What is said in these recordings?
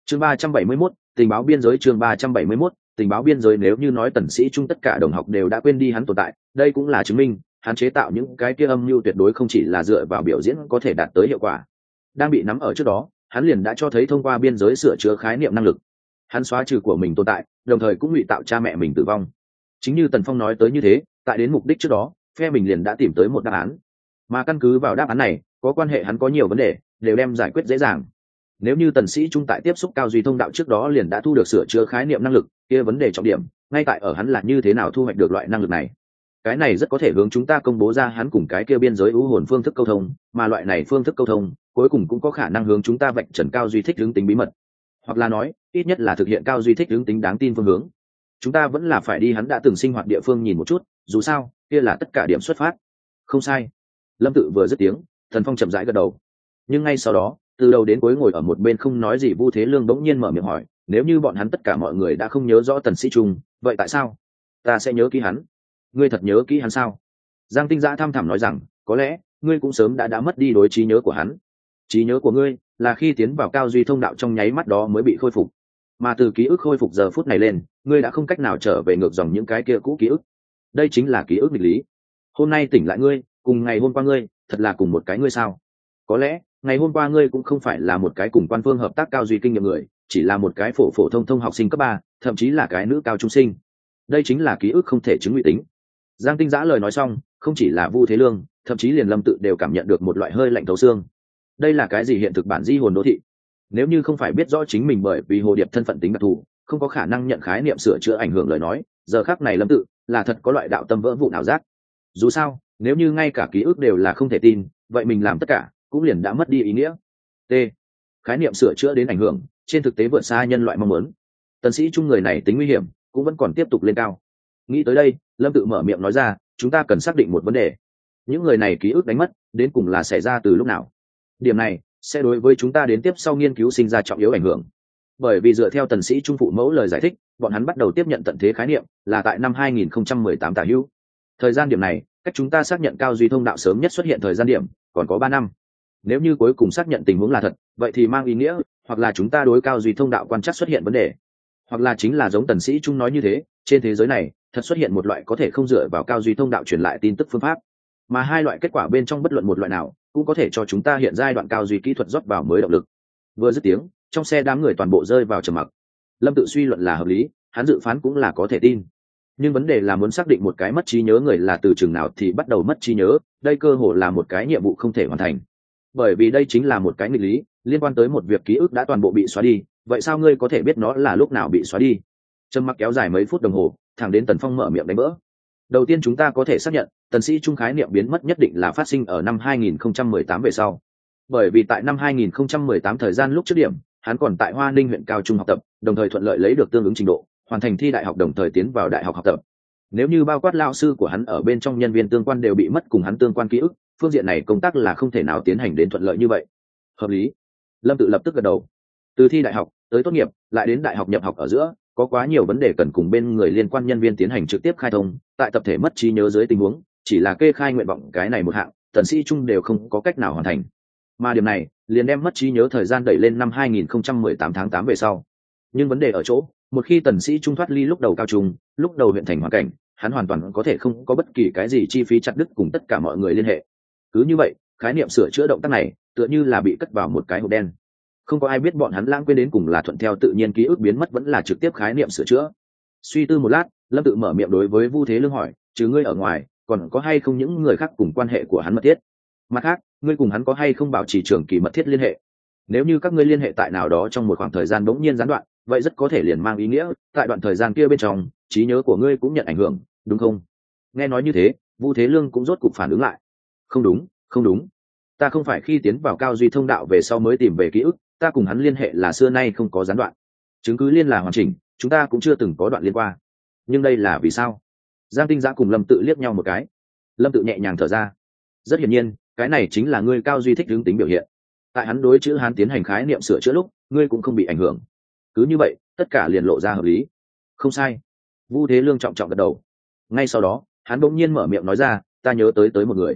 chương 371, tình báo biên giới. chương 371, tình báo biên giới. Nếu như nói Tần Sĩ Trung tất cả đồng học đều đã quên đi hắn tồn tại, đây cũng là chứng minh hắn chế tạo những cái kia âm mưu tuyệt đối không chỉ là dựa vào biểu diễn có thể đạt tới hiệu quả. Đang bị nắm ở trước đó, hắn liền đã cho thấy thông qua biên giới sửa chữa khái niệm năng lực. Hắn xóa trừ của mình tồn tại, đồng thời cũng ngụy tạo cha mẹ mình tử vong. Chính như Tần Phong nói tới như thế, tại đến mục đích trước đó, phe mình liền đã tìm tới một đáp án. Mà căn cứ vào đáp án này, có quan hệ hắn có nhiều vấn đề, đều đem giải quyết dễ dàng. Nếu như Tần Sĩ Trung tại tiếp xúc cao duy thông đạo trước đó liền đã thu được sửa chữa khái niệm năng lực, kia vấn đề trọng điểm ngay tại ở hắn là như thế nào thu hoạch được loại năng lực này. Cái này rất có thể hướng chúng ta công bố ra hắn cùng cái kia biên giới u hồn phương thức câu thông, mà loại này phương thức câu thông cuối cùng cũng có khả năng hướng chúng ta vạch trần cao duy thích hướng tính bí mật, hoặc là nói ít nhất là thực hiện cao duy thích hướng tính đáng tin phương hướng. Chúng ta vẫn là phải đi hắn đã từng sinh hoạt địa phương nhìn một chút, dù sao kia là tất cả điểm xuất phát. Không sai. Lâm Tự vừa dứt tiếng, Thần Phong chậm rãi gật đầu. Nhưng ngay sau đó, từ đầu đến cuối ngồi ở một bên không nói gì Vu Thế Lương bỗng nhiên mở miệng hỏi, nếu như bọn hắn tất cả mọi người đã không nhớ rõ Tần Sĩ Trung, vậy tại sao ta sẽ nhớ kỹ hắn? Ngươi thật nhớ kỹ hắn sao? Giang Tinh Dã thăm thẳm nói rằng, có lẽ ngươi cũng sớm đã mất đi đối trí nhớ của hắn. Trí nhớ của ngươi là khi tiến vào cao duy thông đạo trong nháy mắt đó mới bị khôi phục, mà từ ký ức khôi phục giờ phút này lên, ngươi đã không cách nào trở về ngược dòng những cái kia cũ ký ức. Đây chính là ký ức nghịch lý. Hôm nay tỉnh lại ngươi, cùng ngày hôm qua ngươi, thật là cùng một cái ngươi sao? Có lẽ ngày hôm qua ngươi cũng không phải là một cái cùng quan phương hợp tác cao duy kinh nghiệm người, chỉ là một cái phổ thông học sinh cấp 3, thậm chí là cái nữ cao trung sinh. Đây chính là ký ức không thể chứng ngụy tính. Giang Tinh Dã lời nói xong, không chỉ là Vu Thế Lương, thậm chí liền Lâm Tự đều cảm nhận được một loại hơi lạnh thấu xương. Đây là cái gì hiện thực bản di hồn đô thị? Nếu như không phải biết rõ chính mình bởi vì hồ điệp thân phận tính đặc thù, không có khả năng nhận khái niệm sửa chữa ảnh hưởng lời nói, giờ khắc này Lâm Tự là thật có loại đạo tâm vỡ vụn ảo giác. Dù sao, nếu như ngay cả ký ức đều là không thể tin, vậy mình làm tất cả cũng liền đã mất đi ý nghĩa. T. Khái niệm sửa chữa đến ảnh hưởng, trên thực tế vượt xa nhân loại mong muốn. Tần Sĩ Trung người này tính nguy hiểm, cũng vẫn còn tiếp tục lên cao. Nghĩ tới đây, Lâm Tự mở miệng nói ra, chúng ta cần xác định một vấn đề. Những người này ký ức đánh mất, đến cùng là xảy ra từ lúc nào? Điểm này sẽ đối với chúng ta đến tiếp sau nghiên cứu sinh ra trọng yếu ảnh hưởng. Bởi vì dựa theo Tần Sĩ Trung phụ mẫu lời giải thích, bọn hắn bắt đầu tiếp nhận tận thế khái niệm là tại năm 2018 tả hữu. Thời gian điểm này, cách chúng ta xác nhận cao duy thông đạo sớm nhất xuất hiện thời gian điểm, còn có 3 năm. Nếu như cuối cùng xác nhận tình huống là thật, vậy thì mang ý nghĩa, hoặc là chúng ta đối cao duy thông đạo quan trắc xuất hiện vấn đề, hoặc là chính là giống Tần Sĩ Trung nói như thế, trên thế giới này thật xuất hiện một loại có thể không dựa vào cao duy thông đạo truyền lại tin tức phương pháp, mà hai loại kết quả bên trong bất luận một loại nào cũng có thể cho chúng ta hiện giai đoạn cao duy kỹ thuật rót vào mới động lực. Vừa dứt tiếng, trong xe đám người toàn bộ rơi vào trầm mặc. Lâm Tự suy luận là hợp lý, hắn dự phán cũng là có thể tin, nhưng vấn đề là muốn xác định một cái mất trí nhớ người là từ chừng nào thì bắt đầu mất trí nhớ, đây cơ hồ là một cái nhiệm vụ không thể hoàn thành, bởi vì đây chính là một cái nghịch lý liên quan tới một việc ký ức đã toàn bộ bị xóa đi. Vậy sao ngươi có thể biết nó là lúc nào bị xóa đi? Trầm mặc kéo dài mấy phút đồng hồ, thẳng đến Tần Phong mở miệng đánh vỡ. Đầu tiên chúng ta có thể xác nhận, Tần Sĩ Trung khái niệm biến mất nhất định là phát sinh ở năm 2018 về sau. Bởi vì tại năm 2018 thời gian lúc trước điểm, hắn còn tại Hoa Ninh huyện cao trung học tập, đồng thời thuận lợi lấy được tương ứng trình độ, hoàn thành thi đại học đồng thời tiến vào đại học học tập. Nếu như bao quát lao sư của hắn ở bên trong nhân viên tương quan đều bị mất cùng hắn tương quan ký ức, phương diện này công tác là không thể nào tiến hành đến thuận lợi như vậy. Hợp lý. Lâm Tự lập tức gật đầu. Từ thi đại học tới tốt nghiệp lại đến đại học nhập học ở giữa, có quá nhiều vấn đề cần cùng bên người liên quan nhân viên tiến hành trực tiếp khai thông, tại tập thể mất trí nhớ dưới tình huống, chỉ là kê khai nguyện vọng cái này một hạng, Tần Sĩ Trung đều không có cách nào hoàn thành. Mà điểm này liền đem mất trí nhớ thời gian đẩy lên năm 2018 tháng 8 về sau. Nhưng vấn đề ở chỗ, một khi Tần Sĩ Trung thoát ly lúc đầu cao trung, lúc đầu huyện thành hoàn cảnh, hắn hoàn toàn có thể không có bất kỳ cái gì chi phí chặt đứt cùng tất cả mọi người liên hệ. Cứ như vậy, khái niệm sửa chữa động tác này tựa như là bị cất vào một cái hộp đen. Không có ai biết bọn hắn lãng quên đến cùng là thuận theo tự nhiên ký ức biến mất vẫn là trực tiếp khái niệm sửa chữa. Suy tư một lát, Lâm Tự mở miệng đối với Vu Thế Lương hỏi, trừ ngươi ở ngoài, còn có hay không những người khác cùng quan hệ của hắn mật thiết? Mặt khác, ngươi cùng hắn có hay không bảo trì trường kỳ mật thiết liên hệ? Nếu như các ngươi liên hệ tại nào đó trong một khoảng thời gian bỗng nhiên gián đoạn, vậy rất có thể liền mang ý nghĩa, tại đoạn thời gian kia bên trong, trí nhớ của ngươi cũng nhận ảnh hưởng, đúng không? Nghe nói như thế, Vu Thế Lương cũng rốt cục phản ứng lại. Không đúng, không đúng. Ta không phải khi tiến vào cao duy thông đạo về sau mới tìm về ký ức, ta cùng hắn liên hệ là xưa nay không có gián đoạn, chứng cứ liên là hoàn chỉnh, chúng ta cũng chưa từng có đoạn liên qua. Nhưng đây là vì sao? Giang Tinh Dã cùng Lâm Tự liếc nhau một cái. Lâm Tự nhẹ nhàng thở ra. Rất hiển nhiên, cái này chính là ngươi cao duy thích hướng tính biểu hiện. Tại hắn đối chữ Hán tiến hành khái niệm sửa chữa lúc, ngươi cũng không bị ảnh hưởng. Cứ như vậy, tất cả liền lộ ra hợp lý. Không sai. Vu Thế Lương trọng trọng gật đầu. Ngay sau đó, hắn bỗng nhiên mở miệng nói ra, ta nhớ tới một người.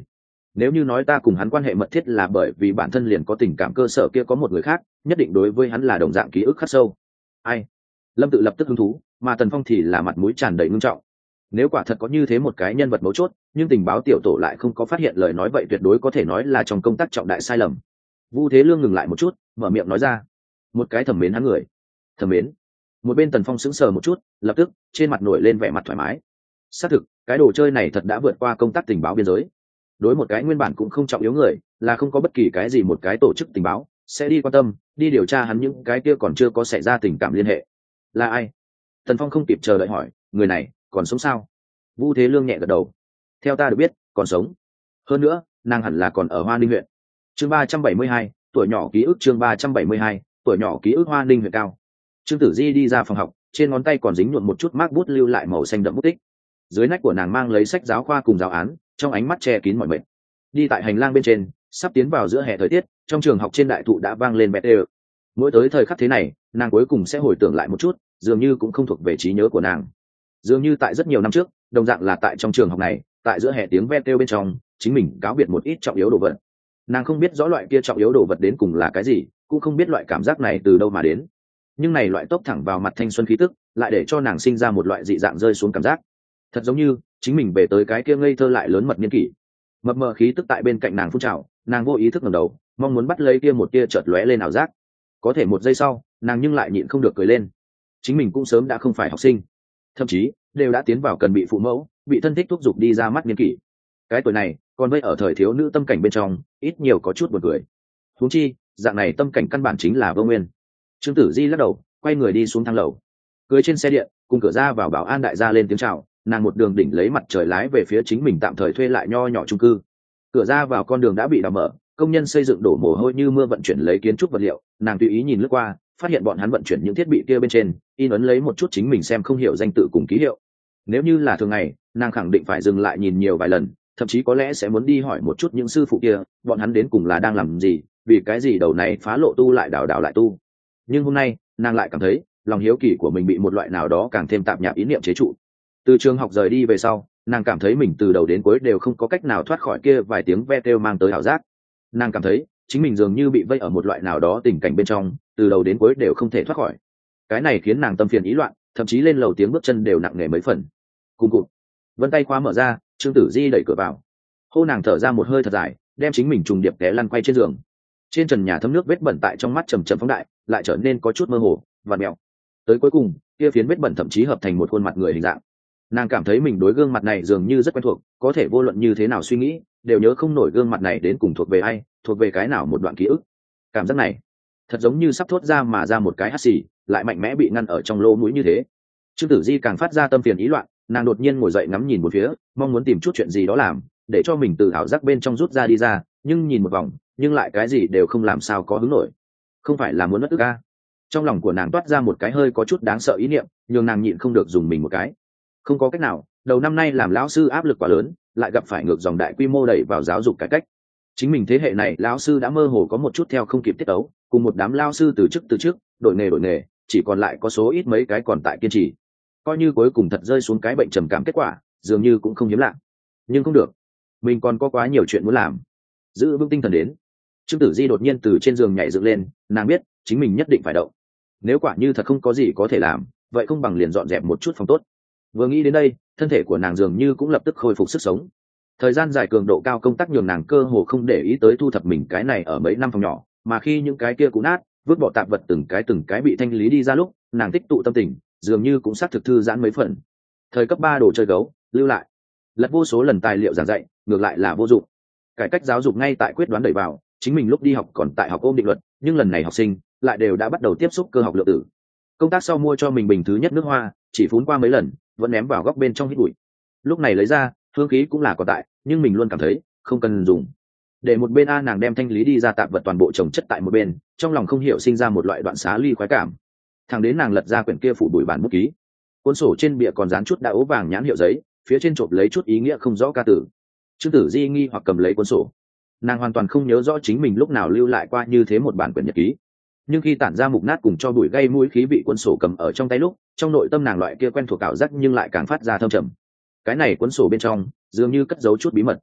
nếu như nói ta cùng hắn quan hệ mật thiết là bởi vì bản thân liền có tình cảm cơ sở kia có một người khác nhất định đối với hắn là đồng dạng ký ức khắc sâu. Ai? Lâm Tự lập tức hứng thú, mà Tần Phong thì là mặt mũi tràn đầy ngưng trọng. Nếu quả thật có như thế một cái nhân vật mấu chốt, nhưng tình báo tiểu tổ lại không có phát hiện lời nói vậy tuyệt đối có thể nói là trong công tác trọng đại sai lầm. Vu Thế Lương ngừng lại một chút, mở miệng nói ra, một cái thẩm mến hắn người. Thẩm mến? Một bên Tần Phong sững sờ một chút, lập tức trên mặt nổi lên vẻ mặt thoải mái. Xác thực, cái đồ chơi này thật đã vượt qua công tác tình báo biên giới. Đối một cái nguyên bản cũng không trọng yếu người, là không có bất kỳ cái gì một cái tổ chức tình báo sẽ đi quan tâm, đi điều tra hắn những cái kia còn chưa có xảy ra tình cảm liên hệ. Là ai? Tần Phong không kịp chờ đợi hỏi, người này còn sống sao? Vu Thế Lương nhẹ gật đầu. Theo ta được biết, còn sống. Hơn nữa, nàng hẳn là còn ở Hoa Ninh huyện. Chương 372, tuổi nhỏ ký ức. Chương 372, tuổi nhỏ ký ức. Hoa Ninh huyện cao. Trương Tử Di đi ra phòng học, trên ngón tay còn dính nhuộm một chút mác bút lưu lại màu xanh đậm bút tích. Dưới nách của nàng mang lấy sách giáo khoa cùng giáo án, trong ánh mắt che kín mọi mệt. Đi tại hành lang bên trên, sắp tiến vào giữa hè thời tiết, trong trường học trên đại thụ đã vang lên bẹt ê. Mỗi tới thời khắc thế này, nàng cuối cùng sẽ hồi tưởng lại một chút, dường như cũng không thuộc về trí nhớ của nàng. Dường như tại rất nhiều năm trước, đồng dạng là tại trong trường học này, tại giữa hè tiếng ve kêu bên trong, chính mình cáo biệt một ít trọng yếu đồ vật. Nàng không biết rõ loại kia trọng yếu đồ vật đến cùng là cái gì, cũng không biết loại cảm giác này từ đâu mà đến. Nhưng này loại tốc thẳng vào mặt thanh xuân khí tức, lại để cho nàng sinh ra một loại dị dạng rơi xuống cảm giác. Thật giống như chính mình về tới cái kia ngây thơ lại lớn mật niên kỷ. Mập mờ khí tức tại bên cạnh nàng phun trào, nàng vô ý thức ngẩng đầu, mong muốn bắt lấy kia một tia chợt lóe lên ảo giác. Có thể một giây sau, nàng nhưng lại nhịn không được cười lên. Chính mình cũng sớm đã không phải học sinh, thậm chí đều đã tiến vào cần bị phụ mẫu, bị thân thích thúc giục đi ra mắt niên kỷ. Cái tuổi này, còn vây ở thời thiếu nữ tâm cảnh bên trong, ít nhiều có chút buồn cười. Huống chi, dạng này tâm cảnh căn bản chính là vô nguyên. Trương Tử Di lắc đầu, quay người đi xuống thang lầu. Cưới trên xe điện, cùng cửa ra vào bảo an đại gia lên tiếng chào, nàng một đường đỉnh lấy mặt trời lái về phía chính mình tạm thời thuê lại nho nhỏ chung cư. Cửa ra vào con đường đã bị đào mở, công nhân xây dựng đổ mồ hôi như mưa vận chuyển lấy kiến trúc vật liệu. Nàng tùy ý nhìn lướt qua, phát hiện bọn hắn vận chuyển những thiết bị kia bên trên in ấn lấy một chút chính mình xem không hiểu danh tự cùng ký hiệu. Nếu như là thường ngày, nàng khẳng định phải dừng lại nhìn nhiều vài lần, thậm chí có lẽ sẽ muốn đi hỏi một chút những sư phụ kia, bọn hắn đến cùng là đang làm gì, vì cái gì đầu này phá lộ tu lại đào lại tu. Nhưng hôm nay, nàng lại cảm thấy lòng hiếu kỳ của mình bị một loại nào đó càng thêm tạp nhạp ý niệm chế trụ. Từ trường học rời đi về sau, nàng cảm thấy mình từ đầu đến cuối đều không có cách nào thoát khỏi kia vài tiếng ve kêu mang tới ảo giác. Nàng cảm thấy chính mình dường như bị vây ở một loại nào đó tình cảnh bên trong, từ đầu đến cuối đều không thể thoát khỏi. Cái này khiến nàng tâm phiền ý loạn, thậm chí lên lầu tiếng bước chân đều nặng nề mấy phần. Cùng cụt, vân tay khóa mở ra, Trương Tử Di đẩy cửa vào. Hô nàng thở ra một hơi thật dài, đem chính mình trùng điệp té lăn quay trên giường. Trên trần nhà thấm nước vết bẩn tại trong mắt chầm chậm phóng đại, lại trở nên có chút mơ hồ và mèo. Tới cuối cùng, kia phiến vết bẩn thậm chí hợp thành một khuôn mặt người hình dạng. Nàng cảm thấy mình đối gương mặt này dường như rất quen thuộc, có thể vô luận như thế nào suy nghĩ đều nhớ không nổi gương mặt này đến cùng thuộc về ai, thuộc về cái nào một đoạn ký ức. Cảm giác này thật giống như sắp thốt ra mà ra một cái hắt xì, lại mạnh mẽ bị ngăn ở trong lỗ mũi như thế. Trương Tử Di càng phát ra tâm phiền ý loạn, nàng đột nhiên ngồi dậy ngắm nhìn một phía, mong muốn tìm chút chuyện gì đó làm, để cho mình từ ảo giác bên trong rút ra đi ra, nhưng nhìn một vòng, nhưng lại cái gì đều không làm sao có hứng nổi. Không phải là muốn mất ức a? Trong lòng của nàng toát ra một cái hơi có chút đáng sợ ý niệm, nhưng nàng nhịn không được dùng mình một cái. Không có cách nào, đầu năm nay làm lão sư áp lực quá lớn, lại gặp phải ngược dòng đại quy mô đẩy vào giáo dục cải cách. Chính mình thế hệ này lão sư đã mơ hồ có một chút theo không kịp tiết tấu, cùng một đám lão sư từ chức đổi nghề, chỉ còn lại có số ít mấy cái còn tại kiên trì. Coi như cuối cùng thật rơi xuống cái bệnh trầm cảm kết quả, dường như cũng không hiếm lạ. Nhưng không được, mình còn có quá nhiều chuyện muốn làm. Giữ vững tinh thần đến. Trương Tử Di đột nhiên từ trên giường nhảy dựng lên, nàng biết chính mình nhất định phải động. Nếu quả như thật không có gì có thể làm, vậy không bằng liền dọn dẹp một chút phòng tốt. Vừa nghĩ đến đây, thân thể của nàng dường như cũng lập tức khôi phục sức sống. Thời gian dài cường độ cao công tác nhường nàng cơ hồ không để ý tới thu thập mình cái này ở mấy năm phòng nhỏ, mà khi những cái kia cũ nát, vứt bỏ tạp vật từng cái bị thanh lý đi ra lúc, nàng tích tụ tâm tình, dường như cũng xác thực thư giãn mấy phần. Thời cấp 3 đồ chơi gấu, lưu lại. Lật vô số lần tài liệu giảng dạy, ngược lại là vô dụng. Cải cách giáo dục ngay tại quyết đoán đẩy vào, chính mình lúc đi học còn tại học ôm định luật, nhưng lần này học sinh lại đều đã bắt đầu tiếp xúc cơ học lượng tử. Công tác sau mua cho mình bình thứ nhất nước hoa, chỉ phun qua mấy lần, vẫn ném vào góc bên trong hít bụi. Lúc này lấy ra, hương khí cũng là có tại, nhưng mình luôn cảm thấy không cần dùng. Để một bên nàng đem thanh lý đi ra tạp vật toàn bộ chồng chất tại một bên, trong lòng không hiểu sinh ra một loại đoạn xá ly khoái cảm. Thằng đến nàng lật ra quyển kia phủ bụi bản bút ký, cuốn sổ trên bìa còn dán chút đã ố vàng nhãn hiệu giấy, phía trên chộp lấy chút ý nghĩa không rõ ca từ. Trương Tử Di nghi hoặc cầm lấy cuốn sổ, nàng hoàn toàn không nhớ rõ chính mình lúc nào lưu lại qua như thế một bản quyển nhật ký. Nhưng khi tản ra mục nát cùng cho bụi gây mũi khí vị cuốn sổ cầm ở trong tay lúc, trong nội tâm nàng loại kia quen thuộc ảo giác nhưng lại càng phát ra thâm trầm. Cái này cuốn sổ bên trong dường như cất giấu chút bí mật.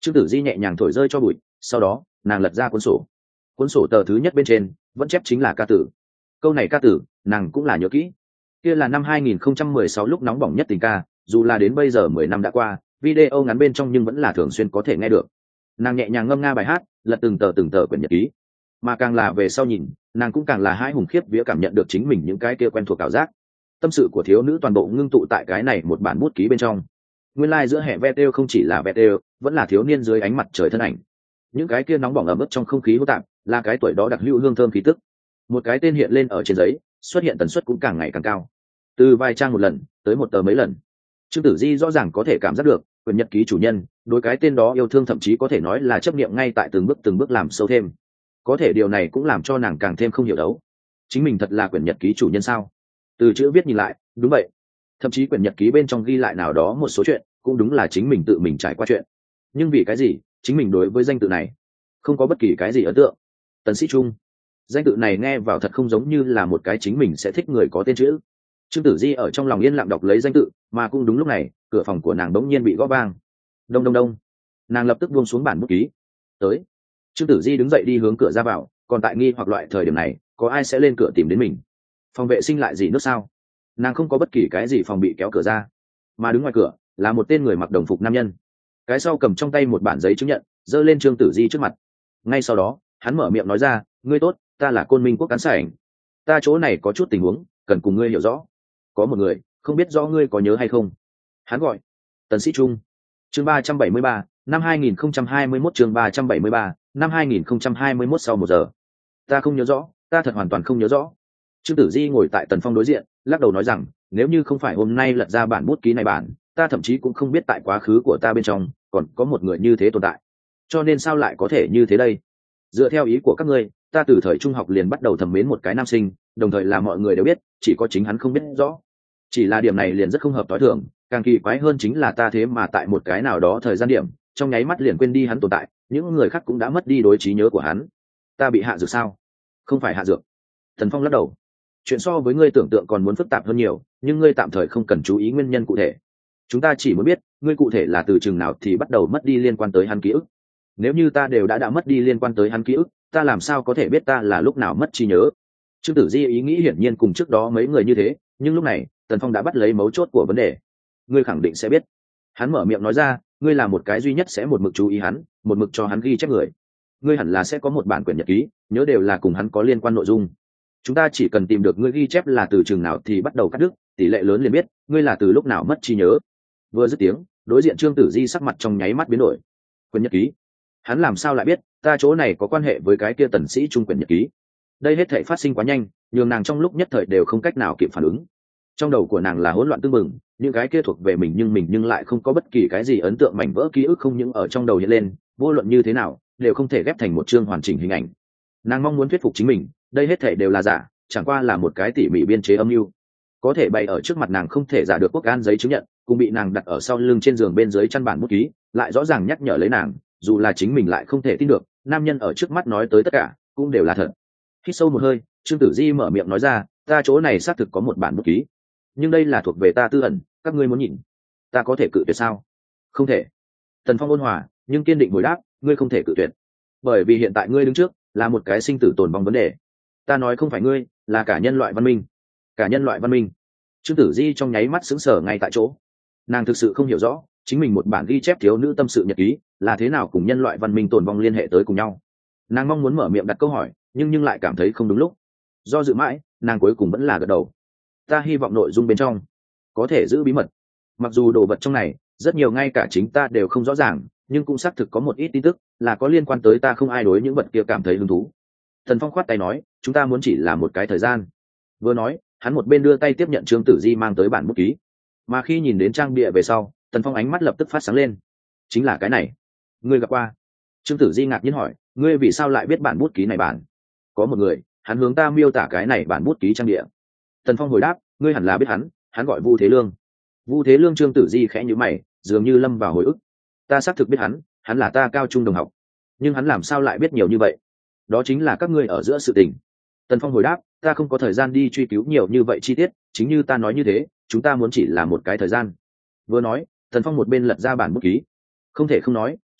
Trương Tử Di nhẹ nhàng thổi rơi cho bụi, sau đó nàng lật ra cuốn sổ tờ thứ nhất bên trên vẫn chép chính là ca tử. Câu này ca tử nàng cũng là nhớ kỹ, kia là năm 2016 lúc nóng bỏng nhất tình ca, dù là đến bây giờ 10 năm đã qua, video ngắn bên trong nhưng vẫn là thường xuyên có thể nghe được. Nàng nhẹ nhàng ngâm nga bài hát, lật từng tờ quyển nhật ký, mà càng là về sau nhìn, nàng cũng càng là hãi hùng khiếp vía cảm nhận được chính mình những cái kia quen thuộc cảm giác. Tâm sự của thiếu nữ toàn bộ ngưng tụ tại cái này một bản bút ký bên trong. Nguyên lai giữa hệ video không chỉ là video, vẫn là thiếu niên dưới ánh mặt trời thân ảnh. Những cái kia nóng bỏng ẩm ướt trong không khí hỗn tạp, là cái tuổi đó đặc hữu hương thơm khí tức. Một cái tên hiện lên ở trên giấy, xuất hiện tần suất cũng càng ngày càng cao, từ vài trang một lần tới một tờ mấy lần. Trương Tử Di rõ ràng có thể cảm giác được quyển nhật ký chủ nhân đối cái tên đó yêu thương, thậm chí có thể nói là chấp niệm ngay tại từng bước làm sâu thêm. Có thể điều này cũng làm cho nàng càng thêm không hiểu đấu, chính mình thật là quyển nhật ký chủ nhân sao? Từ chữ viết nhìn lại, đúng vậy. Thậm chí quyển nhật ký bên trong ghi lại nào đó một số chuyện, cũng đúng là chính mình tự mình trải qua chuyện. Nhưng vì cái gì chính mình đối với danh tự này không có bất kỳ cái gì ấn tượng? Tần Sĩ Trung, danh tự này nghe vào thật không giống như là một cái chính mình sẽ thích người có tên chữ. Trương Tử Di ở trong lòng yên lặng đọc lấy danh tự, mà cũng đúng lúc này, cửa phòng của nàng bỗng nhiên bị gõ vang. Đông đông đông. Nàng lập tức buông xuống bản bút ký. Tới. Trương Tử Di đứng dậy đi hướng cửa ra vào, còn tại nghi hoặc loại thời điểm này, có ai sẽ lên cửa tìm đến mình? Phòng vệ sinh lại gì nước sao? Nàng không có bất kỳ cái gì phòng bị kéo cửa ra, mà đứng ngoài cửa là một tên người mặc đồng phục nam nhân. Cái sau cầm trong tay một bản giấy chứng nhận, giơ lên Trương Tử Di trước mặt. Ngay sau đó, hắn mở miệng nói ra, ngươi tốt, ta là Côn Minh Quốc cán sảnh. Ta chỗ này có chút tình huống, cần cùng ngươi hiểu rõ. Có một người, không biết rõ ngươi có nhớ hay không. Hắn gọi Tần Sĩ Trung. Chương 373, năm 2021, chương 373, năm 2021 sau 1 giờ. Ta không nhớ rõ, ta thật hoàn toàn không nhớ rõ. Trương Tử Di ngồi tại Tần Phong đối diện, lắc đầu nói rằng, nếu như không phải hôm nay lật ra bản bút ký này bản, ta thậm chí cũng không biết tại quá khứ của ta bên trong còn có một người như thế tồn tại. Cho nên sao lại có thể như thế đây? Dựa theo ý của các ngươi, ta từ thời trung học liền bắt đầu thầm mến một cái nam sinh, đồng thời là mọi người đều biết, chỉ có chính hắn không biết rõ. Chỉ là điểm này liền rất không hợp tối thường, càng kỳ quái hơn chính là ta thế mà tại một cái nào đó thời gian điểm, trong nháy mắt liền quên đi hắn tồn tại, những người khác cũng đã mất đi đối trí nhớ của hắn. Ta bị hạ dược sao? Không phải hạ dược. Thần Phong lắc đầu. Chuyện so với ngươi tưởng tượng còn muốn phức tạp hơn nhiều, nhưng ngươi tạm thời không cần chú ý nguyên nhân cụ thể. Chúng ta chỉ muốn biết, ngươi cụ thể là từ chừng nào thì bắt đầu mất đi liên quan tới hắn ký ức. Nếu như ta đều đã mất đi liên quan tới hắn ký ức, ta làm sao có thể biết ta là lúc nào mất trí nhớ? Trương Tử Di ý nghĩ hiển nhiên cùng trước đó mấy người như thế, nhưng lúc này, Tần Phong đã bắt lấy mấu chốt của vấn đề. Ngươi khẳng định sẽ biết. Hắn mở miệng nói ra, ngươi là một cái duy nhất sẽ một mực chú ý hắn, một mực cho hắn ghi chép người. Ngươi hẳn là sẽ có một bản quyển nhật ký, nhớ đều là cùng hắn có liên quan nội dung. Chúng ta chỉ cần tìm được ngươi ghi chép là từ chừng nào thì bắt đầu cắt đứt, tỷ lệ lớn liền biết ngươi là từ lúc nào mất trí nhớ. Vừa dứt tiếng, đối diện Trương Tử Di sắc mặt trong nháy mắt biến đổi. Quyển nhật ký? Hắn làm sao lại biết ta chỗ này có quan hệ với cái kia Tần Sĩ Trung quyển nhật ký? Đây hết thảy phát sinh quá nhanh, nhường nàng trong lúc nhất thời đều không cách nào kịp phản ứng. Trong đầu của nàng là hỗn loạn tương mừng, những cái kia thuộc về mình nhưng lại không có bất kỳ cái gì ấn tượng, mảnh vỡ ký ức không những ở trong đầu hiện lên, vô luận như thế nào đều không thể ghép thành một chương hoàn chỉnh hình ảnh. Nàng mong muốn thuyết phục chính mình, đây hết thảy đều là giả, chẳng qua là một cái tỉ mỉ biên chế âm mưu. Có thể bày ở trước mặt nàng không thể giả được quốc an giấy chứng nhận, cùng bị nàng đặt ở sau lưng trên giường bên dưới chăn bản bút ký, lại rõ ràng nhắc nhở lấy nàng, dù là chính mình lại không thể tin được, nam nhân ở trước mắt nói tới tất cả cũng đều là thật. Hít sâu một hơi, Trương Tử Di mở miệng nói ra, ta chỗ này xác thực có một bản bút ký, nhưng đây là thuộc về ta tư ẩn, các ngươi muốn nhìn, ta có thể cự tuyệt sao? Không thể. Tần Phong ôn hòa nhưng kiên định hồi đáp, ngươi không thể cự tuyệt, bởi vì hiện tại ngươi đứng trước là một cái sinh tử tồn vong vấn đề. Ta nói không phải ngươi, là cả nhân loại văn minh. Cả nhân loại văn minh. Trương Tử Di trong nháy mắt sững sờ ngay tại chỗ. Nàng thực sự không hiểu rõ, chính mình một bản ghi chép thiếu nữ tâm sự nhật ký là thế nào cùng nhân loại văn minh tồn vong liên hệ tới cùng nhau. Nàng mong muốn mở miệng đặt câu hỏi, nhưng lại cảm thấy không đúng lúc. Do dự mãi, nàng cuối cùng vẫn là gật đầu. Ta hy vọng nội dung bên trong có thể giữ bí mật. Mặc dù đồ vật trong này rất nhiều ngay cả chính ta đều không rõ ràng, nhưng cũng xác thực có một ít tin tức là có liên quan tới ta, không ai đối những vật kia cảm thấy hứng thú. Thần Phong khoát tay nói, chúng ta muốn chỉ là một cái thời gian. Vừa nói, hắn một bên đưa tay tiếp nhận Trương Tử Di mang tới bản bút ký. Mà khi nhìn đến trang bìa về sau, Tần Phong ánh mắt lập tức phát sáng lên. Chính là cái này. Ngươi gặp qua? Trương Tử Di ngạc nhiên hỏi, ngươi vì sao lại biết bản bút ký này bản? Có một người, hắn hướng ta miêu tả cái này bản bút ký trang địa. Tần Phong hồi đáp, ngươi hẳn là biết hắn gọi Vu Thế Lương. Vu Thế Lương. Trương Tử Di khẽ nhíu mày, dường như lâm vào hồi ức. Ta xác thực biết hắn là ta cao trung đồng học. Nhưng hắn làm sao lại biết nhiều như vậy? Đó chính là các ngươi ở giữa sự tình. Tần Phong hồi đáp, ta không có thời gian đi truy cứu nhiều như vậy chi tiết, chính như ta nói như thế, chúng ta muốn chỉ là một cái thời gian. Vừa nói, Tần Phong một bên lật ra bản bút ký. Không thể không nói,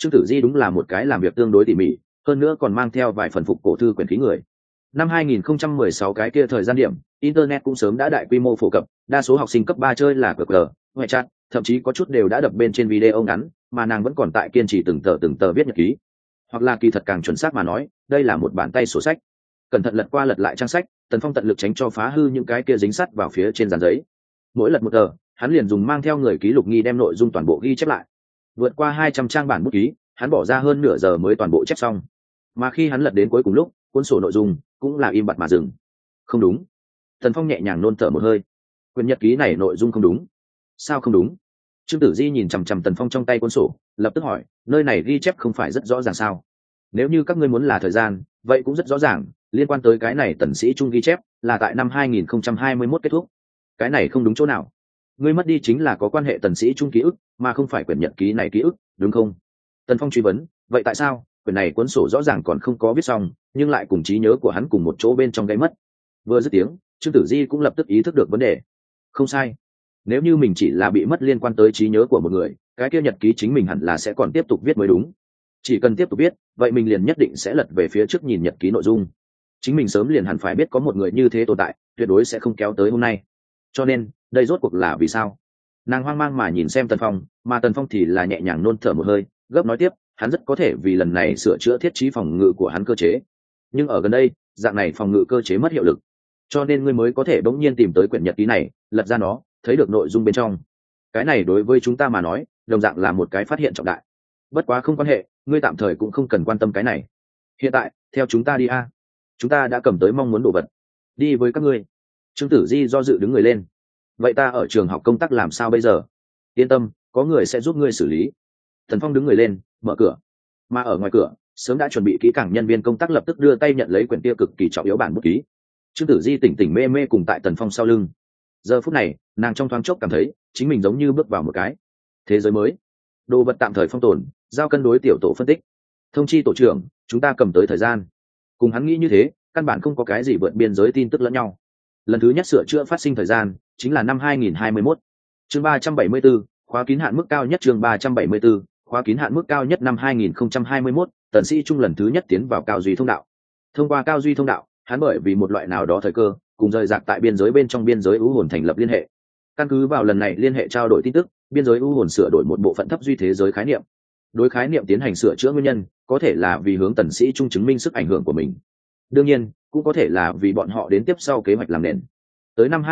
Trương Tử Di đúng là một cái làm việc tương đối tỉ mỉ, hơn nữa còn mang theo vài phần phục cổ thư quyển khí người. Năm 2016 cái kia thời gian điểm, internet cũng sớm đã đại quy mô phổ cập, đa số học sinh cấp 3 chơi là cờ, ngoại chat, thậm chí có chút đều đã đập bên trên video ngắn, mà nàng vẫn còn tại kiên trì từng tờ viết nhật ký. Hoặc là kỳ thật càng chuẩn xác mà nói, đây là một bản tay sổ sách. Cẩn thận lật qua lật lại trang sách, Tần Phong tận lực tránh cho phá hư những cái kia dính sắt vào phía trên dàn giấy. Mỗi lật một tờ, hắn liền dùng mang theo người ký lục nghi đem nội dung toàn bộ ghi chép lại. Vượt qua 200 trang bản bút ký, hắn bỏ ra hơn nửa giờ mới toàn bộ chép xong. Mà khi hắn lật đến cuối cùng lúc, cuốn sổ nội dung cũng là im bặt mà dừng. Không đúng. Tần Phong nhẹ nhàng nôn thở một hơi. Quyển nhật ký này nội dung không đúng. Sao không đúng? Trương Tử Di nhìn chằm chằm Tần Phong trong tay cuốn sổ, lập tức hỏi, nơi này ghi chép không phải rất rõ ràng sao? Nếu như các ngươi muốn là thời gian, vậy cũng rất rõ ràng, liên quan tới cái này Tần Sĩ Trung ghi chép là tại năm 2021 kết thúc. Cái này không đúng chỗ nào? Ngươi mất đi chính là có quan hệ Tần Sĩ Trung ký ức, mà không phải quyển nhật ký này ký ức, đúng không? Tần Phong truy vấn, vậy tại sao quyển này cuốn sổ rõ ràng còn không có viết xong, nhưng lại cùng trí nhớ của hắn cùng một chỗ bên trong gây mất? Vừa dứt tiếng, Trương Tử Di cũng lập tức ý thức được vấn đề. Không sai. Nếu như mình chỉ là bị mất liên quan tới trí nhớ của một người, cái kia nhật ký chính mình hẳn là sẽ còn tiếp tục viết mới đúng. Chỉ cần tiếp tục viết, vậy mình liền nhất định sẽ lật về phía trước nhìn nhật ký nội dung. Chính mình sớm liền hẳn phải biết có một người như thế tồn tại, tuyệt đối sẽ không kéo tới hôm nay. Cho nên, đây rốt cuộc là vì sao? Nàng hoang mang mà nhìn xem Tần Phong, mà Tần Phong thì là nhẹ nhàng nôn thở một hơi, gấp nói tiếp, hắn rất có thể vì lần này sửa chữa thiết trí phòng ngự của hắn cơ chế. Nhưng ở gần đây, dạng này phòng ngự cơ chế mất hiệu lực. Cho nên ngươi mới có thể bỗng nhiên tìm tới quyển nhật ký này, lật ra nó, thấy được nội dung bên trong. Cái này đối với chúng ta mà nói, đồng dạng là một cái phát hiện trọng đại. Bất quá không quan hệ, ngươi tạm thời cũng không cần quan tâm cái này. Hiện tại, theo chúng ta đi a. Chúng ta đã cầm tới mong muốn đồ vật. Đi với các ngươi. Trương Tử Di do dự đứng người lên. Vậy ta ở trường học công tác làm sao bây giờ? Yên tâm, có người sẽ giúp ngươi xử lý. Thần Phong đứng người lên, mở cửa. Mà ở ngoài cửa, sớm đã chuẩn bị kỹ càng nhân viên công tác lập tức đưa tay nhận lấy quyển kia cực kỳ trọng yếu bản bút ký. Trương Tử Di tỉnh tỉnh mê mê cùng tại Tần Phong sau lưng. Giờ phút này, nàng trong thoáng chốc cảm thấy chính mình giống như bước vào một cái thế giới mới. Đồ vật tạm thời phong tồn, giao cân đối tiểu tổ phân tích. Thông chi tổ trưởng, chúng ta cầm tới thời gian. Cùng hắn nghĩ như thế, căn bản không có cái gì vượt biên giới tin tức lẫn nhau. Lần thứ nhất sửa chữa phát sinh thời gian chính là năm 2021. Chương 374, khóa kín hạn mức cao nhất. Chương 374, khóa kín hạn mức cao nhất năm 2021, Tần Sĩ Trung lần thứ nhất tiến vào Cao Duy thông đạo. Thông qua Cao Duy thông đạo, hắn bởi vì một loại nào đó thời cơ, cùng rời rạc tại biên giới bên trong biên giới u hồn thành lập liên hệ. Căn cứ vào lần này liên hệ trao đổi tin tức, biên giới u hồn sửa đổi một bộ phận thấp duy thế giới khái niệm. Đối khái niệm tiến hành sửa chữa nguyên nhân, có thể là vì hướng Tần Sĩ Trung chứng minh sức ảnh hưởng của mình. Đương nhiên, cũng có thể là vì bọn họ đến tiếp sau kế hoạch làm nền. Tới năm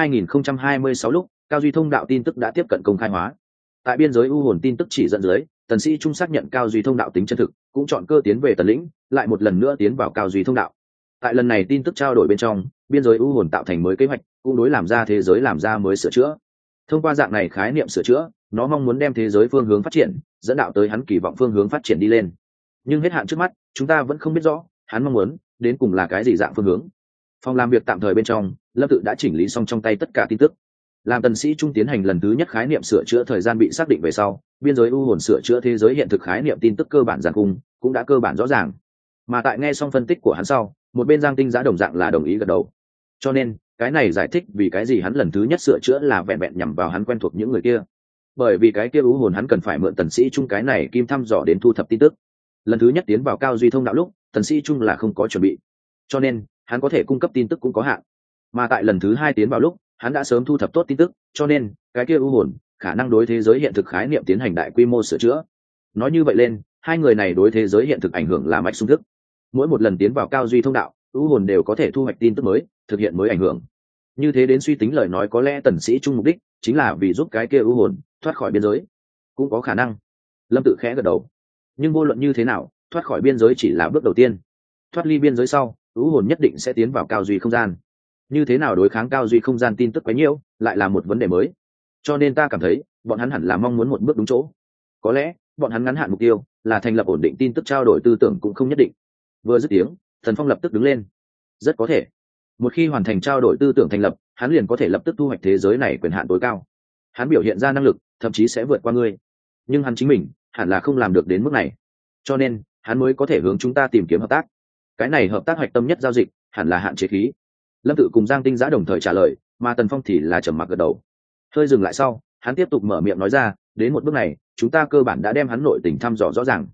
2026 lúc, Cao Duy thông đạo tin tức đã tiếp cận công khai hóa. Tại biên giới u hồn tin tức chỉ dẫn dưới, Tần Sĩ Trung xác nhận Cao Duy thông đạo tính chân thực, cũng chọn cơ tiến về Tần lĩnh, lại một lần nữa tiến vào Cao Duy thông đạo. Tại lần này tin tức trao đổi bên trong, biên giới u hồn tạo thành mới kế hoạch, cũng đối làm ra thế giới làm ra mới sửa chữa. Thông qua dạng này khái niệm sửa chữa, nó mong muốn đem thế giới phương hướng phát triển, dẫn đạo tới hắn kỳ vọng phương hướng phát triển đi lên. Nhưng hết hạn trước mắt, chúng ta vẫn không biết rõ hắn mong muốn đến cùng là cái gì dạng phương hướng. Phòng làm việc tạm thời bên trong, Lâm Tự đã chỉnh lý xong trong tay tất cả tin tức. Làm Tần Sĩ Trung tiến hành lần thứ nhất khái niệm sửa chữa thời gian bị xác định về sau, biên giới u hồn sửa chữa thế giới hiện thực khái niệm tin tức cơ bản giản cung cũng đã cơ bản rõ ràng. Mà tại nghe xong phân tích của hắn sau, một bên Giang Tinh Giá đồng dạng là đồng ý gật đầu. Cho nên, cái này giải thích vì cái gì hắn lần thứ nhất sửa chữa là vẹn vẹn nhằm vào hắn quen thuộc những người kia. Bởi vì cái kia u hồn hắn cần phải mượn Tần Sĩ Trung cái này kim thăm dò đến thu thập tin tức. Lần thứ nhất tiến vào Cao Duy thông đạo lúc, Tần Sĩ Trung là không có chuẩn bị, cho nên hắn có thể cung cấp tin tức cũng có hạn. Mà tại lần thứ hai tiến vào lúc, hắn đã sớm thu thập tốt tin tức, cho nên cái kia u hồn khả năng đối thế giới hiện thực khái niệm tiến hành đại quy mô sửa chữa. Nói như vậy lên, hai người này đối thế giới hiện thực ảnh hưởng là mạch xung thức. Mỗi một lần tiến vào Cao Duy thông đạo, u hồn đều có thể thu hoạch tin tức mới, thực hiện mới ảnh hưởng. Như thế đến suy tính lời nói, có lẽ Tần Sĩ Trung mục đích chính là vì giúp cái kia u hồn thoát khỏi biên giới. Cũng có khả năng. Lâm Tự khẽ gật đầu. Nhưng vô luận như thế nào, thoát khỏi biên giới chỉ là bước đầu tiên. Thoát ly biên giới sau, u hồn nhất định sẽ tiến vào Cao Duy không gian. Như thế nào đối kháng Cao Duy không gian tin tức quá nhiều, lại là một vấn đề mới. Cho nên ta cảm thấy, bọn hắn hẳn là mong muốn một bước đúng chỗ. Có lẽ, bọn hắn ngắn hạn mục tiêu là thành lập ổn định tin tức trao đổi tư tưởng cũng không nhất định. Vừa dứt tiếng, Thần Phong lập tức đứng lên. Rất có thể, một khi hoàn thành trao đổi tư tưởng thành lập, hắn liền có thể lập tức thu hoạch thế giới này quyền hạn tối cao. Hắn biểu hiện ra năng lực, thậm chí sẽ vượt qua ngươi. Nhưng hắn chính mình, hẳn là không làm được đến mức này. Cho nên, hắn mới có thể hướng chúng ta tìm kiếm hợp tác. Cái này hợp tác hoạch tâm nhất giao dịch, hẳn là hạn chế khí. Lâm Tự cùng Giang Tinh Giá đồng thời trả lời, mà Tần Phong thì là trầm mặc gật đầu. Hơi dừng lại sau, hắn tiếp tục mở miệng nói ra, đến một bước này, chúng ta cơ bản đã đem hắn nội tình thăm dò rõ ràng.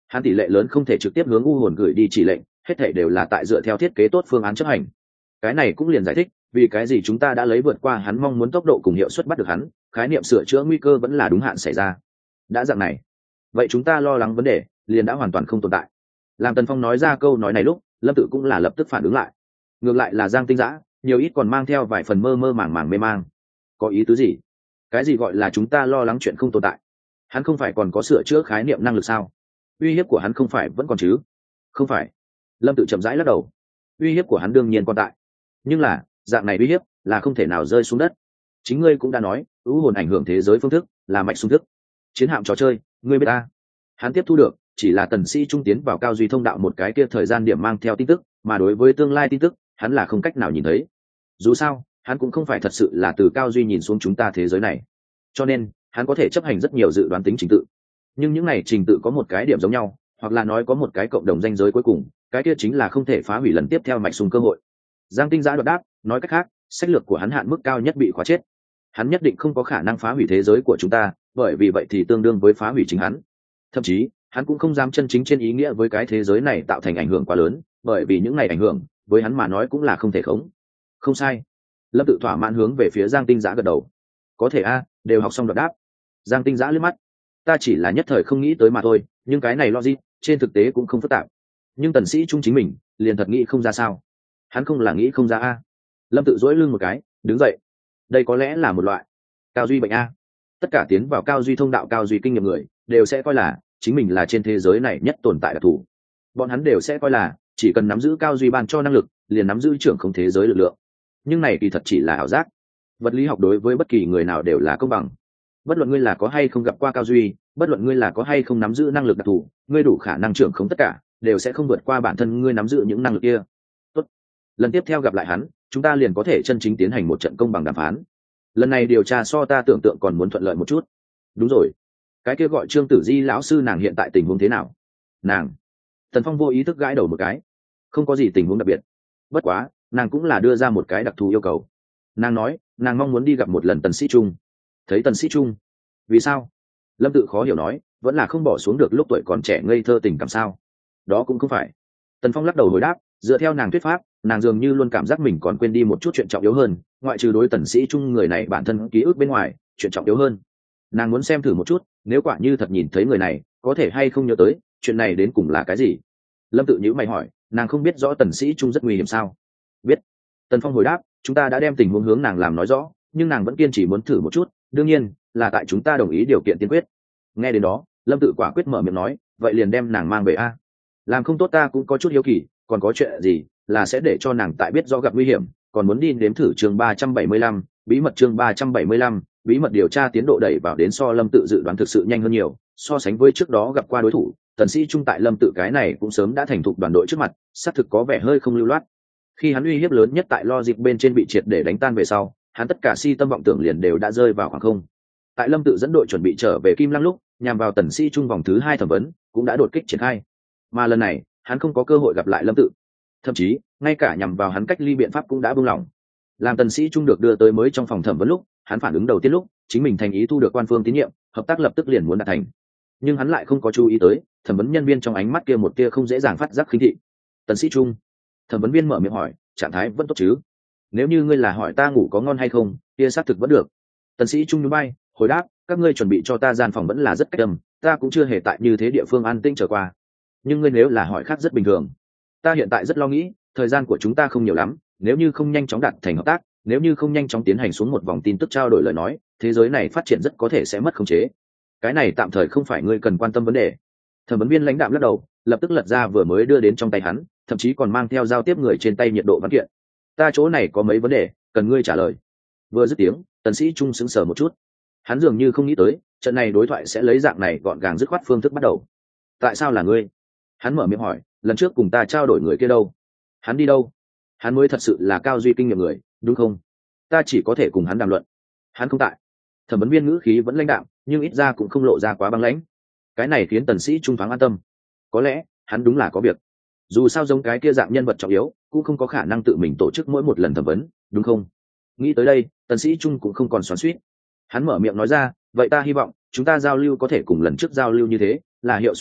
hắn tỷ lệ lớn không thể trực tiếp hướng u hồn gửi đi chỉ lệnh, hết thể đều là tại dựa theo thiết kế tốt phương án chấp hành. Cái này cũng liền giải thích vì cái gì chúng ta đã lấy vượt qua hắn mong muốn tốc độ cùng hiệu suất bắt được hắn, khái niệm sửa chữa nguy cơ vẫn là đúng hạn xảy ra. Đã dạng này, vậy chúng ta lo lắng vấn đề liền đã hoàn toàn không tồn tại. Làm Tần Phong nói ra câu nói này lúc, Lâm Tự cũng là lập tức phản ứng lại. Ngược lại là Giang Tinh Dã, nhiều ít còn mang theo vài phần mơ mơ màng màng mê mang. Có ý tứ gì? Cái gì gọi là chúng ta lo lắng chuyện không tồn tại? Hắn không phải còn có sửa chữa khái niệm năng lực sao? Uy hiếp của hắn không phải vẫn còn chứ? Không phải. Lâm Tự chậm rãi lắc đầu. Uy hiếp của hắn đương nhiên còn tại, nhưng là dạng này uy hiếp là không thể nào rơi xuống đất. Chính ngươi cũng đã nói, u hồn ảnh hưởng thế giới phương thức là mạch xung thức. Chiến hạm trò chơi, ngươi biết ta. Hắn tiếp thu được chỉ là tần sĩ trung tiến vào cao duy thông đạo một cái kia thời gian điểm mang theo tin tức, mà đối với tương lai tin tức hắn là không cách nào nhìn thấy. Dù sao hắn cũng không phải thật sự là từ cao duy nhìn xuống chúng ta thế giới này, cho nên hắn có thể chấp hành rất nhiều dự đoán tính trình tự. Nhưng những này trình tự có một cái điểm giống nhau, hoặc là nói có một cái cộng đồng ranh giới cuối cùng, cái kia chính là không thể phá hủy lần tiếp theo mạch xung cơ hội. Giang Tinh Dã đột đáp, nói cách khác sách lược của hắn hạn mức cao nhất bị khóa chết. Hắn nhất định không có khả năng phá hủy thế giới của chúng ta, bởi vì vậy thì tương đương với phá hủy chính hắn. Thậm chí hắn cũng không dám chân chính trên ý nghĩa với cái thế giới này tạo thành ảnh hưởng quá lớn, bởi vì những ngày ảnh hưởng với hắn mà nói cũng là không thể khống. Không sai. Lâm Tự thỏa mãn hướng về phía Giang Tinh Dã gật đầu. Có thể a, đều học xong đột đáp. Giang Tinh Dã liếc mắt. Ta chỉ là nhất thời không nghĩ tới mà thôi, nhưng cái này logic trên thực tế cũng không phức tạp. Nhưng tần sĩ trung chính mình liền thật nghĩ không ra sao? Hắn không là nghĩ không ra a. Lâm Tự duỗi lưng một cái, đứng dậy. Đây có lẽ là một loại cao duy bệnh a. Tất cả tiến vào cao duy thông đạo cao duy kinh nghiệm người đều sẽ coi là chính mình là trên thế giới này nhất tồn tại đặc thù. Bọn hắn đều sẽ coi là chỉ cần nắm giữ cao duy ban cho năng lực liền nắm giữ trưởng không thế giới lực lượng. Nhưng này kỳ thật chỉ là ảo giác. Vật lý học đối với bất kỳ người nào đều là công bằng. Bất luận ngươi là có hay không gặp qua cao duy, bất luận ngươi là có hay không nắm giữ năng lực đặc thù, ngươi đủ khả năng trưởng không tất cả đều sẽ không vượt qua bản thân ngươi nắm giữ những năng lực kia. Tốt, lần tiếp theo gặp lại hắn chúng ta liền có thể chân chính tiến hành một trận công bằng đàm phán. Lần này điều tra so ta tưởng tượng còn muốn thuận lợi một chút. Đúng rồi, cái kia gọi Trương Tử Di lão sư nàng hiện tại tình huống thế nào? Nàng. Tần Phong vô ý thức gãi đầu một cái. Không có gì tình huống đặc biệt, bất quá nàng cũng là đưa ra một cái đặc thù yêu cầu. Nàng nói nàng mong muốn đi gặp một lần Tần Sĩ Trung. Thấy Tần Sĩ Trung? Vì sao? Lâm Tự khó hiểu nói, vẫn là không bỏ xuống được lúc tuổi còn trẻ ngây thơ tình cảm sao? Đó cũng không phải. Tần Phong lắc đầu hồi đáp, dựa theo nàng thuyết pháp nàng dường như luôn cảm giác mình còn quên đi một chút chuyện trọng yếu hơn, ngoại trừ đối Tần Sĩ Trung người này bản thân ký ức bên ngoài, chuyện trọng yếu hơn nàng muốn xem thử một chút, nếu quả như thật nhìn thấy người này có thể hay không nhớ tới chuyện này đến cùng là cái gì. Lâm Tự nhíu mày hỏi, nàng không biết rõ Tần Sĩ Trung rất nguy hiểm sao? Biết. Tần Phong hồi đáp, chúng ta đã đem tình huống hướng nàng làm nói rõ, nhưng nàng vẫn kiên trì muốn thử một chút, đương nhiên là tại chúng ta đồng ý điều kiện tiên quyết. Nghe đến đó Lâm Tự quả quyết mở miệng nói, vậy liền đem nàng mang về a. Làm không tốt ta cũng có chút hiếu kỳ, còn có chuyện gì là sẽ để cho nàng tại biết rõ gặp nguy hiểm còn muốn đi nếm thử. Chương 375, bí mật. Chương 375, bí mật. Điều tra tiến độ đẩy vào đến so Lâm Tự dự đoán thực sự nhanh hơn nhiều, so sánh với trước đó gặp qua đối thủ, Tần Sĩ Trung tại Lâm Tự cái này cũng sớm đã thành thục đoàn đội trước mặt, xác thực có vẻ hơi không lưu loát. Khi hắn uy hiếp lớn nhất tại logic bên trên bị triệt để đánh tan về sau, hắn tất cả si tâm vọng tưởng liền đều đã rơi vào khoảng không. Tại Lâm Tự dẫn đội chuẩn bị trở về Kim Lăng lúc, nhằm vào Tần Sĩ Trung vòng thứ 2 thẩm vấn cũng đã đột kích triển khai. Mà lần này hắn không có cơ hội gặp lại Lâm Tự, thậm chí ngay cả nhằm vào hắn cách ly biện pháp cũng đã buông lỏng. Làm Tần Sĩ Trung được đưa tới mới trong phòng thẩm vấn lúc, hắn phản ứng đầu tiên lúc chính mình thành ý thu được quan phương tín nhiệm, hợp tác lập tức liền muốn đạt thành. Nhưng hắn lại không có chú ý tới thẩm vấn nhân viên trong ánh mắt kia một tia không dễ dàng phát giác khinh thị. Tần Sĩ Trung. Thẩm vấn viên mở miệng hỏi, trạng thái vẫn tốt chứ? Nếu như ngươi là hỏi ta ngủ có ngon hay không, kia xác thực vẫn được. Tần Sĩ Trung nhún vai, hồi đáp, các ngươi chuẩn bị cho ta gian phòng vẫn là rất cách âm, ta cũng chưa hề tại như thế địa phương an tĩnh trở qua. Nhưng ngươi nếu là hỏi khác rất bình thường. Ta hiện tại rất lo nghĩ, thời gian của chúng ta không nhiều lắm, nếu như không nhanh chóng đạt thành hợp tác, nếu như không nhanh chóng tiến hành xuống một vòng tin tức trao đổi lời nói, thế giới này phát triển rất có thể sẽ mất khống chế. Cái này tạm thời không phải ngươi cần quan tâm vấn đề. Thẩm vấn viên lãnh đạm lắc đầu, lập tức lật ra vừa mới đưa đến trong tay hắn, thậm chí còn mang theo giao tiếp người trên tay nhiệt độ văn kiện. Ta chỗ này có mấy vấn đề cần ngươi trả lời. Vừa dứt tiếng, Tần Sĩ Trung sững sờ một chút. Hắn dường như không nghĩ tới trận này đối thoại sẽ lấy dạng này gọn gàng dứt khoát phương thức bắt đầu. Tại sao là ngươi? Hắn mở miệng hỏi, lần trước cùng ta trao đổi người kia đâu? Hắn đi đâu? Hắn mới thật sự là cao duy kinh nghiệm người, đúng không? Ta chỉ có thể cùng hắn đàm luận. Hắn không tại. Thẩm vấn viên ngữ khí vẫn lãnh đạm, nhưng ít ra cũng không lộ ra quá băng lãnh. Cái này khiến Tần Sĩ Trung thoáng an tâm. Có lẽ hắn đúng là có việc. Dù sao giống cái kia dạng nhân vật trọng yếu cũng không có khả năng tự mình tổ chức mỗi một lần thẩm vấn, đúng không? Nghĩ tới đây, Tần Sĩ Trung cũng không còn xoắn xuýt. Hắn mở miệng nói ra, vậy ta hy vọng chúng ta giao lưu có thể cùng lần trước giao lưu như thế, là hiệu suất cao,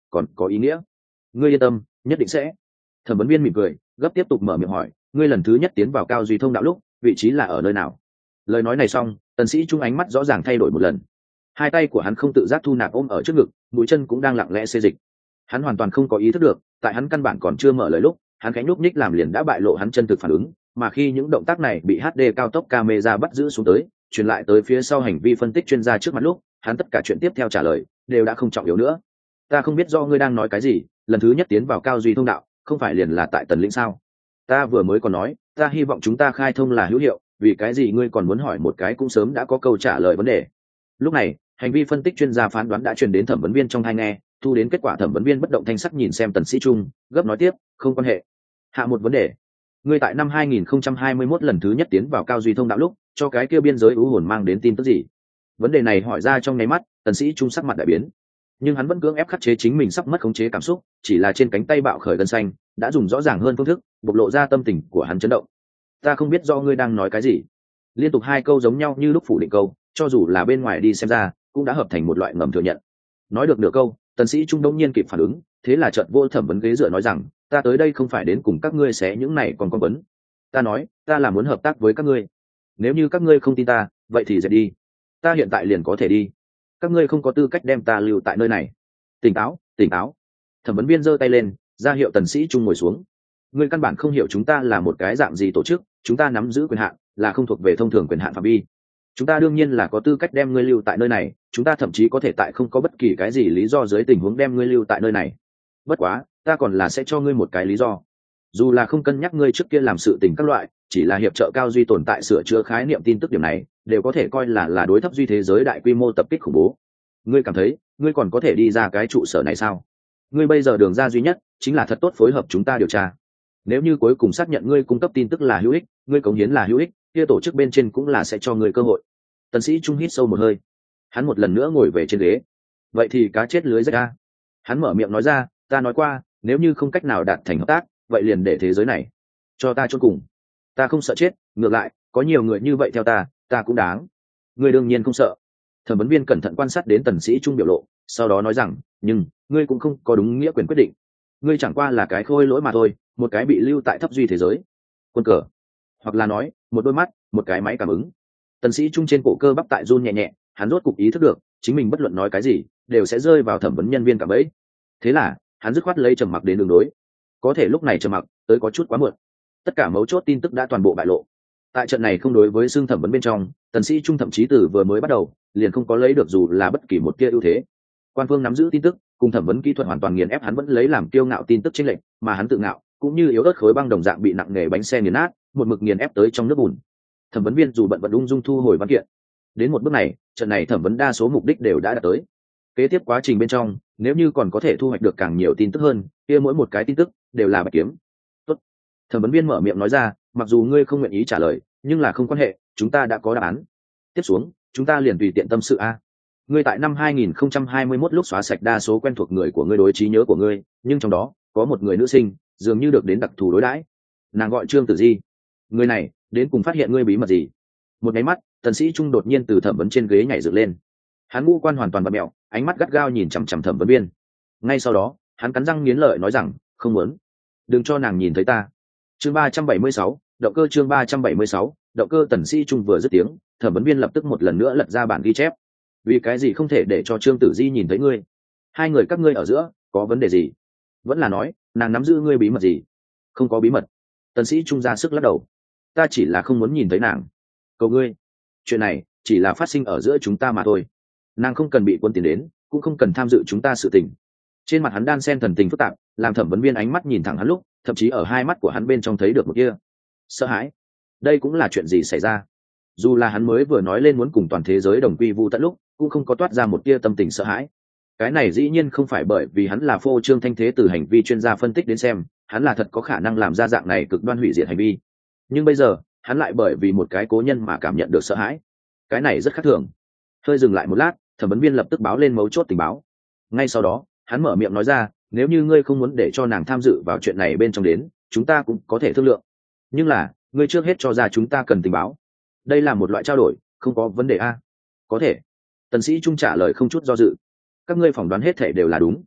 còn có ý nghĩa. Ngươi yên tâm, nhất định sẽ. Thẩm vấn viên mỉm cười, gấp tiếp tục mở miệng hỏi, ngươi lần thứ nhất tiến vào Cao Duy thông đạo lúc, vị trí là ở nơi nào? Lời nói này xong, tần sĩ trung ánh mắt rõ ràng thay đổi một lần. Hai tay của hắn không tự giác thu nạp ôm ở trước ngực, mũi chân cũng đang lặng lẽ xê dịch. Hắn hoàn toàn không có ý thức được, tại hắn căn bản còn chưa mở lời lúc, hắn cánh nhúc nhích làm liền đã bại lộ hắn chân thực phản ứng, mà khi những động tác này bị HD cao tốc camera bắt giữ xuống tới, truyền lại tới phía sau hành vi phân tích chuyên gia trước mặt lúc, hắn tất cả chuyện tiếp theo trả lời đều đã không trọng yếu nữa. Ta không biết do ngươi đang nói cái gì, lần thứ nhất tiến vào Cao Duy thông đạo, không phải liền là tại Tần Lĩnh sao? Ta vừa mới còn nói, ta hy vọng chúng ta khai thông là hữu hiệu, vì cái gì ngươi còn muốn hỏi một cái cũng sớm đã có câu trả lời vấn đề. Lúc này, hành vi phân tích chuyên gia phán đoán đã truyền đến thẩm vấn viên trong tai nghe, thu đến kết quả thẩm vấn viên bất động thanh sắc nhìn xem Tần Sĩ Trung, gấp nói tiếp, không quan hệ. Hạ một vấn đề. Ngươi tại năm 2021 lần thứ nhất tiến vào Cao Duy thông đạo lúc, cho cái kia biên giới u hồn mang đến tin tức gì? Vấn đề này hỏi ra trong nháy mắt, Tần Sĩ Trung sắc mặt đại biến. Nhưng hắn vẫn cưỡng ép khắc chế chính mình sắp mất khống chế cảm xúc, chỉ là trên cánh tay bạo khởi gân xanh, đã dùng rõ ràng hơn phương thức, bộc lộ ra tâm tình của hắn chấn động. Ta không biết do ngươi đang nói cái gì. Liên tục hai câu giống nhau như lúc phủ định câu, cho dù là bên ngoài đi xem ra, cũng đã hợp thành một loại ngầm thừa nhận. Nói được nửa câu, Tần Sĩ Trung đông nhiên kịp phản ứng, thế là chợt vô thẩm vấn ghế dựa nói rằng, ta tới đây không phải đến cùng các ngươi xé những này còn con vấn. Ta nói, ta là muốn hợp tác với các ngươi. Nếu như các ngươi không tin ta, vậy thì dẹp đi. Ta hiện tại liền có thể đi. Các ngươi không có tư cách đem ta lưu tại nơi này. Tỉnh táo, tỉnh táo. Thẩm vấn viên giơ tay lên, ra hiệu Tần Sĩ Trung ngồi xuống. Ngươi căn bản không hiểu chúng ta là một cái dạng gì tổ chức, chúng ta nắm giữ quyền hạn, là không thuộc về thông thường quyền hạn phạm vi. Chúng ta đương nhiên là có tư cách đem ngươi lưu tại nơi này, chúng ta thậm chí có thể tại không có bất kỳ cái gì lý do dưới tình huống đem ngươi lưu tại nơi này. Bất quá, ta còn là sẽ cho ngươi một cái lý do. Dù là không cân nhắc ngươi trước kia làm sự tình các loại, chỉ là hiệp trợ Cao Duy tồn tại sửa chữa khái niệm tin tức điểm này, đều có thể coi là đối thấp duy thế giới đại quy mô tập kích khủng bố. Ngươi cảm thấy, ngươi còn có thể đi ra cái trụ sở này sao? Ngươi bây giờ đường ra duy nhất chính là thật tốt phối hợp chúng ta điều tra. Nếu như cuối cùng xác nhận ngươi cung cấp tin tức là hữu ích, ngươi cống hiến là hữu ích, kia tổ chức bên trên cũng là sẽ cho ngươi cơ hội. Tần Sĩ Trung hít sâu một hơi, hắn một lần nữa ngồi về trên ghế. Vậy thì cá chết lưới rách ra. Hắn mở miệng nói ra, ta nói qua, nếu như không cách nào đạt thành hợp tác, vậy liền để thế giới này cho ta chôn cùng. Ta không sợ chết, ngược lại, có nhiều người như vậy theo ta cũng đáng. Ngươi đương nhiên không sợ. Thẩm vấn viên cẩn thận quan sát đến Tần Sĩ Trung biểu lộ, sau đó nói rằng, nhưng ngươi cũng không có đúng nghĩa quyền quyết định. Ngươi chẳng qua là cái khôi lỗi mà thôi, một cái bị lưu tại thấp duy thế giới quân cờ, hoặc là nói một đôi mắt, một cái máy cảm ứng. Tần Sĩ Trung trên cổ cơ bắp tại run nhẹ nhẹ, hắn rốt cục ý thức được chính mình bất luận nói cái gì đều sẽ rơi vào thẩm vấn nhân viên cả bẫy. Thế là hắn dứt khoát lấy trầm mặc đến đường đối. Có thể lúc này trầm mặc tới có chút quá muộn, tất cả mấu chốt tin tức đã toàn bộ bại lộ. Tại trận này không đối với xương thẩm vấn bên trong, Tần Sĩ Trung thậm chí từ vừa mới bắt đầu liền không có lấy được dù là bất kỳ một tia ưu thế. Quan phương nắm giữ tin tức cùng thẩm vấn kỹ thuật hoàn toàn nghiền ép hắn, vẫn lấy làm kiêu ngạo tin tức chênh lệch, mà hắn tự ngạo cũng như yếu ớt khối băng đồng dạng bị nặng nề bánh xe nghiền nát, một mực nghiền ép tới trong nước bùn. Thẩm vấn viên dù bận vận ung dung thu hồi văn kiện. Đến một bước này, trận này thẩm vấn đa số mục đích đều đã đạt tới. Kế tiếp quá trình bên trong, nếu như còn có thể thu hoạch được càng nhiều tin tức hơn, kia mỗi một cái tin tức đều là bạch kiếm. Tốt. Thẩm vấn viên mở miệng nói ra, mặc dù ngươi không nguyện ý trả lời, nhưng là không quan hệ, chúng ta đã có đáp án. Tiếp xuống, chúng ta liền tùy tiện tâm sự a. Ngươi tại năm 2021 lúc xóa sạch đa số quen thuộc người của ngươi đối trí nhớ của ngươi, nhưng trong đó có một người nữ sinh, dường như được đến đặc thù đối đãi. Nàng gọi Trương Tử Di. Người này đến cùng phát hiện ngươi bí mật gì? Một cái mắt, Tần Sĩ Trung đột nhiên từ thẩm vấn trên ghế nhảy dựng lên. Hắn ngũ quan hoàn toàn bặm mèo, ánh mắt gắt gao nhìn chằm chằm thẩm vấn viên. Ngay sau đó, hắn cắn răng nghiến lợi nói rằng, không muốn, đừng cho nàng nhìn thấy ta. Chương 376, động cơ. Chương 376, động cơ. Tần Sĩ Trung vừa dứt tiếng, thẩm vấn viên lập tức một lần nữa lật ra bản ghi chép. Vì cái gì không thể để cho Trương Tử Di nhìn thấy ngươi? Hai người các ngươi ở giữa có vấn đề gì? Vẫn là nói nàng nắm giữ ngươi bí mật gì? Không có bí mật. Tần Sĩ Trung ra sức lắc đầu. Ta chỉ là không muốn nhìn thấy nàng. Cầu ngươi, chuyện này chỉ là phát sinh ở giữa chúng ta mà thôi. Nàng không cần bị quân tiền đến, cũng không cần tham dự chúng ta sự tình. Trên mặt hắn đan xen thần tình phức tạp, làm thẩm vấn viên ánh mắt nhìn thẳng hắn lúc, thậm chí ở hai mắt của hắn bên trong thấy được một kia sợ hãi. Đây cũng là chuyện gì xảy ra? Dù là hắn mới vừa nói lên muốn cùng toàn thế giới đồng quy vu tận lúc, cũng không có toát ra một tia tâm tình sợ hãi. Cái này dĩ nhiên không phải bởi vì hắn là phô trương thanh thế, từ hành vi chuyên gia phân tích đến xem, hắn là thật có khả năng làm ra dạng này cực đoan hủy diệt hành vi. Nhưng bây giờ, hắn lại bởi vì một cái cố nhân mà cảm nhận được sợ hãi. Cái này rất khác thường. Hơi dừng lại một lát, thẩm vấn viên lập tức báo lên mấu chốt tình báo. Ngay sau đó, hắn mở miệng nói ra, nếu như ngươi không muốn để cho nàng tham dự vào chuyện này bên trong đến, chúng ta cũng có thể thương lượng. Nhưng là, ngươi trước hết cho ra chúng ta cần tình báo. Đây là một loại trao đổi, không có vấn đề a. Có thể. Tần Sĩ Trung trả lời không chút do dự. Các ngươi phỏng đoán hết thể đều là đúng.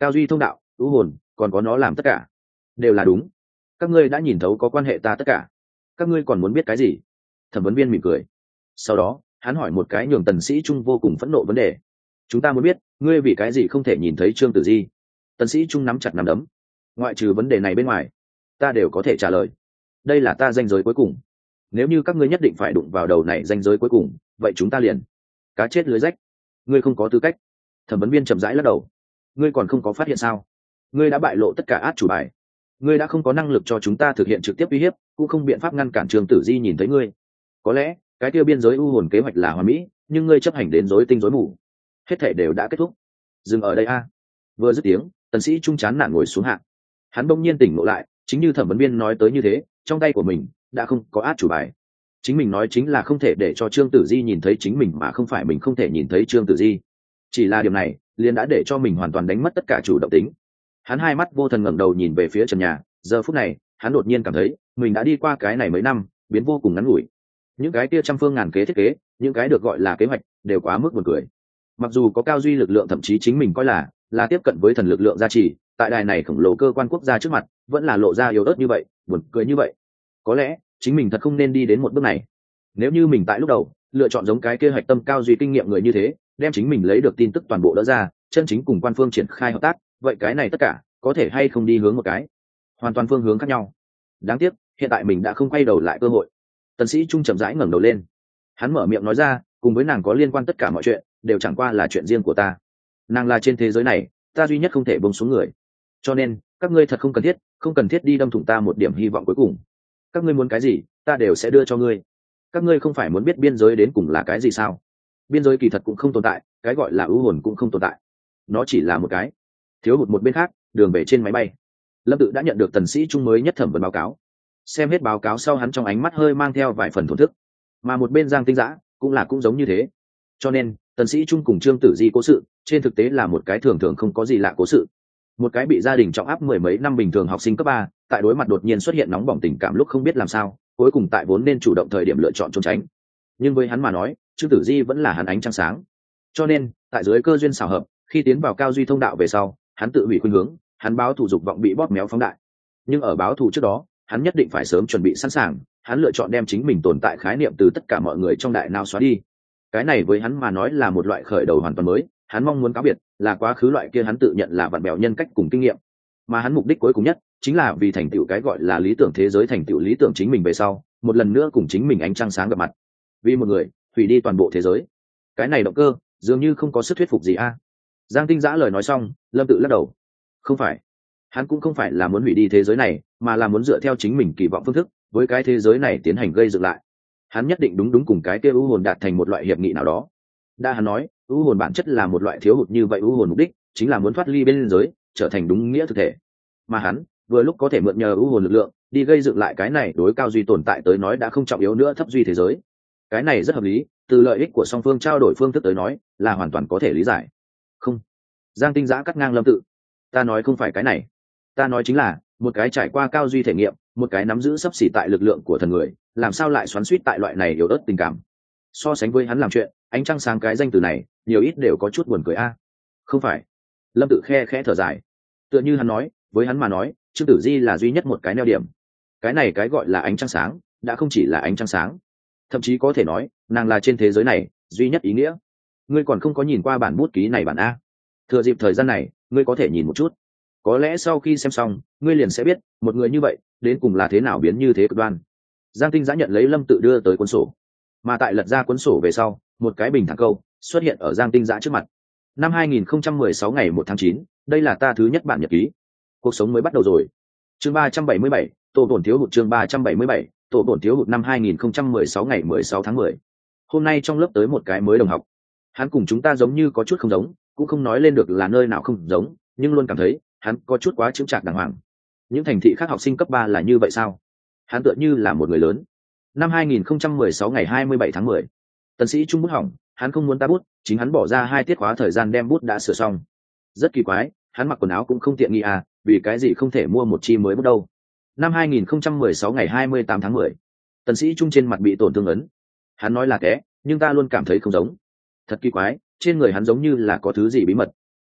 cao duy thông đạo, ưu hồn, còn có nó làm tất cả đều là đúng. Các ngươi đã nhìn thấu có quan hệ ta tất cả, các ngươi còn muốn biết cái gì? Thẩm vấn viên mỉm cười. Sau đó hắn hỏi một cái nhường Tần Sĩ Trung vô cùng phẫn nộ vấn đề. Chúng ta muốn biết ngươi vì cái gì không thể nhìn thấy Trương Tử Di. Tần Sĩ Trung nắm chặt nắm đấm. Ngoại trừ vấn đề này bên ngoài, ta đều có thể trả lời. Đây là ta ranh giới cuối cùng. Nếu như các ngươi nhất định phải đụng vào đầu này ranh giới cuối cùng, vậy chúng ta liền cá chết lưới rách. Ngươi không có tư cách. Thẩm vấn viên chậm rãi lắc đầu. Ngươi còn không có phát hiện sao? Ngươi đã bại lộ tất cả át chủ bài. Ngươi đã không có năng lực cho chúng ta thực hiện trực tiếp uy hiếp, cũng không biện pháp ngăn cản Trương Tử Di nhìn thấy ngươi. Có lẽ cái tiêu biên giới u hồn kế hoạch là hoàn mỹ, nhưng ngươi chấp hành đến rối tinh rối mù. Hết thảy đều đã kết thúc. Dừng ở đây a. Vừa dứt tiếng, Tần Sĩ Trung chán nản ngồi xuống hạ. Hắn bỗng nhiên tỉnh ngộ lại, chính như thẩm vấn viên nói tới như thế, trong tay của mình đã không có át chủ bài. Chính mình nói chính là không thể để cho Trương Tử Di nhìn thấy chính mình, mà không phải mình không thể nhìn thấy Trương Tử Di. Chỉ là điều này liền đã để cho mình hoàn toàn đánh mất tất cả chủ động tính. Hắn hai mắt vô thần ngẩng đầu nhìn về phía trần nhà, giờ phút này hắn đột nhiên cảm thấy mình đã đi qua cái này mấy năm biến vô cùng ngắn ngủi. Những cái kia trăm phương ngàn kế thiết kế, những cái được gọi là kế hoạch đều quá mức buồn cười. Mặc dù có cao duy lực lượng, thậm chí chính mình coi là tiếp cận với thần lực lượng gia trì, tại đài này khổng lồ cơ quan quốc gia trước mặt vẫn là lộ ra yếu ớt như vậy, buồn cười như vậy. Có lẽ chính mình thật không nên đi đến một bước này. Nếu như mình tại lúc đầu lựa chọn giống cái kế hoạch tâm cao duy kinh nghiệm người như thế, đem chính mình lấy được tin tức toàn bộ đỡ ra, chân chính cùng quan phương triển khai hợp tác, vậy cái này tất cả có thể hay không đi hướng một cái hoàn toàn phương hướng khác nhau. Đáng tiếc hiện tại mình đã không quay đầu lại cơ hội. Tần Sĩ Trung chậm rãi ngẩng đầu lên, hắn mở miệng nói ra, cùng với nàng có liên quan tất cả mọi chuyện đều chẳng qua là chuyện riêng của ta. Nàng là trên thế giới này ta duy nhất không thể buông xuống người, cho nên các ngươi thật không cần thiết đi đâm thủng ta một điểm hy vọng cuối cùng. Các ngươi muốn cái gì ta đều sẽ đưa cho ngươi. Các ngươi không phải muốn biết biên giới đến cùng là cái gì sao? Biên giới kỳ thật cũng không tồn tại, cái gọi là ưu hồn cũng không tồn tại, nó chỉ là một cái thiếu hụt. Một bên khác, đường về trên máy bay, Lâm Tự đã nhận được Tần Sĩ Trung mới nhất thẩm vấn báo cáo. Xem hết báo cáo sau, hắn trong ánh mắt hơi mang theo vài phần thổn thức, mà một bên Giang Tinh Dã cũng giống như thế. Cho nên Tần Sĩ Trung cùng Trương Tử Di cố sự trên thực tế là một cái thường thường không có gì lạ cố sự. Một cái bị gia đình trọng áp mười mấy năm bình thường học sinh cấp 3, tại đối mặt đột nhiên xuất hiện nóng bỏng tình cảm lúc không biết làm sao, cuối cùng tại vốn nên chủ động thời điểm lựa chọn trốn tránh. Nhưng với hắn mà nói, Trương Tử Di vẫn là hắn ánh trăng sáng. Cho nên tại dưới cơ duyên xảo hợp, khi tiến vào cao duy thông đạo về sau, hắn tự hủy khuynh hướng, hắn báo thù dục vọng bị bóp méo phóng đại. Nhưng ở báo thù trước đó, hắn nhất định phải sớm chuẩn bị sẵn sàng. Hắn lựa chọn đem chính mình tồn tại khái niệm từ tất cả mọi người trong đại não xóa đi. Cái này với hắn mà nói là một loại khởi đầu hoàn toàn mới. Hắn mong muốn cáo biệt là quá khứ loại kia hắn tự nhận là vặn bèo nhân cách cùng kinh nghiệm, mà hắn mục đích cuối cùng nhất chính là vì thành tựu cái gọi là lý tưởng thế giới, thành tựu lý tưởng chính mình về sau, một lần nữa cùng chính mình ánh trăng sáng gặp mặt. Vì một người hủy đi toàn bộ thế giới, cái này động cơ dường như không có sức thuyết phục gì a. Giang Tinh Dã lời nói xong, Lâm Tự lắc đầu. Không phải, hắn cũng không phải là muốn hủy đi thế giới này, mà là muốn dựa theo chính mình kỳ vọng phương thức với cái thế giới này tiến hành gây dựng lại. Hắn nhất định đúng cùng cái kia u hồn đạt thành một loại hiệp nghị nào đó. Đã hắn nói u hồn bản chất là một loại thiếu hụt, như vậy u hồn mục đích chính là muốn thoát ly bên giới, trở thành đúng nghĩa thực thể. Mà hắn vừa lúc có thể mượn nhờ u hồn lực lượng đi gây dựng lại cái này đối cao duy tồn tại tới nói đã không trọng yếu nữa thấp duy thế giới. Cái này rất hợp lý, từ lợi ích của song phương trao đổi phương thức tới nói là hoàn toàn có thể lý giải. Không, Giang Tinh Dã cắt ngang Lâm Tự. Ta nói không phải cái này, ta nói chính là một cái trải qua cao duy thể nghiệm, một cái nắm giữ xấp xỉ tại lực lượng của thần người, làm sao lại xoắn xuýt tại loại này yếu ớt tình cảm. So sánh với hắn làm chuyện, ánh trăng sáng cái danh từ này nhiều ít đều có chút buồn cười a. Không phải. Lâm Tự khe khẽ thở dài. Tựa như hắn nói, với hắn mà nói, Trương Tử Di là duy nhất một cái neo điểm. Cái này cái gọi là ánh trăng sáng đã không chỉ là ánh trăng sáng, thậm chí có thể nói nàng là trên thế giới này duy nhất ý nghĩa. Ngươi còn không có nhìn qua bản bút ký này bản a? Thừa dịp thời gian này ngươi có thể nhìn một chút, có lẽ sau khi xem xong ngươi liền sẽ biết một người như vậy đến cùng là thế nào biến như thế cực đoan. Giang Tinh Dã nhận lấy Lâm Tự đưa tới cuốn sổ, mà tại lật ra cuốn sổ về sau, một cái bình thẳng câu xuất hiện ở Giang Tinh Dã trước mặt. Năm 2016 ngày 1 tháng 9, đây là ta thứ nhất bản nhật ký. Cuộc sống mới bắt đầu rồi. Chương 377, Tô Bổn thiếu hụt. Chương 377, Tô Bổn thiếu hụt. Năm 2016 ngày 16 tháng 10. Hôm nay trong lớp tới một cái mới đồng học. Hắn cùng chúng ta giống như có chút không giống, cũng không nói lên được là nơi nào không giống, nhưng luôn cảm thấy hắn có chút quá chững chạc đàng hoàng. Những thành thị khác học sinh cấp 3 là như vậy sao? Hắn tựa như là một người lớn. Năm 2016 ngày 27 tháng 10. Tần Sĩ Trung bút hỏng, hắn không muốn ta bút, chính hắn bỏ ra 2 tiết khóa thời gian đem bút đã sửa xong. Rất kỳ quái, hắn mặc quần áo cũng không tiện nghi à, vì cái gì không thể mua một chi mới bút đâu. Năm 2016 ngày 28 tháng 10. Tần Sĩ Trung trên mặt bị tổn thương ấn. Hắn nói là té, nhưng ta luôn cảm thấy không giống. Thật kỳ quái, trên người hắn giống như là có thứ gì bí mật.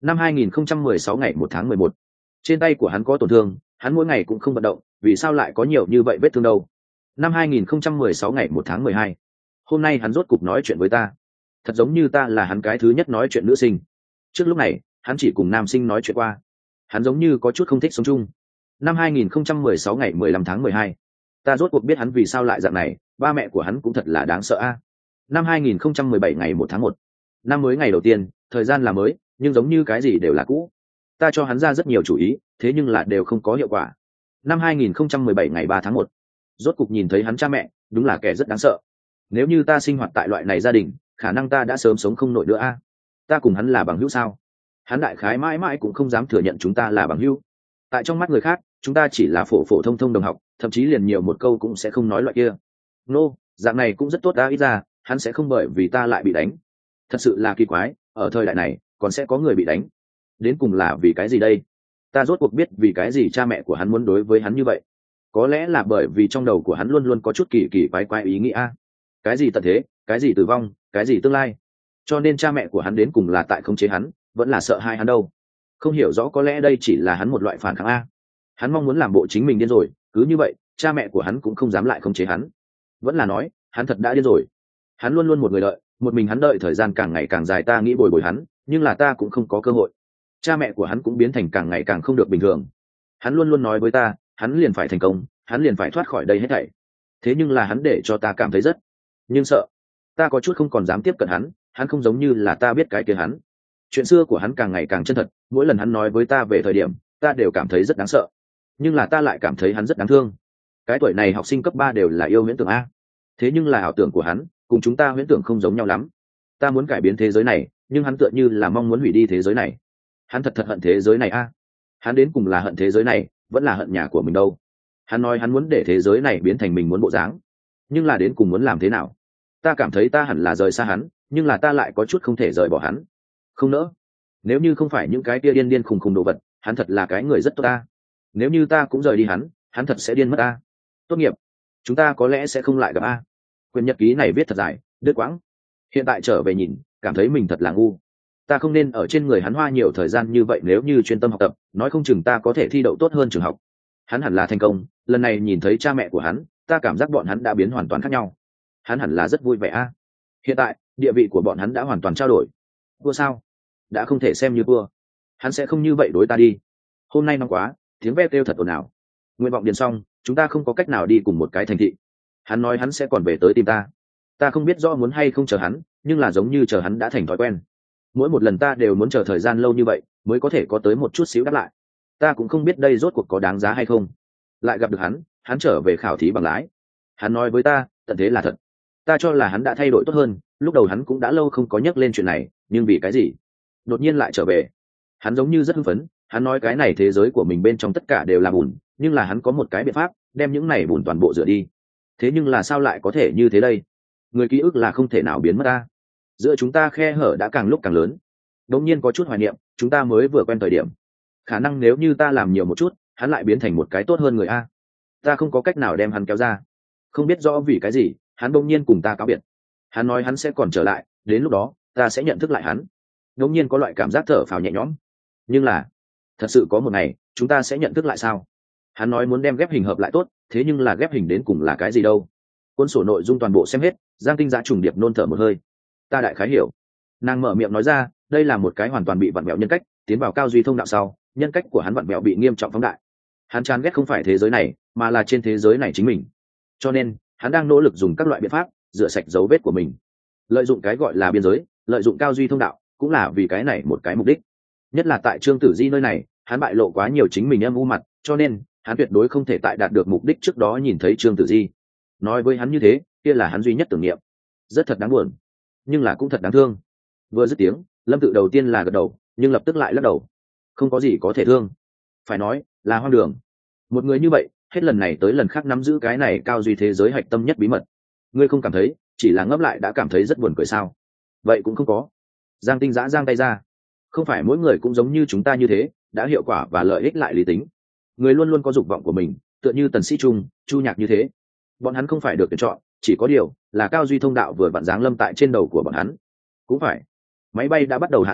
Năm 2016 ngày 1 tháng 11, trên tay của hắn có tổn thương, hắn mỗi ngày cũng không vận động, vì sao lại có nhiều như vậy vết thương đâu? Năm 2016 ngày 1 tháng 12, hôm nay hắn rốt cục nói chuyện với ta. Thật giống như ta là hắn cái thứ nhất nói chuyện nữ sinh. Trước lúc này, hắn chỉ cùng nam sinh nói chuyện qua. Hắn giống như có chút không thích sống chung. Năm 2016 ngày 15 tháng 12, ta rốt cuộc biết hắn vì sao lại dạng này, ba mẹ của hắn cũng thật là đáng sợ a. Năm 2017 ngày 1 tháng 1, năm mới ngày đầu tiên, thời gian là mới, nhưng giống như cái gì đều là cũ. Ta cho hắn ra rất nhiều chủ ý, thế nhưng là đều không có hiệu quả. Năm 2017 ngày 3 tháng 1, rốt cục nhìn thấy hắn cha mẹ, đúng là kẻ rất đáng sợ. Nếu như ta sinh hoạt tại loại này gia đình, khả năng ta đã sớm sống không nổi nữa a. Ta cùng hắn là bằng hữu sao? Hắn đại khái mãi mãi cũng không dám thừa nhận chúng ta là bằng hữu. Tại trong mắt người khác, chúng ta chỉ là phổ phổ thông thông đồng học, thậm chí liền nhiều một câu cũng sẽ không nói loại kia. Nô, dạng này cũng rất tốt đã, ít ra hắn sẽ không bởi vì ta lại bị đánh. Thật sự là kỳ quái, ở thời đại này còn sẽ có người bị đánh. Đến cùng là vì cái gì đây? Ta rốt cuộc biết vì cái gì cha mẹ của hắn muốn đối với hắn như vậy. Có lẽ là bởi vì trong đầu của hắn luôn luôn có chút kỳ kỳ quái quái ý nghĩa. Cái gì tận thế, cái gì tử vong, cái gì tương lai. Cho nên cha mẹ của hắn đến cùng là tại khống chế hắn, vẫn là sợ hai hắn đâu. Không hiểu rõ, có lẽ đây chỉ là hắn một loại phản kháng a. Hắn mong muốn làm bộ chính mình điên rồi, cứ như vậy cha mẹ của hắn cũng không dám lại khống chế hắn. Vẫn là nói hắn thật đã điên rồi. Hắn luôn luôn một người đợi, một mình hắn đợi thời gian càng ngày càng dài, ta nghĩ bồi bồi hắn, nhưng là ta cũng không có cơ hội. Cha mẹ của hắn cũng biến thành càng ngày càng không được bình thường. Hắn luôn luôn nói với ta, hắn liền phải thành công, hắn liền phải thoát khỏi đây hết thảy. Thế nhưng là hắn để cho ta cảm thấy rất nhưng sợ. Ta có chút không còn dám tiếp cận hắn, hắn không giống như là ta biết cái kia hắn. Chuyện xưa của hắn càng ngày càng chân thật, mỗi lần hắn nói với ta về thời điểm, ta đều cảm thấy rất đáng sợ. Nhưng là ta lại cảm thấy hắn rất đáng thương. Cái tuổi này học sinh cấp 3 đều là yêu huyễn tưởng a. Thế nhưng là ảo tưởng của hắn cùng chúng ta huyễn tưởng không giống nhau lắm. Ta muốn cải biến thế giới này, nhưng hắn tựa như là mong muốn hủy đi thế giới này. Hắn thật hận thế giới này a. Hắn đến cùng là hận thế giới này, vẫn là hận nhà của mình đâu. Hắn nói hắn muốn để thế giới này biến thành mình muốn bộ dáng, nhưng là đến cùng muốn làm thế nào? Ta cảm thấy ta hẳn là rời xa hắn, nhưng là ta lại có chút không thể rời bỏ hắn. Không nỡ. Nếu như không phải những cái kia điên điên khùng khùng đồ vật, hắn thật là cái người rất tốt ta. Nếu như ta cũng rời đi hắn thật sẽ điên mất ta. Tốt nghiệp, chúng ta có lẽ sẽ không lại gặp a. Quyển nhật ký này viết thật dài, đứt quãng. Hiện tại trở về nhìn, cảm thấy mình thật là ngu. Ta không nên ở trên người hắn hoa nhiều thời gian như vậy, nếu như chuyên tâm học tập, nói không chừng ta có thể thi đậu tốt hơn trường học. Hắn hẳn là thành công, lần này nhìn thấy cha mẹ của hắn, ta cảm giác bọn hắn đã biến hoàn toàn khác nhau. Hắn hẳn là rất vui vẻ a. Hiện tại, địa vị của bọn hắn đã hoàn toàn trao đổi. Vua sao? Đã không thể xem như vua. Hắn sẽ không như vậy đối ta đi. Hôm nay nóng quá, tiếng ve kêu thật ồn ào. Nguyện vọng điền xong, chúng ta không có cách nào đi cùng một cái thành thị. Hắn nói hắn sẽ còn về tới tìm ta. Ta không biết rõ muốn hay không chờ hắn, nhưng là giống như chờ hắn đã thành thói quen. Mỗi một lần ta đều muốn chờ thời gian lâu như vậy mới có thể có tới một chút xíu đáp lại. Ta cũng không biết đây rốt cuộc có đáng giá hay không. Lại gặp được hắn trở về khảo thí bằng lái. Hắn nói với ta, tận thế là thật. Ta cho là hắn đã thay đổi tốt hơn, lúc đầu hắn cũng đã lâu không có nhắc lên chuyện này, nhưng vì cái gì đột nhiên lại trở về? Hắn giống như rất hưng phấn, hắn nói cái này thế giới của mình bên trong tất cả đều là bùn, nhưng là hắn có một cái biện pháp đem những này bùn toàn bộ rửa đi. Thế nhưng là sao lại có thể như thế đây? Người ký ức là không thể nào biến mất ta. Giữa chúng ta khe hở đã càng lúc càng lớn. Đột nhiên có chút hoài niệm, chúng ta mới vừa quen thời điểm. Khả năng nếu như ta làm nhiều một chút, hắn lại biến thành một cái tốt hơn người a. Ta không có cách nào đem hắn kéo ra. Không biết rõ vì cái gì, hắn bỗng nhiên cùng ta cáo biệt. Hắn nói hắn sẽ còn trở lại, đến lúc đó ta sẽ nhận thức lại hắn. Đột nhiên có loại cảm giác thở phào nhẹ nhõm. Nhưng là, thật sự có một ngày chúng ta sẽ nhận thức lại sao? Hắn nói muốn đem ghép hình hợp lại tốt, thế nhưng là ghép hình đến cùng là cái gì đâu? Cuốn sổ nội dung toàn bộ xem hết, Giang Tinh Giã trùng điệp nôn thở một hơi. Ta đại khái hiểu. Nàng mở miệng nói ra, đây là một cái hoàn toàn bị vặn vẹo nhân cách, tiến vào cao duy thông đạo sau, nhân cách của hắn vặn vẹo bị nghiêm trọng phóng đại. Hắn chán ghét không phải thế giới này, mà là trên thế giới này chính mình. Cho nên, hắn đang nỗ lực dùng các loại biện pháp rửa sạch dấu vết của mình. Lợi dụng cái gọi là biên giới, lợi dụng cao duy thông đạo, cũng là vì cái này một cái mục đích. Nhất là tại Trương Tử Di nơi này, hắn bại lộ quá nhiều chính mình âm u mặt, cho nên hắn tuyệt đối không thể tại đạt được mục đích trước đó nhìn thấy Trương Tử Di. Nói với hắn như thế, kia là hắn duy nhất tưởng niệm. Rất thật đáng buồn, nhưng là cũng thật đáng thương. Vừa dứt tiếng, Lâm Tự đầu tiên là gật đầu, nhưng lập tức lại lắc đầu. Không có gì có thể thương, phải nói là hoang đường. Một người như vậy, hết lần này tới lần khác nắm giữ cái này cao duy thế giới hạch tâm nhất bí mật. Ngươi không cảm thấy chỉ là ngấp lại đã cảm thấy rất buồn cười sao? Vậy cũng không có. Giang Tinh Giã giang tay ra. Không phải mỗi người cũng giống như chúng ta như thế, đã hiệu quả và lợi ích lại lý tính. Người luôn luôn có dục vọng của mình, tựa như Tần Sĩ Trung, Chu Nhạc như thế. Bọn hắn không phải được tuyển chọn, chỉ có điều là cao duy thông đạo vừa vặn giáng lâm tại trên đầu của bọn hắn. Cũng phải. Máy bay đã bắt đầu hạ xuống,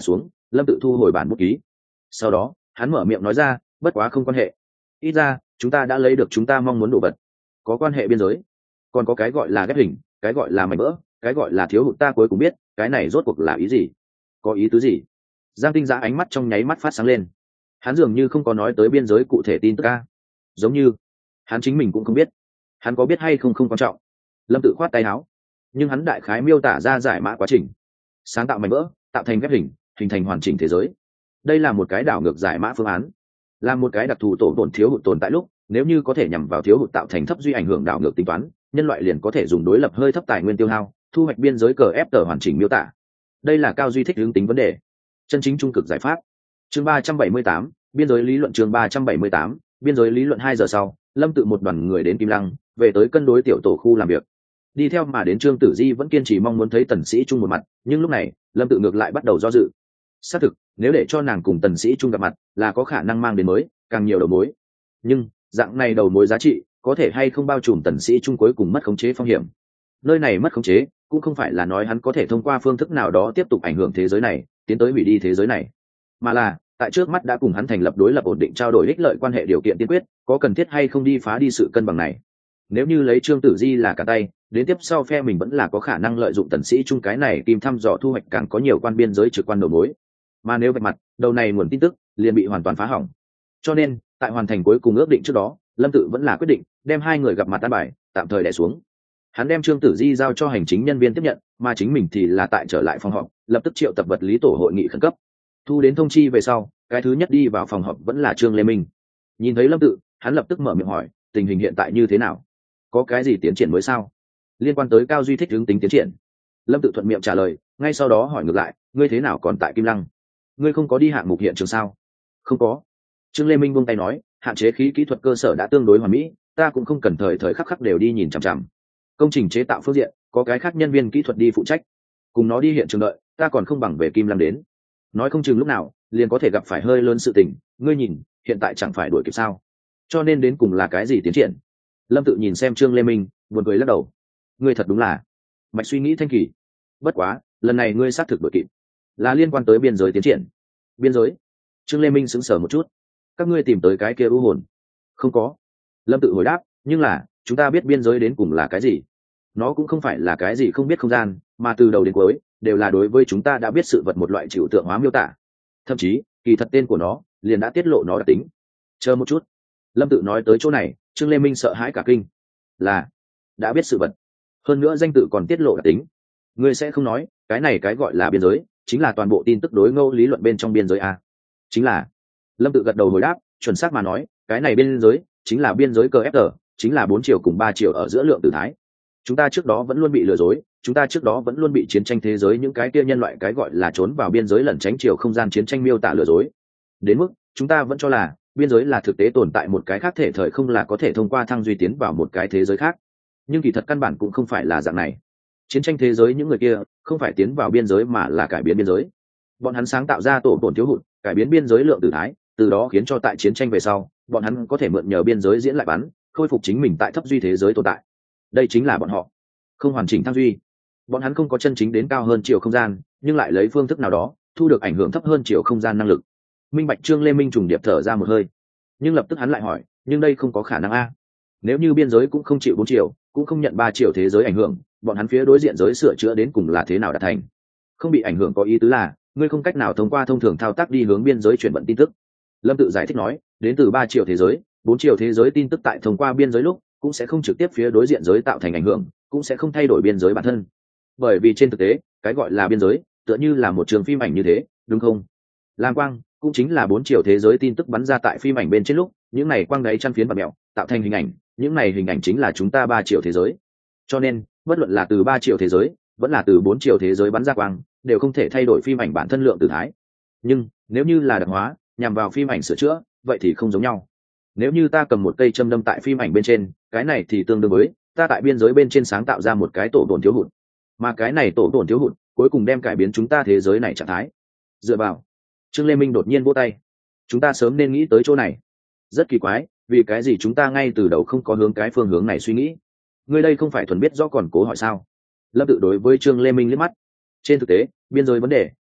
Lâm Tự thu hồi bản bút ký. Sau đó hắn mở miệng nói ra, bất quá không quan hệ, ít ra chúng ta đã lấy được chúng ta mong muốn đồ vật. Có quan hệ biên giới, còn có cái gọi là ghép hình, cái gọi là mảnh vỡ, cái gọi là thiếu hụt, ta cuối cùng biết cái này rốt cuộc là ý gì, có ý tứ gì. Giang Tinh Giã ánh mắt trong nháy mắt phát sáng lên. Hắn dường như không có nói tới biên giới cụ thể tin tức a, giống như hắn chính mình cũng không biết. Hắn có biết hay không không quan trọng. Lâm Tự khoát tay áo, nhưng hắn đại khái miêu tả ra giải mã quá trình, sáng tạo mảnh vỡ, tạo thành ghép hình, hình thành hoàn chỉnh thế giới. Đây là một cái đảo ngược giải mã phương án, là một cái đặc thù tổ tổn thiếu hụt tồn tại lúc, nếu như có thể nhằm vào thiếu hụt tạo thành thấp duy ảnh hưởng đảo ngược tính toán, nhân loại liền có thể dùng đối lập hơi thấp tài nguyên tiêu hao, thu hoạch biên giới cờ ép tờ hoàn chỉnh miêu tả. Đây là cao duy thích hướng tính vấn đề, chân chính trung cực giải pháp. Chương 378, biên giới lý luận. Chương 378, biên giới lý luận. 2 giờ sau, Lâm Tự một đoàn người đến Kim Lăng, về tới cân đối tiểu tổ khu làm việc. Đi theo mà đến Trương Tử Di vẫn kiên trì mong muốn thấy Tần Sĩ Trung một mặt, nhưng lúc này Lâm Tự ngược lại bắt đầu do dự. Xác thực, nếu để cho nàng cùng Tần Sĩ Trung gặp mặt, là có khả năng mang đến mới, càng nhiều đầu mối. Nhưng dạng này đầu mối giá trị có thể hay không bao trùm Tần Sĩ Trung cuối cùng mất khống chế phong hiểm. Nơi này mất khống chế cũng không phải là nói hắn có thể thông qua phương thức nào đó tiếp tục ảnh hưởng thế giới này, tiến tới hủy đi thế giới này, mà là tại trước mắt đã cùng hắn thành lập đối lập ổn định trao đổi ích lợi quan hệ điều kiện tiên quyết, có cần thiết hay không đi phá đi sự cân bằng này. Nếu như lấy Trương Tử Di là cả tay, đến tiếp sau phe mình vẫn là có khả năng lợi dụng Tần Sĩ Trung cái này kim thăm dò thu hoạch càng có nhiều quan biên giới trực quan đầu mối. Mà nếu vạch mặt, đầu này nguồn tin tức liền bị hoàn toàn phá hỏng. Cho nên tại hoàn thành cuối cùng ước định trước đó, Lâm Tự vẫn là quyết định đem hai người gặp mặt an bài tạm thời đè xuống. Hắn đem Trương Tử Di giao cho hành chính nhân viên tiếp nhận, mà chính mình thì là tại trở lại phòng họp, lập tức triệu tập vật lý tổ hội nghị khẩn cấp. Thu đến thông chi về sau, cái thứ nhất đi vào phòng họp vẫn là Trương Lê Minh. Nhìn thấy Lâm Tự, hắn lập tức mở miệng hỏi, tình hình hiện tại như thế nào, có cái gì tiến triển mới sao? Liên quan tới cao duy thích hướng tính tiến triển. Lâm Tự thuận miệng trả lời, ngay sau đó hỏi ngược lại, ngươi thế nào còn tại Kim Lăng? Ngươi không có đi hạng mục hiện trường sao? Không có. Trương Lê Minh buông tay nói, hạn chế khí kỹ thuật cơ sở đã tương đối hoàn mỹ, ta cũng không cần thời thời khắc khắc đều đi nhìn chằm chằm. Công trình chế tạo phương diện có cái khác nhân viên kỹ thuật đi phụ trách, cùng nó đi hiện trường đợi, ta còn không bằng về Kim Lăng đến, nói không chừng lúc nào liền có thể gặp phải hơi lớn sự tình, ngươi nhìn hiện tại chẳng phải đuổi kịp sao? Cho nên đến cùng là cái gì tiến triển? Lâm Tự nhìn xem Trương Lê Minh, buồn cười lắc đầu, ngươi thật đúng là mạch suy nghĩ thanh kỳ. Bất quá lần này ngươi xác thực đuổi kịp, là liên quan tới biên giới tiến triển. Biên giới? Trương Lê Minh sững sờ một chút, các ngươi tìm tới cái kia u hồn? Không có. Lâm Tự hồi đáp, nhưng là chúng ta biết biên giới đến cùng là cái gì. Nó cũng không phải là cái gì không biết không gian, mà từ đầu đến cuối đều là đối với chúng ta đã biết sự vật một loại trừu tượng hóa miêu tả. Thậm chí kỳ thật tên của nó liền đã tiết lộ nó đặc tính. Chờ một chút. Lâm Tự nói tới chỗ này, Trương Lê Minh sợ hãi cả kinh. Là đã biết sự vật, hơn nữa danh tự còn tiết lộ đặc tính. Ngươi sẽ không nói cái này cái gọi là biên giới chính là toàn bộ tin tức đối ngẫu lý luận bên trong biên giới à? Chính là. Lâm Tự gật đầu hồi đáp, chuẩn xác mà nói cái này biên giới chính là biên giới cờ FT, chính là 4 chiều cùng 3 chiều ở giữa lượng tử thái. Chúng ta trước đó vẫn luôn bị lừa dối, chúng ta trước đó vẫn luôn bị chiến tranh thế giới những cái kia nhân loại cái gọi là trốn vào biên giới lẩn tránh chiều không gian chiến tranh miêu tả lừa dối. Đến mức chúng ta vẫn cho là biên giới là thực tế tồn tại một cái khác thể thời không, là có thể thông qua thăng duy tiến vào một cái thế giới khác. Nhưng kỳ thật căn bản cũng không phải là dạng này. Chiến tranh thế giới những người kia không phải tiến vào biên giới mà là cải biến biên giới. Bọn hắn sáng tạo ra tổ tổn thiếu hụt, cải biến biên giới lượng tử thái, từ đó khiến cho tại chiến tranh về sau, bọn hắn có thể mượn nhờ biên giới diễn lại bắn, khôi phục chính mình tại thấp duy thế giới tồn tại. Đây chính là bọn họ không hoàn chỉnh thăng duy. Bọn hắn không có chân chính đến cao hơn chiều không gian, nhưng lại lấy phương thức nào đó thu được ảnh hưởng thấp hơn chiều không gian năng lực. Minh bạch. Trương Lê Minh trùng điệp thở ra một hơi, nhưng lập tức hắn lại hỏi, nhưng đây không có khả năng a. Nếu như biên giới cũng không chịu 4 chiều, cũng không nhận 3 chiều thế giới ảnh hưởng, bọn hắn phía đối diện giới sửa chữa đến cùng là thế nào đạt thành? Không bị ảnh hưởng có ý tứ là ngươi không cách nào thông qua thông thường thao tác đi hướng biên giới chuyển vận tin tức. Lâm Tự giải thích nói, đến từ 3 chiều thế giới, 4 chiều thế giới tin tức tại thông qua biên giới lúc cũng sẽ không trực tiếp phía đối diện giới tạo thành ảnh hưởng, cũng sẽ không thay đổi biên giới bản thân. Bởi vì trên thực tế cái gọi là biên giới tựa như là một trường phim ảnh như thế, đúng không? Lam quang cũng chính là 4 chiều thế giới tin tức bắn ra tại phim ảnh bên trên lúc, những này quang đáy chăn phiến và mẹo tạo thành hình ảnh, những này hình ảnh chính là chúng ta 3 chiều thế giới. Cho nên bất luận là từ 3 chiều thế giới vẫn là từ 4 chiều thế giới bắn ra quang, đều không thể thay đổi phim ảnh bản thân lượng tử thái. Nhưng nếu như là đặc hóa nhằm vào phim ảnh sửa chữa, vậy thì không giống nhau. Nếu như ta cầm một cây châm đâm tại phim ảnh bên trên, cái này thì tương đương với ta tại biên giới bên trên sáng tạo ra một cái tổ tổn thiếu hụt, mà cái này tổ tổn thiếu hụt cuối cùng đem cải biến chúng ta thế giới này trạng thái. Dựa vào. Trương Lê Minh đột nhiên vỗ tay, chúng ta sớm nên nghĩ tới chỗ này. Rất kỳ quái, vì cái gì chúng ta ngay từ đầu không có hướng cái phương hướng này suy nghĩ? Ngươi đây không phải thuần biết rõ còn cố hỏi sao? Lâm Tự đối với Trương Lê Minh liếc mắt. Trên thực tế biên giới vấn đề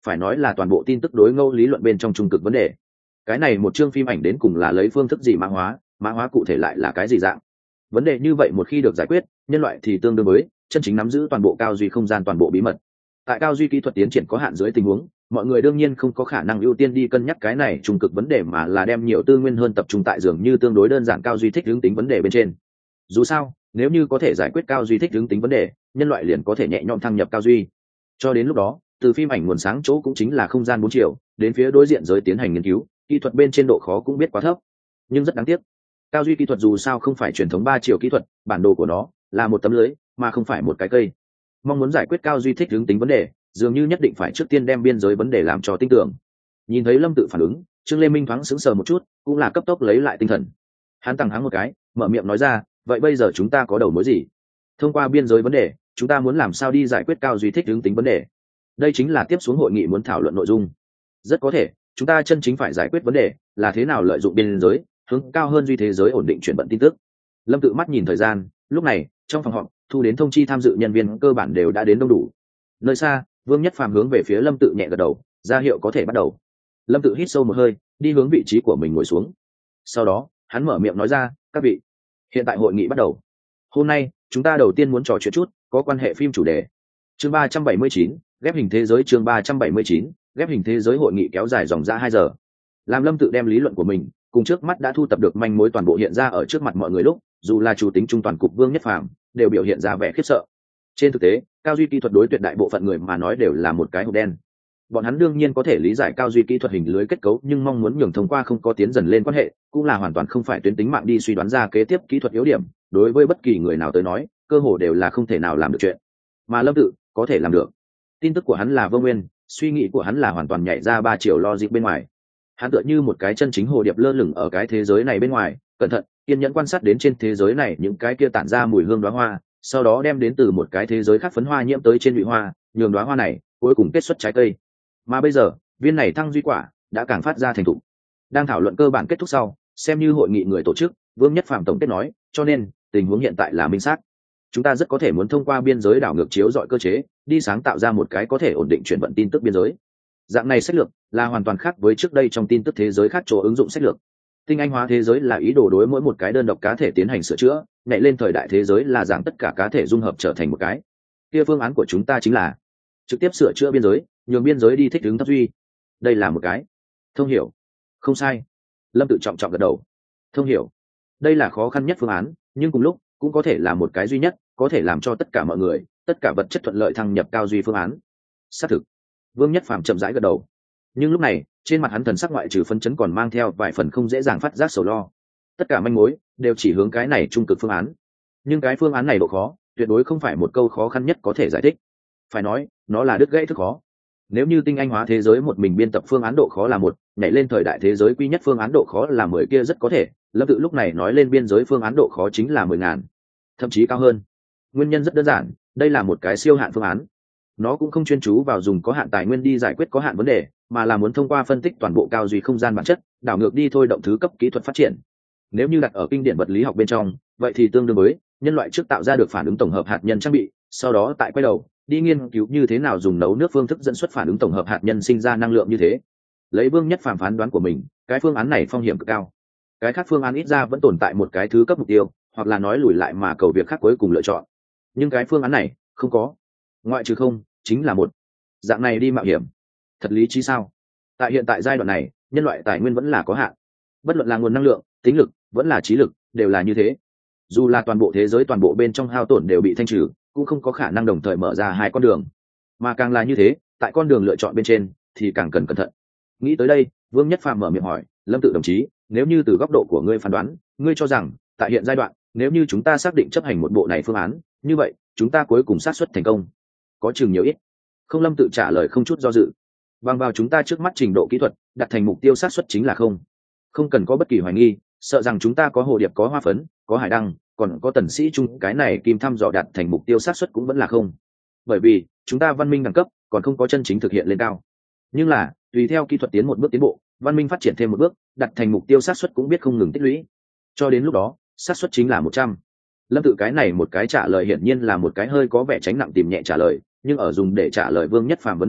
phải nói là toàn bộ tin tức đối ngẫu lý luận bên trong trung cực vấn đề. Cái này một chương phim ảnh đến cùng là lấy phương thức gì mã hóa cụ thể lại là cái gì dạng. Vấn đề như vậy một khi được giải quyết, nhân loại thì tương đương với chân chính nắm giữ toàn bộ cao duy không gian toàn bộ bí mật. Tại cao duy kỹ thuật tiến triển có hạn dưới tình huống, mọi người đương nhiên không có khả năng ưu tiên đi cân nhắc cái này trung cực vấn đề, mà là đem nhiều tư nguyên hơn tập trung tại dường như tương đối đơn giản cao duy thích ứng tính vấn đề bên trên. Dù sao, nếu như có thể giải quyết cao duy thích ứng tính vấn đề, nhân loại liền có thể nhẹ nhõm thăng nhập cao duy. Cho đến lúc đó, từ phim ảnh nguồn sáng chỗ cũng chính là không gian 4 chiều, đến phía đối diện giới tiến hành nghiên cứu, kỹ thuật bên trên độ khó cũng biết quá thấp. Nhưng rất đáng tiếc, cao duy kỹ thuật dù sao không phải truyền thống 3 chiều kỹ thuật, bản đồ của nó là một tấm lưới mà không phải một cái cây. Mong muốn giải quyết cao duy thích ứng tính vấn đề, dường như nhất định phải trước tiên đem biên giới vấn đề làm cho tinh tưởng. Nhìn thấy Lâm Tự phản ứng, Trương Lê Minh thoáng sững sờ một chút, cũng là cấp tốc lấy lại tinh thần. Hắn tăng hắng một cái, mở miệng nói ra, vậy bây giờ chúng ta có đầu mối gì? Thông qua biên giới vấn đề, chúng ta muốn làm sao đi giải quyết cao duy thích ứng tính vấn đề? Đây chính là tiếp xuống hội nghị muốn thảo luận nội dung. Rất có thể, chúng ta chân chính phải giải quyết vấn đề là thế nào lợi dụng biên giới, hướng cao hơn duy thế giới ổn định chuyển vận tin tức. Lâm Tự mắt nhìn thời gian, lúc này, trong phòng họp, thu đến thông chi tham dự nhân viên cơ bản đều đã đến đông đủ. Nơi xa, Vương Nhất Phàm hướng về phía Lâm Tự nhẹ gật đầu, ra hiệu có thể bắt đầu. Lâm Tự hít sâu một hơi, đi hướng vị trí của mình ngồi xuống. Sau đó, hắn mở miệng nói ra, các vị, hiện tại hội nghị bắt đầu. Hôm nay, chúng ta đầu tiên muốn trò chuyện chút có quan hệ phim chủ đề. Chương 379, ghép hình thế giới. Chương 379, ghép hình thế giới. Hội nghị kéo dài dòng ra 2 giờ. Làm Lâm Tự đem lý luận của mình cùng trước mắt đã thu tập được manh mối toàn bộ hiện ra ở trước mặt mọi người lúc, dù là chủ tính trung toàn cục Vương Nhất Phàm đều biểu hiện ra vẻ khiếp sợ. Trên thực tế, cao duy kỹ thuật đối tuyệt đại bộ phận người mà nói đều là một cái hộp đen. Bọn hắn đương nhiên có thể lý giải cao duy kỹ thuật hình lưới kết cấu, nhưng mong muốn nhường thông qua không có tiến dần lên quan hệ, cũng là hoàn toàn không phải tuyến tính mạng đi suy đoán ra kế tiếp kỹ thuật yếu điểm, đối với bất kỳ người nào tới nói, cơ hồ đều là không thể nào làm được chuyện. Mà Lâm Tự có thể làm được. Tin tức của hắn là vô nguyên, suy nghĩ của hắn là hoàn toàn nhảy ra 3 chiều logic bên ngoài. Hắn tựa như một cái chân chính hồ điệp lơ lửng ở cái thế giới này bên ngoài, cẩn thận, kiên nhẫn quan sát đến trên thế giới này những cái kia tản ra mùi hương đóa hoa, sau đó đem đến từ một cái thế giới khác phấn hoa nhiễm tới trên nhụy hoa, nhường đóa hoa này cuối cùng kết xuất trái cây. Mà bây giờ, viên này thăng duy quả đã càng phát ra thành thục. Đang thảo luận cơ bản kết thúc sau, xem như hội nghị người tổ chức, Vương Nhất Phàm tổng kết nói, cho nên tình huống hiện tại là minh xác. Chúng ta rất có thể muốn thông qua biên giới đảo ngược chiếu dọi cơ chế, đi sáng tạo ra một cái có thể ổn định chuyển vận tin tức biên giới. Dạng này sách lược là hoàn toàn khác với trước đây trong tin tức thế giới khác chỗ ứng dụng sách lược. Tinh anh hóa thế giới là ý đồ đối mỗi một cái đơn độc cá thể tiến hành sửa chữa, nhảy lên thời đại thế giới là dạng tất cả cá thể dung hợp trở thành một cái. Kia phương án của chúng ta chính là trực tiếp sửa chữa biên giới, nhường biên giới đi thích ứng thấp duy. Đây là một cái. Thông hiểu. Không sai. Lâm Tự trọng trọng gật đầu. Thông hiểu. Đây là khó khăn nhất phương án, nhưng cùng lúc cũng có thể là một cái duy nhất, có thể làm cho tất cả mọi người, tất cả vật chất thuận lợi thăng nhập cao duy phương án. Xác thực. Vương Nhất Phàm chậm rãi gật đầu. Nhưng lúc này, trên mặt hắn thần sắc ngoại trừ phấn chấn còn mang theo vài phần không dễ dàng phát giác sầu lo. Tất cả manh mối đều chỉ hướng cái này trung cực phương án. Nhưng cái phương án này độ khó, tuyệt đối không phải một câu khó khăn nhất có thể giải thích. Phải nói, nó là đứt gãy thức khó. Nếu như tinh anh hóa thế giới một mình biên tập phương án độ khó là 1, nhảy lên thời đại thế giới quy nhất phương án độ khó là 10, kia rất có thể, Lâm Tự lúc này nói lên biên giới phương án độ khó chính là 10.000, thậm chí cao hơn. Nguyên nhân rất đơn giản, đây là một cái siêu hạn phương án. Nó cũng không chuyên chú vào dùng có hạn tài nguyên đi giải quyết có hạn vấn đề, mà là muốn thông qua phân tích toàn bộ cao duy không gian bản chất, đảo ngược đi thôi động thứ cấp kỹ thuật phát triển. Nếu như đặt ở kinh điển vật lý học bên trong, vậy thì tương đương với nhân loại trước tạo ra được phản ứng tổng hợp hạt nhân trang bị, sau đó tại quay đầu đi nghiên cứu như thế nào dùng nấu nước phương thức dẫn xuất phản ứng tổng hợp hạt nhân sinh ra năng lượng như thế. Lấy Vương Nhất Phàm phán đoán của mình, cái phương án này phong hiểm cực cao. Cái khác phương án ít ra vẫn tồn tại một cái thứ cấp mục tiêu, hoặc là nói lùi lại mà cầu việc khác cuối cùng lựa chọn. Nhưng cái phương án này không có, ngoại trừ không chính là 1. Dạng này đi mạo hiểm, thật lý trí sao? Tại hiện tại giai đoạn này, nhân loại tài nguyên vẫn là có hạn, bất luận là nguồn năng lượng, tính lực, vẫn là trí lực, đều là như thế. Dù là toàn bộ thế giới toàn bộ bên trong hao tổn đều bị thanh trừ, cũng không có khả năng đồng thời mở ra 2 con đường. Mà càng là như thế, tại con đường lựa chọn bên trên thì càng cần cẩn thận. Nghĩ tới đây, Vương Nhất Phàm mở miệng hỏi, Lâm Tự đồng chí, nếu như từ góc độ của ngươi phán đoán, ngươi cho rằng tại hiện giai đoạn, nếu như chúng ta xác định chấp hành một bộ này phương án, như vậy chúng ta cuối cùng xác suất thành công có chừng nhiều ít? Không. Lâm Tự trả lời không chút do dự. Bằng vào chúng ta trước mắt trình độ kỹ thuật, đặt thành mục tiêu xác suất chính là không. Không cần có bất kỳ hoài nghi, sợ rằng chúng ta có hồ điệp, có hoa phấn, có hải đăng, còn có tần sĩ trung cái này kim thăm dò đạt thành mục tiêu xác suất cũng vẫn là không. Bởi vì chúng ta văn minh đẳng cấp còn không có chân chính thực hiện lên cao. Nhưng là tùy theo kỹ thuật tiến một bước tiến bộ, văn minh phát triển thêm một bước, đặt thành mục tiêu xác suất cũng biết không ngừng tích lũy. Cho đến lúc đó, xác suất chính là 100. Lâm Tự cái này một cái trả lời hiển nhiên là một cái hơi có vẻ tránh nặng tìm nhẹ trả lời, nhưng ở dùng để trả lời Vương Nhất Phàm vấn đề lúc,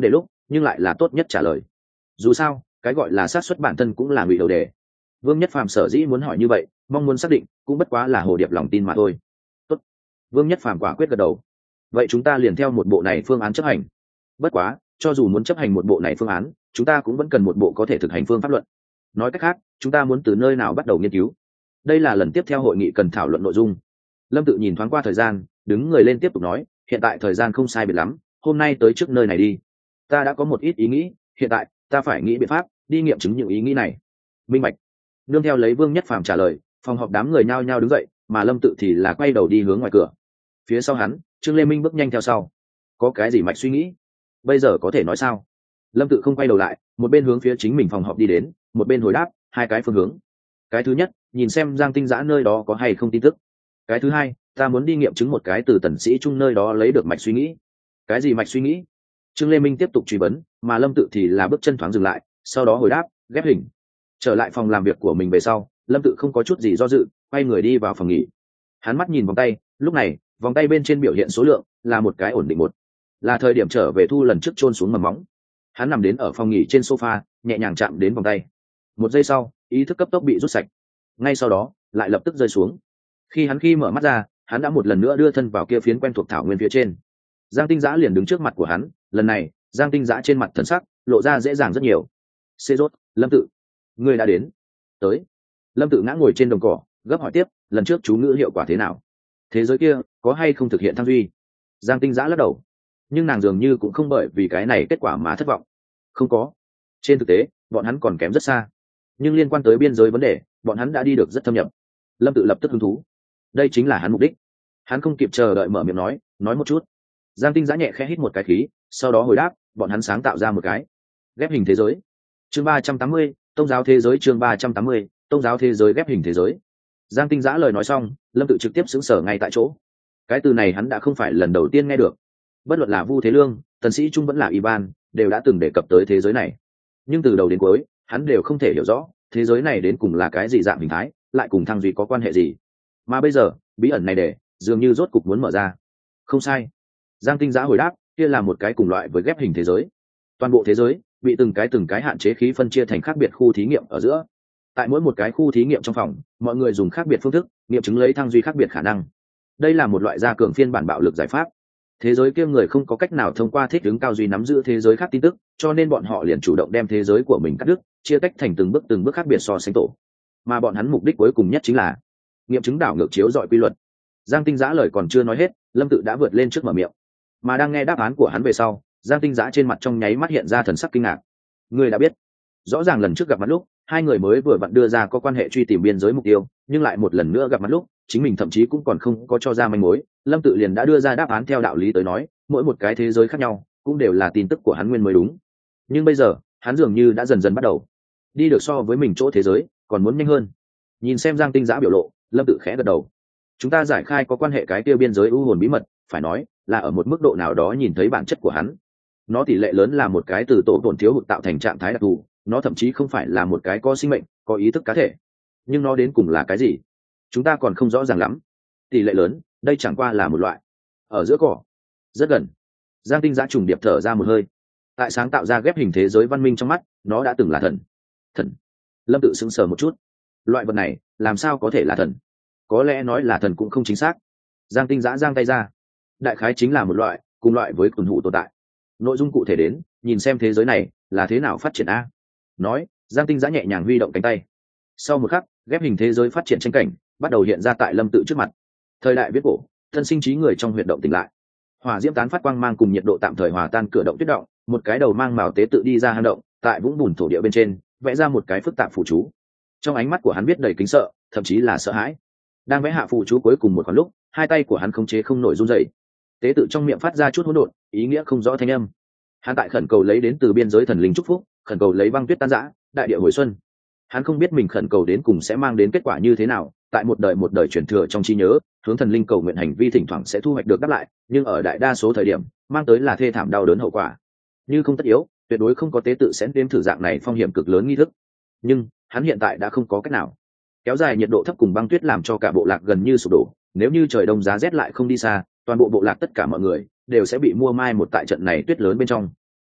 nhưng lại là tốt nhất trả lời. Dù sao cái gọi là xác suất bản thân cũng là ngụy đầu đề. Vương Nhất Phàm sở dĩ muốn hỏi như vậy, mong muốn xác định cũng bất quá là hồ điệp lòng tin mà thôi. Tốt. Vương Nhất Phàm quả quyết gật đầu. Vậy chúng ta liền theo một bộ này phương án chấp hành. Bất quá cho dù muốn chấp hành một bộ này phương án, chúng ta cũng vẫn cần một bộ có thể thực hành phương pháp luận. Nói cách khác, chúng ta muốn từ nơi nào bắt đầu nghiên cứu? Đây là lần tiếp theo hội nghị cần thảo luận nội dung. Lâm Tự nhìn thoáng qua thời gian, đứng người lên tiếp tục nói, hiện tại thời gian không sai biệt lắm, hôm nay tới trước nơi này đi. Ta đã có một ít ý nghĩ, hiện tại ta phải nghĩ biện pháp đi nghiệm chứng những ý nghĩ này. Minh bạch. Nương theo lấy Vương Nhất Phàm trả lời, phòng họp đám người nhao nhao đứng dậy, mà Lâm Tự thì là quay đầu đi hướng ngoài cửa. Phía sau hắn, Trương Lê Minh bước nhanh theo sau. Có cái gì mạch suy nghĩ? Bây giờ có thể nói sao? Lâm Tự không quay đầu lại, một bên hướng phía chính mình phòng họp đi đến, một bên hồi đáp hai cái phương hướng. Cái thứ nhất, nhìn xem Giang Tinh Giã nơi đó có hay không tin tức. Cái thứ hai, ta muốn đi nghiệm chứng một cái từ Tần Sĩ Trung nơi đó lấy được mạch suy nghĩ. Cái gì mạch suy nghĩ? Trương Lê Minh tiếp tục truy vấn, mà Lâm Tự thì là bước chân thoáng dừng lại, sau đó hồi đáp ghép hình. Trở lại phòng làm việc của mình về sau, Lâm Tự không có chút gì do dự, quay người đi vào phòng nghỉ. Hắn mắt nhìn vòng tay, lúc này vòng tay bên trên biểu hiện số lượng là một cái ổn định một, là thời điểm trở về thu lần trước chôn xuống mầm móng. Hắn nằm đến ở phòng nghỉ trên sofa, nhẹ nhàng chạm đến vòng tay. Một giây sau, ý thức cấp tốc bị rút sạch, ngay sau đó lại lập tức rơi xuống. Khi mở mắt ra, hắn đã một lần nữa đưa thân vào kia phiến quen thuộc thảo nguyên phía trên. Giang Tinh Giã liền đứng trước mặt của hắn, lần này Giang Tinh Giã trên mặt thần sắc lộ ra dễ dàng rất nhiều. Xê rốt, Lâm Tự, ngươi đã đến. Tới. Lâm Tự ngã ngồi trên đồng cỏ, gấp hỏi tiếp, lần trước chú ngữ hiệu quả thế nào? Thế giới kia có hay không thực hiện thăng duy? Giang Tinh Giã lắc đầu, nhưng nàng dường như cũng không bởi vì cái này kết quả mà thất vọng. Không có. Trên thực tế bọn hắn còn kém rất xa, nhưng liên quan tới biên giới vấn đề bọn hắn đã đi được rất thâm nhập. Lâm Tự lập tức hứng thú, đây chính là hắn mục đích. Hắn không kịp chờ đợi mở miệng nói một chút. Giang Tinh Giã nhẹ khẽ hít một cái khí, sau đó hồi đáp, bọn hắn sáng tạo ra một cái ghép hình thế giới. Chương 380, tôn giáo thế giới. Chương 380, tôn giáo thế giới ghép hình thế giới. Giang Tinh Giã lời nói xong, Lâm Tự trực tiếp sững sờ ngay tại chỗ. Cái từ này hắn đã không phải lần đầu tiên nghe được. Bất luận là Vu Thế Lương, Tần Sĩ Trung vẫn là Ivan, đều đã từng đề cập tới thế giới này, nhưng từ đầu đến cuối hắn đều không thể hiểu rõ thế giới này đến cùng là cái gì dạng hình thái, lại cùng thăng duy có quan hệ gì. Mà bây giờ bí ẩn này để dường như rốt cục muốn mở ra. Không sai. Giang Tinh Giã hồi đáp, kia là một cái cùng loại với ghép hình thế giới. Toàn bộ thế giới bị từng cái hạn chế khí phân chia thành khác biệt khu thí nghiệm ở giữa. Tại mỗi một cái khu thí nghiệm trong phòng, mọi người dùng khác biệt phương thức nghiệm chứng lấy thăng duy khác biệt khả năng. Đây là một loại gia cường phiên bản bạo lực giải pháp. Thế giới kia người không có cách nào thông qua thích ứng cao duy nắm giữ thế giới khác tin tức, cho nên bọn họ liền chủ động đem thế giới của mình cắt đứt, chia tách thành từng bước khác biệt so sánh tổ. Mà bọn hắn mục đích cuối cùng nhất chính là nghiệm chứng đảo ngược chiếu dọi quy luật. Giang Tinh Giã lời còn chưa nói hết, Lâm Tự đã vượt lên trước mở miệng. Mà đang nghe đáp án của hắn về sau, Giang Tinh Giã trên mặt trong nháy mắt hiện ra thần sắc kinh ngạc. Ngươi đã biết? Rõ ràng lần trước gặp mặt lúc hai người mới vừa vặn đưa ra có quan hệ truy tìm biên giới mục tiêu, nhưng lại một lần nữa gặp mặt lúc chính mình thậm chí cũng còn không có cho ra manh mối, Lâm Tự liền đã đưa ra đáp án theo đạo lý tới nói, mỗi một cái thế giới khác nhau cũng đều là tin tức của hắn nguyên mới đúng. Nhưng bây giờ hắn dường như đã dần dần bắt đầu đi được so với mình chỗ thế giới còn muốn nhanh hơn. Nhìn xem Giang Tinh Giã biểu lộ, Lâm Tự khẽ gật đầu. Chúng ta giải khai có quan hệ cái tiêu biên giới u hồn bí mật, phải nói là ở một mức độ nào đó nhìn thấy bản chất của hắn. Nó tỷ lệ lớn là một cái từ tổ tổn thiếu hụt tạo thành trạng thái đặc thù, nó thậm chí không phải là một cái có sinh mệnh, có ý thức cá thể. Nhưng nó đến cùng là cái gì, chúng ta còn không rõ ràng lắm. Tỷ lệ lớn, đây chẳng qua là một loại ở giữa cỏ, rất gần. Giang Tinh Giã trùng điệp thở ra một hơi. Tại sáng tạo ra ghép hình thế giới văn minh trong mắt, nó đã từng là thần. Thần? Lâm Tự sững sờ một chút. Loại vật này làm sao có thể là thần? Có lẽ nói là thần cũng không chính xác. Giang Tinh Giã giang tay ra. Đại khái chính là một loại cùng loại với tuần hụ tồn tại. Nội dung cụ thể đến nhìn xem thế giới này là thế nào phát triển a. Nói, Giang Tinh Giã nhẹ nhàng huy động cánh tay. Sau một khắc, ghép hình thế giới phát triển tranh cảnh bắt đầu hiện ra tại Lâm Tự trước mặt. Thời đại viết cổ, thân sinh trí người trong huyệt động tỉnh lại. Hỏa diễm tán phát quang mang cùng nhiệt độ tạm thời hòa tan cửa động tuyết động, một cái đầu mang mào tế tự đi ra hang động, tại vũng bùn thổ địa bên trên vẽ ra một cái phức tạp phù chú. Trong ánh mắt của hắn viết đầy kính sợ, thậm chí là sợ hãi. Đang vẽ hạ phù chú cuối cùng một khoảng lúc, hai tay của hắn khống chế không nổi run rẩy. Tế tự trong miệng phát ra chút hỗn độn, ý nghĩa không rõ thanh âm. Hắn tại khẩn cầu lấy đến từ biên giới thần linh chúc phúc, khẩn cầu lấy băng tuyết tan rã, đại địa hồi xuân. Hắn không biết mình khẩn cầu đến cùng sẽ mang đến kết quả như thế nào, tại một đời truyền thừa trong trí nhớ, hướng thần linh cầu nguyện hành vi thỉnh thoảng sẽ thu hoạch được đáp lại, nhưng ở đại đa số thời điểm mang tới là thê thảm đau đớn hậu quả. Như không tất yếu, tuyệt đối không có tế tự sẽ đếm thử dạng này phong hiểm cực lớn nghi thức. Nhưng hắn hiện tại đã không có cách nào. Kéo dài nhiệt độ thấp cùng băng tuyết làm cho cả bộ lạc gần như sụp đổ, nếu như trời đông giá rét lại không đi xa, toàn bộ bộ lạc tất cả mọi người đều sẽ bị mua mai một tại trận này tuyết lớn bên trong.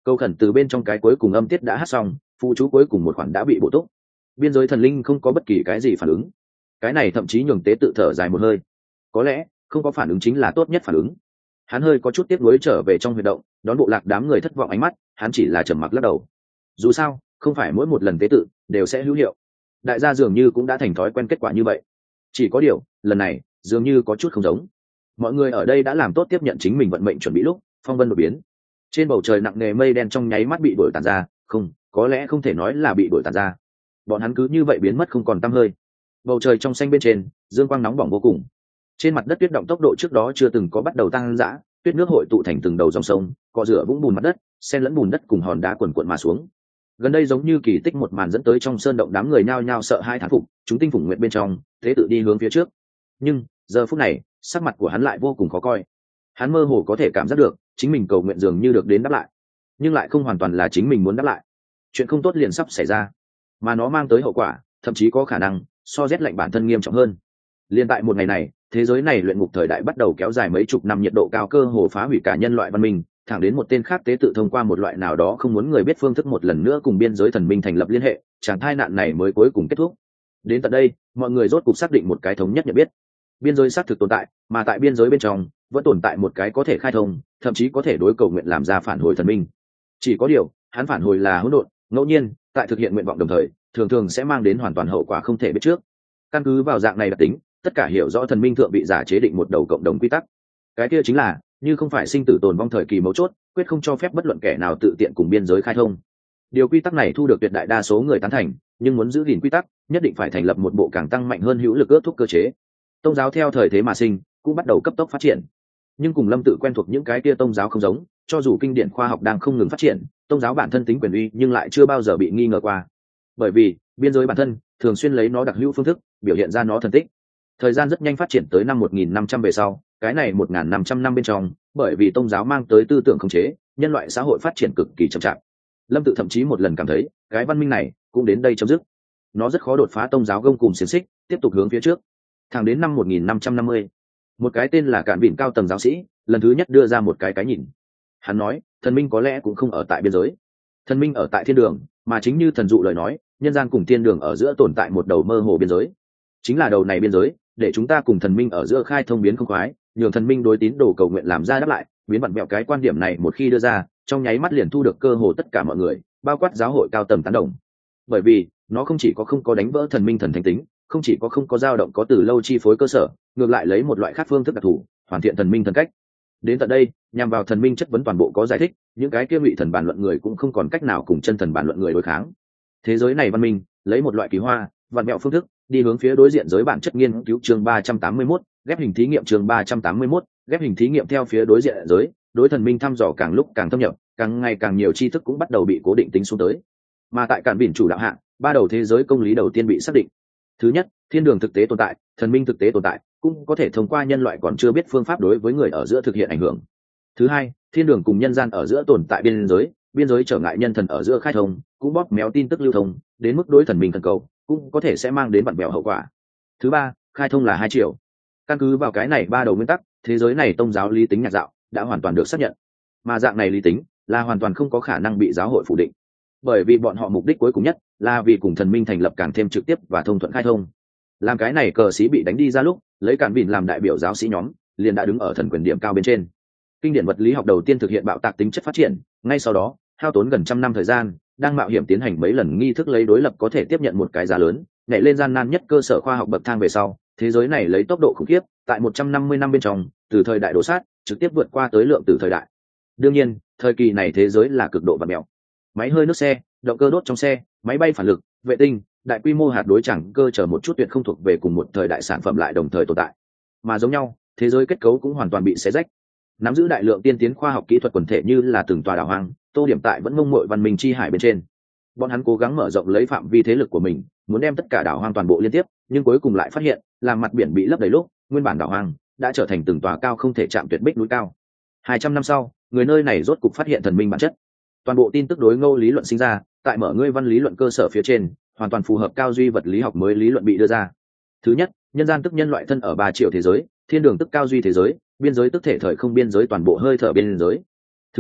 câu khẩn từ bên trong cái cuối cùng âm tiết đã hát xong, phụ chú cuối cùng một khoản đã bị bổ túc. Biên giới thần linh không có bất kỳ cái gì phản ứng, cái này thậm chí nhường tế tự thở dài một hơi. Có lẽ không có phản ứng chính là tốt nhất phản ứng. Hắn hơi có chút tiếc nuối trở về trong huy động, đón bộ lạc đám người thất vọng ánh mắt, hắn chỉ là trầm mặc lắc đầu. Dù sao không phải mỗi một lần tế tự đều sẽ hữu hiệu, đại gia dường như cũng đã thành thói quen kết quả như vậy. Chỉ có điều lần này dường như có chút không giống. Mọi người ở đây đã làm tốt tiếp nhận chính mình vận mệnh chuẩn bị lúc phong vân đột biến, trên bầu trời nặng nề mây đen trong nháy mắt bị đuổi tàn ra. Không, có lẽ không thể nói là bị đuổi tàn ra, bọn hắn cứ như vậy biến mất không còn tăm hơi. Bầu trời trong xanh bên trên dương quang nóng bỏng vô cùng, trên mặt đất tuyết động tốc độ trước đó chưa từng có bắt đầu tăng dã, tuyết nước hội tụ thành từng đầu dòng sông, cọ rửa vũng bùn mặt đất, xen lẫn bùn đất cùng hòn đá quần quận mà xuống. Gần đây giống như kỳ tích một màn dẫn tới trong sơn động đám người nhao nhao sợ hai thán phục, chúng tinh phủng nguyện bên trong thế tự đi hướng phía trước. Nhưng giờ phút này sắc mặt của hắn lại vô cùng khó coi. Hắn mơ hồ có thể cảm giác được chính mình cầu nguyện dường như được đến đáp lại, nhưng lại không hoàn toàn là chính mình muốn đáp lại. Chuyện không tốt liền sắp xảy ra, mà nó mang tới hậu quả thậm chí có khả năng so rét lạnh bản thân nghiêm trọng hơn. Liên tại một ngày này, thế giới này luyện ngục thời đại bắt đầu kéo dài mấy chục năm, nhiệt độ cao cơ hồ phá hủy cả nhân loại văn minh, thẳng đến một tên khác tế tự thông qua một loại nào đó không muốn người biết phương thức một lần nữa cùng biên giới thần minh thành lập liên hệ, tràng thai nạn này mới cuối cùng kết thúc. Đến tận đây, mọi người rốt cục xác định một cái thống nhất nhận biết: biên giới xác thực tồn tại, mà tại biên giới bên trong vẫn tồn tại một cái có thể khai thông, thậm chí có thể đối cầu nguyện làm ra phản hồi thần minh. Chỉ có điều, hắn phản hồi là hỗn độn, ngẫu nhiên, tại thực hiện nguyện vọng đồng thời, thường thường sẽ mang đến hoàn toàn hậu quả không thể biết trước. Căn cứ vào dạng này đặc tính, tất cả hiểu rõ thần minh thượng vị giả chế định một đầu cộng đồng quy tắc. Cái kia chính là, như không phải sinh tử tồn vong thời kỳ mấu chốt, quyết không cho phép bất luận kẻ nào tự tiện cùng biên giới khai thông. Điều quy tắc này thu được tuyệt đại đa số người tán thành, nhưng muốn giữ gìn quy tắc, nhất định phải thành lập một bộ càng tăng mạnh hơn hữu lực ước thúc cơ chế. Tôn giáo theo thời thế mà sinh, cũng bắt đầu cấp tốc phát triển. Nhưng cùng Lâm Tự quen thuộc những cái kia tôn giáo không giống, cho dù kinh điển khoa học đang không ngừng phát triển, tôn giáo bản thân tính quyền uy nhưng lại chưa bao giờ bị nghi ngờ qua. Bởi vì biên giới bản thân thường xuyên lấy nó đặc hữu phương thức biểu hiện ra nó thần tích. Thời gian rất nhanh phát triển tới năm 1500 về sau, cái này 1500 năm bên trong, bởi vì tôn giáo mang tới tư tưởng khống chế, nhân loại xã hội phát triển cực kỳ chậm chạp. Lâm Tự thậm chí một lần cảm thấy, cái văn minh này cũng đến đây chấm dứt. Nó rất khó đột phá tôn giáo gông cùng xiềng xích, tiếp tục hướng phía trước. Thẳng đến năm 1550, một cái tên là Cạn Vịn cao tầng giáo sĩ lần thứ nhất đưa ra một cái nhìn. Hắn nói, thần minh có lẽ cũng không ở tại biên giới, thần minh ở tại thiên đường, mà chính như thần dụ lời nói, nhân gian cùng thiên đường ở giữa tồn tại một đầu mơ hồ biên giới. Chính là đầu này biên giới, để chúng ta cùng thần minh ở giữa khai thông biến không khoái, nhường thần minh đối tín đồ cầu nguyện làm ra đáp lại. Biến vặn vẹo cái quan điểm này một khi đưa ra, trong nháy mắt liền thu được cơ hồ tất cả mọi người, bao quát giáo hội cao tầng tán đồng. Bởi vì nó không chỉ có không có đánh vỡ thần minh thần thánh tính, không chỉ có không có dao động có từ lâu chi phối cơ sở, ngược lại lấy một loại khác phương thức đặc thù hoàn thiện thần minh thần cách. Đến tận đây, nhằm vào thần minh chất vấn toàn bộ có giải thích, những cái kia ngụy thần bàn luận người cũng không còn cách nào cùng chân thần bàn luận người đối kháng. Thế giới này văn minh lấy một loại kỳ hoa vặn vẹo phương thức đi hướng phía đối diện giới bản chất nghiên cứu chương 381, ghép hình thí nghiệm chương 381, ghép hình thí nghiệm theo phía đối diện giới, đối thần minh thăm dò càng lúc càng thâm nhập, càng ngày càng nhiều tri thức cũng bắt đầu bị cố định tính xuống tới. Mà tại Cạn Vịn chủ đạo hạng, ba đầu thế giới công lý đầu tiên bị xác định. Thứ nhất, thiên đường thực tế tồn tại, thần minh thực tế tồn tại, cũng có thể thông qua nhân loại còn chưa biết phương pháp đối với người ở giữa thực hiện ảnh hưởng. Thứ hai, thiên đường cùng nhân gian ở giữa tồn tại biên giới trở ngại nhân thần ở giữa khai thông, cũng bóp méo tin tức lưu thông, đến mức đối thần minh thần cầu, cũng có thể sẽ mang đến vặn vẹo hậu quả. Thứ ba, khai thông là hai chiều. Căn cứ vào cái này ba đầu nguyên tắc, thế giới này tôn giáo lý tính nhạc dạo đã hoàn toàn được xác nhận, mà dạng này lý tính là hoàn toàn không có khả năng bị giáo hội phủ định, bởi vì bọn họ mục đích cuối cùng nhất là vì cùng thần minh thành lập càng thêm trực tiếp và thông thuận khai thông. Làm cái này cờ xí bị đánh đi ra lúc, lấy Cạn Vịn làm đại biểu giáo sĩ nhóm liền đã đứng ở thần quyền điểm cao bên trên. Kinh điển vật lý học đầu tiên thực hiện bạo tạc tính chất phát triển, ngay sau đó hao tốn gần trăm năm thời gian, đang mạo hiểm tiến hành mấy lần nghi thức lấy đối lập có thể tiếp nhận một cái giá lớn, nhảy lên gian nan nhất cơ sở khoa học bậc thang về sau, thế giới này lấy tốc độ khủng khiếp, tại 150 năm bên trong, từ thời đại đổ sát trực tiếp vượt qua tới lượng tử thời đại. Đương nhiên, thời kỳ này thế giới là cực độ vặn mèo. Máy hơi nước xe, động cơ đốt trong xe, máy bay phản lực, vệ tinh, đại quy mô hạt đối chẳng cơ chở một chút tuyệt không thuộc về cùng một thời đại sản phẩm lại đồng thời tồn tại. Mà giống nhau, thế giới kết cấu cũng hoàn toàn bị xé rách. Nắm giữ đại lượng tiên tiến khoa học kỹ thuật quần thể như là từng tòa đảo hoang, tô điểm tại vẫn mông mội văn minh chi hải bên trên. Bọn hắn cố gắng mở rộng lấy phạm vi thế lực của mình, muốn đem tất cả đảo hoang toàn bộ liên tiếp, nhưng cuối cùng lại phát hiện, làm mặt biển bị lấp đầy lúc, nguyên bản đảo hoang đã trở thành từng tòa cao không thể chạm tuyệt bích núi cao. 200 năm sau, người nơi này rốt cục phát hiện thần minh bản chất. Toàn bộ tin tức đối ngô lý luận sinh ra, tại mở ngươi văn lý luận cơ sở phía trên, hoàn toàn phù hợp cao duy vật lý học mới lý luận bị đưa ra. Thứ nhất, nhân gian tức nhân loại thân ở 3 triệu thế giới, thiên đường tức cao duy thế giới, biên giới tức thể thời không biên giới toàn bộ hơi thở biên giới. Thứ hai,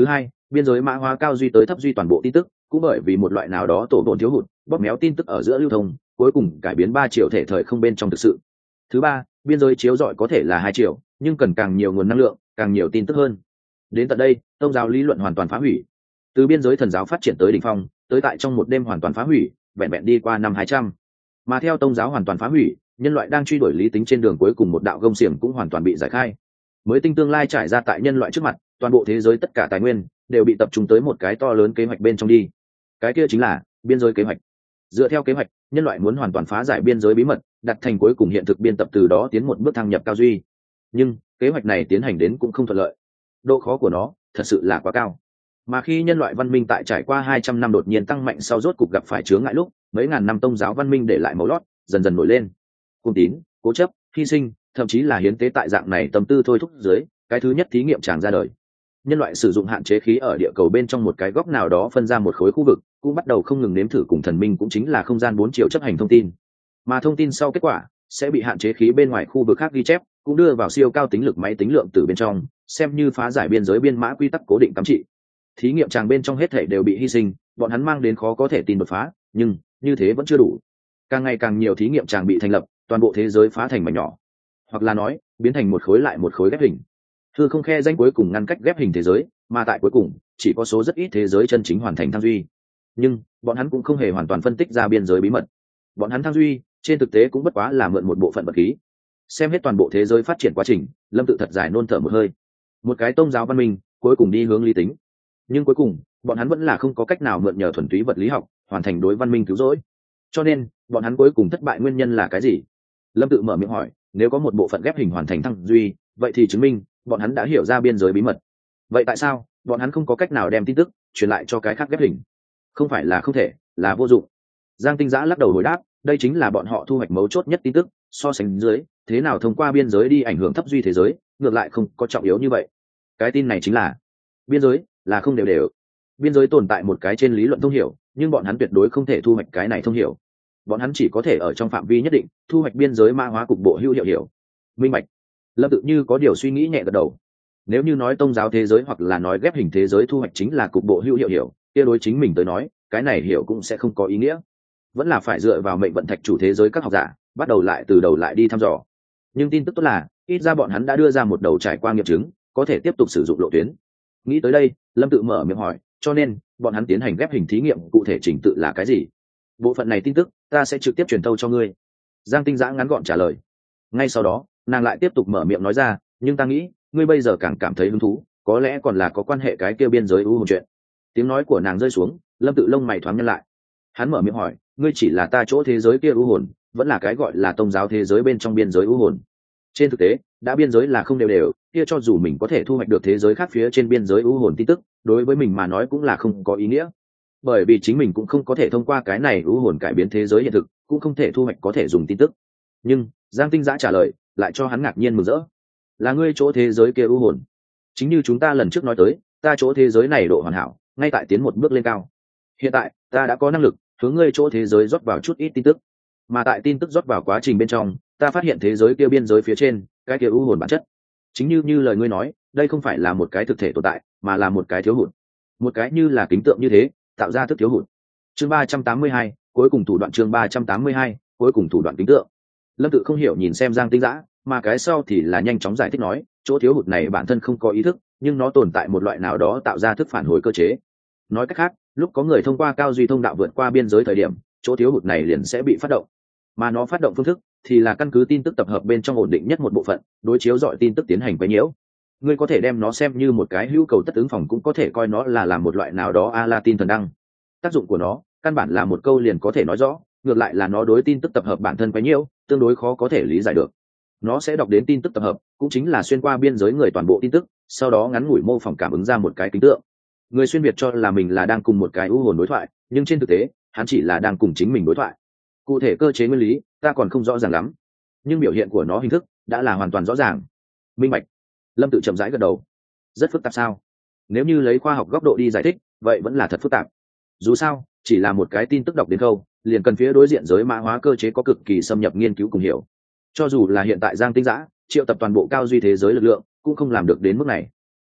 biên giới mã hóa cao duy tới thấp duy toàn bộ tin tức cũng bởi vì một loại nào đó tổ độn thiếu hụt bóp méo tin tức ở giữa lưu thông, cuối cùng cải biến 3 chiều thể thời không bên trong thực sự. Thứ ba, biên giới chiếu rọi có thể là 2 chiều, nhưng cần càng nhiều nguồn năng lượng, càng nhiều tin tức hơn. Đến tận đây, tôn giáo lý luận hoàn toàn phá hủy. Từ biên giới thần giáo phát triển tới đỉnh phong, tới tại trong một đêm hoàn toàn phá hủy, vẹn vẹn đi qua năm 200. Mà theo tôn giáo hoàn toàn phá hủy, nhân loại đang truy đuổi lý tính trên đường cuối cùng một đạo gông xiềng cũng hoàn toàn bị giải khai. Mới tinh tương lai trải ra tại nhân loại trước mặt, toàn bộ thế giới tất cả tài nguyên đều bị tập trung tới một cái to lớn kế hoạch bên trong đi. Cái kia chính là biên giới kế hoạch. Dựa theo kế hoạch, nhân loại muốn hoàn toàn phá giải biên giới bí mật, đặt thành cuối cùng hiện thực biên tập, từ đó tiến một bước thăng nhập cao duy. Nhưng kế hoạch này tiến hành đến cũng không thuận lợi, độ khó của nó thật sự là quá cao. Mà khi nhân loại văn minh tại trải qua 200 năm đột nhiên tăng mạnh sau rốt cục gặp phải chướng ngại lúc, mấy ngàn năm tôn giáo văn minh để lại màu lót dần dần nổi lên. Cuồng tín, cố chấp, hy sinh, thậm chí là hiến tế tại dạng này tâm tư thôi thúc dưới, cái thứ nhất thí nghiệm tràng ra đời. Nhân loại sử dụng hạn chế khí ở địa cầu bên trong một cái góc nào đó phân ra một khối khu vực, cũng bắt đầu không ngừng nếm thử cùng thần minh cũng chính là không gian 4 chiều chấp hành thông tin. Mà thông tin sau kết quả sẽ bị hạn chế khí bên ngoài khu vực khác ghi chép, cũng đưa vào siêu cao tính lực máy tính lượng từ bên trong, xem như phá giải biên giới biên mã quy tắc cố định cấm trị. Thí nghiệm tràng bên trong hết thảy đều bị hy sinh, bọn hắn mang đến khó có thể tin đột phá, nhưng như thế vẫn chưa đủ. Càng ngày càng nhiều thí nghiệm tràng bị thành lập, toàn bộ thế giới phá thành mảnh nhỏ, hoặc là nói biến thành một khối lại một khối ghép hình. Hư không khe danh cuối cùng ngăn cách ghép hình thế giới, mà tại cuối cùng chỉ có số rất ít thế giới chân chính hoàn thành thăng duy. Nhưng bọn hắn cũng không hề hoàn toàn phân tích ra biên giới bí mật. Bọn hắn thăng duy trên thực tế cũng bất quá là mượn một bộ phận vật khí. Xem hết toàn bộ thế giới phát triển quá trình, Lâm Tự thật dài nôn thở một hơi. Một cái tôn giáo văn minh cuối cùng đi hướng lý tính, nhưng cuối cùng bọn hắn vẫn là không có cách nào mượn nhờ thuần túy vật lý học hoàn thành đối văn minh cứu rỗi. Cho nên bọn hắn cuối cùng thất bại nguyên nhân là cái gì? Lâm Tự mở miệng hỏi. Nếu có một bộ phận ghép hình hoàn thành thăng duy, vậy thì chứng minh bọn hắn đã hiểu ra biên giới bí mật. Vậy tại sao bọn hắn không có cách nào đem tin tức truyền lại cho cái khác ghép hình? Không phải là không thể, là vô dụng. Giang Tinh Giã lắc đầu hồi đáp, đây chính là bọn họ thu hoạch mấu chốt nhất tin tức. So sánh dưới, thế nào thông qua biên giới đi ảnh hưởng thấp duy thế giới, ngược lại không có trọng yếu như vậy. Cái tin này chính là biên giới là không đều đều. Biên giới tồn tại một cái trên lý luận thông hiểu, nhưng bọn hắn tuyệt đối không thể thu hoạch cái này thông hiểu. Bọn hắn chỉ có thể ở trong phạm vi nhất định thu hoạch biên giới mã hóa cục bộ hữu hiệu hiểu. Minh bạch. Lâm Tự như có điều suy nghĩ nhẹ gật đầu. Nếu như nói tôn giáo thế giới hoặc là nói ghép hình thế giới thu hoạch chính là cục bộ hữu hiệu hiểu, kia đối chính mình tới nói, cái này hiểu cũng sẽ không có ý nghĩa. Vẫn là phải dựa vào mệnh vận thạch chủ thế giới các học giả, bắt đầu lại từ đầu lại đi thăm dò. Nhưng tin tức tốt là, ít ra bọn hắn đã đưa ra một đầu trải qua nghiệm chứng, có thể tiếp tục sử dụng lộ tuyến. Nghĩ tới đây, Lâm Tự mở miệng hỏi, cho nên bọn hắn tiến hành ghép hình thí nghiệm cụ thể trình tự là cái gì? Bộ phận này tin tức ta sẽ trực tiếp truyền thâu cho ngươi. Giang Tinh Giã ngắn gọn trả lời. Ngay sau đó nàng lại tiếp tục mở miệng nói ra, nhưng ta nghĩ ngươi bây giờ càng cảm thấy hứng thú, có lẽ còn là có quan hệ cái kia biên giới u hồn chuyện. Tiếng nói của nàng rơi xuống, Lâm Tự lông mày thoáng nhăn lại. Hắn mở miệng hỏi, ngươi chỉ là ta chỗ thế giới kia u hồn, vẫn là cái gọi là tôn giáo thế giới bên trong biên giới u hồn? Trên thực tế, đã biên giới là không đều đều, kia cho dù mình có thể thu hoạch được thế giới khác phía trên biên giới u hồn tin tức, đối với mình mà nói cũng là không có ý nghĩa. Bởi vì chính mình cũng không có thể thông qua cái này u hồn cải biến thế giới hiện thực, cũng không thể thu hoạch có thể dùng tin tức. Nhưng Giang Tinh Giã trả lời lại cho hắn ngạc nhiên mừng rỡ. Là ngươi chỗ thế giới kia u hồn. Chính như chúng ta lần trước nói tới, ta chỗ thế giới này độ hoàn hảo, ngay tại tiến một bước lên cao. Hiện tại ta đã có năng lực hướng ngươi chỗ thế giới rót vào chút ít tin tức, mà tại tin tức rót vào quá trình bên trong, ta phát hiện thế giới kia biên giới phía trên cái kia u hồn bản chất, chính như lời ngươi nói, đây không phải là một cái thực thể tồn tại, mà là một cái thiếu hụt, một cái như là kính tượng như thế tạo ra thức thiếu hụt. Chương 382, cuối cùng thủ đoạn. Chương 382, cuối cùng thủ đoạn kính tượng. Lâm Tự không hiểu nhìn xem Giang Tinh Giã, mà cái sau thì là nhanh chóng giải thích nói, chỗ thiếu hụt này bản thân không có ý thức, nhưng nó tồn tại một loại nào đó tạo ra thức phản hồi cơ chế. Nói cách khác, lúc có người thông qua cao duy thông đạo vượt qua biên giới thời điểm, chỗ thiếu hụt này liền sẽ bị phát động, mà nó phát động phương thức thì là căn cứ tin tức tập hợp bên trong ổn định nhất một bộ phận, đối chiếu dọi tin tức tiến hành quấy nhiễu. Ngươi có thể đem nó xem như một cái hữu cầu tất ứng phòng, cũng có thể coi nó là một loại nào đó tin thần đăng. Tác dụng của nó căn bản là một câu liền có thể nói rõ, ngược lại là nó đối tin tức tập hợp bản thân quấy nhiễu tương đối khó có thể lý giải được. Nó sẽ đọc đến tin tức tập hợp, cũng chính là xuyên qua biên giới người toàn bộ tin tức, sau đó ngắn ngủi mô phỏng cảm ứng ra một cái kính tượng. Người xuyên việt cho là mình là đang cùng một cái u hồn đối thoại, nhưng trên thực tế hắn chỉ là đang cùng chính mình đối thoại. Cụ thể cơ chế nguyên lý ta còn không rõ ràng lắm, nhưng biểu hiện của nó hình thức đã là hoàn toàn rõ ràng. Minh bạch. Lâm Tự chậm rãi gật đầu. Rất phức tạp sao? Nếu như lấy khoa học góc độ đi giải thích, vậy vẫn là thật phức tạp. Dù sao chỉ là một cái tin tức đọc đến câu, liền cần phía đối diện giới mã hóa cơ chế có cực kỳ xâm nhập nghiên cứu cùng hiểu. Cho dù là hiện tại Giang Tinh Giã triệu tập toàn bộ cao duy thế giới lực lượng, cũng không làm được đến mức này. Nhưng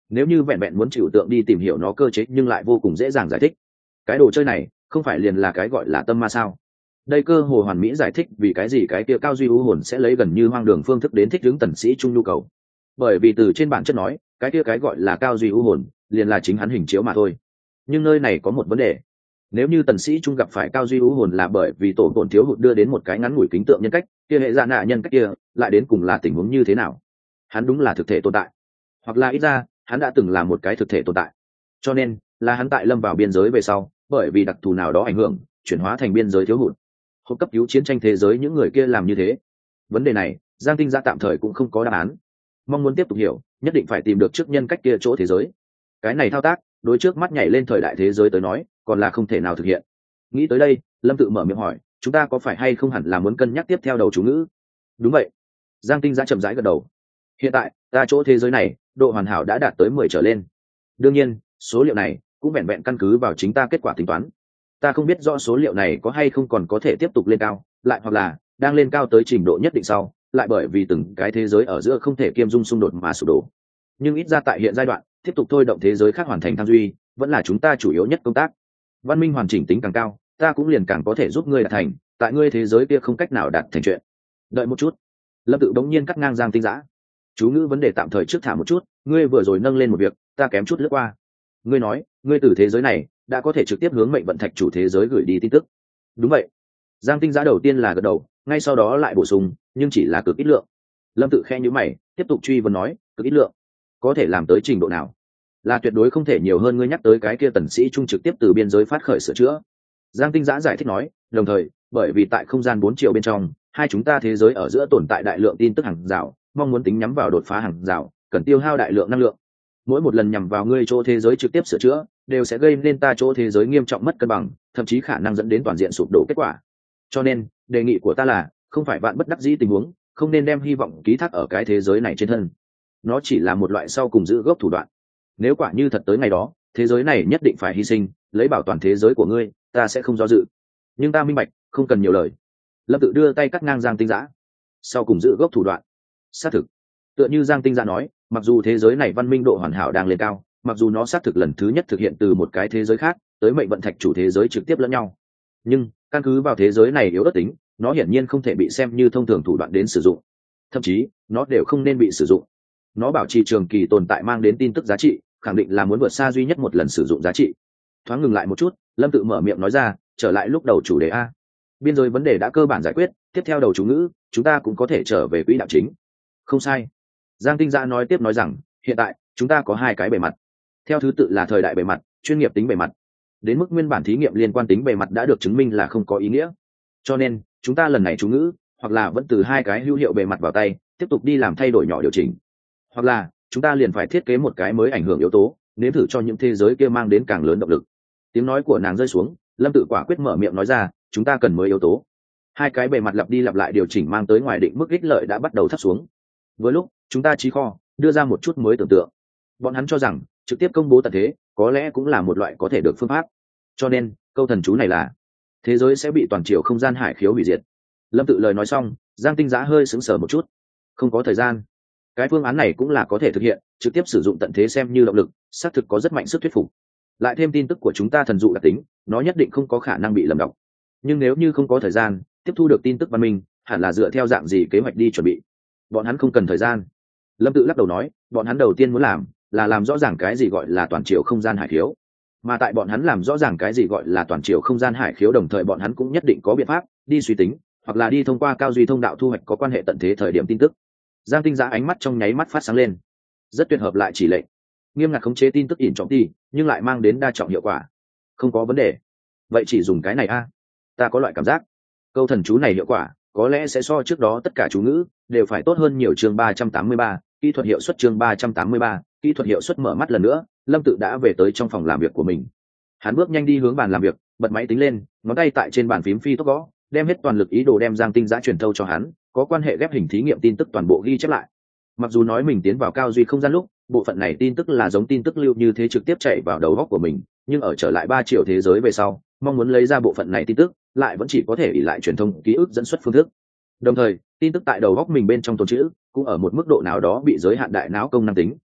nếu như vẹn vẹn muốn chịu tượng đi tìm hiểu nó cơ chế nhưng lại vô cùng dễ dàng giải thích. Cái đồ chơi này không phải liền là cái gọi là tâm ma sao? Đây cơ hồ hoàn mỹ giải thích vì cái gì cái kia cao duy u hồn sẽ lấy gần như hoang đường phương thức đến thích ứng tần sĩ trung nhu cầu. Bởi vì từ trên bản chất nói, cái kia cái gọi là cao duy u hồn liền là chính hắn hình chiếu mà thôi. Nhưng nơi này có một vấn đề. Nếu như tần sĩ trung gặp phải cao duy u hồn là bởi vì tổ tổn thiếu hụt đưa đến một cái ngắn ngủi kính tượng nhân cách, kia hệ dạ nạ nhân cách kia lại đến cùng là tình huống như thế nào? Hắn đúng là thực thể tồn tại, hoặc là ít ra hắn đã từng là một cái thực thể tồn tại, cho nên là hắn tại lâm vào biên giới về sau bởi vì đặc thù nào đó ảnh hưởng chuyển hóa thành biên giới thiếu hụt. Hộp cấp cứu chiến tranh thế giới những người kia làm như thế. Vấn đề này Giang Tinh Giã tạm thời cũng không có đáp án. Mong muốn tiếp tục hiểu nhất định phải tìm được trước nhân cách kia chỗ thế giới. Cái này thao tác đối trước mắt nhảy lên thời đại thế giới tới nói còn là không thể nào thực hiện. Nghĩ tới đây Lâm tự mở miệng hỏi, chúng ta có phải hay không hẳn là muốn cân nhắc tiếp theo đầu chú ngữ? Đúng vậy. Giang Tinh Giã chậm rãi gật đầu. Hiện tại ta chỗ thế giới này độ hoàn hảo đã đạt tới 10 trở lên. Đương nhiên số liệu này cũng vẹn vẹn căn cứ vào chính ta kết quả tính toán. Ta không biết rõ số liệu này có hay không còn có thể tiếp tục lên cao, lại hoặc là đang lên cao tới trình độ nhất định sau lại bởi vì từng cái thế giới ở giữa không thể kiêm dung xung đột mà sụp đổ. Nhưng ít ra tại hiện giai đoạn tiếp tục thôi động thế giới khác hoàn thành tham duy vẫn là chúng ta chủ yếu nhất công tác. Văn minh hoàn chỉnh tính càng cao ta cũng liền càng có thể giúp ngươi đạt thành tại ngươi thế giới kia không cách nào đạt thành chuyện. Đợi một chút. Lâm tự bỗng nhiên cắt ngang Giang Tinh Giã. Chú ngữ vấn đề tạm thời trước thả một chút, ngươi vừa rồi nâng lên một việc ta kém chút lướt qua. Ngươi nói ngươi từ thế giới này đã có thể trực tiếp hướng mệnh vận thạch chủ thế giới gửi đi tin tức. Đúng vậy. Giang Tinh Giã đầu tiên là gật đầu, ngay sau đó lại bổ sung, nhưng chỉ là cực ít lượng. Lâm tự khe nhíu mày tiếp tục truy vấn nói, cực ít lượng có thể làm tới trình độ nào? Là tuyệt đối không thể nhiều hơn ngươi nhắc tới cái kia tần sĩ trung trực tiếp từ biên giới phát khởi sửa chữa. Giang Tinh Giã giải thích nói, đồng thời bởi vì tại không gian 4 triệu bên trong hai chúng ta thế giới ở giữa tồn tại đại lượng tin tức hàng rào, mong muốn tính nhắm vào đột phá hàng rào cần tiêu hao đại lượng năng lượng. Mỗi một lần nhằm vào ngươi chỗ thế giới trực tiếp sửa chữa đều sẽ gây nên ta chỗ thế giới nghiêm trọng mất cân bằng, thậm chí khả năng dẫn đến toàn diện sụp đổ kết quả. Cho nên đề nghị của ta là không phải vạn bất đắc dĩ tình huống không nên đem hy vọng ký thác ở cái thế giới này trên thân. Nó chỉ là một loại sau cùng giữ gốc thủ đoạn. Nếu quả như thật tới ngày đó thế giới này nhất định phải hy sinh lấy bảo toàn thế giới của ngươi, ta sẽ không do dự. Nhưng ta minh bạch không cần nhiều lời. Lâm tự đưa tay cắt ngang Giang Tinh Giã. Sau cùng giữ gốc thủ đoạn. Xác thực. Tựa như Giang Tinh Giã nói, mặc dù thế giới này văn minh độ hoàn hảo đang lên cao, mặc dù nó xác thực lần thứ nhất thực hiện từ một cái thế giới khác tới mệnh vận thạch chủ thế giới trực tiếp lẫn nhau, nhưng căn cứ vào thế giới này yếu ớt tính, nó hiển nhiên không thể bị xem như thông thường thủ đoạn đến sử dụng, thậm chí nó đều không nên bị sử dụng. Nó bảo trì trường kỳ tồn tại mang đến tin tức giá trị khẳng định là muốn vượt xa duy nhất một lần sử dụng giá trị. Thoáng ngừng lại một chút, Lâm tự mở miệng nói ra, trở lại lúc đầu chủ đề a. Biên giới vấn đề đã cơ bản giải quyết, tiếp theo đầu chú ngữ chúng ta cũng có thể trở về quỹ đạo chính. Không sai. Giang Tinh Giã nói tiếp nói rằng, hiện tại chúng ta có hai cái bề mặt, theo thứ tự là thời đại bề mặt, chuyên nghiệp tính bề mặt. Đến mức nguyên bản thí nghiệm liên quan tính bề mặt đã được chứng minh là không có ý nghĩa, cho nên chúng ta lần này chú ngữ hoặc là vẫn từ hai cái hữu hiệu bề mặt vào tay tiếp tục đi làm thay đổi nhỏ điều chỉnh, hoặc là chúng ta liền phải thiết kế một cái mới ảnh hưởng yếu tố, nếm thử cho những thế giới kia mang đến càng lớn động lực. Tiếng nói của nàng rơi xuống, Lâm tự quả quyết mở miệng nói ra, chúng ta cần mới yếu tố. Hai cái bề mặt lặp đi lặp lại điều chỉnh mang tới ngoài định mức ích lợi đã bắt đầu thấp xuống. Với lúc chúng ta trí kho đưa ra một chút mới tưởng tượng, bọn hắn cho rằng trực tiếp công bố tận thế có lẽ cũng là một loại có thể được phương pháp. Cho nên câu thần chú này là thế giới sẽ bị toàn chiều không gian hải khiếu hủy diệt. Lâm tự lời nói xong, Giang Tinh Giã hơi sững sờ một chút. Không có thời gian. Cái phương án này cũng là có thể thực hiện, trực tiếp sử dụng tận thế xem như động lực, xác thực có rất mạnh sức thuyết phục. Lại thêm tin tức của chúng ta thần dụ đặc tính, nó nhất định không có khả năng bị lầm đọc. Nhưng nếu như không có thời gian tiếp thu được tin tức văn minh, hẳn là dựa theo dạng gì kế hoạch đi chuẩn bị. Bọn hắn không cần thời gian. Lâm tự lắc đầu nói, bọn hắn đầu tiên muốn làm là làm rõ ràng cái gì gọi là toàn chiều không gian hải khiếu. Mà tại bọn hắn làm rõ ràng cái gì gọi là toàn chiều không gian hải khiếu đồng thời bọn hắn cũng nhất định có biện pháp đi suy tính hoặc là đi thông qua cao duy thông đạo thu hoạch có quan hệ tận thế thời điểm tin tức. Giang Tinh Giã ánh mắt trong nháy mắt phát sáng lên. Rất tuyệt hợp lại chỉ lệnh, nghiêm ngặt khống chế tin tức ỉn trọng ti nhưng lại mang đến đa trọng hiệu quả. Không có vấn đề. Vậy chỉ dùng cái này a. Ta có loại cảm giác câu thần chú này hiệu quả có lẽ sẽ so trước đó tất cả chú ngữ đều phải tốt hơn nhiều. Chương 383, kỹ thuật hiệu suất. Chương 383, kỹ thuật hiệu suất. Mở mắt lần nữa, Lâm tự đã về tới trong phòng làm việc của mình. Hắn bước nhanh đi hướng bàn làm việc, bật máy tính lên, ngón tay tại trên bàn phím phi tốc gõ, đem hết toàn lực ý đồ đem Giang Tinh Giã truyền thâu cho hắn có quan hệ ghép hình thí nghiệm tin tức toàn bộ ghi chép lại. Mặc dù nói mình tiến vào cao duy không gian lúc bộ phận này tin tức là giống tin tức lưu như thế trực tiếp chạy vào đầu góc của mình, nhưng ở trở lại 3 triệu thế giới về sau, mong muốn lấy ra bộ phận này tin tức lại vẫn chỉ có thể ỷ lại truyền thông ký ức dẫn xuất phương thức. Đồng thời tin tức tại đầu góc mình bên trong tồn trữ cũng ở một mức độ nào đó bị giới hạn đại não công năng tính.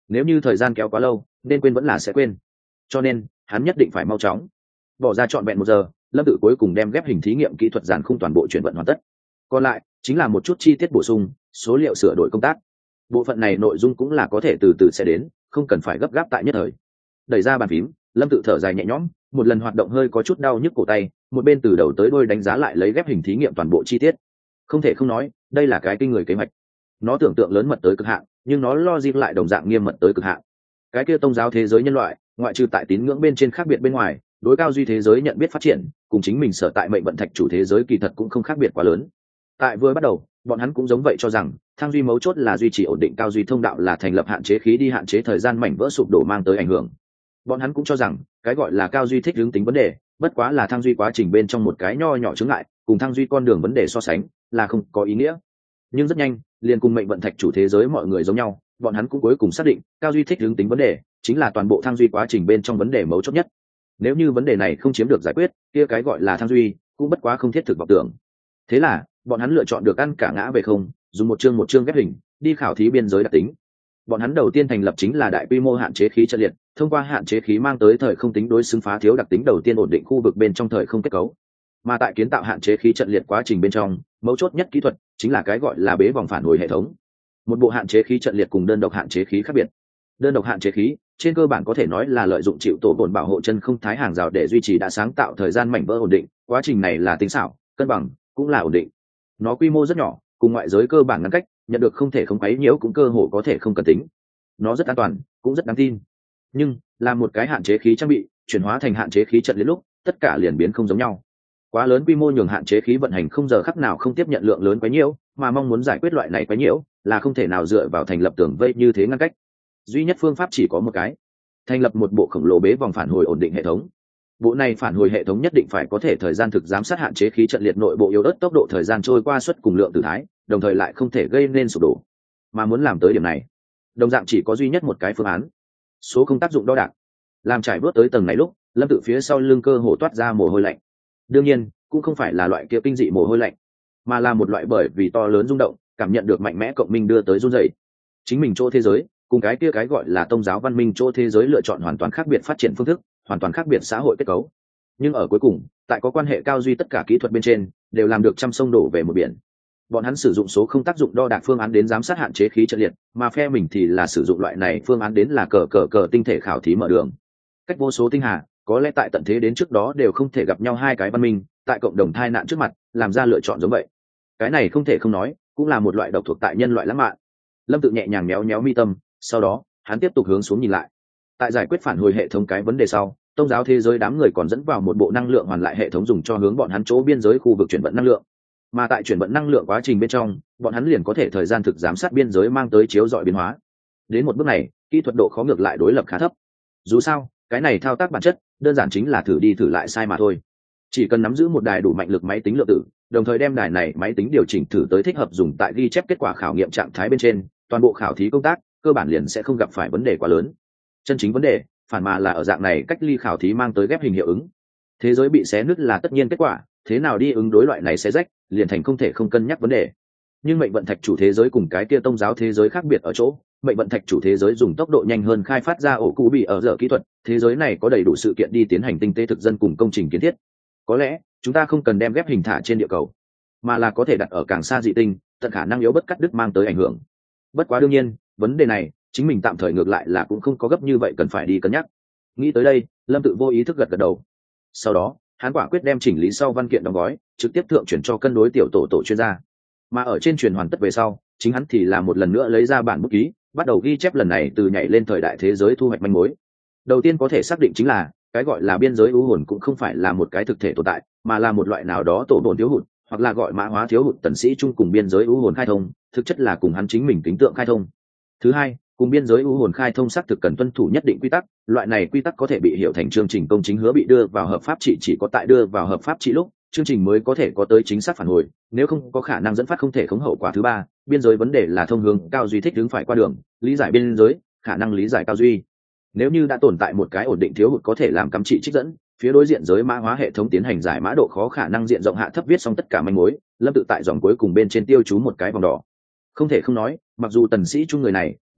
nếu như thời gian kéo quá lâu nên quên vẫn là sẽ quên, cho nên hắn nhất định phải mau chóng bỏ ra trọn vẹn 1 giờ. Lâm tự cuối cùng đem ghép hình thí nghiệm kỹ thuật dàn khung toàn bộ chuyển vận hoàn tất, còn lại chính là một chút chi tiết bổ sung, số liệu sửa đổi công tác. Bộ phận này nội dung cũng là có thể từ từ sẽ đến, không cần phải gấp gáp tại nhất thời. Đẩy ra bàn phím, Lâm tự thở dài nhẹ nhõm, một lần hoạt động hơi có chút đau nhức cổ tay, một bên từ đầu tới đuôi đánh giá lại lấy ghép hình thí nghiệm toàn bộ chi tiết. Không thể không nói, đây là cái kinh người kế hoạch. Nó tưởng tượng lớn mật tới cực hạn, nhưng nó logic lại đồng dạng nghiêm mật tới cực hạn. Cái kia tôn giáo thế giới nhân loại, ngoại trừ tại tín ngưỡng bên trên khác biệt bên ngoài, đối cao duy thế giới nhận biết phát triển, cùng chính mình sở tại mệnh vận thạch chủ thế giới kỳ thật cũng không khác biệt quá lớn. Tại vừa bắt đầu, bọn hắn cũng giống vậy cho rằng thang duy mấu chốt là duy trì ổn định cao duy thông đạo, là thành lập hạn chế khí đi hạn chế thời gian mảnh vỡ sụp đổ mang tới ảnh hưởng. Bọn hắn cũng cho rằng cái gọi là cao duy thích hướng tính vấn đề bất quá là thang duy quá trình bên trong một cái nho nhỏ chướng ngại, cùng thang duy con đường vấn đề so sánh là không có ý nghĩa. Nhưng rất nhanh, liền cùng mệnh vận thạch chủ thế giới mọi người giống nhau, bọn hắn cũng cuối cùng xác định cao duy thích hướng tính vấn đề chính là toàn bộ thang duy quá trình bên trong vấn đề mấu chốt nhất. Nếu như vấn đề này không chiếm được giải quyết, kia cái gọi là thang duy cũng bất quá không thiết thực vọng tưởng. Thế là bọn hắn lựa chọn được ăn cả ngã về không, dùng một chương ghép hình đi khảo thí biên giới đặc tính. Bọn hắn đầu tiên thành lập chính là đại quy mô hạn chế khí trận liệt, thông qua hạn chế khí mang tới thời không tính đối xứng phá thiếu đặc tính đầu tiên ổn định khu vực bên trong thời không kết cấu. Mà tại kiến tạo hạn chế khí trận liệt quá trình bên trong, mấu chốt nhất kỹ thuật chính là cái gọi là bế vòng phản hồi hệ thống. Một bộ hạn chế khí trận liệt cùng đơn độc hạn chế khí khác biệt. Đơn độc hạn chế khí trên cơ bản có thể nói là lợi dụng chịu tổ bổn bảo hộ chân không thái hàng rào để duy trì đã sáng tạo thời gian mảnh vỡ ổn định, quá trình này là tinh xảo, cân bằng, cũng là ổn định. Nó quy mô rất nhỏ, cùng ngoại giới cơ bản ngăn cách, nhận được không thể không quấy nhiễu cũng cơ hồ có thể không cần tính. Nó rất an toàn, cũng rất đáng tin. Nhưng là một cái hạn chế khí trang bị chuyển hóa thành hạn chế khí trận liệt lúc, tất cả liền biến không giống nhau. Quá lớn quy mô nhường hạn chế khí vận hành không giờ khắc nào không tiếp nhận lượng lớn quấy nhiễu, mà mong muốn giải quyết loại này quấy nhiễu là không thể nào dựa vào thành lập tường vây như thế ngăn cách. Duy nhất phương pháp chỉ có một cái: thành lập một bộ khổng lồ bế vòng phản hồi ổn định hệ thống. Bộ này phản hồi hệ thống nhất định phải có thể thời gian thực giám sát hạn chế khí trận liệt nội bộ yếu ớt tốc độ thời gian trôi qua suất cùng lượng tử thái, đồng thời lại không thể gây nên sụp đổ. Mà muốn làm tới điểm này, đồng dạng chỉ có duy nhất một cái phương án: số không tác dụng đo đạc. Làm trải bước tới tầng này lúc, Lâm tự phía sau lưng cơ hồ toát ra mồ hôi lạnh. Đương nhiên cũng không phải là loại kia kinh dị mồ hôi lạnh, mà là một loại bởi vì to lớn rung động, cảm nhận được mạnh mẽ cộng minh đưa tới run rẩy. Chính mình chỗ thế giới cùng cái kia cái gọi là tôn giáo văn minh chỗ thế giới lựa chọn hoàn toàn khác biệt phát triển phương thức, hoàn toàn khác biệt xã hội kết cấu. Nhưng ở cuối cùng, tại có quan hệ cao duy tất cả kỹ thuật bên trên đều làm được trăm sông đổ về một biển. Bọn hắn sử dụng số không tác dụng đo đạc phương án đến giám sát hạn chế khí trận liệt, mà phe mình thì là sử dụng loại này phương án đến là cờ tinh thể khảo thí mở đường. Cách vô số tinh hà, có lẽ tại tận thế đến trước đó đều không thể gặp nhau hai cái văn minh, tại cộng đồng tai nạn trước mặt làm ra lựa chọn giống vậy. Cái này không thể không nói, cũng là một loại độc thuộc tại nhân loại lãng mạn. Lâm tự nhẹ nhàng méo méo mi tâm, sau đó hắn tiếp tục hướng xuống nhìn lại. Tại giải quyết phản hồi hệ thống cái vấn đề sau, tôn giáo thế giới đám người còn dẫn vào một bộ năng lượng hoàn lại hệ thống dùng cho hướng bọn hắn chỗ biên giới khu vực chuyển vận năng lượng. Mà tại chuyển vận năng lượng quá trình bên trong, bọn hắn liền có thể thời gian thực giám sát biên giới mang tới chiếu rọi biến hóa. Đến một bước này, kỹ thuật độ khó ngược lại đối lập khá thấp. Dù sao, cái này thao tác bản chất đơn giản chính là thử đi thử lại sai mà thôi. Chỉ cần nắm giữ một đài đủ mạnh lực máy tính lượng tử, đồng thời đem đài này máy tính điều chỉnh thử tới thích hợp dùng tại ghi chép kết quả khảo nghiệm trạng thái bên trên, toàn bộ khảo thí công tác cơ bản liền sẽ không gặp phải vấn đề quá lớn. Chân chính vấn đề phản mà là ở dạng này cách ly khảo thí mang tới ghép hình hiệu ứng. Thế giới bị xé nứt là tất nhiên kết quả, thế nào đi ứng đối loại này xé rách liền thành không thể không cân nhắc vấn đề. Nhưng mệnh vận thạch chủ thế giới cùng cái kia tôn giáo thế giới khác biệt ở chỗ, mệnh vận thạch chủ thế giới dùng tốc độ nhanh hơn khai phát ra ổ cũ bị ở dở kỹ thuật, thế giới này có đầy đủ sự kiện đi tiến hành tinh tế thực dân cùng công trình kiến thiết. Có lẽ chúng ta không cần đem ghép hình thả trên địa cầu, mà là có thể đặt ở càng xa dị tinh, tận khả năng yếu bất cắt đứt mang tới ảnh hưởng. Bất quá đương nhiên, vấn đề này chính mình tạm thời ngược lại là cũng không có gấp như vậy cần phải đi cân nhắc. Nghĩ tới đây, Lâm tự vô ý thức gật gật đầu. Sau đó hắn quả quyết đem chỉnh lý sau văn kiện đóng gói, trực tiếp thượng chuyển cho cân đối tiểu tổ chuyên gia. Mà ở trên truyền hoàn tất về sau, chính hắn thì là một lần nữa lấy ra bản bút ký, bắt đầu ghi chép lần này từ nhảy lên thời đại thế giới thu hoạch manh mối. Đầu tiên có thể xác định chính là cái gọi là biên giới ưu hồn cũng không phải là một cái thực thể tồn tại, mà là một loại nào đó tổ bổn thiếu hụt, hoặc là gọi mã hóa thiếu hụt tần sĩ chung cùng biên giới ưu hồn khai thông, thực chất là cùng hắn chính mình kính tượng khai thông. Thứ hai, cùng biên giới ưu hồn khai thông xác thực cần tuân thủ nhất định quy tắc, loại này quy tắc có thể bị hiểu thành chương trình công chính hứa bị đưa vào hợp pháp trị, chỉ có tại đưa vào hợp pháp trị lúc chương trình mới có thể có tới chính xác phản hồi, nếu không có khả năng dẫn phát không thể khống hậu quả. Thứ ba, biên giới vấn đề là thông hướng cao duy thích đứng phải qua đường, lý giải biên giới, khả năng lý giải cao duy. Nếu như đã tồn tại một cái ổn định thiếu hụt có thể làm cắm trị trích dẫn, phía đối diện giới mã hóa hệ thống tiến hành giải mã độ khó khả năng diện rộng hạ thấp viết xong tất cả manh mối. Lâm tự tại dòng cuối cùng bên trên tiêu chú một cái vòng đỏ. Không thể không nói, mặc dù tần sĩ chung người này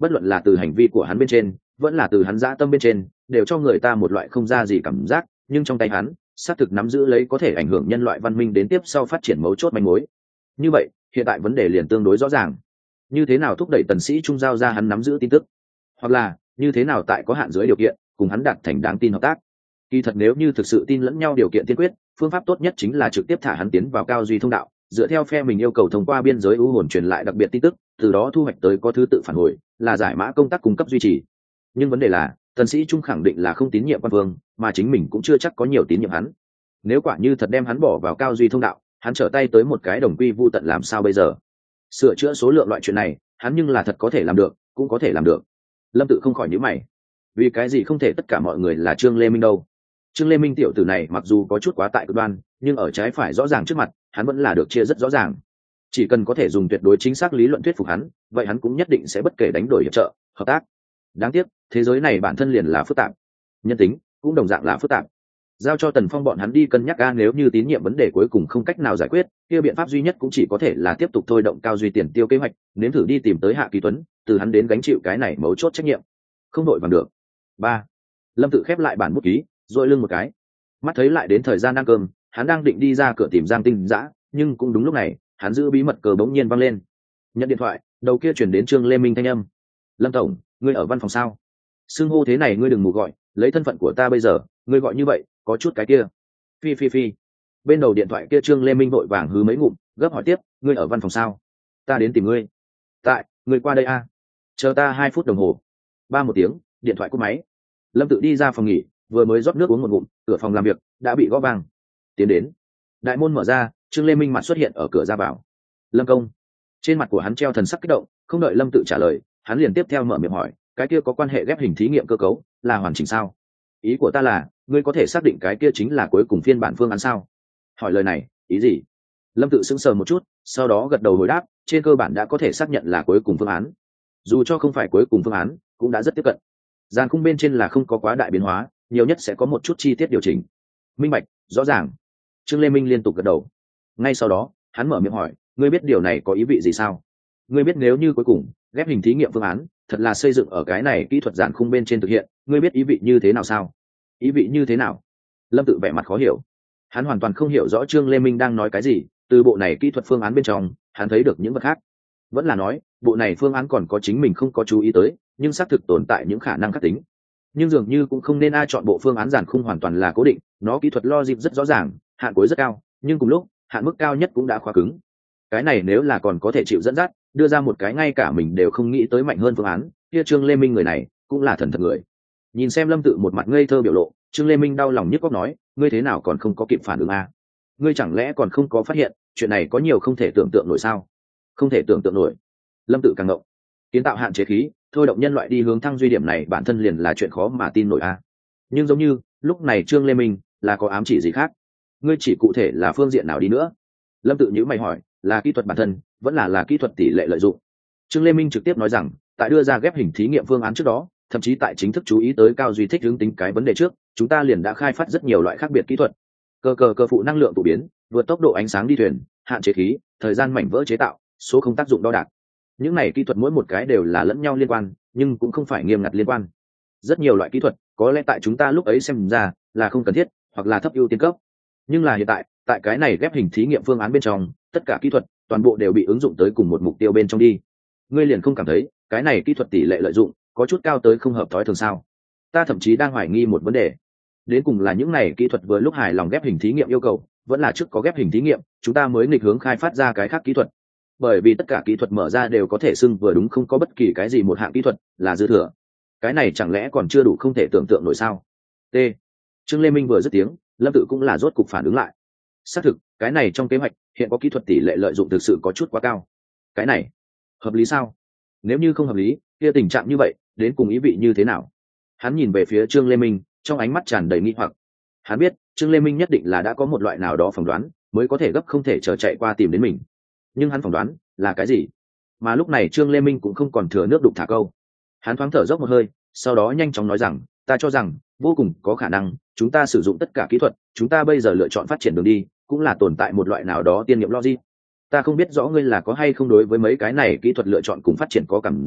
bất luận là từ hành vi của hắn bên trên vẫn là từ hắn dã tâm bên trên đều cho người ta một loại không ra gì cảm giác, nhưng trong tay hắn xác thực nắm giữ lấy có thể ảnh hưởng nhân loại văn minh đến tiếp sau phát triển mấu chốt manh mối. Như vậy hiện tại vấn đề liền tương đối rõ ràng, như thế nào thúc đẩy Tần Sĩ Trung giao ra hắn nắm giữ tin tức, hoặc là như thế nào tại có hạn dưới điều kiện cùng hắn đạt thành đáng tin hợp tác. Kỳ thật nếu như thực sự tin lẫn nhau điều kiện tiên quyết, phương pháp tốt nhất chính là trực tiếp thả hắn tiến vào cao duy thông đạo, dựa theo phe mình yêu cầu thông qua biên giới u hồn truyền lại đặc biệt tin tức, từ đó thu hoạch tới có thứ tự phản hồi, là giải mã công tác cung cấp duy trì. Nhưng vấn đề là Tần Sĩ Trung khẳng định là không tín nhiệm Quan Vương, mà chính mình cũng chưa chắc có nhiều tín nhiệm hắn. Nếu quả như thật đem hắn bỏ vào cao duy thông đạo, hắn trở tay tới một cái đồng quy vu tận làm sao bây giờ? Sửa chữa số lượng loại chuyện này, hắn nhưng là thật có thể làm được, cũng có thể làm được. Lâm Tự không khỏi nhíu mày, vì cái gì không thể tất cả mọi người là Trương Lê Minh đâu? Trương Lê Minh tiểu tử này mặc dù có chút quá tại cực đoan, nhưng ở trái phải rõ ràng trước mặt, hắn vẫn là được chia rất rõ ràng. Chỉ cần có thể dùng tuyệt đối chính xác lý luận thuyết phục hắn, vậy hắn cũng nhất định sẽ bất kể đánh đổi hiệp trợ, hợp tác. Đáng tiếc, thế giới này bản thân liền là phức tạp, nhân tính cũng đồng dạng là phức tạp. Giao cho Tần Phong bọn hắn đi cân nhắc ga, nếu như tín nhiệm vấn đề cuối cùng không cách nào giải quyết, kia biện pháp duy nhất cũng chỉ có thể là tiếp tục thôi động cao duy tiền tiêu kế hoạch, nếm thử đi tìm tới Hạ Kỳ Tuấn, từ hắn đến gánh chịu cái này mấu chốt trách nhiệm. Không đội bằng được. 3. Lâm Tự khép lại bản bút ký, rồi lưng một cái. Mắt thấy lại đến thời gian ăn cơm, hắn đang định đi ra cửa tìm Giang Tinh Dã, nhưng cũng đúng lúc này, hắn giữ bí mật cờ bỗng nhiên vang lên. Nhận điện thoại, đầu kia chuyển đến Trương Lê Minh thanh âm. Lâm tổng, ngươi ở văn phòng sao? Xưng hô thế này ngươi đừng mù gọi, lấy thân phận của ta bây giờ, ngươi gọi như vậy có chút cái kia. Phi. Bên đầu điện thoại kia Trương Lê Minh vội vàng hứ mấy ngụm, gấp hỏi tiếp, ngươi ở văn phòng sao? Ta đến tìm ngươi. Tại, ngươi qua đây a. Chờ ta 2 phút đồng hồ. 3 một tiếng, điện thoại cúp máy. Lâm Tự đi ra phòng nghỉ, vừa mới rót nước uống một ngụm, cửa phòng làm việc đã bị gõ vang. Tiến đến. Đại môn mở ra, Trương Lê Minh mặt xuất hiện ở cửa ra vào. Lâm công. Trên mặt của hắn treo thần sắc kích động, không đợi Lâm Tự trả lời, hắn liền tiếp theo mở miệng hỏi, cái kia có quan hệ ghép hình thí nghiệm cơ cấu, là hoàn chỉnh sao? Ý của ta là, ngươi có thể xác định cái kia chính là cuối cùng phiên bản phương án sao? Hỏi lời này, ý gì? Lâm Tự sững sờ một chút, sau đó gật đầu hồi đáp, trên cơ bản đã có thể xác nhận là cuối cùng phương án. Dù cho không phải cuối cùng phương án, cũng đã rất tiếp cận. Dàn khung bên trên là không có quá đại biến hóa, nhiều nhất sẽ có một chút chi tiết điều chỉnh. Minh bạch, rõ ràng. Trương Lê Minh liên tục gật đầu. Ngay sau đó, hắn mở miệng hỏi, ngươi biết điều này có ý vị gì sao? Ngươi biết nếu như cuối cùng ghép hình thí nghiệm phương án thật là xây dựng ở cái này kỹ thuật dàn khung bên trên thực hiện, ngươi biết ý vị như thế nào sao? Ý vị như thế nào? Lâm Tự vẻ mặt khó hiểu. Hắn hoàn toàn không hiểu rõ Trương Lê Minh đang nói cái gì, từ bộ này kỹ thuật phương án bên trong, hắn thấy được những vật khác. Vẫn là nói, bộ này phương án còn có chính mình không có chú ý tới, nhưng xác thực tồn tại những khả năng khắc tính. Nhưng dường như cũng không nên chọn bộ phương án giản khung hoàn toàn là cố định, nó kỹ thuật logic rất rõ ràng, hạn cuối rất cao, nhưng cùng lúc, hạn mức cao nhất cũng đã khóa cứng. Cái này nếu là còn có thể chịu dẫn dắt, đưa ra một cái ngay cả mình đều không nghĩ tới mạnh hơn phương án, kia Trương Lê Minh người này cũng là thần thật người. Nhìn xem Lâm Tự một mặt ngây thơ biểu lộ, Trương Lê Minh đau lòng nhức óc nói, ngươi thế nào còn không có kịp phản ứng a? Ngươi chẳng lẽ còn không có phát hiện, chuyện này có nhiều không thể tưởng tượng nổi sao? Không thể tưởng tượng nổi. Lâm Tự càng ngộng. Kiến tạo hạn chế khí, thôi động nhân loại đi hướng thăng duy điểm này bản thân liền là chuyện khó mà tin nổi a. Nhưng giống như, lúc này Trương Lê Minh là có ám chỉ gì khác? Ngươi chỉ cụ thể là phương diện nào đi nữa? Lâm Tự nhíu mày hỏi, là kỹ thuật bản thân, vẫn là kỹ thuật tỷ lệ lợi dụng? Trương Lê Minh trực tiếp nói rằng, tại đưa ra ghép hình thí nghiệm phương án trước đó, thậm chí tại chính thức chú ý tới cao duy thích hướng tính cái vấn đề trước, chúng ta liền đã khai phát rất nhiều loại khác biệt kỹ thuật. Cơ phụ năng lượng tụ biến, vượt tốc độ ánh sáng đi thuyền, hạn chế khí, thời gian mảnh vỡ chế tạo, số không tác dụng đo đạc. Những này kỹ thuật mỗi một cái đều là lẫn nhau liên quan, nhưng cũng không phải nghiêm ngặt liên quan. Rất nhiều loại kỹ thuật, có lẽ tại chúng ta lúc ấy xem ra là không cần thiết, hoặc là thấp ưu tiên cấp. Nhưng là hiện tại cái này ghép hình thí nghiệm phương án bên trong, tất cả kỹ thuật toàn bộ đều bị ứng dụng tới cùng một mục tiêu bên trong đi. Ngươi liền không cảm thấy cái này kỹ thuật tỷ lệ lợi dụng có chút cao tới không hợp thói thường sao? Ta thậm chí đang hoài nghi một vấn đề, đến cùng là những này kỹ thuật vừa lúc hài lòng ghép hình thí nghiệm yêu cầu, vẫn là trước có ghép hình thí nghiệm chúng ta mới nghịch hướng khai phát ra cái khác kỹ thuật. Bởi vì tất cả kỹ thuật mở ra đều có thể xưng vừa đúng, không có bất kỳ cái gì một hạng kỹ thuật là dư thừa. Cái này chẳng lẽ còn chưa đủ không thể tưởng tượng nổi sao? T. Trương Lê Minh vừa dứt tiếng, Lâm Tự cũng là rốt cục phản ứng lại. Xác thực, cái này trong kế hoạch hiện có kỹ thuật tỷ lệ lợi dụng thực sự có chút quá cao. Cái này hợp lý sao? Nếu như không hợp lý, kia tình trạng như vậy đến cùng ý vị như thế nào? Hắn nhìn về phía Trương Lê Minh, trong ánh mắt tràn đầy nghi hoặc. Hắn biết Trương Lê Minh nhất định là đã có một loại nào đó phỏng đoán, mới có thể gấp không thể chờ chạy qua tìm đến mình. Nhưng hắn phỏng đoán là cái gì? Mà lúc này Trương Lê Minh cũng không còn thừa nước đục thả câu. Hắn thoáng thở dốc một hơi, sau đó nhanh chóng nói rằng, ta cho rằng vô cùng có khả năng chúng ta sử dụng tất cả kỹ thuật, chúng ta bây giờ lựa chọn phát triển đường đi cũng là tồn tại một loại nào đó tiên nghiệm logic. Ta không biết rõ ngươi là có hay không đối với mấy cái này kỹ thuật lựa chọn cùng phát triển có cảm giác,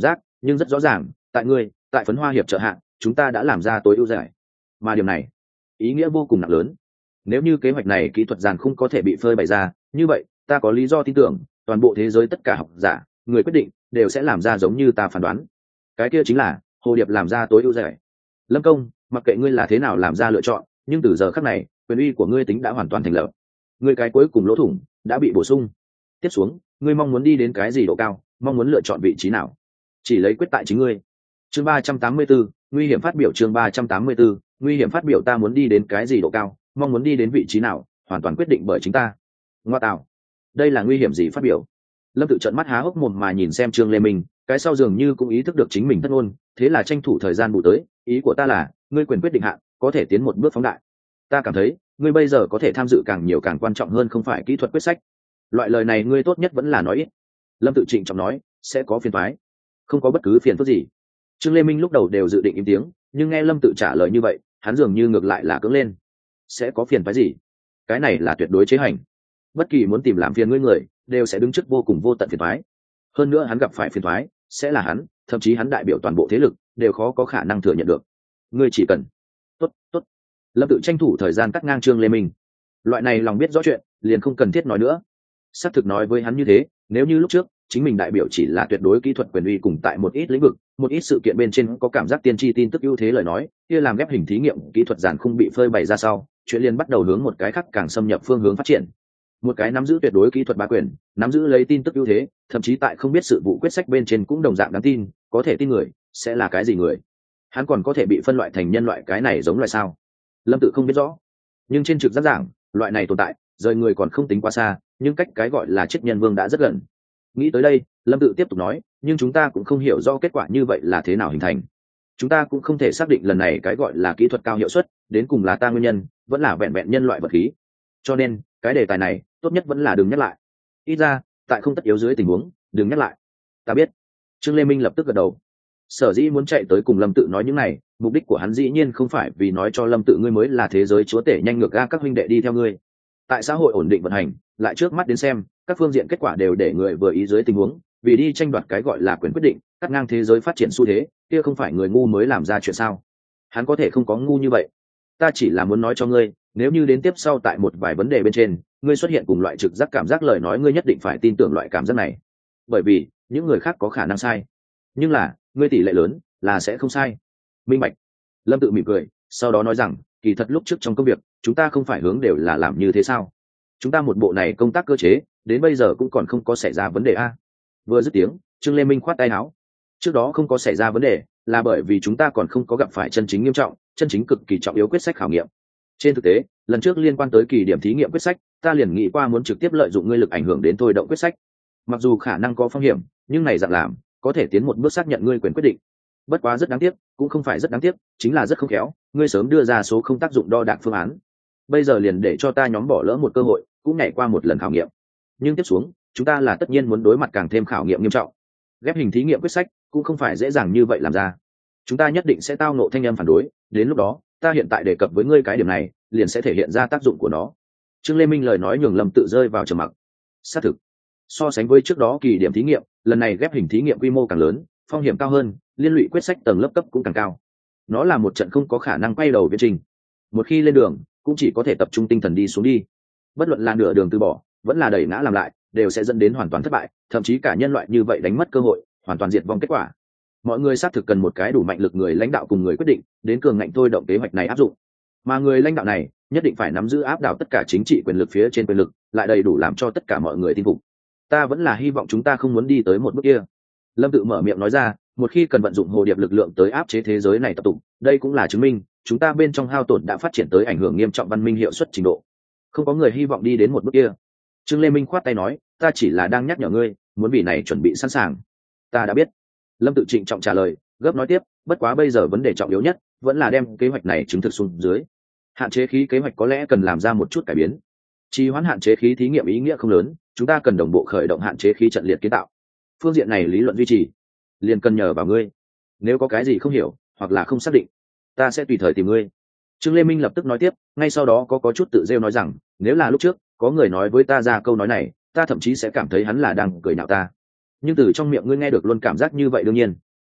nhưng rất rõ ràng tại ngươi tại phấn hoa hiệp trợ hạn chúng ta đã làm ra tối ưu giải, mà điều này ý nghĩa vô cùng nặng lớn. Nếu như kế hoạch này kỹ thuật giàn không có thể bị phơi bày ra, như vậy ta có lý do tin tưởng toàn bộ thế giới tất cả học giả người quyết định đều sẽ làm ra giống như ta phán đoán, cái kia chính là hồ điệp làm ra tối ưu giải. Lâm Công, mặc kệ ngươi là thế nào làm ra lựa chọn, nhưng từ giờ khắc này quyền uy của ngươi tính đã hoàn toàn thành lập, ngươi cái cuối cùng lỗ thủng đã bị bổ sung. Tiếp xuống ngươi mong muốn đi đến cái gì độ cao, mong muốn lựa chọn vị trí nào, chỉ lấy quyết tại chính ngươi. Chương 384, nguy hiểm phát biểu. Chương 384, nguy hiểm phát biểu. Ta muốn đi đến cái gì độ cao, mong muốn đi đến vị trí nào, hoàn toàn quyết định bởi chính ta. Ngoa tạo, đây là nguy hiểm gì phát biểu? Lâm Tự trợn mắt há hốc mồm mà nhìn xem Trương Lê Minh, cái sau dường như cũng ý thức được chính mình thất ngôn, thế là tranh thủ thời gian bù tới. Ý của ta là ngươi quyền quyết định hạn có thể tiến một bước phóng đại. Ta cảm thấy ngươi bây giờ có thể tham dự càng nhiều càng quan trọng hơn không phải kỹ thuật quyết sách. Loại lời này ngươi tốt nhất vẫn là nói ít. Lâm Tự trịnh trọng nói, sẽ có phiền toái. Không có bất cứ phiền phức gì. Trương Lê Minh lúc đầu đều dự định im tiếng, nhưng nghe Lâm Tự trả lời như vậy, hắn dường như ngược lại là cưỡng lên. Sẽ có phiền phức gì? Cái này là tuyệt đối chế hành. Bất kỳ muốn tìm làm phiền ngươi người, đều sẽ đứng trước vô cùng vô tận phiền toái. Hơn nữa hắn gặp phải phiền toái, sẽ là hắn, thậm chí hắn đại biểu toàn bộ thế lực, đều khó có khả năng thừa nhận được. Ngươi chỉ cần tốt, tốt. Lâm Tự tranh thủ thời gian cắt ngang Trương Lê Minh. Loại này lòng biết rõ chuyện, liền không cần thiết nói nữa. Xác thực nói với hắn như thế, nếu như lúc trước chính mình đại biểu chỉ là tuyệt đối kỹ thuật quyền uy cùng tại một ít lĩnh vực, một ít sự kiện bên trên có cảm giác tiên tri tin tức ưu thế lời nói, kia làm ghép hình thí nghiệm kỹ thuật giản không bị phơi bày ra sau, chuyện liền bắt đầu hướng một cái khác càng xâm nhập phương hướng phát triển. Một cái nắm giữ tuyệt đối kỹ thuật bá quyền, nắm giữ lấy tin tức ưu thế, thậm chí tại không biết sự vụ quyết sách bên trên cũng đồng dạng đáng tin, có thể tin người sẽ là cái gì người? Hắn còn có thể bị phân loại thành nhân loại cái này giống loại sao? Lâm Tự không biết rõ, nhưng trên trực giác giảng, loại này tồn tại, rời người còn không tính quá xa, nhưng cách cái gọi là chết nhân vương đã rất gần. Nghĩ tới đây, Lâm Tự tiếp tục nói, nhưng chúng ta cũng không hiểu rõ kết quả như vậy là thế nào hình thành. Chúng ta cũng không thể xác định lần này cái gọi là kỹ thuật cao hiệu suất, đến cùng là ta nguyên nhân, vẫn là vẹn vẹn nhân loại vật khí. Cho nên, cái đề tài này, tốt nhất vẫn là đừng nhắc lại. Ít ra, tại không tất yếu dưới tình huống, đừng nhắc lại. Ta biết. Trương Lê Minh lập tức gật đầu. Sở dĩ muốn chạy tới cùng Lâm Tự nói những này, mục đích của hắn dĩ nhiên không phải vì nói cho Lâm Tự ngươi mới là thế giới chúa tể nhanh ngược ga các huynh đệ đi theo ngươi. Tại xã hội ổn định vận hành, lại trước mắt đến xem, các phương diện kết quả đều để người vừa ý dưới tình huống, vì đi tranh đoạt cái gọi là quyền quyết định, cắt ngang thế giới phát triển xu thế, kia không phải người ngu mới làm ra chuyện sao? Hắn có thể không có ngu như vậy. Ta chỉ là muốn nói cho ngươi, nếu như đến tiếp sau tại một vài vấn đề bên trên, ngươi xuất hiện cùng loại trực giác cảm giác lời nói, ngươi nhất định phải tin tưởng loại cảm giác này. Bởi vì, những người khác có khả năng sai, nhưng là, ngươi tỷ lệ lớn là sẽ không sai. Minh bạch. Lâm Tự mỉm cười, sau đó nói rằng, kỳ thật lúc trước trong công việc, chúng ta không phải hướng đều là làm như thế sao? Chúng ta một bộ này công tác cơ chế, đến bây giờ cũng còn không có xảy ra vấn đề a. Vừa dứt tiếng, Trương Lê Minh khoát tay áo. Trước đó không có xảy ra vấn đề, là bởi vì chúng ta còn không có gặp phải chân chính nghiêm trọng, chân chính cực kỳ trọng yếu quyết sách khảo nghiệm. Trên thực tế, lần trước liên quan tới kỳ điểm thí nghiệm quyết sách, ta liền nghĩ qua muốn trực tiếp lợi dụng ngươi lực ảnh hưởng đến thôi động quyết sách. Mặc dù khả năng có phong hiểm, nhưng này dạng làm, có thể tiến một bước xác nhận ngươi quyền quyết định. Bất quá rất đáng tiếc, cũng không phải rất đáng tiếc, chính là rất không khéo, ngươi sớm đưa ra số không tác dụng đo đạc phương án. Bây giờ liền để cho ta nhóm bỏ lỡ một cơ hội, cũng nhảy qua một lần khảo nghiệm. Nhưng tiếp xuống, chúng ta là tất nhiên muốn đối mặt càng thêm khảo nghiệm nghiêm trọng. Ghép hình thí nghiệm quyết sách cũng không phải dễ dàng như vậy làm ra. Chúng ta nhất định sẽ tao ngộ thanh âm phản đối, đến lúc đó, ta hiện tại đề cập với ngươi cái điểm này, liền sẽ thể hiện ra tác dụng của nó. Trương Lê Minh lời nói nhường Lâm Tự rơi vào trầm mặc. Xác thực, so sánh với trước đó kỳ điểm thí nghiệm, lần này ghép hình thí nghiệm quy mô càng lớn, phong hiểm cao hơn, liên lụy quyết sách tầng lớp cấp cũng càng cao. Nó là một trận không có khả năng quay đầu viễn trình. Một khi lên đường, cũng chỉ có thể tập trung tinh thần đi xuống đi. Bất luận là nửa đường từ bỏ, vẫn là đẩy ngã làm lại, đều sẽ dẫn đến hoàn toàn thất bại, thậm chí cả nhân loại như vậy đánh mất cơ hội, hoàn toàn diệt vong kết quả. Mọi người xác thực cần một cái đủ mạnh lực người lãnh đạo cùng người quyết định, đến cường ngạnh thôi động kế hoạch này áp dụng. Mà người lãnh đạo này nhất định phải nắm giữ áp đảo tất cả chính trị quyền lực phía trên quyền lực, lại đầy đủ làm cho tất cả mọi người tin phục. Ta vẫn là hy vọng chúng ta không muốn đi tới một bước kia. Lâm Tự mở miệng nói ra, một khi cần vận dụng hồ điệp lực lượng tới áp chế thế giới này tập tụ, đây cũng là chứng minh chúng ta bên trong hao tổn đã phát triển tới ảnh hưởng nghiêm trọng văn minh hiệu suất trình độ. Không có người hy vọng đi đến một bước kia. Trương Lê Minh khoát tay nói, ta chỉ là đang nhắc nhở ngươi, muốn vì này chuẩn bị sẵn sàng. Ta đã biết. Lâm Tự trịnh trọng trả lời, gấp nói tiếp, bất quá bây giờ vấn đề trọng yếu nhất vẫn là đem kế hoạch này chứng thực xuống dưới. Hạn chế khí kế hoạch có lẽ cần làm ra một chút cải biến. Trì hoãn hạn chế khí thí nghiệm ý nghĩa không lớn, chúng ta cần đồng bộ khởi động hạn chế khí trận liệt kiến tạo. Phương diện này lý luận duy trì, liền cần nhờ vào ngươi. Nếu có cái gì không hiểu hoặc là không xác định, ta sẽ tùy thời tìm ngươi. Trương Lê Minh lập tức nói tiếp, ngay sau đó có chút tự rêu nói rằng, nếu là lúc trước có người nói với ta ra câu nói này, ta thậm chí sẽ cảm thấy hắn là đang cười nhạo ta. Nhưng từ trong miệng ngươi nghe được luôn cảm giác như vậy đương nhiên.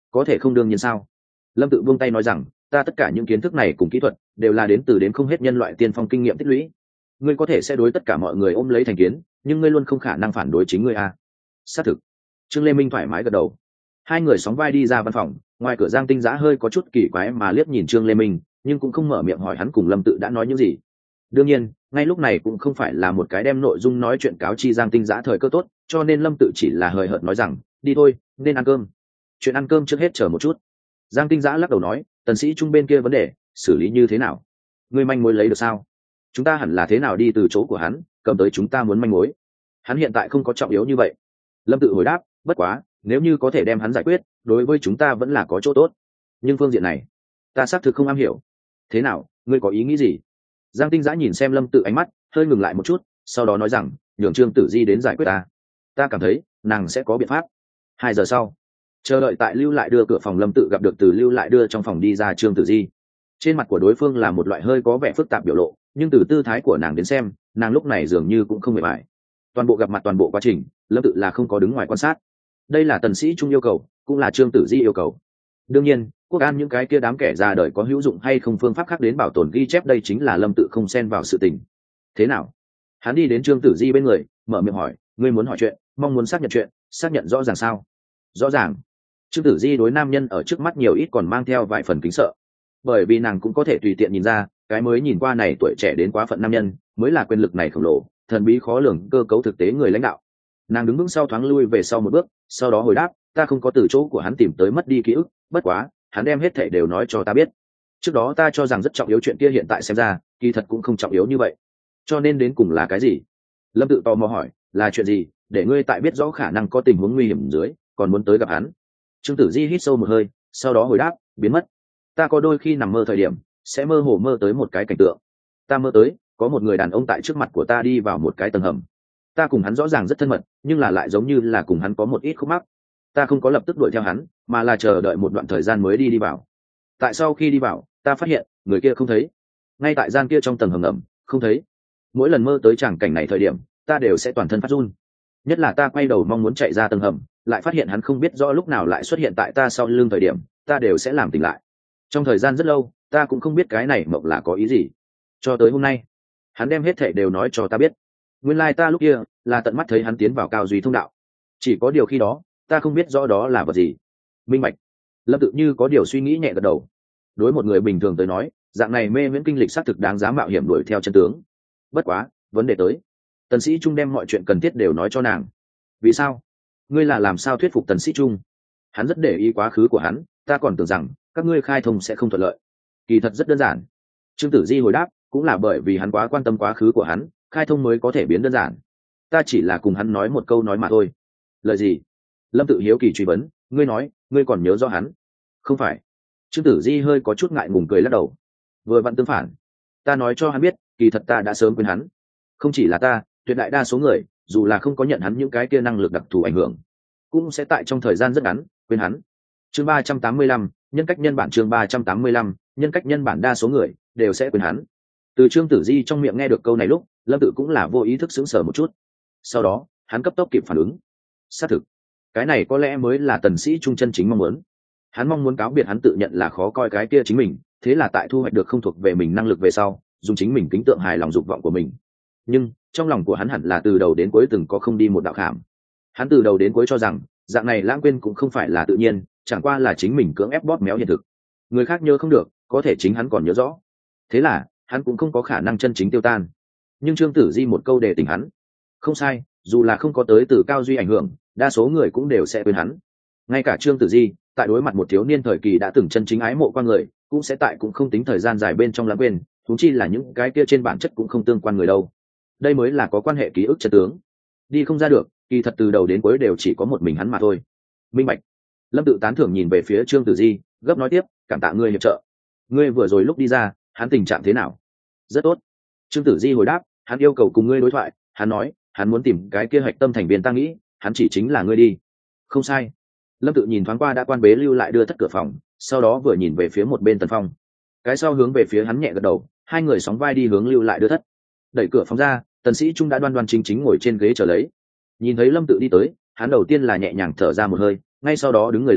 có thể không đương nhiên sao? Lâm Tự buông tay nói rằng, ta tất cả những kiến thức này cùng kỹ thuật đều là đến từ đến không hết nhân loại tiên phong kinh nghiệm tích lũy. Ngươi có thể sẽ đối tất cả mọi người ôm lấy thành kiến, nhưng ngươi luôn không khả năng phản đối chính ngươi a. Xác thực. Trương Lê Minh thoải mái gật đầu. Hai người sóng vai đi ra văn phòng, ngoài cửa Giang Tinh Giã hơi có chút kỳ quái mà liếc nhìn Trương Lê Minh, nhưng cũng không mở miệng hỏi hắn cùng Lâm Tự đã nói những gì. Đương nhiên, ngay lúc này cũng không phải là một cái đem nội dung nói chuyện cáo chi Giang Tinh Giã thời cơ tốt, cho nên Lâm Tự chỉ là hời hợt nói rằng, đi thôi, nên ăn cơm. Chuyện ăn cơm trước hết chờ một chút. Giang Tinh Giã lắc đầu nói, Tần Sĩ Trung bên kia vấn đề xử lý như thế nào? Ngươi manh mối lấy được sao? Chúng ta hẳn là thế nào đi từ chỗ của hắn cầm tới chúng ta muốn manh mối? Hắn hiện tại không có trọng yếu như vậy. Lâm Tự hồi đáp, bất quá nếu như có thể đem hắn giải quyết, đối với chúng ta vẫn là có chỗ tốt. Nhưng phương diện này ta xác thực không am hiểu. Thế nào, ngươi có ý nghĩ gì? Giang Tinh Giã nhìn xem Lâm Tự ánh mắt hơi ngừng lại một chút, sau đó nói rằng, nhường Trương Tử Di đến giải quyết ta cảm thấy nàng sẽ có biện pháp. 2 giờ sau, chờ đợi tại Lưu Lại Đưa cửa phòng, Lâm Tự gặp được từ Lưu Lại Đưa trong phòng đi ra Trương Tử Di. Trên mặt của đối phương là một loại hơi có vẻ phức tạp biểu lộ, nhưng từ tư thái của nàng đến xem, nàng lúc này dường như cũng không mệt mỏi. Toàn bộ gặp mặt, toàn bộ quá trình, Lâm Tự là không có đứng ngoài quan sát. Đây là Tần Sĩ Trung yêu cầu, cũng là Trương Tử Di yêu cầu. Đương nhiên, Quốc An những cái kia đám kẻ ra đời có hữu dụng hay không phương pháp khác đến bảo tồn ghi chép, đây chính là Lâm Tự không xen vào sự tình. Thế nào? Hắn đi đến Trương Tử Di bên người, mở miệng hỏi, ngươi muốn hỏi chuyện, mong muốn xác nhận chuyện, xác nhận rõ ràng sao? Rõ ràng. Trương Tử Di đối nam nhân ở trước mắt nhiều ít còn mang theo vài phần kính sợ, bởi vì nàng cũng có thể tùy tiện nhìn ra, cái mới nhìn qua này tuổi trẻ đến quá phận nam nhân mới là quyền lực này khổng lồ, thần bí khó lường cơ cấu thực tế người lãnh đạo. Nàng đứng vững sau thoáng lui về sau một bước, sau đó hồi đáp, ta không có từ chỗ của hắn tìm tới mất đi ký ức, bất quá hắn đem hết thảy đều nói cho ta biết. Trước đó ta cho rằng rất trọng yếu chuyện kia, hiện tại xem ra kỳ thật cũng không trọng yếu như vậy. Cho nên đến cùng là cái gì? Lâm Tự tò mò hỏi, là chuyện gì để ngươi tại biết rõ khả năng có tình huống nguy hiểm dưới còn muốn tới gặp hắn? Trương Tử Di hít sâu một hơi, sau đó hồi đáp, biến mất. Ta có đôi khi nằm mơ thời điểm sẽ mơ hồ mơ tới một cái cảnh tượng. Ta mơ tới có một người đàn ông tại trước mặt của ta đi vào một cái tầng hầm. Ta cùng hắn rõ ràng rất thân mật, nhưng là lại giống như là cùng hắn có một ít khúc mắc. Ta không có lập tức đuổi theo hắn, mà là chờ đợi một đoạn thời gian mới đi vào. Tại sau khi đi vào, ta phát hiện người kia không thấy, ngay tại gian kia trong tầng hầm ngầm không thấy. Mỗi lần mơ tới tràng cảnh này thời điểm, ta đều sẽ toàn thân phát run. Nhất là ta quay đầu mong muốn chạy ra tầng hầm, lại phát hiện hắn không biết rõ lúc nào lại xuất hiện tại ta sau lưng thời điểm, ta đều sẽ làm tỉnh lại. Trong thời gian rất lâu, ta cũng không biết cái này mộng là có ý gì. Cho tới hôm nay, hắn đem hết thảy đều nói cho ta biết. Nguyên lai ta lúc kia là tận mắt thấy hắn tiến vào Cao Duy thông đạo. Chỉ có điều khi đó, ta không biết rõ đó là vật gì. Minh bạch. Lâm Tự như có điều suy nghĩ nhẹ gật đầu. Đối một người bình thường tới nói, dạng này mê miễn kinh lịch xác thực đáng giá mạo hiểm đuổi theo chân tướng. Bất quá, vấn đề tới, Tần Sĩ Trung đem mọi chuyện cần thiết đều nói cho nàng. Vì sao? Ngươi là làm sao thuyết phục Tần Sĩ Trung? Hắn rất để ý quá khứ của hắn, ta còn tưởng rằng các ngươi khai thông sẽ không thuận lợi. Kỳ thật rất đơn giản. Trương Tử Di hồi đáp, cũng là bởi vì hắn quá quan tâm quá khứ của hắn, khai thông mới có thể biến đơn giản. Ta chỉ là cùng hắn nói một câu nói mà thôi. Lời gì? Lâm Tự hiếu kỳ truy vấn, ngươi nói, ngươi còn nhớ rõ hắn? Không phải. Trương Tử Di hơi có chút ngại ngùng cười lắc đầu. Vừa vặn tương phản, ta nói cho hắn biết, kỳ thật ta đã sớm quên hắn. Không chỉ là ta, tuyệt đại đa số người, dù là không có nhận hắn những cái kia năng lực đặc thù ảnh hưởng, cũng sẽ tại trong thời gian rất ngắn quên hắn. Chương 385, nhân cách nhân bản. Chương 385, nhân cách nhân bản, đa số người đều sẽ quên hắn. Từ Trương Tử Di trong miệng nghe được câu này lúc, Lâm Tự cũng là vô ý thức sững sờ một chút. Sau đó, hắn cấp tốc kịp phản ứng. Xác thực, cái này có lẽ mới là Tần Sĩ Trung chân chính mong muốn. Hắn mong muốn cáo biệt hắn tự nhận là khó coi cái kia chính mình, thế là tại thu hoạch được không thuộc về mình năng lực về sau, dùng chính mình kính tượng hài lòng dục vọng của mình. Nhưng trong lòng của hắn hẳn là từ đầu đến cuối từng có không đi một đạo khảm. Hắn từ đầu đến cuối cho rằng dạng này lãng quên cũng không phải là tự nhiên, chẳng qua là chính mình cưỡng ép bóp méo hiện thực. Người khác nhớ không được, có thể chính hắn còn nhớ rõ. Thế là hắn cũng không có khả năng chân chính tiêu tan. Nhưng Trương Tử Di một câu đề tỉnh hắn. Không sai, dù là không có tới từ Cao Duy ảnh hưởng, đa số người cũng đều sẽ quên hắn. Ngay cả Trương Tử Di, tại đối mặt một thiếu niên thời kỳ đã từng chân chính ái mộ qua người, cũng sẽ tại cũng không tính thời gian dài bên trong lãng quên, huống chi là những cái kia trên bản chất cũng không tương quan người đâu. Đây mới là có quan hệ ký ức chân tướng. Đi không ra được, kỳ thật từ đầu đến cuối đều chỉ có một mình hắn mà thôi. Minh bạch. Lâm Tự tán thưởng nhìn về phía Trương Tử Di, gấp nói tiếp, cảm tạ ngươi hiệp trợ. Ngươi vừa rồi lúc đi ra, hắn tình trạng thế nào? Rất tốt. Trương Tử Di hồi đáp, hắn yêu cầu cùng ngươi đối thoại, hắn nói hắn muốn tìm cái kia hạch tâm thành viên, ta nghĩ hắn chỉ chính là ngươi đi. Không sai. Lâm Tự nhìn thoáng qua đã quan bế Lưu Lại Đưa thất cửa phòng, sau đó vừa nhìn về phía một bên Tần Phong. Cái sau hướng về phía hắn nhẹ gật đầu, hai người sóng vai đi hướng Lưu Lại Đưa thất. Đẩy cửa phòng ra, Tần Sĩ Trung đã đoan đoan chính chính ngồi trên ghế chờ lấy. Nhìn thấy Lâm Tự đi tới, hắn đầu tiên là nhẹ nhàng thở ra một hơi, ngay sau đó đứng người lên,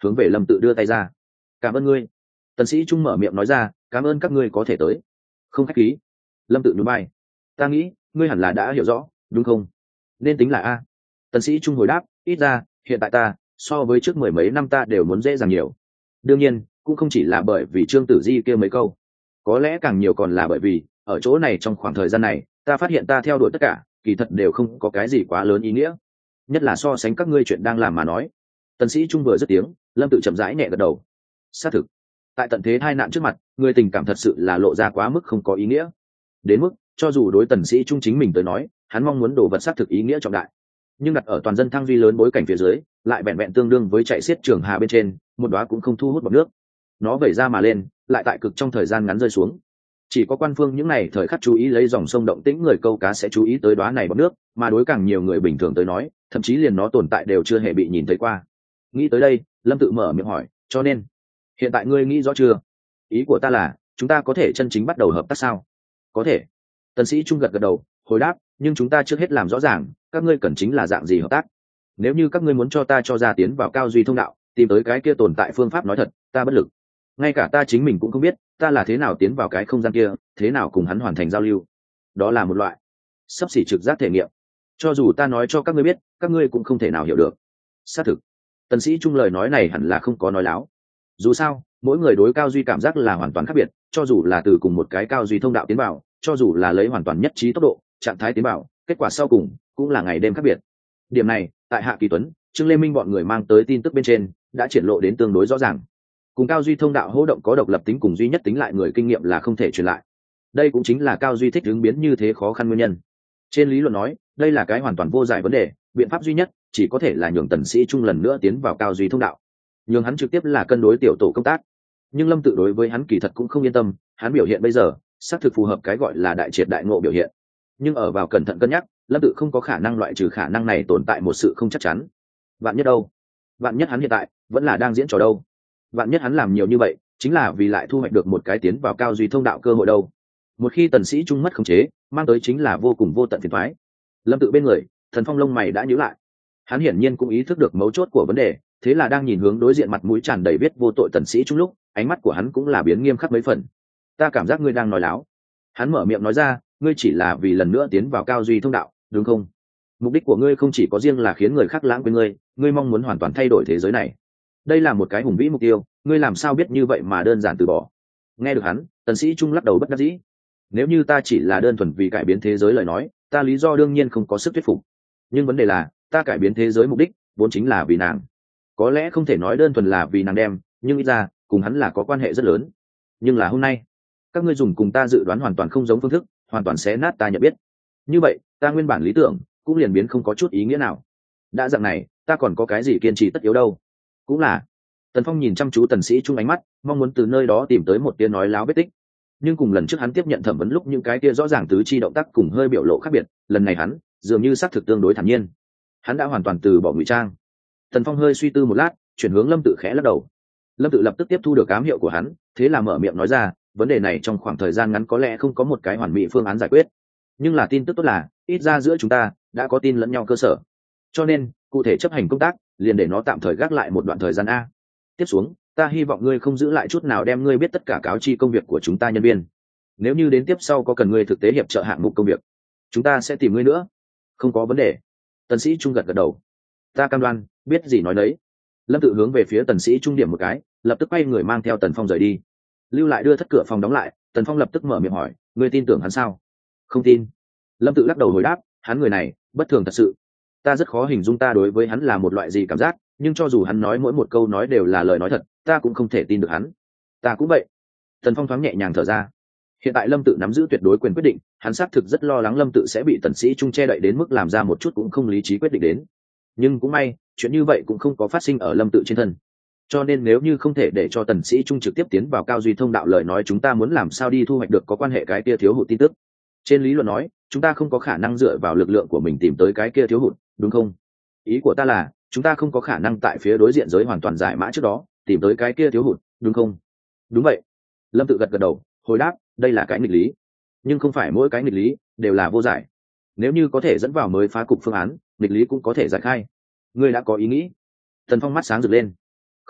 hướng về lâm tự đưa tay ra. Cảm ơn ngươi. Tần Sĩ Trung mở miệng nói ra, cảm ơn các ngươi có thể tới. Không khách khí. Lâm tự nhún vai. Ta nghĩ ngươi hẳn là đã hiểu rõ đúng không? Nên tính là a. Tần Sĩ Trung hồi đáp, ít ra hiện tại ta so với trước mười mấy năm ta đều muốn dễ dàng nhiều. Đương nhiên cũng không chỉ là bởi vì Trương Tử Di kia mấy câu, có lẽ càng nhiều còn là bởi vì ở chỗ này trong khoảng thời gian này ta phát hiện ta theo đuổi tất cả kỳ thật đều không có cái gì quá lớn ý nghĩa, nhất là so sánh các ngươi chuyện đang làm mà nói. Tần Sĩ Trung vừa dứt tiếng, Lâm tự chậm rãi nhẹ gật đầu. Xác thực, tại tận thế tai nạn trước mặt, người tình cảm thật sự là lộ ra quá mức không có ý nghĩa, đến mức cho dù đối Tần Sĩ Trung chính mình tới nói hắn mong muốn đồ vật xác thực ý nghĩa trọng đại, nhưng đặt ở toàn dân thăng duy lớn bối cảnh phía dưới lại vẹn vẹn tương đương với chạy xiết trường hà bên trên một đóa cũng không thu hút bọt nước, nó vẩy ra mà lên lại tại cực trong thời gian ngắn rơi xuống. Chỉ có quan phương những này thời khắc chú ý lấy dòng sông động tĩnh người câu cá sẽ chú ý tới đóa này bọt nước, mà đối càng nhiều người bình thường tới nói thậm chí liền nó tồn tại đều chưa hề bị nhìn thấy qua. Nghĩ tới đây, Lâm tự mở miệng hỏi, cho nên hiện tại ngươi nghĩ rõ chưa? Ý của ta là chúng ta có thể chân chính bắt đầu hợp tác sao? Có thể. Tần Sĩ Trung gật gật đầu hồi đáp, nhưng chúng ta trước hết làm rõ ràng các ngươi cần chính là dạng gì hợp tác. Nếu như các ngươi muốn cho ta cho ra tiến vào cao duy thông đạo tìm tới cái kia tồn tại phương pháp, nói thật ta bất lực, ngay cả ta chính mình cũng không biết ta là thế nào tiến vào cái không gian kia, thế nào cùng hắn hoàn thành giao lưu. Đó là một loại sắp xỉ trực giác thể nghiệm, cho dù ta nói cho các ngươi biết các ngươi cũng không thể nào hiểu được. Xác thực, Tần Sĩ Trung lời nói này hẳn là không có nói láo. Dù sao mỗi người đối cao duy cảm giác là hoàn toàn khác biệt, cho dù là từ cùng một cái cao duy thông đạo tiến vào, cho dù là lấy hoàn toàn nhất trí tốc độ trạng thái tiến vào, kết quả sau cùng cũng là ngày đêm khác biệt. Điểm này tại Hạ Kỳ Tuấn, Trương Lê Minh bọn người mang tới tin tức bên trên đã triển lộ đến tương đối rõ ràng. Cùng cao duy thông đạo hô động có độc lập tính cùng duy nhất tính lại người kinh nghiệm là không thể truyền lại. Đây cũng chính là cao duy thích ứng biến như thế khó khăn nguyên nhân. Trên lý luận nói đây là cái hoàn toàn vô giải vấn đề, biện pháp duy nhất chỉ có thể là nhường Tần Sĩ Trung lần nữa tiến vào cao duy thông đạo, nhường hắn trực tiếp là cân đối tiểu tổ công tác. Nhưng Lâm tự đối với hắn kỳ thật cũng không yên tâm, hắn biểu hiện bây giờ xác thực phù hợp cái gọi là đại triệt đại ngộ biểu hiện, nhưng ở vào cẩn thận cân nhắc, Lâm tự không có khả năng loại trừ khả năng này tồn tại một sự không chắc chắn. Vạn nhất đâu? Vạn nhất hắn hiện tại vẫn là đang diễn trò đâu? Vạn nhất hắn làm nhiều như vậy chính là vì lại thu hoạch được một cái tiến vào cao duy thông đạo cơ hội đâu? Một khi Tần Sĩ Trung mất khống chế, mang tới chính là vô cùng vô tận phiền toái. Lâm tự bên người, Thần Phong lông mày đã nhíu lại. Hắn hiển nhiên cũng ý thức được mấu chốt của vấn đề, thế là đang nhìn hướng đối diện mặt mũi tràn đầy biết vô tội Tần Sĩ Trung lúc, ánh mắt của hắn cũng là biến nghiêm khắc mấy phần. Ta cảm giác ngươi đang nói láo. Hắn mở miệng nói ra, ngươi chỉ là vì lần nữa tiến vào cao duy thông đạo đúng không? Mục đích của ngươi không chỉ có riêng là khiến người khác lãng quên ngươi, ngươi mong muốn hoàn toàn thay đổi thế giới này. Đây là một cái hùng vĩ mục tiêu, ngươi làm sao biết như vậy mà đơn giản từ bỏ? Nghe được hắn, Tần Sĩ Trung lắc đầu bất đắc dĩ. Nếu như ta chỉ là đơn thuần vì cải biến thế giới lời nói, ta lý do đương nhiên không có sức thuyết phục. Nhưng vấn đề là, ta cải biến thế giới mục đích vốn chính là vì nàng. Có lẽ không thể nói đơn thuần là vì nàng đem, nhưng ít ra cùng hắn là có quan hệ rất lớn. Nhưng là hôm nay, các ngươi dùng cùng ta dự đoán hoàn toàn không giống phương thức, hoàn toàn xé nát ta nhận biết. Như vậy ta nguyên bản lý tưởng cũng liền biến không có chút ý nghĩa nào. Đã dạng này ta còn có cái gì kiên trì tất yếu đâu. Cũng là. Tần Phong nhìn chăm chú Tần Sĩ Trung ánh mắt, mong muốn từ nơi đó tìm tới một tia nói láo vết tích. Nhưng cùng lần trước hắn tiếp nhận thẩm vấn lúc những cái tia rõ ràng tứ chi động tác cùng hơi biểu lộ khác biệt, lần này hắn dường như xác thực tương đối thản nhiên. Hắn đã hoàn toàn từ bỏ ngụy trang. Tần Phong hơi suy tư một lát, chuyển hướng Lâm tự khẽ lắc đầu. Lâm tự lập tức tiếp thu được ám hiệu của hắn, thế là mở miệng nói ra, vấn đề này trong khoảng thời gian ngắn có lẽ không có một cái hoàn mỹ phương án giải quyết, nhưng là tin tức tốt là ít ra giữa chúng ta đã có tin lẫn nhau cơ sở, cho nên cụ thể chấp hành công tác liền để nó tạm thời gác lại một đoạn thời gian a. Tiếp xuống ta hy vọng ngươi không giữ lại chút nào đem ngươi biết tất cả cáo chi công việc của chúng ta nhân viên. Nếu như đến tiếp sau có cần ngươi thực tế hiệp trợ hạng mục công việc, chúng ta sẽ tìm ngươi nữa. Không có vấn đề. Tần Sĩ Trung gật gật đầu. Ta cam đoan, biết gì nói đấy. Lâm tự hướng về phía Tần Sĩ Trung điểm một cái, lập tức quay người mang theo Tần Phong rời đi. Lưu lại đưa thất cửa phòng đóng lại, Tần Phong lập tức mở miệng hỏi, ngươi tin tưởng hắn sao? Không tin. Lâm tự lắc đầu hồi đáp, hắn người này bất thường thật sự, ta rất khó hình dung ta đối với hắn là một loại gì cảm giác, nhưng cho dù hắn nói mỗi một câu nói đều là lời nói thật, ta cũng không thể tin được hắn. Ta cũng vậy. Tần Phong thoáng nhẹ nhàng thở ra. Hiện tại Lâm tự nắm giữ tuyệt đối quyền quyết định, hắn xác thực rất lo lắng Lâm tự sẽ bị Tần Sĩ Trung che đậy đến mức làm ra một chút cũng không lý trí quyết định đến. Nhưng cũng may, chuyện như vậy cũng không có phát sinh ở Lâm tự trên thân. Cho nên nếu như không thể để cho Tần Sĩ Trung trực tiếp tiến vào cao duy thông đạo lời nói, chúng ta muốn làm sao đi thu hoạch được có quan hệ cái kia thiếu hụt tin tức? Trên lý luận nói, chúng ta không có khả năng dựa vào lực lượng của mình tìm tới cái kia thiếu hụt, đúng không? Ý của ta là, chúng ta không có khả năng tại phía đối diện giới hoàn toàn giải mã trước đó tìm tới cái kia thiếu hụt, đúng không? Đúng vậy. Lâm tự gật gật đầu, hồi đáp, đây là cái nghịch lý, nhưng không phải mỗi cái nghịch lý đều là vô giải. Nếu như có thể dẫn vào mới phá cục phương án, nghịch lý cũng có thể giải khai. Ngươi đã có ý nghĩ? Tần Phong mắt sáng rực lên.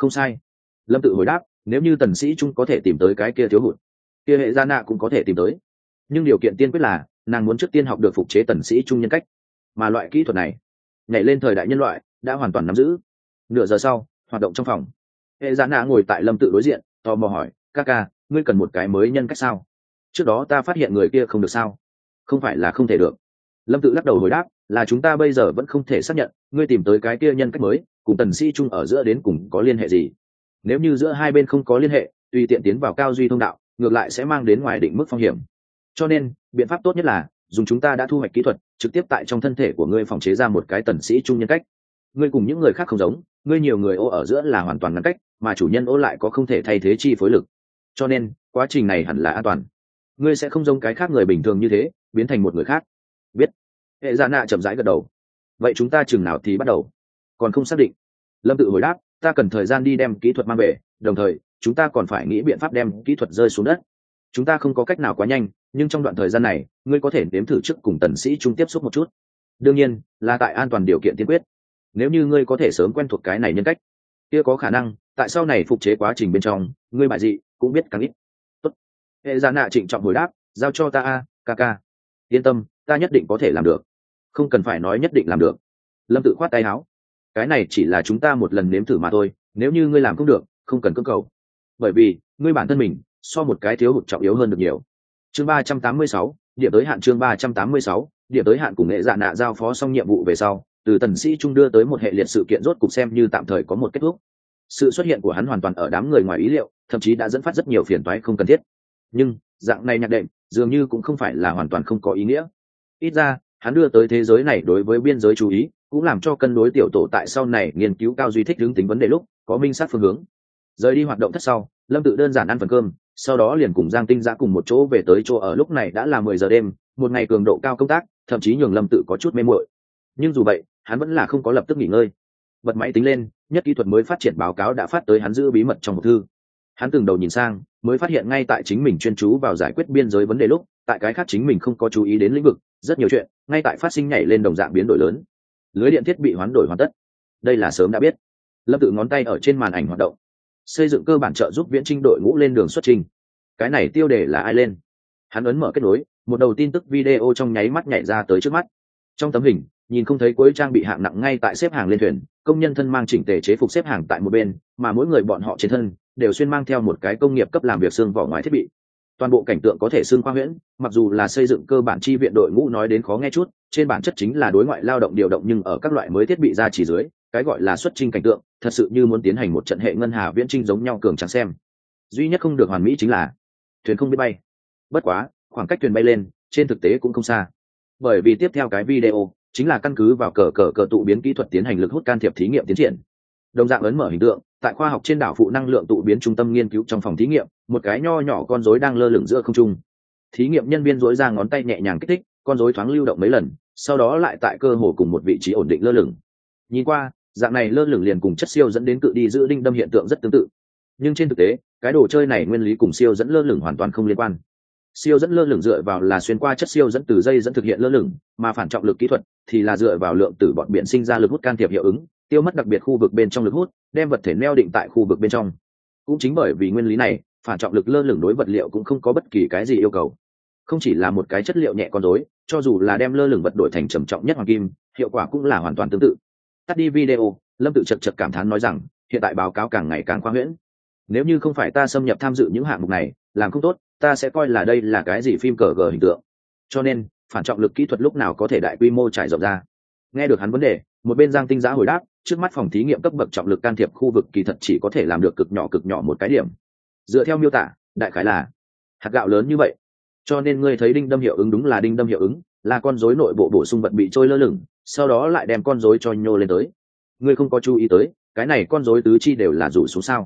Không sai. Lâm Tự hồi đáp, nếu như tần sĩ trung có thể tìm tới cái kia thiếu hụt, kia hệ gia nạ cũng có thể tìm tới, nhưng điều kiện tiên quyết là nàng muốn trước tiên học được phục chế tần sĩ trung nhân cách, mà loại kỹ thuật này nhảy lên thời đại nhân loại đã hoàn toàn nắm giữ. Nửa giờ sau, hoạt động trong phòng, hệ gia nạ ngồi tại Lâm Tự đối diện, tò mò hỏi, ca ca, ngươi cần một cái mới nhân cách sao? Trước đó ta phát hiện người kia không được sao? Không phải là không thể được. Lâm Tự lắc đầu hồi đáp, là chúng ta bây giờ vẫn không thể xác nhận ngươi tìm tới cái kia nhân cách mới cùng tần sĩ trung ở giữa đến cùng có liên hệ gì. Nếu như giữa hai bên không có liên hệ, tùy tiện tiến vào cao duy thông đạo ngược lại sẽ mang đến ngoài định mức phong hiểm. Cho nên biện pháp tốt nhất là dùng chúng ta đã thu hoạch kỹ thuật trực tiếp tại trong thân thể của ngươi phòng chế ra một cái tần sĩ trung nhân cách. Ngươi cùng những người khác không giống, ngươi nhiều người ô ở giữa là hoàn toàn ngăn cách, mà chủ nhân ô lại có không thể thay thế chi phối lực, cho nên quá trình này hẳn là an toàn. Ngươi sẽ không giống cái khác người bình thường như thế biến thành một người khác. Biết. Hệ Dạ Nạ chậm rãi gật đầu. Vậy chúng ta chừng nào thì bắt đầu? Còn không xác định. Lâm Tự hồi đáp, ta cần thời gian đi đem kỹ thuật mang về, đồng thời chúng ta còn phải nghĩ biện pháp đem kỹ thuật rơi xuống đất. Chúng ta không có cách nào quá nhanh, nhưng trong đoạn thời gian này ngươi có thể nếm thử trước cùng tần sĩ trung tiếp xúc một chút, đương nhiên là tại an toàn điều kiện tiên quyết. Nếu như ngươi có thể sớm quen thuộc cái này nhân cách, kia có khả năng tại sau này phục chế quá trình bên trong ngươi bại dị cũng biết càng ít. Tốt. Hệ Dạ Nạ trịnh trọng hồi đáp, giao cho ta a, ca ca. Yên tâm, ta nhất định có thể làm được. Không cần phải nói nhất định làm được. Lâm Tự khoát tay áo, cái này chỉ là chúng ta một lần nếm thử mà thôi, nếu như ngươi làm không được không cần cưỡng cầu, bởi vì ngươi bản thân mình so một cái thiếu hụt trọng yếu hơn được nhiều. Chương 386, điểm tới hạn. Chương 386, điểm tới hạn. Cùng Hệ Dạ Nạ giao phó xong nhiệm vụ về sau, từ tần sĩ trung đưa tới một hệ liệt sự kiện rốt cục xem như tạm thời có một kết thúc. Sự xuất hiện của hắn hoàn toàn ở đám người ngoài ý liệu, thậm chí đã dẫn phát rất nhiều phiền toái không cần thiết. Nhưng dạng này nhạc đệm dường như cũng không phải là hoàn toàn không có ý nghĩa. Ít ra hắn đưa tới thế giới này đối với biên giới chú ý, cũng làm cho cân đối tiểu tổ tại sau này nghiên cứu cao duy thích hướng tính vấn đề lúc có minh sát phương hướng. Rời đi hoạt động thất sau, Lâm Tự đơn giản ăn phần cơm, sau đó liền cùng Giang Tinh Giã cùng một chỗ về tới chỗ ở. Lúc này đã là 10 giờ đêm, một ngày cường độ cao công tác, thậm chí nhường Lâm Tự có chút mê muội. Nhưng dù vậy, hắn vẫn là không có lập tức nghỉ ngơi. Bật máy tính lên, nhất kỹ thuật mới phát triển báo cáo đã phát tới hắn giữ bí mật trong một thư. Hắn từng đầu nhìn sang, mới phát hiện ngay tại chính mình chuyên chú vào giải quyết biên giới vấn đề lúc, tại cái khác chính mình không có chú ý đến lĩnh vực, rất nhiều chuyện ngay tại phát sinh nhảy lên đồng dạng biến đổi lớn. Lưới điện thiết bị hoán đổi hoàn tất. Đây là sớm đã biết. Lâm Tự ngón tay ở trên màn ảnh hoạt động, xây dựng cơ bản trợ giúp viễn trinh đội ngũ lên đường xuất trình. Cái này tiêu đề là ai lên? Hắn ấn mở kết nối, một đầu tin tức video trong nháy mắt nhảy ra tới trước mắt. Trong tấm hình, nhìn không thấy cuối trang bị hạng nặng ngay tại xếp hàng lên thuyền, công nhân thân mang chỉnh tề chế phục xếp hàng tại một bên, mà mỗi người bọn họ trên thân đều xuyên mang theo một cái công nghiệp cấp làm việc xương vỏ ngoài thiết bị. Toàn bộ cảnh tượng có thể xương khoa huyễn, mặc dù là xây dựng cơ bản chi viện đội ngũ nói đến khó nghe chút, trên bản chất chính là đối ngoại lao động điều động, nhưng ở các loại mới thiết bị ra chỉ dưới, cái gọi là xuất chinh cảnh tượng, thật sự như muốn tiến hành một trận hệ ngân hà viễn trinh giống nhau cường tráng xem. Duy nhất không được hoàn mỹ chính là thuyền không biết bay. Bất quá, khoảng cách thuyền bay lên, trên thực tế cũng không xa. Bởi vì tiếp theo cái video chính là căn cứ vào cờ tụ biến kỹ thuật tiến hành lực hút can thiệp thí nghiệm tiến triển. Đồng dạng ấn mở hình tượng, tại khoa học trên đảo phụ năng lượng tụ biến trung tâm nghiên cứu trong phòng thí nghiệm, một cái nho nhỏ con rối đang lơ lửng giữa không trung. Thí nghiệm nhân viên duỗi ra ngón tay nhẹ nhàng kích thích, con rối thoáng lưu động mấy lần, sau đó lại tại cơ hồ cùng một vị trí ổn định lơ lửng. Nhìn qua, dạng này lơ lửng liền cùng chất siêu dẫn đến cự đi giữ đinh đâm hiện tượng rất tương tự. Nhưng trên thực tế, cái đồ chơi này nguyên lý cùng siêu dẫn lơ lửng hoàn toàn không liên quan. Siêu dẫn lơ lửng dựa vào là xuyên qua chất siêu dẫn từ dây dẫn thực hiện lơ lửng, mà phản trọng lực kỹ thuật thì là dựa vào lượng tử bọn biển sinh ra lực hút can thiệp hiệu ứng, tiêu mất đặc biệt khu vực bên trong lực hút, đem vật thể neo định tại khu vực bên trong. Cũng chính bởi vì nguyên lý này, phản trọng lực lơ lửng đối vật liệu cũng không có bất kỳ cái gì yêu cầu. Không chỉ là một cái chất liệu nhẹ con rối, cho dù là đem lơ lửng vật đổi thành trầm trọng nhất hoàng kim, hiệu quả cũng là hoàn toàn tương tự. Tắt đi video, Lâm Tự chật cảm thán nói rằng, hiện tại báo cáo càng ngày càng khoa huyễn. Nếu như không phải ta xâm nhập tham dự những hạng mục này, làm không tốt, ta sẽ coi là đây là cái gì phim cờ gờ hình tượng. Cho nên, phản trọng lực kỹ thuật lúc nào có thể đại quy mô trải rộng ra. Nghe được hắn vấn đề, một bên Giang Tinh Giã hồi đáp, trước mắt phòng thí nghiệm cấp bậc trọng lực can thiệp khu vực kỳ thật chỉ có thể làm được cực nhỏ một cái điểm. Dựa theo miêu tả, đại khái là hạt gạo lớn như vậy. Cho nên ngươi thấy đinh đâm hiệu ứng đúng là đinh đâm hiệu ứng, là con rối nội bộ bổ sung vật bị trôi lơ lửng, sau đó lại đem con rối cho nhô lên tới. Ngươi không có chú ý tới, cái này con rối tứ chi đều là rủ xuống sao?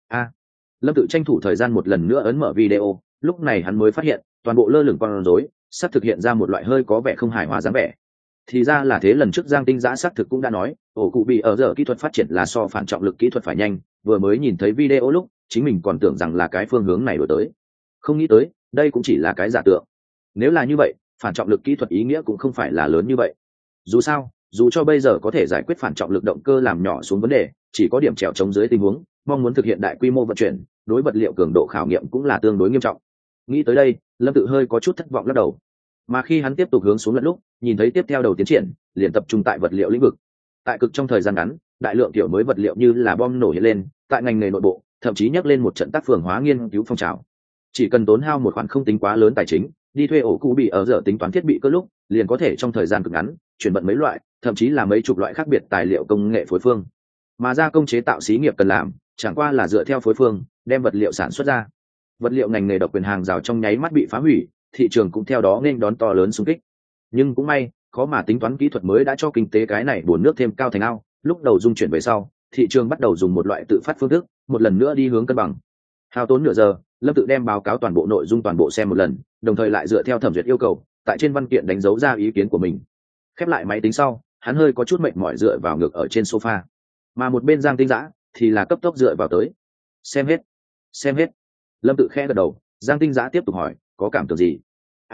Lâm Tự tranh thủ thời gian một lần nữa ấn mở video, lúc này hắn mới phát hiện, toàn bộ lơ lửng con rối sắp thực hiện ra một loại hơi có vẻ không hài hòa dáng vẻ. Thì ra là thế, lần trước Giang Tinh Giã xác thực cũng đã nói, ổ cụ bị ở giờ kỹ thuật phát triển là so phản trọng lực kỹ thuật phải nhanh, vừa mới nhìn thấy video lúc, chính mình còn tưởng rằng là cái phương hướng này đổi tới. Không nghĩ tới, đây cũng chỉ là cái giả tượng. Nếu là như vậy, phản trọng lực kỹ thuật ý nghĩa cũng không phải là lớn như vậy. Dù sao, dù cho bây giờ có thể giải quyết phản trọng lực động cơ làm nhỏ xuống vấn đề, chỉ có điểm trèo chống dưới tình huống, mong muốn thực hiện đại quy mô vận chuyển, đối vật liệu cường độ khảo nghiệm cũng là tương đối nghiêm trọng. Nghĩ tới đây, Lâm Tự hơi có chút thất vọng lắc đầu. Mà khi hắn tiếp tục hướng xuống lẫn lúc, nhìn thấy tiếp theo đầu tiến triển, liền tập trung tại vật liệu lĩnh vực. Tại cực trong thời gian ngắn, đại lượng kiểu mới vật liệu như là bom nổ hiện lên, tại ngành nghề nội bộ, thậm chí nhắc lên một trận tác phường hóa nghiên cứu phong trào. Chỉ cần tốn hao một khoản không tính quá lớn tài chính, đi thuê ổ cũ bị ở giờ tính toán thiết bị cơ lúc, liền có thể trong thời gian cực ngắn chuyển vận mấy loại, thậm chí là mấy chục loại khác biệt tài liệu công nghệ phối phương. Mà gia công chế tạo xí nghiệp cần làm, chẳng qua là dựa theo phối phương, đem vật liệu sản xuất ra. Vật liệu ngành nghề độc quyền hàng rào trong nháy mắt bị phá hủy, thị trường cũng theo đó nên đón to lớn xung kích. Nhưng cũng may, khó mà tính toán kỹ thuật mới đã cho kinh tế cái này bùn nước thêm cao thành ao, lúc đầu dung chuyển về sau, thị trường bắt đầu dùng một loại tự phát phương thức, một lần nữa đi hướng cân bằng. Hao tốn nửa giờ, Lâm Tự đem báo cáo toàn bộ nội dung toàn bộ xem một lần, đồng thời lại dựa theo thẩm duyệt yêu cầu, tại trên văn kiện đánh dấu ra ý kiến của mình. Khép lại máy tính sau, hắn hơi có chút mệt mỏi dựa vào ngực ở trên sofa. Mà một bên Giang Tinh Dã thì là cấp tốc dựa vào tới. Xem hết. Lâm Tự khẽ gật đầu, Giang Tinh Dã tiếp tục hỏi, có cảm tưởng gì?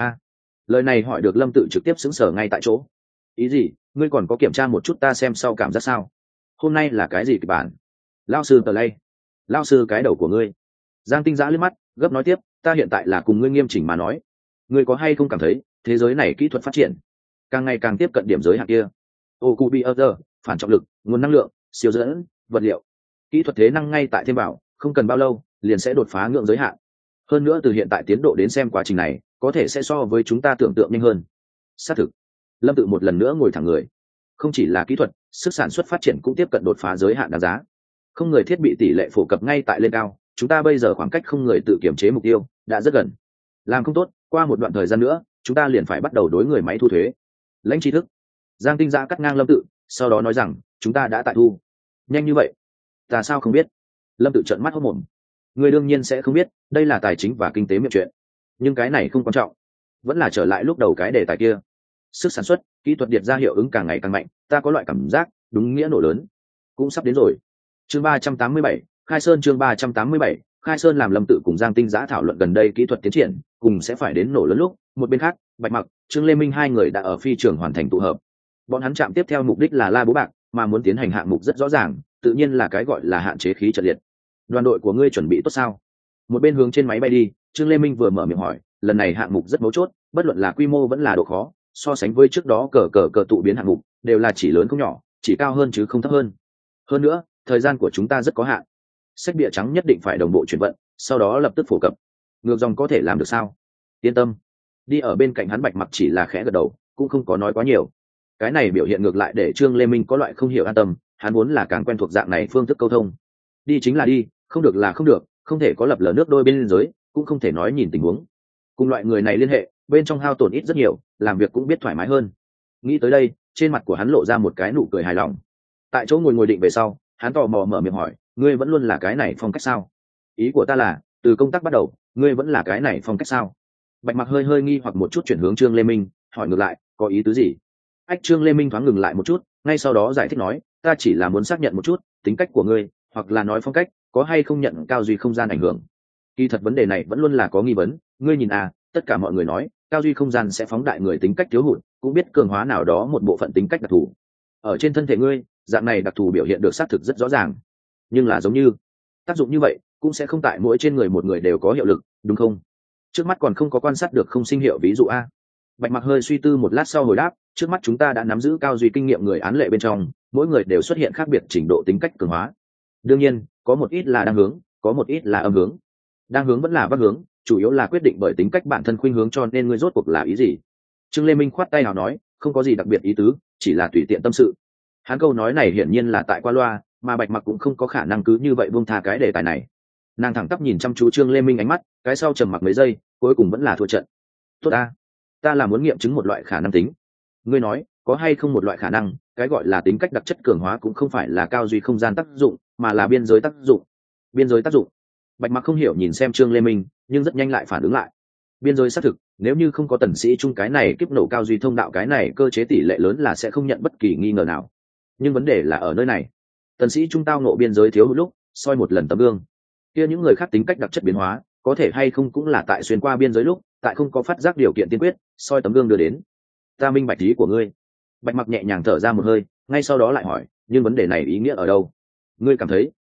Lời này hỏi được Lâm Tự trực tiếp sững sờ ngay tại chỗ. Ý gì? Ngươi còn có kiểm tra một chút ta xem sau cảm giác sao? Hôm nay là cái gì kịch bản? Lao sư tờ lay. Lao sư cái đầu của ngươi. Giang Tinh Dã liếc mắt, gấp nói tiếp, ta hiện tại là cùng ngươi nghiêm chỉnh mà nói. Ngươi có hay không cảm thấy thế giới này kỹ thuật phát triển càng ngày càng tiếp cận điểm giới hạn kia? Ocubier, phản trọng lực, nguồn năng lượng, siêu dẫn, vật liệu, kỹ thuật thế năng ngay tại thêm vào, không cần bao lâu liền sẽ đột phá ngưỡng giới hạn. Hơn nữa từ hiện tại tiến độ đến xem quá trình này, có thể sẽ so với chúng ta tưởng tượng nhanh hơn. Xác thực. Lâm Tự một lần nữa ngồi thẳng người. Không chỉ là kỹ thuật, sức sản xuất phát triển cũng tiếp cận đột phá giới hạn đáng giá. Không người thiết bị tỷ lệ phổ cập ngay tại lên cao, chúng ta bây giờ khoảng cách không người tự kiểm chế mục tiêu đã rất gần. Làm không tốt, qua một đoạn thời gian nữa, chúng ta liền phải bắt đầu đối người máy thu thuế. Lãnh tri thức. Giang Tinh Dã cắt ngang Lâm Tự, sau đó nói rằng, chúng ta đã tại thu. Nhanh như vậy? Ta sao không biết? Lâm Tự trợn mắt hốt mồm. Người đương nhiên sẽ không biết, đây là tài chính và kinh tế miệng chuyện. Nhưng cái này không quan trọng, vẫn là trở lại lúc đầu cái đề tài kia. Sức sản xuất, kỹ thuật điện ra hiệu ứng càng ngày càng mạnh, ta có loại cảm giác đúng nghĩa nổ lớn cũng sắp đến rồi. Chương 387, Khai Sơn. Chương 387, Khai Sơn. Làm Lâm Tự cùng Giang Tinh Dã thảo luận gần đây kỹ thuật tiến triển cùng sẽ phải đến nổ lớn lúc, một bên khác, Bạch Mặc, Trương Lê Minh hai người đã ở phi trường hoàn thành tụ hợp. Bọn hắn chạm tiếp theo mục đích là La Bố Bạc, mà muốn tiến hành hạng mục rất rõ ràng, tự nhiên là cái gọi là hạn chế khí trận liệt. Đoàn đội của ngươi chuẩn bị tốt sao? Một bên hướng trên máy bay đi, Trương Lê Minh vừa mở miệng hỏi, lần này hạng mục rất mấu chốt, bất luận là quy mô vẫn là độ khó, so sánh với trước đó cờ tụ biến hạng mục đều là chỉ lớn không nhỏ, chỉ cao hơn chứ không thấp hơn. Hơn nữa, thời gian của chúng ta rất có hạn. Sách bìa trắng nhất định phải đồng bộ chuyển vận, sau đó lập tức phổ cập. Ngược dòng có thể làm được sao? Yên tâm. Đi ở bên cạnh hắn Bạch Mặc chỉ là khẽ gật đầu, cũng không có nói quá nhiều. Cái này biểu hiện ngược lại để Trương Lê Minh có loại không hiểu an tâm, hắn muốn là càng quen thuộc dạng này phương thức câu thông. Đi chính là đi, không được là không được, không thể có lập lờ nước đôi bên giới, cũng không thể nói nhìn tình huống. Cùng loại người này liên hệ, bên trong hao tổn ít rất nhiều, làm việc cũng biết thoải mái hơn. Nghĩ tới đây, trên mặt của hắn lộ ra một cái nụ cười hài lòng. Tại chỗ ngồi định về sau, hắn tò mò mở miệng hỏi, ngươi vẫn luôn là cái này phong cách sao? Ý của ta là, từ công tác bắt đầu, ngươi vẫn là cái này phong cách sao? Bạch Mặc hơi hơi nghi hoặc một chút chuyển hướng Trương Lê Minh, hỏi ngược lại, có ý tứ gì? Trương Lê Minh thoáng ngừng lại một chút, ngay sau đó giải thích nói, ta chỉ là muốn xác nhận một chút, tính cách của ngươi, hoặc là nói phong cách, có hay không nhận cao duy không gian ảnh hưởng. Kỳ thật vấn đề này vẫn luôn là có nghi vấn, ngươi nhìn tất cả mọi người nói, cao duy không gian sẽ phóng đại người tính cách thiếu hụt, cũng biết cường hóa nào đó một bộ phận tính cách đặc thù. Ở trên thân thể ngươi, dạng này đặc thù biểu hiện được xác thực rất rõ ràng. Nhưng là giống như, tác dụng như vậy, cũng sẽ không tại mỗi trên người một người đều có hiệu lực, đúng không? Trước mắt còn không có quan sát được không sinh hiệu ví dụ a. Bạch Mặc hơi suy tư một lát sau hồi đáp, trước mắt chúng ta đã nắm giữ cao duy kinh nghiệm người án lệ bên trong, mỗi người đều xuất hiện khác biệt trình độ tính cách cường hóa. Đương nhiên, có một ít là đang hướng, có một ít là âm hướng. Đang hướng vẫn là bắc hướng, chủ yếu là quyết định bởi tính cách bản thân khuynh hướng, cho nên ngươi rốt cuộc là ý gì? Trương Lê Minh khoát tay nào nói, không có gì đặc biệt ý tứ, chỉ là tùy tiện tâm sự. Hắn câu nói này hiển nhiên là tại qua loa, mà Bạch Mặc cũng không có khả năng cứ như vậy buông tha cái đề tài này. Nàng thẳng tắp nhìn chăm chú Trương Lê Minh ánh mắt, cái sau trầm mặc mấy giây, cuối cùng vẫn là thua trận. Tốt ta là muốn nghiệm chứng một loại khả năng tính. Ngươi nói, có hay không một loại khả năng, cái gọi là tính cách đặc chất cường hóa cũng không phải là cao duy không gian tác dụng, mà là biên giới tác dụng. Biên giới tác dụng? Bạch Mặc không hiểu nhìn xem Trương Lê Minh, nhưng rất nhanh lại phản ứng lại. Biên giới xác thực, nếu như không có tần sĩ chung cái này kiếp nổ cao duy thông đạo, cái này cơ chế tỷ lệ lớn là sẽ không nhận bất kỳ nghi ngờ nào. Nhưng vấn đề là ở nơi này, tần sĩ chung tao ngộ biên giới thiếu hụt lúc, soi một lần tấm gương, kia những người khác tính cách đặc chất biến hóa, có thể hay không cũng là tại xuyên qua biên giới lúc, tại không có phát giác điều kiện tiên quyết, soi tấm gương đưa đến. Ta minh bạch ý của ngươi. Bạch Mặc nhẹ nhàng thở ra một hơi, ngay sau đó lại hỏi, nhưng vấn đề này ý nghĩa ở đâu? Ngươi cảm thấy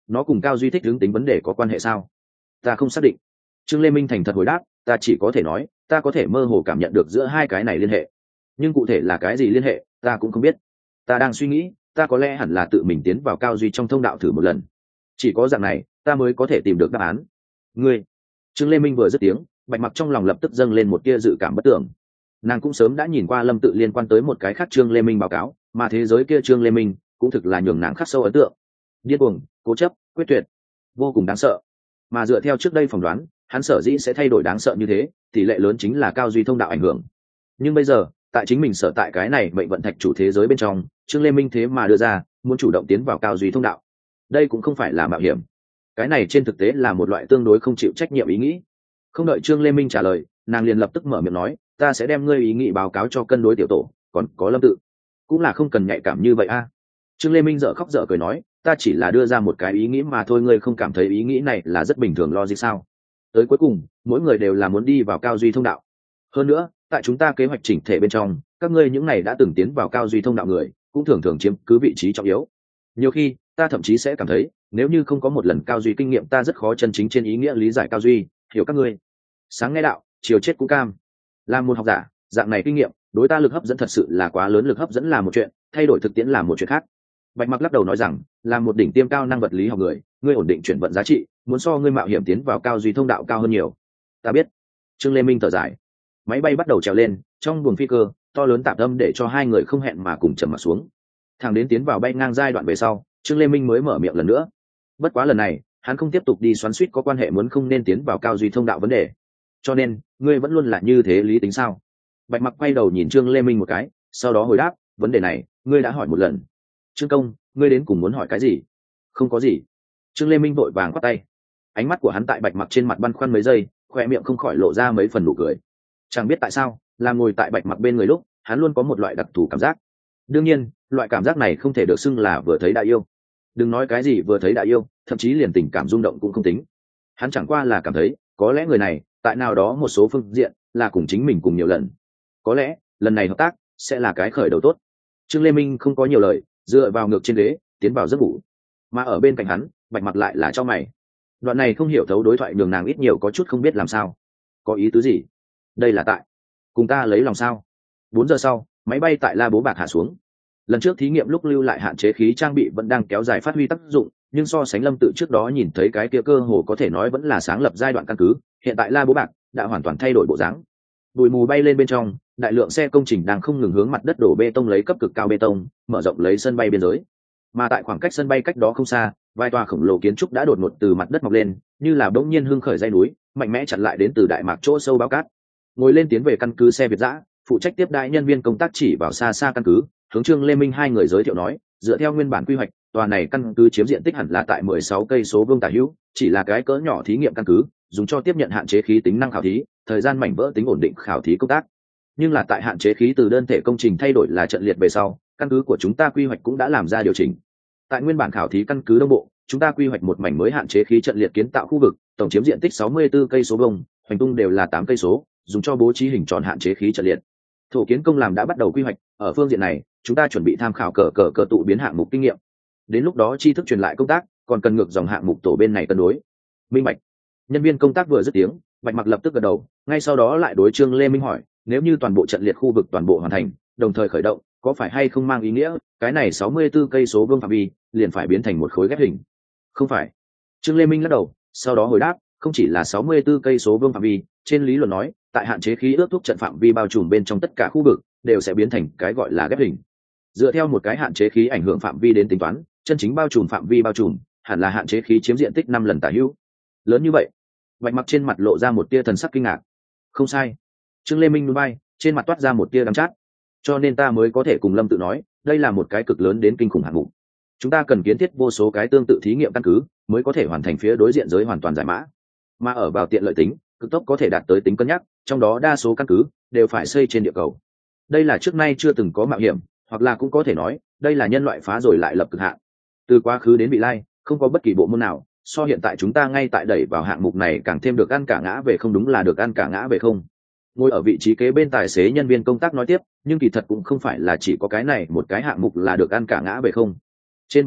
nó cùng cao duy thích hướng tính vấn đề có quan hệ sao? Ta không xác định. Trương Lê Minh thành thật hồi đáp, ta chỉ có thể nói ta có thể mơ hồ cảm nhận được giữa hai cái này liên hệ, nhưng cụ thể là cái gì liên hệ ta cũng không biết. Ta đang suy nghĩ ta có lẽ hẳn là tự mình tiến vào cao duy trong thông đạo thử một lần, chỉ có dạng này ta mới có thể tìm được đáp án. Ngươi. Trương Lê Minh vừa dứt tiếng, Bạch Mặc trong lòng lập tức dâng lên một tia dự cảm bất tưởng. Nàng cũng sớm đã nhìn qua Lâm Tự liên quan tới một cái khác Trương Lê Minh báo cáo, mà thế giới kia Trương Lê Minh cũng thực là nhường nàng khắc sâu ấn tượng. Điên cuồng, cố chấp, quyết tuyệt, vô cùng đáng sợ. Mà dựa theo trước đây phỏng đoán, hắn sở dĩ sẽ thay đổi đáng sợ như thế, tỷ lệ lớn chính là cao duy thông đạo ảnh hưởng. Nhưng bây giờ, tại chính mình sở tại cái này mệnh vận thạch chủ thế giới bên trong, Trương Lê Minh thế mà đưa ra muốn chủ động tiến vào cao duy thông đạo. Đây cũng không phải là mạo hiểm, cái này trên thực tế là một loại tương đối không chịu trách nhiệm ý nghĩ. Không đợi Trương Lê Minh trả lời, nàng liền lập tức mở miệng nói, ta sẽ đem ngươi ý nghĩ báo cáo cho cân đối tiểu tổ, còn có Lâm Tự cũng là không cần nhạy cảm như vậy a. Trương Lê Minh dở khóc dở cười nói, ta chỉ là đưa ra một cái ý nghĩ mà thôi, ngươi không cảm thấy ý nghĩ này là rất bình thường lo gì sao? Tới cuối cùng mỗi người đều là muốn đi vào cao duy thông đạo. Hơn nữa tại chúng ta kế hoạch chỉnh thể bên trong, các ngươi những này đã từng tiến vào cao duy thông đạo người cũng thường thường chiếm cứ vị trí trọng yếu. Nhiều khi ta thậm chí sẽ cảm thấy nếu như không có một lần cao duy kinh nghiệm, ta rất khó chân chính trên ý nghĩa lý giải cao duy, hiểu các ngươi. Sáng nghe đạo, chiều chết cũng cam. Làm một học giả, dạng này kinh nghiệm đối ta lực hấp dẫn thật sự là quá lớn. Lực hấp dẫn là một chuyện, thay đổi thực tiễn là một chuyện khác. Bạch Mặc lắc đầu nói rằng, là một đỉnh tiêm cao năng vật lý học người, ngươi ổn định chuyển vận giá trị muốn so ngươi mạo hiểm tiến vào cao duy thông đạo cao hơn nhiều. Ta biết. Trương Lê Minh thở dài. Máy bay bắt đầu trèo lên, trong buồng phi cơ to lớn tạm tâm để cho hai người không hẹn mà cùng trầm mặt xuống. Thẳng đến tiến vào bay ngang giai đoạn về sau, Trương Lê Minh mới mở miệng lần nữa. Bất quá lần này hắn không tiếp tục đi xoắn xuýt có quan hệ muốn không nên tiến vào cao duy thông đạo vấn đề. Cho nên ngươi vẫn luôn là như thế lý tính sao? Bạch Mặc quay đầu nhìn Trương Lê Minh một cái, sau đó hồi đáp, vấn đề này ngươi đã hỏi một lần. Trương công, ngươi đến cùng muốn hỏi cái gì? Không có gì. Trương Lê Minh vội vàng quát tay. Ánh mắt của hắn tại Bạch Mặc trên mặt băn khoăn mấy giây, khoe miệng không khỏi lộ ra mấy phần nụ cười. Chẳng biết tại sao, là ngồi tại Bạch Mặc bên người lúc hắn luôn có một loại đặc thù cảm giác. Đương nhiên loại cảm giác này không thể được xưng là vừa thấy đã yêu. Đừng nói cái gì vừa thấy đã yêu, thậm chí liền tình cảm rung động cũng không tính. Hắn chẳng qua là cảm thấy có lẽ người này tại nào đó một số phương diện là cùng chính mình cùng nhiều lần, có lẽ lần này hợp tác sẽ là cái khởi đầu tốt. Trương Lê Minh không có nhiều lời, dựa vào ngược trên ghế tiến vào giấc ngủ. Mà ở bên cạnh hắn, Bạch Mặc lại là cho mày. Đoạn này không hiểu thấu đối thoại nhường nàng ít nhiều có chút không biết làm sao. Có ý tứ gì? Đây là tại cùng ta lấy lòng sao? 4 giờ sau, máy bay tại La Bố Bạc hạ xuống. Lần trước thí nghiệm lúc lưu lại hạn chế khí trang bị vẫn đang kéo dài phát huy tác dụng, nhưng so sánh Lâm Tự trước đó nhìn thấy cái kia cơ hồ có thể nói vẫn là sáng lập giai đoạn căn cứ, hiện tại La Bố Bạc đã hoàn toàn thay đổi bộ dáng. Bụi mù bay lên bên trong, đại lượng xe công trình đang không ngừng hướng mặt đất đổ bê tông lấy cấp cực cao bê tông, mở rộng lấy sân bay biên giới. Mà tại khoảng cách sân bay cách đó không xa, vài tòa khổng lồ kiến trúc đã đột ngột từ mặt đất mọc lên, như là bỗng nhiên hưng khởi dãy núi, mạnh mẽ chặn lại đến từ đại mạc chỗ sâu bao cát. Ngồi lên tiến về căn cứ xe Việt dã, phụ trách tiếp đãi nhân viên công tác chỉ vào xa xa căn cứ, hướng Trương Lê Minh hai người giới thiệu nói, dựa theo nguyên bản quy hoạch, tòa này căn cứ chiếm diện tích hẳn là tại 16 cây số vuông tả hữu, chỉ là cái cỡ nhỏ thí nghiệm căn cứ, dùng cho tiếp nhận hạn chế khí tính năng khảo thí, thời gian mảnh vỡ tính ổn định khảo thí công tác. Nhưng là tại hạn chế khí từ đơn thể công trình thay đổi là trận liệt về sau, căn cứ của chúng ta quy hoạch cũng đã làm ra điều chỉnh. Tại nguyên bản khảo thí căn cứ đông bộ, chúng ta quy hoạch một mảnh mới hạn chế khí trận liệt kiến tạo khu vực, tổng chiếm diện tích 64 cây số vuông, hoành tung đều là 8 cây số, dùng cho bố trí hình tròn hạn chế khí trận liệt. Thổ kiến công làm đã bắt đầu quy hoạch, ở phương diện này, chúng ta chuẩn bị tham khảo cờ tụ biến hạng mục kinh nghiệm. Đến lúc đó tri thức truyền lại công tác, còn cần ngược dòng hạng mục tổ bên này cân đối. Minh bạch. Nhân viên công tác vừa dứt tiếng, Bạch Mặc lập tức gật đầu, ngay sau đó lại đối Trương Lê Minh hỏi, nếu như toàn bộ trận liệt khu vực toàn bộ hoàn thành, đồng thời khởi động, có phải hay không mang ý nghĩa cái này 64 cây số vuông phạm vi liền phải biến thành một khối ghép hình? Không phải. Trương Lê Minh lắc đầu, sau đó hồi đáp, không chỉ là 64 cây số vuông phạm vi, trên lý luận nói, tại hạn chế khí ước thúc trận phạm vi bao trùm bên trong tất cả khu vực đều sẽ biến thành cái gọi là ghép hình. Dựa theo một cái hạn chế khí ảnh hưởng phạm vi đến tính toán, chân chính bao trùm phạm vi bao trùm hẳn là hạn chế khí chiếm diện tích 5 lần tả hữu. Lớn như vậy? Bạch Mặc trên mặt lộ ra một tia thần sắc kinh ngạc. Không sai. Trương Lê Minh núi bay, trên mặt toát ra một tia đắng chát. Cho nên ta mới có thể cùng Lâm Tự nói, đây là một cái cực lớn đến kinh khủng hạng mục. Chúng ta cần kiến thiết vô số cái tương tự thí nghiệm căn cứ mới có thể hoàn thành phía đối diện giới hoàn toàn giải mã. Mà ở vào tiện lợi tính, cực tốc có thể đạt tới tính cân nhắc, trong đó đa số căn cứ đều phải xây trên địa cầu. Đây là trước nay chưa từng có mạo hiểm, hoặc là cũng có thể nói, đây là nhân loại phá rồi lại lập cực hạn. Từ quá khứ đến vị lai, không có bất kỳ bộ môn nào so hiện tại chúng ta ngay tại đẩy vào hạng mục này càng thêm được ăn cả ngã về không. Đúng là được ăn cả ngã về không. Ngồi ở vị trí kế bên tài xế nhân viên công tác nói tiếp, nhưng kỳ thật cũng không phải là chỉ có cái này một cái hạng mục là được ăn cả ngã về không. Trên bản chất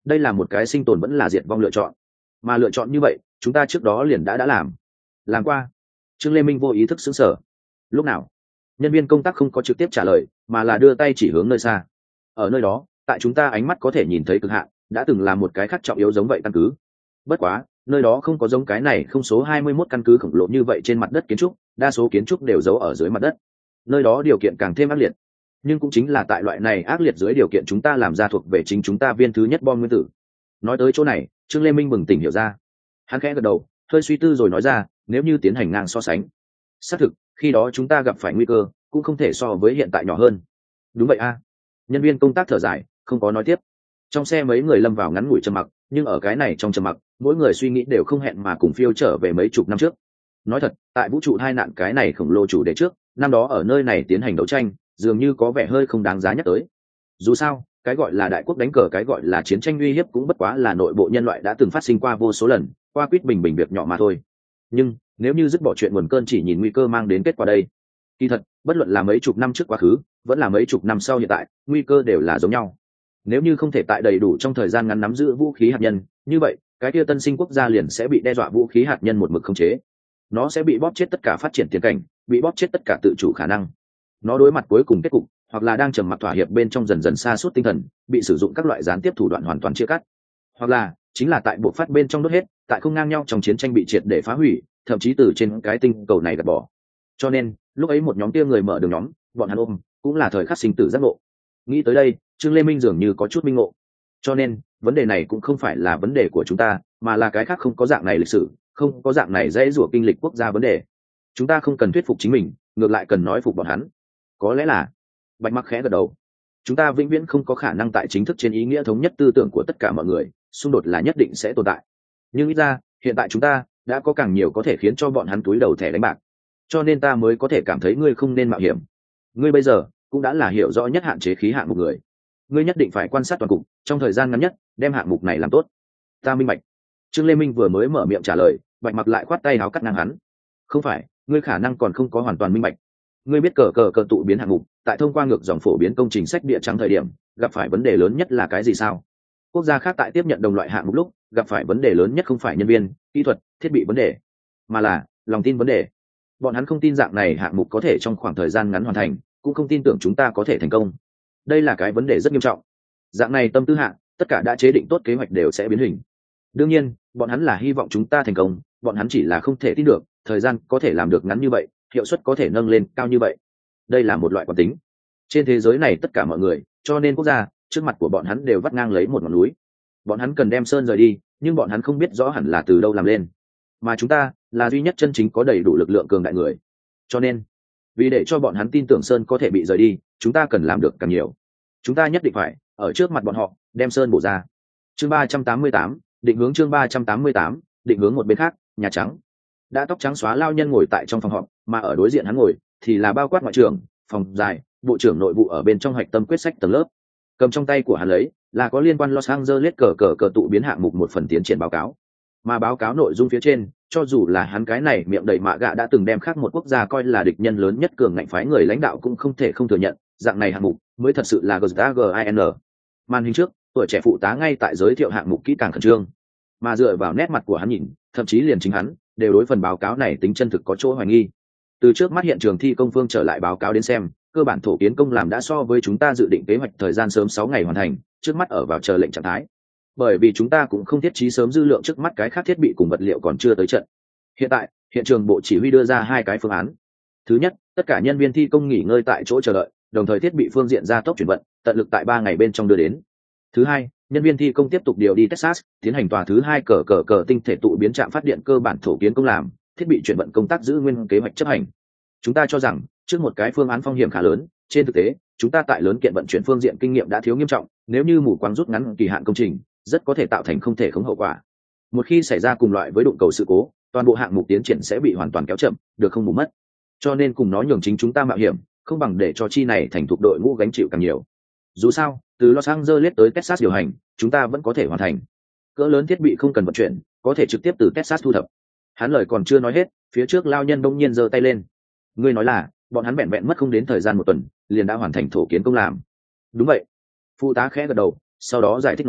đây là một cái sinh tồn vẫn là diệt vong lựa chọn, mà lựa chọn như vậy chúng ta trước đó liền đã làm qua. Trương Lê Minh vô ý thức sững sờ. Lúc nào? Nhân viên công tác không có trực tiếp trả lời, mà là đưa tay chỉ hướng nơi xa. Ở nơi đó, tại chúng ta ánh mắt có thể nhìn thấy cực hạn, đã từng là một cái khác trọng yếu giống vậy căn cứ. Bất quá, nơi đó không có giống cái này không số 21 căn cứ khổng lồ như vậy trên mặt đất kiến trúc, đa số kiến trúc đều giấu ở dưới mặt đất. Nơi đó điều kiện càng thêm ác liệt. Nhưng cũng chính là tại loại này ác liệt dưới điều kiện chúng ta làm ra thuộc về chính chúng ta viên thứ nhất bom nguyên tử. Nói tới chỗ này, Trương Lê Minh bừng tỉnh hiểu ra. Hắn khẽ gật đầu, hơi suy tư rồi nói ra, nếu như tiến hành ngang so sánh, xác thực khi đó chúng ta gặp phải nguy cơ cũng không thể so với hiện tại nhỏ hơn. Đúng vậy a. Nhân viên công tác thở dài, không có nói tiếp. Trong xe mấy người lâm vào ngắn ngủi trầm mặc, nhưng ở cái này trong trầm mặc, mỗi người suy nghĩ đều không hẹn mà cùng phiêu trở về mấy chục năm trước. Nói thật, tại vũ trụ hai nạn cái này khổng lồ chủ đề trước, năm đó ở nơi này tiến hành đấu tranh, dường như có vẻ hơi không đáng giá nhắc tới. Dù sao, cái gọi là đại quốc đánh cờ, cái gọi là chiến tranh uy hiếp cũng bất quá là nội bộ nhân loại đã từng phát sinh qua vô số lần, qua quýt bình bình việc nhỏ mà thôi. Nhưng nếu như dứt bỏ chuyện nguồn cơn chỉ nhìn nguy cơ mang đến kết quả đây, kỳ thật bất luận là mấy chục năm trước quá khứ vẫn là mấy chục năm sau hiện tại, nguy cơ đều là giống nhau. Nếu như không thể tại đầy đủ trong thời gian ngắn nắm giữ vũ khí hạt nhân, như vậy cái kia tân sinh quốc gia liền sẽ bị đe dọa vũ khí hạt nhân một mực khống chế. Nó sẽ bị bóp chết tất cả phát triển tiền cảnh, bị bóp chết tất cả tự chủ khả năng. Nó đối mặt cuối cùng kết cục, hoặc là đang trầm mặc thỏa hiệp bên trong dần dần sa sút tinh thần, bị sử dụng các loại gián tiếp thủ đoạn hoàn toàn chia cắt, hoặc là chính là tại buộc phát bên trong đốt hết, tại không ngang nhau trong chiến tranh bị triệt để phá hủy, thậm chí từ trên cái tinh cầu này gạt bỏ. Cho nên lúc ấy một nhóm kia người mở đường nhóm, bọn hắn ôm cũng là thời khắc sinh tử giác ngộ. Nghĩ tới đây, Trương Lê Minh dường như có chút minh ngộ. Cho nên vấn đề này cũng không phải là vấn đề của chúng ta, mà là cái khác không có dạng này lịch sử, không có dạng này dễ rủa kinh lịch quốc gia vấn đề. Chúng ta không cần thuyết phục chính mình, ngược lại cần nói phục bọn hắn. Có lẽ là Bạch Mặc khẽ gật đầu. Chúng ta vĩnh viễn không có khả năng tại chính thức trên ý nghĩa thống nhất tư tưởng của tất cả mọi người, xung đột là nhất định sẽ tồn tại. Nhưng ít ra hiện tại chúng ta đã có càng nhiều có thể khiến cho bọn hắn túi đầu thẻ đánh bạc, cho nên ta mới có thể cảm thấy ngươi không nên mạo hiểm. Ngươi bây giờ cũng đã là hiểu rõ nhất hạn chế khí hạng một người, ngươi nhất định phải quan sát toàn cục, trong thời gian ngắn nhất đem hạng mục này làm tốt. Ta minh bạch. Trương Lê Minh vừa mới mở miệng trả lời, Bạch Mặc lại khoát tay áo cắt ngang hắn. Không phải, ngươi khả năng còn không có hoàn toàn minh bạch. Ngươi biết cờ tụ biến hạng mục tại thông qua ngược dòng phổ biến công trình sách địa trắng thời điểm gặp phải vấn đề lớn nhất là cái gì sao? Quốc gia khác tại tiếp nhận đồng loại hạng mục lúc gặp phải vấn đề lớn nhất không phải nhân viên, kỹ thuật, thiết bị vấn đề, mà là lòng tin vấn đề. Bọn hắn không tin dạng này hạng mục có thể trong khoảng thời gian ngắn hoàn thành, cũng không tin tưởng chúng ta có thể thành công. Đây là cái vấn đề rất nghiêm trọng. Dạng này tâm tư hạng, tất cả đã chế định tốt kế hoạch đều sẽ biến hình. Đương nhiên bọn hắn là hy vọng chúng ta thành công, bọn hắn chỉ là không thể tin được thời gian có thể làm được ngắn như vậy, hiệu suất có thể nâng lên cao như vậy. Đây là một loại quán tính trên thế giới này tất cả mọi người, cho nên quốc gia trước mặt của bọn hắn đều vắt ngang lấy một ngọn núi. Bọn hắn cần đem sơn rời đi, nhưng bọn hắn không biết rõ hẳn là từ đâu làm lên, mà chúng ta là duy nhất chân chính có đầy đủ lực lượng cường đại người. Cho nên vì để cho bọn hắn tin tưởng sơn có thể bị rời đi, chúng ta cần làm được càng nhiều. Chúng ta nhất định phải ở trước mặt bọn họ đem sơn bổ ra. Chương 388, định hướng. Chương 388, định hướng. Một bên khác, Nhà Trắng. Đã tóc trắng xóa lao nhân ngồi tại trong phòng họp, mà ở đối diện hắn ngồi thì là bao quát ngoại trưởng, phòng dài, bộ trưởng nội vụ ở bên trong hạch tâm quyết sách tầng lớp. Cầm trong tay của hắn lấy là có liên quan Los Angeles cờ tụ biến hạng mục một phần tiến triển báo cáo. Mà báo cáo nội dung phía trên, cho dù là hắn cái này miệng đầy mạ gạ đã từng đem khác một quốc gia coi là địch nhân lớn nhất cường ngạnh phái người lãnh đạo cũng không thể không thừa nhận, dạng này hạng mục mới thật sự là GAGIN. Màn hình trước, tuổi trẻ phụ tá ngay tại giới thiệu hạng mục kỹ càng khẩn trương, mà dựa vào nét mặt của hắn nhìn, thậm chí liền chính hắn đều đối phần báo cáo này tính chân thực có chỗ hoài nghi. Từ trước mắt hiện trường thi công phương trở lại báo cáo đến xem, cơ bản thổ kiến công làm đã so với chúng ta dự định kế hoạch thời gian sớm 6 ngày hoàn thành, trước mắt ở vào chờ lệnh trạng thái. Bởi vì chúng ta cũng không thiết trí sớm dư lượng trước mắt cái khác thiết bị cùng vật liệu còn chưa tới trận. Hiện tại, hiện trường bộ chỉ huy đưa ra hai cái phương án. Thứ nhất, tất cả nhân viên thi công nghỉ ngơi tại chỗ chờ đợi, đồng thời thiết bị phương diện gia tốc chuyển vận, tận lực tại 3 ngày bên trong đưa đến. Thứ hai, nhân viên thi công tiếp tục điều đi Texas, tiến hành tòa thứ 2 tinh thể tụ biến trạm phát điện cơ bản thổ kiến công làm, thiết bị chuyển vận công tác giữ nguyên kế hoạch chấp hành. Chúng ta cho rằng trước một cái phương án phong hiểm khá lớn, trên thực tế chúng ta tại lớn kiện vận chuyển phương diện kinh nghiệm đã thiếu nghiêm trọng, nếu như mù quáng rút ngắn kỳ hạn công trình rất có thể tạo thành không thể khống hậu quả. Một khi xảy ra cùng loại với đụng cầu sự cố, toàn bộ hạng mục tiến triển sẽ bị hoàn toàn kéo chậm, được không bù mất. Cho nên cùng nó nhường chính chúng ta mạo hiểm, không bằng để cho chi này thành thuộc đội ngũ gánh chịu càng nhiều. Dù sao từ Los Angeles tới Texas điều hành, chúng ta vẫn có thể hoàn thành. Cỡ lớn thiết bị không cần vận chuyển, có thể trực tiếp từ Texas thu thập. Hắn lời còn chưa nói hết, phía trước lao nhân bỗng nhiên giơ tay lên. Ngươi nói là bọn hắn vẹn vẹn mất không đến thời gian 1 tuần liền đã hoàn thành thổ kiến công làm? Đúng vậy. Phụ tá khẽ gật đầu, sau đó giải thích nói,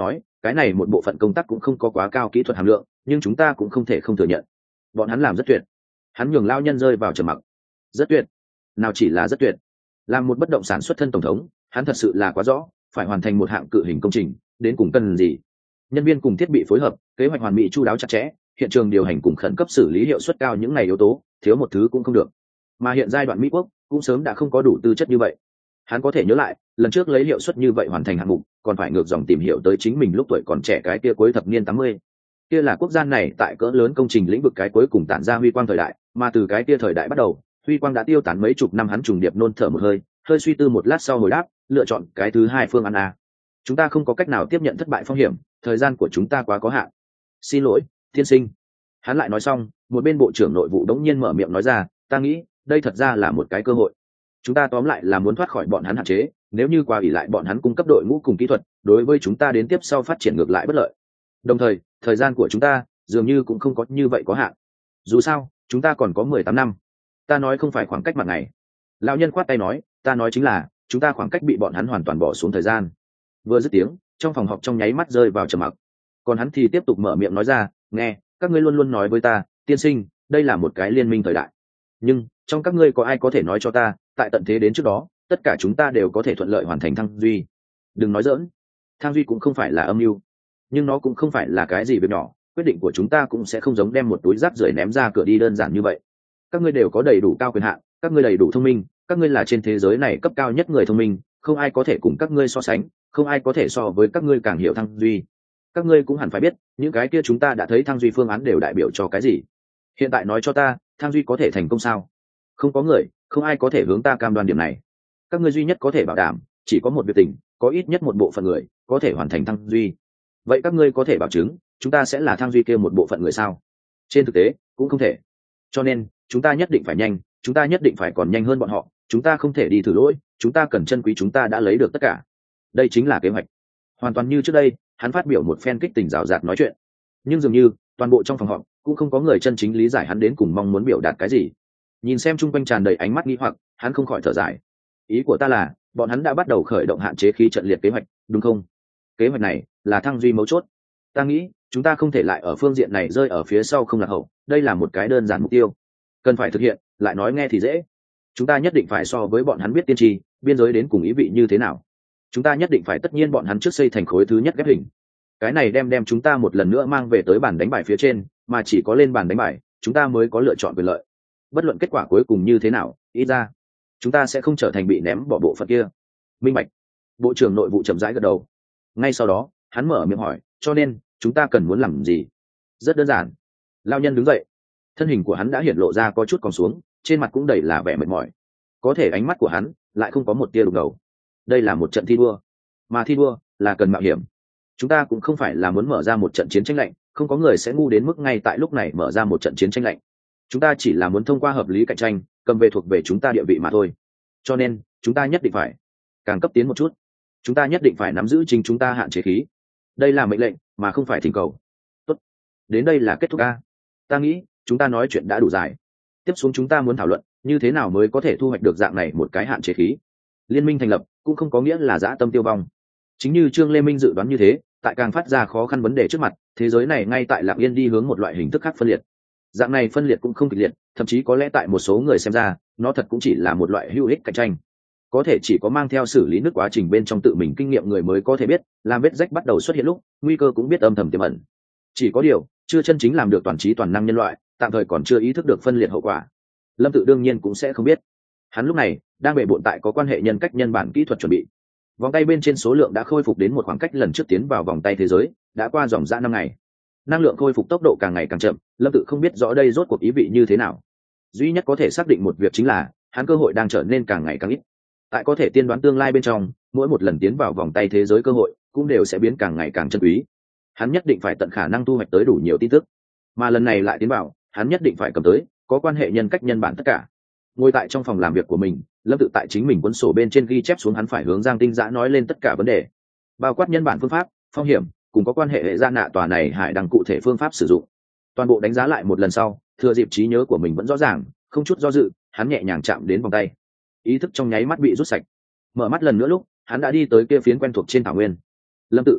cái này một bộ phận công tác cũng không có quá cao kỹ thuật hàm lượng, nhưng chúng ta cũng không thể không thừa nhận bọn hắn làm rất tuyệt. Hắn nhường lao nhân rơi vào trầm mặc. Rất tuyệt? Nào chỉ là rất tuyệt. Làm một bất động sản xuất thân tổng thống, hắn thật sự là quá rõ phải hoàn thành một hạng cự hình công trình đến cùng cần gì. Nhân viên cùng thiết bị phối hợp, kế hoạch hoàn mỹ chu đáo chặt chẽ, hiện trường điều hành cùng khẩn cấp xử lý hiệu suất cao, những này yếu tố thiếu một thứ cũng không được. Mà hiện giai đoạn Mỹ quốc cũng sớm đã không có đủ tư chất như vậy. Hắn có thể nhớ lại lần trước lấy hiệu suất như vậy hoàn thành hạng mục còn phải ngược dòng tìm hiểu tới chính mình lúc tuổi còn trẻ, cái kia cuối thập niên 80. Kia là quốc gia này tại cỡ lớn công trình lĩnh vực cái cuối cùng tản ra huy quang thời đại, mà từ cái kia thời đại bắt đầu huy quang đã tiêu tán mấy chục năm. Hắn trùng điệp nôn thở một hơi, hơi suy tư một lát sau hồi đáp, lựa chọn cái thứ hai phương án A. Chúng ta không có cách nào tiếp nhận thất bại phong hiểm, thời gian của chúng ta quá có hạn. Xin lỗi tiên sinh. Hắn lại nói xong, một bên bộ trưởng nội vụ đống nhiên mở miệng nói ra, ta nghĩ đây thật ra là một cái cơ hội. Chúng ta tóm lại là muốn thoát khỏi bọn hắn hạn chế, nếu như qua ỷ lại bọn hắn cung cấp đội ngũ cùng kỹ thuật, đối với chúng ta đến tiếp sau phát triển ngược lại bất lợi. Đồng thời thời gian của chúng ta dường như cũng không có như vậy có hạn, dù sao chúng ta còn có 18 năm. Ta nói không phải khoảng cách mặt ngày. Lão nhân khoát tay nói, ta nói chính là chúng ta khoảng cách bị bọn hắn hoàn toàn bỏ xuống thời gian. Vừa dứt tiếng, trong phòng họp trong nháy mắt rơi vào trầm mặc. Còn hắn thì tiếp tục mở miệng nói ra, nghe, các ngươi luôn luôn nói với ta, tiên sinh, đây là một cái liên minh thời đại, nhưng trong các ngươi có ai có thể nói cho ta, tại tận thế đến trước đó tất cả chúng ta đều có thể thuận lợi hoàn thành thăng duy? Đừng nói dỡn, thăng duy cũng không phải là âm mưu, nhưng nó cũng không phải là cái gì việc nhỏ. Quyết định của chúng ta cũng sẽ không giống đem một túi rác rưởi ném ra cửa đi đơn giản như vậy. Các ngươi đều có đầy đủ cao quyền hạn, các ngươi đầy đủ thông minh, các ngươi là trên thế giới này cấp cao nhất người thông minh, không ai có thể cùng các ngươi so sánh, không ai có thể so với các ngươi càng hiểu thăng duy. Các ngươi cũng hẳn phải biết những cái kia chúng ta đã thấy thăng duy phương án đều đại biểu cho cái gì. Hiện tại nói cho ta, thăng duy có thể thành công sao? Không có người, không ai có thể hướng ta cam đoan điểm này. Các ngươi duy nhất có thể bảo đảm chỉ có một việc tình, có ít nhất một bộ phận người có thể hoàn thành thăng duy. Vậy các ngươi có thể bảo chứng chúng ta sẽ là thăng duy kia một bộ phận người sao? Trên thực tế cũng không thể. Cho nên chúng ta nhất định phải nhanh, chúng ta nhất định phải còn nhanh hơn bọn họ. Chúng ta không thể đi thử lỗi, chúng ta cần trân quý chúng ta đã lấy được tất cả. Đây chính là kế hoạch. Hoàn toàn như trước đây, hắn phát biểu một phen kích tình rào rạt nói chuyện, nhưng dường như toàn bộ trong phòng họp cũng không có người chân chính lý giải hắn đến cùng mong muốn biểu đạt cái gì. Nhìn xem chung quanh tràn đầy ánh mắt nghi hoặc, hắn không khỏi thở dài. Ý của ta là bọn hắn đã bắt đầu khởi động hạn chế khí trận liệt kế hoạch, đúng không? Kế hoạch này là thăng duy mấu chốt. Ta nghĩ chúng ta không thể lại ở phương diện này rơi ở phía sau không lạc hậu. Đây là một cái đơn giản mục tiêu cần phải thực hiện, lại nói nghe thì dễ. Chúng ta nhất định phải so với bọn hắn biết tiên tri biên giới đến cùng ý vị như thế nào. Chúng ta nhất định phải tất nhiên bọn hắn trước xây thành khối thứ nhất ghép hình. Cái này đem chúng ta một lần nữa mang về tới bàn đánh bài phía trên, mà chỉ có lên bàn đánh bài chúng ta mới có lựa chọn quyền lợi. Bất luận kết quả cuối cùng như thế nào, ít ra chúng ta sẽ không trở thành bị ném bỏ bộ phận kia. Minh bạch. Bộ trưởng nội vụ chậm rãi gật đầu. Ngay sau đó hắn mở miệng hỏi, cho nên chúng ta cần muốn làm gì? Rất đơn giản. Lao nhân đứng dậy, thân hình của hắn đã hiện lộ ra có chút còn xuống, trên mặt cũng đầy là vẻ mệt mỏi, có thể ánh mắt của hắn lại không có một tia đục ngầu. Đây là một trận thi đua, mà thi đua là cần mạo hiểm. Chúng ta cũng không phải là muốn mở ra một trận chiến tranh lạnh, không có người sẽ ngu đến mức ngay tại lúc này mở ra một trận chiến tranh lạnh. Chúng ta chỉ là muốn thông qua hợp lý cạnh tranh cầm về thuộc về chúng ta địa vị mà thôi. Cho nên chúng ta nhất định phải càng cấp tiến một chút. Chúng ta nhất định phải nắm giữ chính chúng ta hạn chế khí. Đây là mệnh lệnh mà không phải thỉnh cầu. Tốt, đến đây là kết thúc a. Ta nghĩ chúng ta nói chuyện đã đủ dài. Tiếp xuống chúng ta muốn thảo luận như thế nào mới có thể thu hoạch được dạng này một cái hạn chế khí. Liên minh thành lập cũng không có nghĩa là dã tâm tiêu vong. Chính như Trương Lê Minh dự đoán như thế, tại càng phát ra khó khăn vấn đề trước mặt, thế giới này ngay tại lặng yên đi hướng một loại hình thức khác phân liệt. Dạng này phân liệt cũng không kịch liệt, thậm chí có lẽ tại một số người xem ra nó thật cũng chỉ là một loại hữu ích cạnh tranh. Có thể chỉ có mang theo xử lý nước quá trình bên trong tự mình kinh nghiệm người mới có thể biết, làm vết rách bắt đầu xuất hiện lúc nguy cơ cũng biết âm thầm tiềm ẩn. Chỉ có điều chưa chân chính làm được toàn trí toàn năng nhân loại tạm thời còn chưa ý thức được phân liệt hậu quả. Lâm Tự đương nhiên cũng sẽ không biết. Hắn lúc này đang bệ bội tại có quan hệ nhân cách nhân bản kỹ thuật chuẩn bị. Vòng tay bên trên số lượng đã khôi phục đến một khoảng cách lần trước tiến vào vòng tay thế giới đã qua dòng dã 5 ngày. Năng lượng khôi phục tốc độ càng ngày càng chậm, Lâm Tự không biết rõ đây rốt cuộc ý vị như thế nào. Duy nhất có thể xác định một việc chính là hắn cơ hội đang trở nên càng ngày càng ít. Tại có thể tiên đoán tương lai bên trong, mỗi một lần tiến vào vòng tay thế giới cơ hội cũng đều sẽ biến càng ngày càng chân quý. Hắn nhất định phải tận khả năng thu hoạch tới đủ nhiều tin tức, mà lần này lại tiến vào, hắn nhất định phải cầm tới có quan hệ nhân cách nhân bản tất cả. Ngồi tại trong phòng làm việc của mình, Lâm Tự tại chính mình cuốn sổ bên trên ghi chép xuống hắn phải hướng Giang Tinh Dã nói lên tất cả vấn đề, bao quát nhân bản phương pháp, phong hiểm, cùng có quan hệ hệ gia nạ tòa này hải đăng cụ thể phương pháp sử dụng. Toàn bộ đánh giá lại một lần sau, thừa dịp trí nhớ của mình vẫn rõ ràng, không chút do dự, hắn nhẹ nhàng chạm đến vòng tay. Ý thức trong nháy mắt bị rút sạch. Mở mắt lần nữa lúc, hắn đã đi tới kia phiến quen thuộc trên thảo nguyên. Lâm Tự,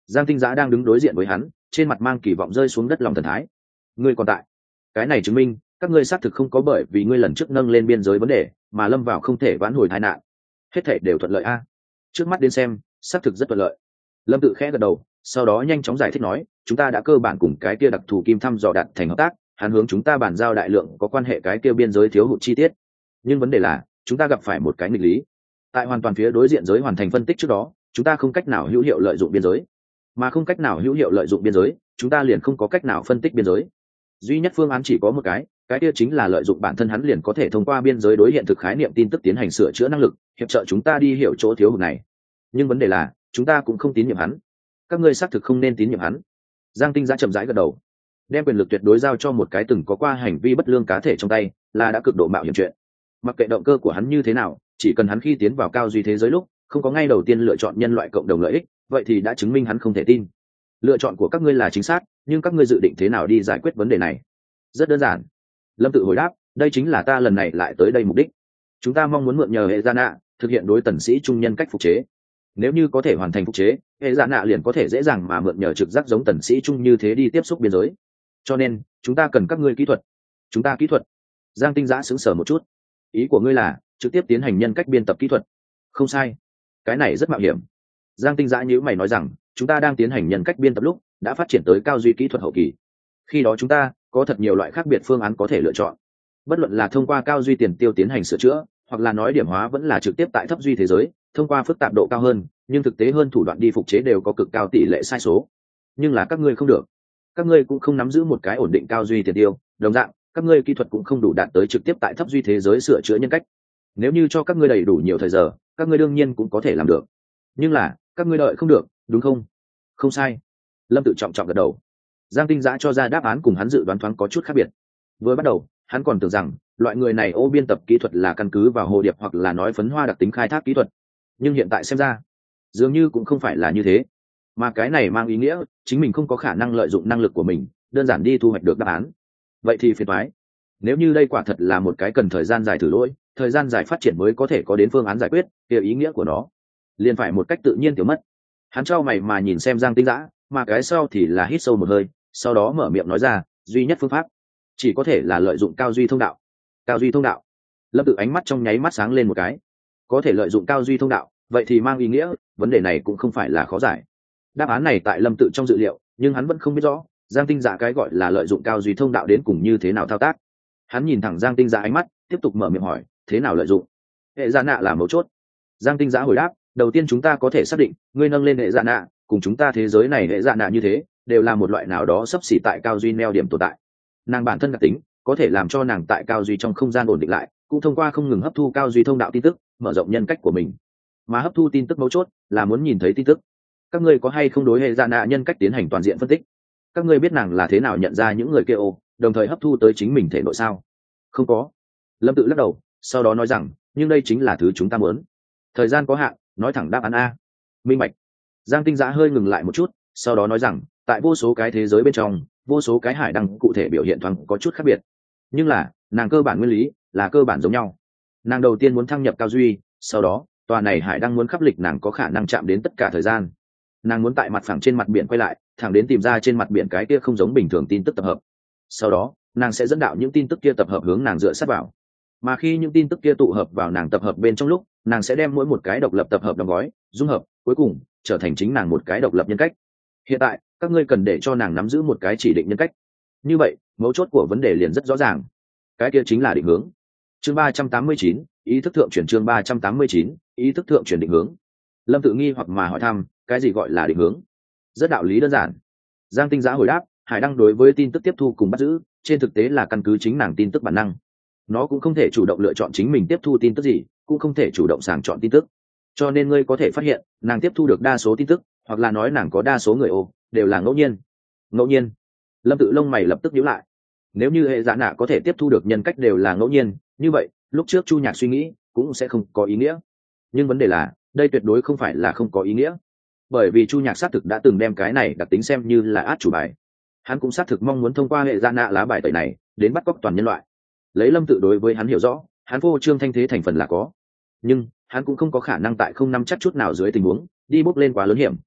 Giang Tinh Giã đang đứng đối diện với hắn, trên mặt mang kỳ vọng rơi xuống đất lòng thần thái. Ngươi còn tại, cái này chứng minh các ngươi xác thực không có bởi vì ngươi lần trước nâng lên biên giới vấn đề mà lâm vào không thể vãn hồi tai nạn. Hết thảy đều thuận lợi a. Trước mắt đến xem, xác thực rất thuận lợi. Lâm Tự khẽ gật đầu, sau đó nhanh chóng giải thích nói, chúng ta đã cơ bản cùng cái kia đặc thù kim thăm dò đạt thành hợp tác, hắn hướng chúng ta bàn giao đại lượng có quan hệ cái kia biên giới thiếu hụt chi tiết. Nhưng vấn đề là, chúng ta gặp phải một cái nghịch lý. Tại hoàn toàn phía đối diện giới hoàn thành phân tích trước đó, chúng ta không cách nào hữu hiệu lợi dụng biên giới, mà không cách nào hữu hiệu lợi dụng biên giới, chúng ta liền không có cách nào phân tích biên giới. Duy nhất phương án chỉ có một cái kia chính là lợi dụng bản thân hắn liền có thể thông qua biên giới đối hiện thực khái niệm tin tức tiến hành sửa chữa năng lực, hiệp trợ chúng ta đi hiểu chỗ thiếu hụt này. Nhưng vấn đề là, chúng ta cũng không tín nhiệm hắn. Các ngươi xác thực không nên tín nhiệm hắn. Giang Tinh Giã chậm rãi gật đầu. Đem quyền lực tuyệt đối giao cho một cái từng có qua hành vi bất lương cá thể trong tay, là đã cực độ mạo hiểm chuyện. Mặc kệ động cơ của hắn như thế nào, chỉ cần hắn khi tiến vào cao duy thế giới lúc không có ngay đầu tiên lựa chọn nhân loại cộng đồng lợi ích, vậy thì đã chứng minh hắn không thể tin. Lựa chọn của các ngươi là chính xác, nhưng các ngươi dự định thế nào đi giải quyết vấn đề này? Rất đơn giản. Lâm Tự hồi đáp, đây chính là ta lần này lại tới đây mục đích. Chúng ta mong muốn mượn nhờ hệ gia nạ thực hiện đối tần sĩ trung nhân cách phục chế. Nếu như có thể hoàn thành phục chế, hệ gia nạ liền có thể dễ dàng mà mượn nhờ trực giác giống tần sĩ trung như thế đi tiếp xúc biên giới. Cho nên chúng ta cần các ngươi kỹ thuật. Chúng ta kỹ thuật? Giang Tinh Giã sững sờ một chút. Ý của ngươi là trực tiếp tiến hành nhân cách biên tập kỹ thuật? Không sai. Cái này rất mạo hiểm. Giang Tinh Giã nhíu mày nói rằng, chúng ta đang tiến hành nhân cách biên tập lúc đã phát triển tới cao duy kỹ thuật hậu kỳ. Khi đó chúng ta có thật nhiều loại khác biệt phương án có thể lựa chọn, bất luận là thông qua cao duy tiền tiêu tiến hành sửa chữa, hoặc là nói điểm hóa vẫn là trực tiếp tại thấp duy thế giới thông qua phức tạp độ cao hơn nhưng thực tế hơn thủ đoạn đi phục chế đều có cực cao tỷ lệ sai số. Nhưng là các ngươi không được, các ngươi cũng không nắm giữ một cái ổn định cao duy tiền tiêu, đồng dạng các ngươi kỹ thuật cũng không đủ đạt tới trực tiếp tại thấp duy thế giới sửa chữa nhân cách. Nếu như cho các ngươi đầy đủ nhiều thời giờ, các ngươi đương nhiên cũng có thể làm được, nhưng là các ngươi đợi không được, đúng không? Không sai. Lâm Tự trọng trọng gật đầu. Giang Tinh Giã cho ra đáp án cùng hắn dự đoán thoáng có chút khác biệt. Vừa bắt đầu hắn còn tưởng rằng loại người này ô biên tập kỹ thuật là căn cứ vào hồ điệp hoặc là nói phấn hoa đặc tính khai thác kỹ thuật, nhưng hiện tại xem ra dường như cũng không phải là như thế, mà cái này mang ý nghĩa chính mình không có khả năng lợi dụng năng lực của mình đơn giản đi thu hoạch được đáp án. Vậy thì phiền toái. Nếu như đây quả thật là một cái cần thời gian dài thử lỗi, thời gian dài phát triển mới có thể có đến phương án giải quyết, thì ý nghĩa của nó liền phải một cách tự nhiên tiểu mất. Hắn trao mày mà nhìn xem Giang Tinh Giã, mà cái sau thì là hít sâu một hơi, sau đó mở miệng nói ra, duy nhất phương pháp chỉ có thể là lợi dụng cao duy thông đạo. Cao duy thông đạo? Lâm Tự ánh mắt trong nháy mắt sáng lên một cái. Có thể lợi dụng cao duy thông đạo, vậy thì mang ý nghĩa vấn đề này cũng không phải là khó giải. Đáp án này tại Lâm Tự trong dự liệu, nhưng hắn vẫn không biết rõ Giang Tinh Giã cái gọi là lợi dụng cao duy thông đạo đến cùng như thế nào thao tác. Hắn nhìn thẳng Giang Tinh Giã ánh mắt, tiếp tục mở miệng hỏi, thế nào lợi dụng? Hệ gia nạ là mấu chốt. Giang Tinh Giã hồi đáp, đầu tiên chúng ta có thể xác định ngươi nâng lên hệ gia nạ cùng chúng ta thế giới này hệ gia nạ như thế đều là một loại nào đó xấp xỉ tại cao duy neo điểm tồn tại. Nàng bản thân đặc tính có thể làm cho nàng tại cao duy trong không gian ổn định lại, cũng thông qua không ngừng hấp thu cao duy thông đạo tin tức mở rộng nhân cách của mình. Mà hấp thu tin tức mấu chốt là muốn nhìn thấy tin tức. Các ngươi có hay không đối hệ gia nạ nhân cách tiến hành toàn diện phân tích? Các ngươi biết nàng là thế nào nhận ra những người kia đồng thời hấp thu tới chính mình thể nội sao? Không có. Lâm Tự lắc đầu, sau đó nói rằng, nhưng đây chính là thứ chúng ta muốn. Thời gian có hạn, nói thẳng đáp án a. Minh bạch. Giang Tinh Giã hơi ngừng lại một chút, sau đó nói rằng, tại vô số cái thế giới bên trong, vô số cái hải đăng cụ thể biểu hiện thoáng có chút khác biệt, nhưng là nàng cơ bản nguyên lý là cơ bản giống nhau. Nàng đầu tiên muốn thăng nhập cao duy, sau đó tòa này hải đăng muốn khắp lịch nàng có khả năng chạm đến tất cả thời gian. Nàng muốn tại mặt phẳng trên mặt biển quay lại, thẳng đến tìm ra trên mặt biển cái kia không giống bình thường tin tức tập hợp. Sau đó nàng sẽ dẫn đạo những tin tức kia tập hợp hướng nàng dựa sát vào, mà khi những tin tức kia tụ hợp vào nàng tập hợp bên trong lúc, nàng sẽ đem mỗi một cái độc lập tập hợp đóng gói dung hợp, cuối cùng trở thành chính nàng một cái độc lập nhân cách. Hiện tại các ngươi cần để cho nàng nắm giữ một cái chỉ định nhân cách. Như vậy mấu chốt của vấn đề liền rất rõ ràng, cái kia chính là định hướng. Chương 389, ý thức thượng chuyển. Chương 389, ý thức thượng chuyển định hướng. Lâm Tự nghi hoặc mà hỏi thăm, cái gì gọi là định hướng? Rất đạo lý đơn giản. Giang Tinh Giã hồi đáp, hải đăng đối với tin tức tiếp thu cùng bắt giữ trên thực tế là căn cứ chính nàng tin tức bản năng. Nó cũng không thể chủ động lựa chọn chính mình tiếp thu tin tức gì, cũng không thể chủ động sàng chọn tin tức. Cho nên ngươi có thể phát hiện nàng tiếp thu được đa số tin tức, hoặc là nói nàng có đa số người đều là ngẫu nhiên. Ngẫu nhiên? Lâm Tự lông mày lập tức nhíu lại. Nếu như hệ dạ nạ có thể tiếp thu được nhân cách đều là ngẫu nhiên, như vậy lúc trước Chu Nhạc suy nghĩ cũng sẽ không có ý nghĩa. Nhưng vấn đề là đây tuyệt đối không phải là không có ý nghĩa, bởi vì Chu Nhạc xác thực đã từng đem cái này đặc tính xem như là át chủ bài. Hắn cũng xác thực mong muốn thông qua hệ dạ nạ lá bài tẩy này đến bắt cóc toàn nhân loại. Lấy Lâm Tự đối với hắn hiểu rõ, hắn vô trương thanh thế thành phần là có, nhưng hắn cũng không có khả năng tại không nắm chắc chút nào dưới tình huống đi bốc lên quá lớn hiểm.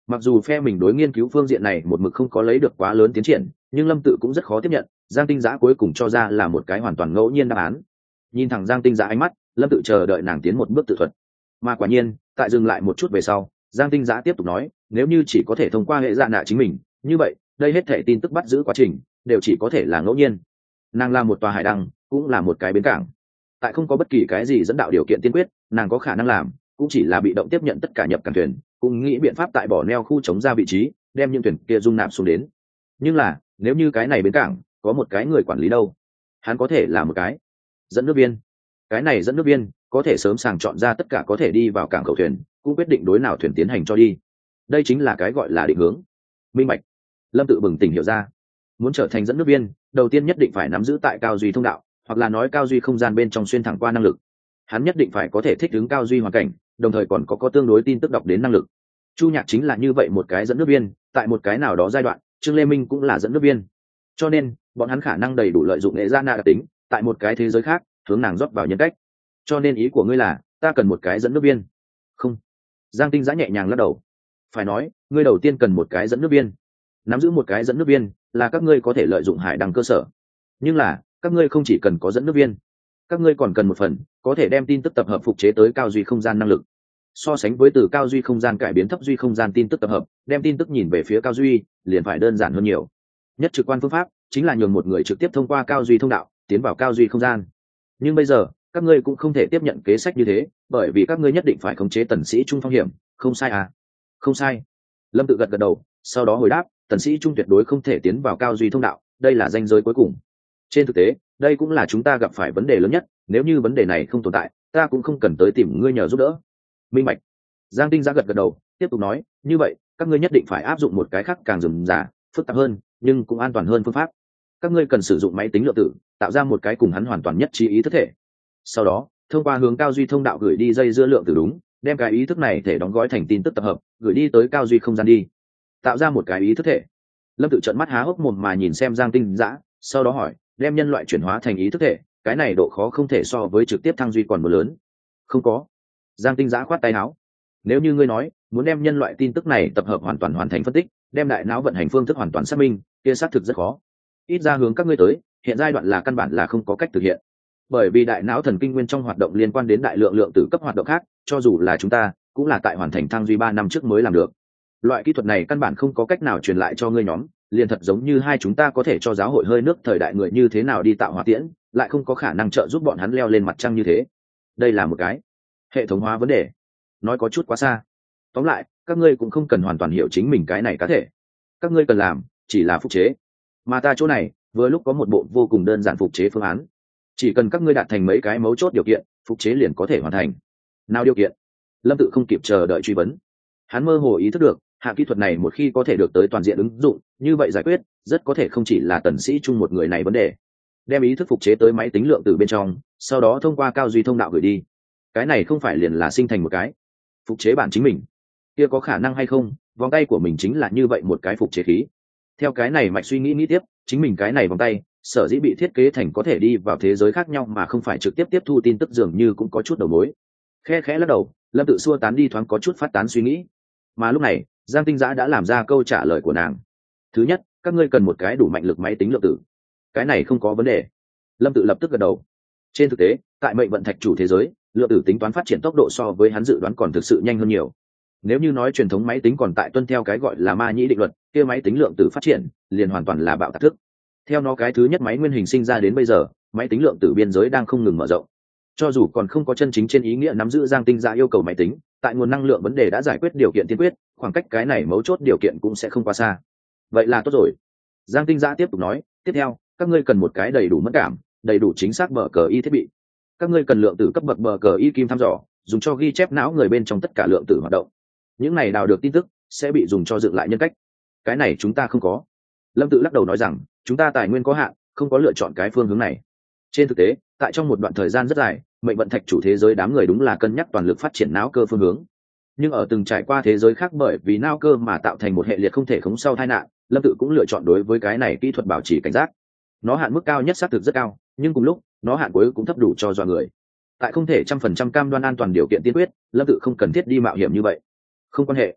Mặc dù phe mình đối nghiên cứu phương diện này một mực không có lấy được quá lớn tiến triển, nhưng Lâm Tự cũng rất khó tiếp nhận Giang Tinh Giã cuối cùng cho ra là một cái hoàn toàn ngẫu nhiên đáp án. Nhìn thẳng Giang Tinh Giã ánh mắt, Lâm Tự chờ đợi nàng tiến một bước tự thuật. Mà quả nhiên, tại dừng lại một chút về sau, Giang Tinh Giã tiếp tục nói, nếu như chỉ có thể thông qua hệ dạ nạ chính mình, như vậy đây hết thể tin tức bắt giữ quá trình đều chỉ có thể là ngẫu nhiên. Nàng là một tòa hải đăng, cũng là một cái bến cảng. Tại không có bất kỳ cái gì dẫn đạo điều kiện tiên quyết, nàng có khả năng làm cũng chỉ là bị động tiếp nhận tất cả nhập cảng thuyền, cũng nghĩ biện pháp tại bỏ neo khu chống ra vị trí, đem những thuyền kia dung nạp xuống đến. Nhưng là nếu như cái này bến cảng có một cái người quản lý đâu, hắn có thể là một cái dẫn nước viên. Cái này dẫn nước viên có thể sớm sàng chọn ra tất cả có thể đi vào cảng khẩu thuyền, cũng quyết định đối nào thuyền tiến hành cho đi. Đây chính là cái gọi là định hướng. Minh bạch. Lâm Tự bừng tỉnh hiểu ra, muốn trở thành dẫn nước viên, đầu tiên nhất định phải nắm giữ tại cao duy thông đạo, hoặc là nói cao duy không gian bên trong xuyên thẳng qua năng lực. Hắn nhất định phải có thể thích ứng cao duy hoàn cảnh, đồng thời còn có tương đối tin tức đọc đến năng lực. Chu Nhạc chính là như vậy một cái dẫn nước viên, tại một cái nào đó giai đoạn, Trương Lê Minh cũng là dẫn nước viên. Cho nên, bọn hắn khả năng đầy đủ lợi dụng nghệ gia na đặc tính, tại một cái thế giới khác, hướng nàng rót vào nhân cách. Cho nên ý của ngươi là, ta cần một cái dẫn nước viên? Không. Giang Tinh Giã nhẹ nhàng lắc đầu. Phải nói, ngươi đầu tiên cần một cái dẫn nước viên. Nắm giữ một cái dẫn nước viên, là các ngươi có thể lợi dụng hải đăng cơ sở. Nhưng là, các ngươi không chỉ cần có dẫn nước viên, các ngươi còn cần một phần có thể đem tin tức tập hợp phục chế tới cao duy không gian năng lực. So sánh với từ cao duy không gian cải biến thấp duy không gian tin tức tập hợp, đem tin tức nhìn về phía cao duy liền phải đơn giản hơn nhiều. Nhất trực quan phương pháp chính là nhường một người trực tiếp thông qua cao duy thông đạo tiến vào cao duy không gian. Nhưng bây giờ các ngươi cũng không thể tiếp nhận kế sách như thế, bởi vì các ngươi nhất định phải khống chế tần sĩ trung phong hiểm. Không sai à? Không sai. Lâm Tự gật gật đầu, sau đó hồi đáp, tần sĩ trung tuyệt đối không thể tiến vào cao duy thông đạo, đây là ranh giới cuối cùng. Trên thực tế, đây cũng là chúng ta gặp phải vấn đề lớn nhất, nếu như vấn đề này không tồn tại, ta cũng không cần tới tìm ngươi nhờ giúp đỡ. Minh bạch. Giang Tinh Giã gật gật đầu, tiếp tục nói, như vậy các ngươi nhất định phải áp dụng một cái khác càng rườm rà, phức tạp hơn nhưng cũng an toàn hơn phương pháp. Các ngươi cần sử dụng máy tính lượng tử, tạo ra một cái cùng hắn hoàn toàn nhất trí ý thức thể. Sau đó thông qua hướng cao duy thông đạo gửi đi dây dưa lượng tử đúng, đem cái ý thức này thể đóng gói thành tin tức tập hợp, gửi đi tới cao duy không gian đi. Tạo ra một cái ý thức thể. Lâm Tự trợn mắt há hốc mồm mà nhìn xem Giang Tinh Giã, sau đó hỏi, đem nhân loại chuyển hóa thành ý thức thể, cái này độ khó không thể so với trực tiếp thăng duy còn một lớn. Không có. Giang Tinh Giã khoát tay áo. Nếu như ngươi nói muốn đem nhân loại tin tức này tập hợp hoàn toàn hoàn thành phân tích, đem đại não vận hành phương thức hoàn toàn xác minh, kia xác thực rất khó. Ít ra hướng các ngươi tới, hiện giai đoạn là căn bản là không có cách thực hiện. Bởi vì đại não thần kinh nguyên trong hoạt động liên quan đến đại lượng lượng tử cấp hoạt động khác, cho dù là chúng ta, cũng là tại hoàn thành thăng duy 3 năm trước mới làm được. Loại kỹ thuật này căn bản không có cách nào truyền lại cho ngươi nhóm, liền thật giống như hai chúng ta có thể cho giáo hội hơi nước thời đại người như thế nào đi tạo hỏa tiễn, lại không có khả năng trợ giúp bọn hắn leo lên mặt trăng như thế. Đây là một cái hệ thống hóa vấn đề, nói có chút quá xa. Tóm lại, các ngươi cũng không cần hoàn toàn hiểu chính mình cái này cá thể, các ngươi cần làm chỉ là phục chế, mà ta chỗ này vừa lúc có một bộ vô cùng đơn giản phục chế phương án, chỉ cần các ngươi đạt thành mấy cái mấu chốt điều kiện, phục chế liền có thể hoàn thành. Nào điều kiện? Lâm Tự không kịp chờ đợi truy vấn. Hắn mơ hồ ý thức được, hạng kỹ thuật này một khi có thể được tới toàn diện ứng dụng, như vậy giải quyết rất có thể không chỉ là tần sĩ trung một người này vấn đề. Đem ý thức phục chế tới máy tính lượng tử bên trong, sau đó thông qua cao duy thông đạo gửi đi. Cái này không phải liền là sinh thành một cái phục chế bản chính mình? Kia có khả năng hay không, vòng tay của mình chính là như vậy một cái phục chế khí. Theo cái này mạch suy nghĩ tiếp, chính mình cái này vòng tay sở dĩ bị thiết kế thành có thể đi vào thế giới khác nhau mà không phải trực tiếp tiếp thu tin tức, dường như cũng có chút đầu mối. Khẽ khẽ lắc đầu, Lâm Tự xua tán đi thoáng có chút phát tán suy nghĩ. Mà lúc này Giang Tinh Giã đã làm ra câu trả lời của nàng. Thứ nhất, các ngươi cần một cái đủ mạnh lực máy tính lượng tử. Cái này không có vấn đề. Lâm Tự lập tức gật đầu. Trên thực tế, tại mệnh vận thạch chủ thế giới, lượng tử tính toán phát triển tốc độ so với hắn dự đoán còn thực sự nhanh hơn nhiều. Nếu như nói truyền thống máy tính còn tại tuân theo cái gọi là ma nhĩ định luật, kia máy tính lượng tử phát triển liền hoàn toàn là bạo tạc thức. Theo nó cái thứ nhất máy nguyên hình sinh ra đến bây giờ, máy tính lượng tử biên giới đang không ngừng mở rộng. Cho dù còn không có chân chính trên ý nghĩa nắm giữ Giang Tinh Giã yêu cầu máy tính, tại nguồn năng lượng vấn đề đã giải quyết điều kiện tiên quyết, khoảng cách cái này mấu chốt điều kiện cũng sẽ không quá xa. Vậy là tốt rồi. Giang Tinh Giã tiếp tục nói, tiếp theo các ngươi cần một cái đầy đủ mẫn cảm, đầy đủ chính xác bờ cờ y thiết bị. Các ngươi cần lượng tử cấp bậc bờ cờ y kim thăm dò, dùng cho ghi chép não người bên trong tất cả lượng tử hoạt động. Những này đào được tin tức sẽ bị dùng cho dựng lại nhân cách. Cái này chúng ta không có. Lâm Tự lắc đầu nói rằng, chúng ta tài nguyên có hạn, không có lựa chọn cái phương hướng này. Trên thực tế, tại trong một đoạn thời gian rất dài, mệnh vận thạch chủ thế giới đám người đúng là cân nhắc toàn lực phát triển não cơ phương hướng. Nhưng ở từng trải qua thế giới khác bởi vì não cơ mà tạo thành một hệ liệt không thể khống sau tai nạn, Lâm Tự cũng lựa chọn đối với cái này kỹ thuật bảo trì cảnh giác. Nó hạn mức cao nhất xác thực rất cao, nhưng cùng lúc nó hạn cuối cũng thấp đủ cho dọa người. Tại không thể 100% cam đoan an toàn điều kiện tiên quyết, Lâm Tự không cần thiết đi mạo hiểm như vậy. Không quan hệ.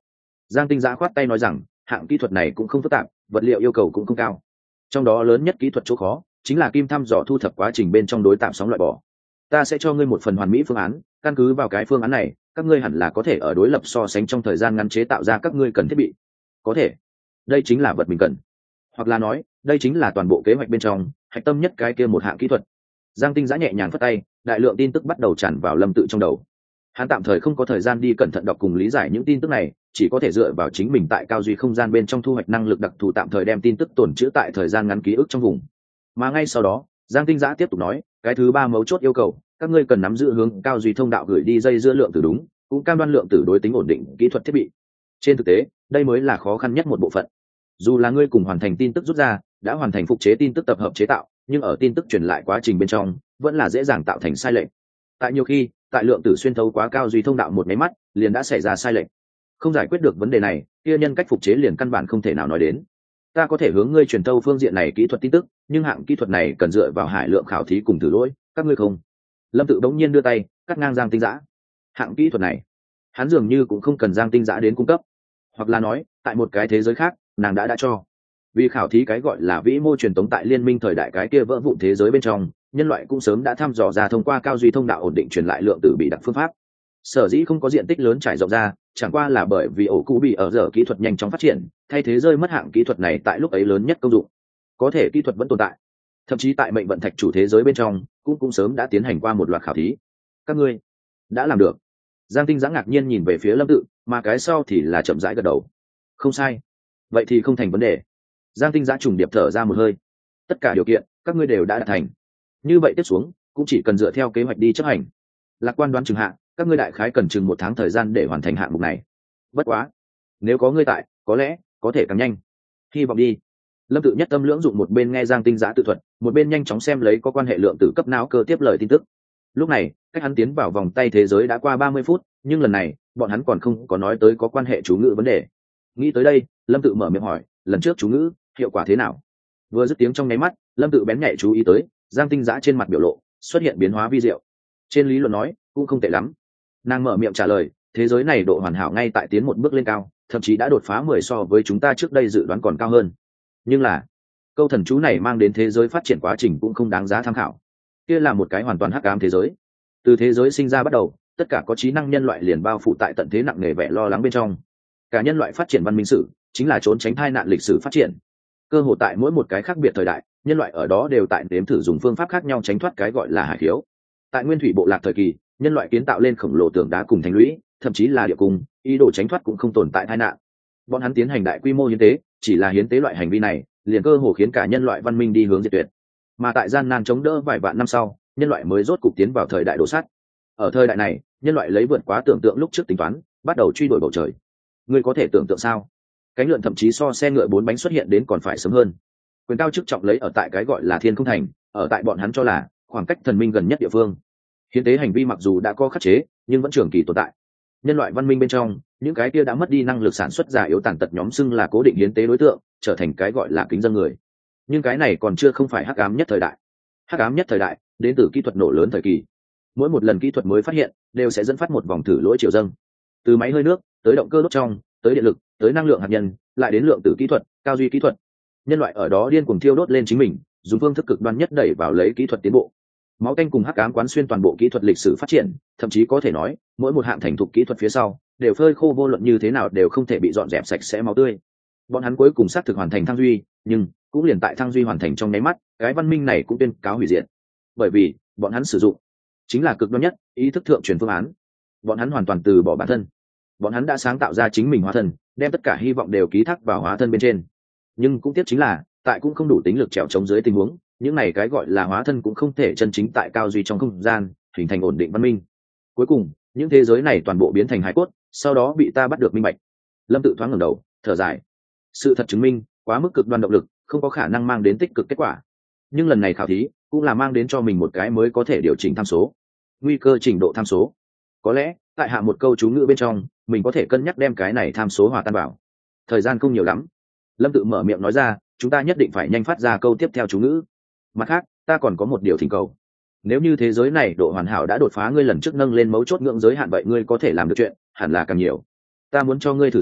Giang Tinh Giã khoát tay nói rằng hạng kỹ thuật này cũng không phức tạp, vật liệu yêu cầu cũng không cao, trong đó lớn nhất kỹ thuật chỗ khó chính là kim thăm dò thu thập quá trình bên trong đối tạm sóng loại bỏ. Ta sẽ cho ngươi một phần hoàn mỹ phương án, căn cứ vào cái phương án này các ngươi hẳn là có thể ở đối lập so sánh trong thời gian ngắn chế tạo ra các ngươi cần thiết bị. Có thể, đây chính là vật mình cần, hoặc là nói đây chính là toàn bộ kế hoạch bên trong hạch tâm nhất cái kia một hạng kỹ thuật. Giang Tinh Giã nhẹ nhàng phất tay, đại lượng tin tức bắt đầu tràn vào Lâm Tự trong đầu. Hắn tạm thời không có thời gian đi cẩn thận đọc cùng lý giải những tin tức này, chỉ có thể dựa vào chính mình tại cao duy không gian bên trong thu hoạch năng lực đặc thù, tạm thời đem tin tức tồn trữ tại thời gian ngắn ký ức trong vùng. Mà ngay sau đó Giang Tinh Giã tiếp tục nói, cái thứ ba mấu chốt yêu cầu, các ngươi cần nắm giữ hướng cao duy thông đạo gửi đi dây dưa lượng tử đúng, cũng cam đoan lượng tử đối tính ổn định kỹ thuật thiết bị. Trên thực tế đây mới là khó khăn nhất một bộ phận. Dù là ngươi cùng hoàn thành tin tức rút ra, đã hoàn thành phục chế tin tức tập hợp chế tạo, nhưng ở tin tức truyền lại quá trình bên trong vẫn là dễ dàng tạo thành sai lệch. Tại nhiều khi tại lượng tử xuyên thấu quá cao duy thông đạo một máy mắt liền đã xảy ra sai lệch. Không giải quyết được vấn đề này, kia nhân cách phục chế liền căn bản không thể nào nói đến. Ta có thể hướng ngươi truyền thâu phương diện này kỹ thuật tin tức, nhưng hạng kỹ thuật này cần dựa vào hải lượng khảo thí cùng thử lỗi, các ngươi không. Lâm Tự bỗng nhiên đưa tay cắt ngang Giang Tinh Giã. Hạng kỹ thuật này hắn dường như cũng không cần Giang Tinh Giã đến cung cấp, hoặc là nói tại một cái thế giới khác nàng đã cho. Vì khảo thí cái gọi là vĩ mô truyền tống tại liên minh thời đại cái kia vỡ vụn thế giới bên trong, nhân loại cũng sớm đã thăm dò ra thông qua cao duy thông đạo ổn định truyền lại lượng tử bị đặc phương pháp. Sở dĩ không có diện tích lớn trải rộng ra, chẳng qua là bởi vì ổ cũ bị ở giờ kỹ thuật nhanh chóng phát triển, thay thế rơi mất hạng kỹ thuật này tại lúc ấy lớn nhất công dụng. Có thể kỹ thuật vẫn tồn tại, thậm chí tại mệnh vận thạch chủ thế giới bên trong cũng sớm đã tiến hành qua một loạt khảo thí. Các ngươi đã làm được. Giang Tinh Giã ngạc nhiên nhìn về phía Lâm Tự, mà cái sau thì là chậm rãi gật đầu. Không sai, vậy thì không thành vấn đề. Giang Tinh Giã trùng điệp thở ra một hơi. Tất cả điều kiện các ngươi đều đã đạt thành, như vậy tiếp xuống cũng chỉ cần dựa theo kế hoạch đi chấp hành. Lạc quan đoán chừng hạ, các ngươi đại khái cần chừng 1 tháng thời gian để hoàn thành hạng mục này. Bất quá nếu có ngươi tại, có lẽ có thể càng nhanh. Hy vọng đi. Lâm Tự nhất tâm lưỡng dụng, một bên nghe Giang Tinh Giã tự thuật, một bên nhanh chóng xem lấy có quan hệ lượng tử cấp não cơ tiếp lời tin tức. Lúc này cách hắn tiến vào vòng tay thế giới đã qua 30 phút, nhưng lần này bọn hắn còn không có nói tới có quan hệ chú ngữ vấn đề. Nghĩ tới đây, Lâm Tự mở miệng hỏi, lần trước chú ngữ hiệu quả thế nào? Vừa dứt tiếng trong nháy mắt, Lâm Tự bén nhạy chú ý tới Giang Tinh Giã trên mặt biểu lộ xuất hiện biến hóa vi diệu. Trên lý luận nói cũng không tệ lắm. Nàng mở miệng trả lời, thế giới này độ hoàn hảo ngay tại tiến một bước lên cao, thậm chí đã đột phá 10 so với chúng ta trước đây dự đoán còn cao hơn. Nhưng là câu thần chú này mang đến thế giới phát triển quá trình cũng không đáng giá tham khảo. Kia là một cái hoàn toàn hắc ám thế giới. Từ thế giới sinh ra bắt đầu, tất cả có trí năng nhân loại liền bao phủ tại tận thế nặng nề vẻ lo lắng bên trong. Cả nhân loại phát triển văn minh sử chính là trốn tránh tai nạn lịch sử phát triển. Cơ hội tại mỗi một cái khác biệt thời đại, nhân loại ở đó đều tại nếm thử dùng phương pháp khác nhau tránh thoát cái gọi là hải khiếu. Tại nguyên thủy bộ lạc thời kỳ, nhân loại kiến tạo lên khổng lồ tường đá cùng thành lũy, thậm chí là địa cung, ý đồ tránh thoát cũng không tồn tại tai nạn. Bọn hắn tiến hành đại quy mô hiến tế, chỉ là hiến tế loại hành vi này liền cơ hồ khiến cả nhân loại văn minh đi hướng diệt tuyệt. Mà tại gian nan chống đỡ vài vạn năm sau, nhân loại mới rốt cục tiến vào thời đại đổ sắt. Ở thời đại này, nhân loại lấy vượt quá tưởng tượng lúc trước tính toán, bắt đầu truy đuổi bầu trời. Ngươi có thể tưởng tượng sao? Cánh lượn thậm chí so xe ngựa 4 bánh xuất hiện đến còn phải sớm hơn. Quyền cao chức trọng lấy ở tại cái gọi là Thiên Không Thành, ở tại bọn hắn cho là khoảng cách thần minh gần nhất địa phương. Hiến tế hành vi mặc dù đã có khắc chế, nhưng vẫn trường kỳ tồn tại. Nhân loại văn minh bên trong, những cái kia đã mất đi năng lực sản xuất già yếu tàn tật nhóm xưng là cố định hiến tế đối tượng, trở thành cái gọi là kính dân người. Nhưng cái này còn chưa không phải hắc ám nhất thời đại. Hắc ám nhất thời đại đến từ kỹ thuật nổ lớn thời kỳ. Mỗi một lần kỹ thuật mới phát hiện đều sẽ dẫn phát một vòng thử lỗi chiều dâng. Từ máy hơi nước tới động cơ đốt trong, tới điện lực, tới năng lượng hạt nhân, lại đến lượng tử kỹ thuật, cao duy kỹ thuật. Nhân loại ở đó điên cuồng thiêu đốt lên chính mình, dùng phương thức cực đoan nhất đẩy vào lấy kỹ thuật tiến bộ. Máu tanh cùng hắc ám quán xuyên toàn bộ kỹ thuật lịch sử phát triển, thậm chí có thể nói mỗi một hạng thành thục kỹ thuật phía sau đều phơi khô, vô luận như thế nào đều không thể bị dọn dẹp sạch sẽ máu tươi. Bọn hắn cuối cùng xác thực hoàn thành thăng duy, nhưng cũng liền tại thăng duy hoàn thành trong nháy mắt, cái văn minh này cũng tuyên cáo hủy diệt. Bởi vì bọn hắn sử dụng chính là cực đoan nhất ý thức thượng truyền phương án. Bọn hắn hoàn toàn từ bỏ bản thân. Bọn hắn đã sáng tạo ra chính mình hóa thân, đem tất cả hy vọng đều ký thác vào hóa thân bên trên. Nhưng cũng tiếc chính là tại cũng không đủ tính lực trèo chống dưới tình huống, những này cái gọi là hóa thân cũng không thể chân chính tại cao duy trong không gian hình thành ổn định văn minh. Cuối cùng những thế giới này toàn bộ biến thành hải cốt, sau đó bị ta bắt được minh bạch. Lâm Tự thoáng ngẩng đầu thở dài. Sự thật chứng minh quá mức cực đoan động lực không có khả năng mang đến tích cực kết quả, nhưng lần này khảo thí cũng là mang đến cho mình một cái mới có thể điều chỉnh tham số, nguy cơ trình độ tham số. Có lẽ tại hạ một câu chú ngữ bên trong mình có thể cân nhắc đem cái này tham số hòa tan vào. Thời gian không nhiều lắm, Lâm Tự mở miệng nói ra, chúng ta nhất định phải nhanh phát ra câu tiếp theo chú ngữ. Mặt khác ta còn có một điều thỉnh cầu. Nếu như thế giới này độ hoàn hảo đã đột phá ngươi lần trước nâng lên mấu chốt ngưỡng giới hạn, vậy ngươi có thể làm được chuyện hẳn là càng nhiều. Ta muốn cho ngươi thử xem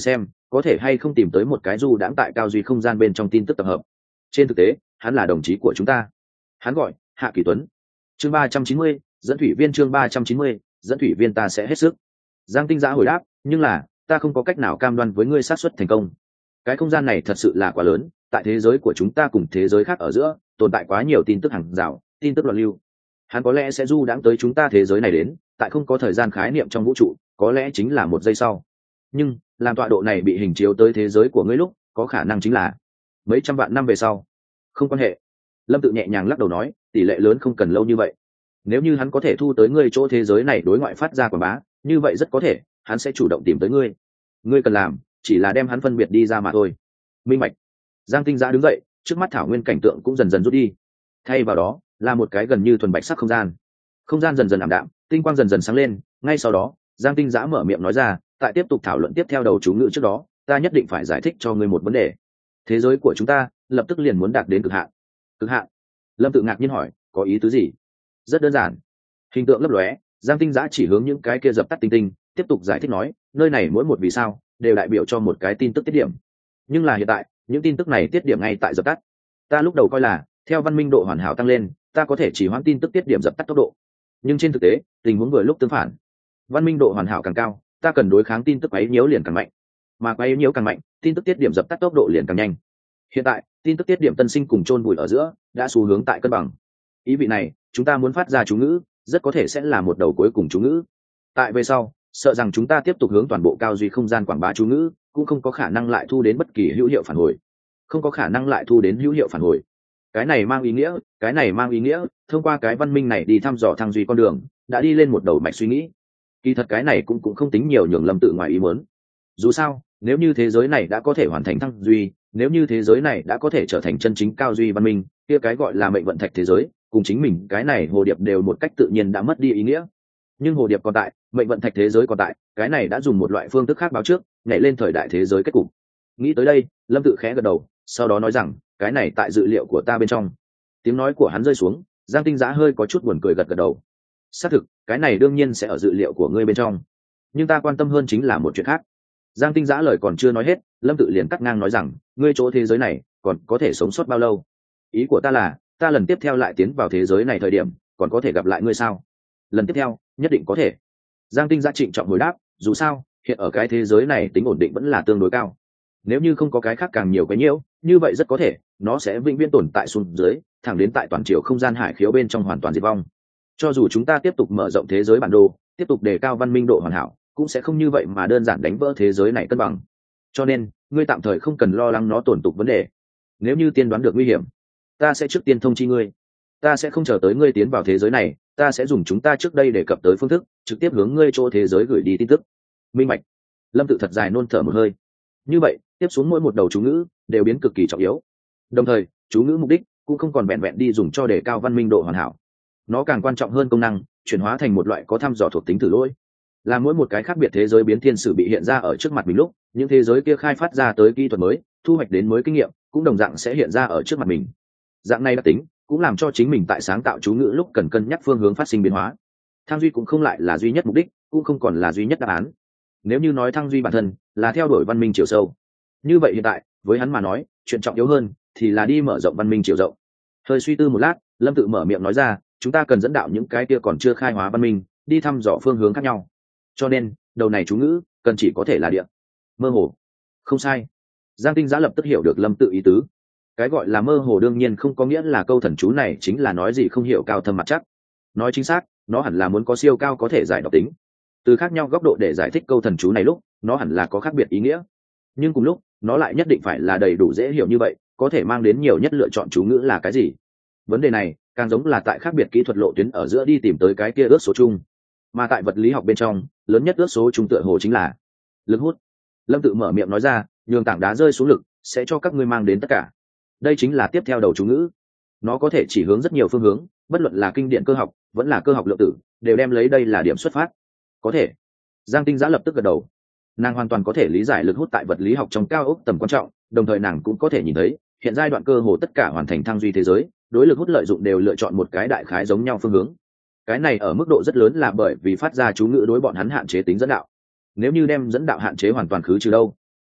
có thể hay không tìm tới một cái du đãng tại cao duy không gian bên trong tin tức tập hợp. Trên thực tế hắn là đồng chí của chúng ta, hắn gọi Hạ Kỳ Tuấn. Chương 390, dẫn thủy viên. Chương 390, dẫn thủy viên. Ta sẽ hết sức. Giang Tinh Giã hồi đáp, nhưng là ta không có cách nào cam đoan với ngươi xác suất thành công. Cái không gian này thật sự là quá lớn, tại thế giới của chúng ta cùng thế giới khác ở giữa tồn tại quá nhiều tin tức hàng rào, tin tức loạn lưu. Hắn có lẽ sẽ du đãng tới chúng ta thế giới này đến, tại không có thời gian khái niệm trong vũ trụ, có lẽ chính là 1 giây sau. Nhưng làm tọa độ này bị hình chiếu tới thế giới của ngươi lúc, có khả năng chính là mấy trăm vạn năm về sau. Không quan hệ. Lâm Tự nhẹ nhàng lắc đầu nói, tỷ lệ lớn không cần lâu như vậy. Nếu như hắn có thể thu tới ngươi chỗ thế giới này đối ngoại phát ra quảng bá, như vậy rất có thể hắn sẽ chủ động tìm tới ngươi. Ngươi cần làm chỉ là đem hắn phân biệt đi ra mà thôi. Minh bạch. Giang Tinh Giã đứng dậy, trước mắt thảo nguyên cảnh tượng cũng dần dần rút đi, thay vào đó là một cái gần như thuần bạch sắc không gian. Không gian dần dần ảm đạm, tinh quang dần dần sáng lên. Ngay sau đó Giang Tinh Giã mở miệng nói ra, tại tiếp tục thảo luận tiếp theo đầu chú ngữ trước đó, ta nhất định phải giải thích cho ngươi một vấn đề. Thế giới của chúng ta lập tức liền muốn đạt đến cực hạn. Cực hạn? Lâm Tự ngạc nhiên hỏi, có ý tứ gì? Rất đơn giản. Hình tượng lấp lóe, Giang Tinh Giã chỉ hướng những cái kia dập tắt tinh tinh, tiếp tục giải thích nói, nơi này mỗi một vì sao đều đại biểu cho một cái tin tức tiết điểm. Nhưng là hiện tại những tin tức này tiết điểm ngay tại dập tắt. Ta lúc đầu coi là theo văn minh độ hoàn hảo tăng lên, ta có thể chỉ hoãn tin tức tiết điểm dập tắt tốc độ, nhưng trên thực tế tình huống vừa lúc tương phản. Văn minh độ hoàn hảo càng cao, ta cần đối kháng tin tức quấy nhiễu liền càng mạnh, mà quấy nhiễu càng mạnh, tin tức tiết điểm dập tắt tốc độ liền càng nhanh. Hiện tại tin tức tiết điểm tân sinh cùng chôn vùi ở giữa đã xu hướng tại cân bằng. Ý vị này chúng ta muốn phát ra chú ngữ rất có thể sẽ là một đầu cuối cùng chú ngữ. Tại về sau sợ rằng chúng ta tiếp tục hướng toàn bộ cao duy không gian quảng bá chú ngữ cũng không có khả năng lại thu đến bất kỳ hữu hiệu phản hồi. Không có khả năng lại thu đến hữu hiệu phản hồi. Cái này mang ý nghĩa thông qua cái văn minh này đi thăm dò thăng duy con đường đã đi lên một đầu mạch suy nghĩ. Kỳ thật cái này cũng không tính nhiều nhường Lâm Tự ngoài ý muốn. Dù sao nếu như thế giới này đã có thể hoàn thành thăng duy, nếu như thế giới này đã có thể trở thành chân chính cao duy văn minh, kia cái gọi là mệnh vận thạch thế giới cùng chính mình cái này hồ điệp đều một cách tự nhiên đã mất đi ý nghĩa. Nhưng hồ điệp còn tại, mệnh vận thạch thế giới còn tại, cái này đã dùng một loại phương thức khác báo trước nhảy lên thời đại thế giới kết cục. Nghĩ tới đây Lâm Tự khẽ gật đầu, sau đó nói rằng, cái này tại dự liệu của ta bên trong. Tiếng nói của hắn rơi xuống, Giang Tinh Giã hơi có chút buồn cười gật gật đầu. Xác thực cái này đương nhiên sẽ ở dự liệu của ngươi bên trong, nhưng ta quan tâm hơn chính là một chuyện khác. Giang Tinh Giã lời còn chưa nói hết, Lâm Tự liền cắt ngang nói rằng, ngươi chỗ thế giới này còn có thể sống sót bao lâu? Ý của ta là ta lần tiếp theo lại tiến vào thế giới này thời điểm còn có thể gặp lại ngươi sao? Lần tiếp theo nhất định có thể. Giang Tinh Giã trịnh trọng hồi đáp, dù sao hiện ở cái thế giới này tính ổn định vẫn là tương đối cao. Nếu như không có cái khác càng nhiều cái nhiễu, như vậy rất có thể nó sẽ vĩnh viễn tồn tại xuống dưới, thẳng đến tại toàn chiều không gian hải khiếu bên trong hoàn toàn diệt vong. Cho dù chúng ta tiếp tục mở rộng thế giới bản đồ, tiếp tục đề cao văn minh độ hoàn hảo, cũng sẽ không như vậy mà đơn giản đánh vỡ thế giới này cân bằng. Cho nên ngươi tạm thời không cần lo lắng nó tổn tục vấn đề. Nếu như tiên đoán được nguy hiểm, ta sẽ trước tiên thông chi ngươi. Ta sẽ không chờ tới ngươi tiến vào thế giới này, ta sẽ dùng chúng ta trước đây đề cập tới phương thức trực tiếp hướng ngươi chỗ thế giới gửi đi tin tức. Minh bạch. Lâm Tự thật dài nôn thở một hơi. Như vậy tiếp xuống mỗi một đầu chú ngữ đều biến cực kỳ trọng yếu. Đồng thời chú ngữ mục đích cũng không còn vẹn vẹn đi dùng cho đề cao văn minh độ hoàn hảo, nó càng quan trọng hơn công năng chuyển hóa thành một loại có thăm dò thuộc tính thử lỗi. Là mỗi một cái khác biệt thế giới biến thiên sử bị hiện ra ở trước mặt mình lúc, những thế giới kia khai phát ra tới kỹ thuật mới, thu hoạch đến mới kinh nghiệm cũng đồng dạng sẽ hiện ra ở trước mặt mình. Dạng này đặc tính cũng làm cho chính mình tại sáng tạo chú ngữ lúc cần cân nhắc phương hướng phát sinh biến hóa. Thăng duy cũng không lại là duy nhất mục đích, cũng không còn là duy nhất đáp án. Nếu như nói thăng duy bản thân là theo đuổi văn minh chiều sâu, như vậy hiện tại với hắn mà nói chuyện trọng yếu hơn thì là đi mở rộng văn minh chiều rộng. Hơi suy tư một lát, Lâm Tự mở miệng nói ra, chúng ta cần dẫn đạo những cái kia còn chưa khai hóa văn minh đi thăm dò phương hướng khác nhau. Cho nên đầu này chú ngữ cần chỉ có thể là địa mơ hồ. Không sai. Giang Tinh Giã lập tức hiểu được Lâm Tự ý tứ. Cái gọi là mơ hồ đương nhiên không có nghĩa là câu thần chú này chính là nói gì không hiểu cao thâm mặt chắc. Nói chính xác, nó hẳn là muốn có siêu cao có thể giải đọc tính. Từ khác nhau góc độ để giải thích câu thần chú này lúc, nó hẳn là có khác biệt ý nghĩa. Nhưng cùng lúc, nó lại nhất định phải là đầy đủ dễ hiểu như vậy, có thể mang đến nhiều nhất lựa chọn chú ngữ là cái gì. Vấn đề này càng giống là tại khác biệt kỹ thuật lộ tuyến ở giữa đi tìm tới cái kia ước số chung. Mà tại vật lý học bên trong, lớn nhất ước số chung tựa hồ chính là lực hút. Lâm Tự mở miệng nói ra, nhường tảng đá rơi xuống lực sẽ cho các ngươi mang đến tất cả. Đây chính là tiếp theo đầu chú ngữ. Nó có thể chỉ hướng rất nhiều phương hướng, bất luận là kinh điển cơ học vẫn là cơ học lượng tử đều đem lấy đây là điểm xuất phát. Có thể. Giang Tinh Giã lập tức gật đầu. Nàng hoàn toàn có thể lý giải lực hút tại vật lý học trong cao ốc tầm quan trọng, đồng thời nàng cũng có thể nhìn thấy hiện giai đoạn cơ hồ tất cả hoàn thành thăng duy thế giới đối lực hút lợi dụng đều lựa chọn một cái đại khái giống nhau phương hướng. Cái này ở mức độ rất lớn là bởi vì phát ra chú ngữ đối bọn hắn hạn chế tính dẫn đạo. Nếu như đem dẫn đạo hạn chế hoàn toàn khứ trừ đâu,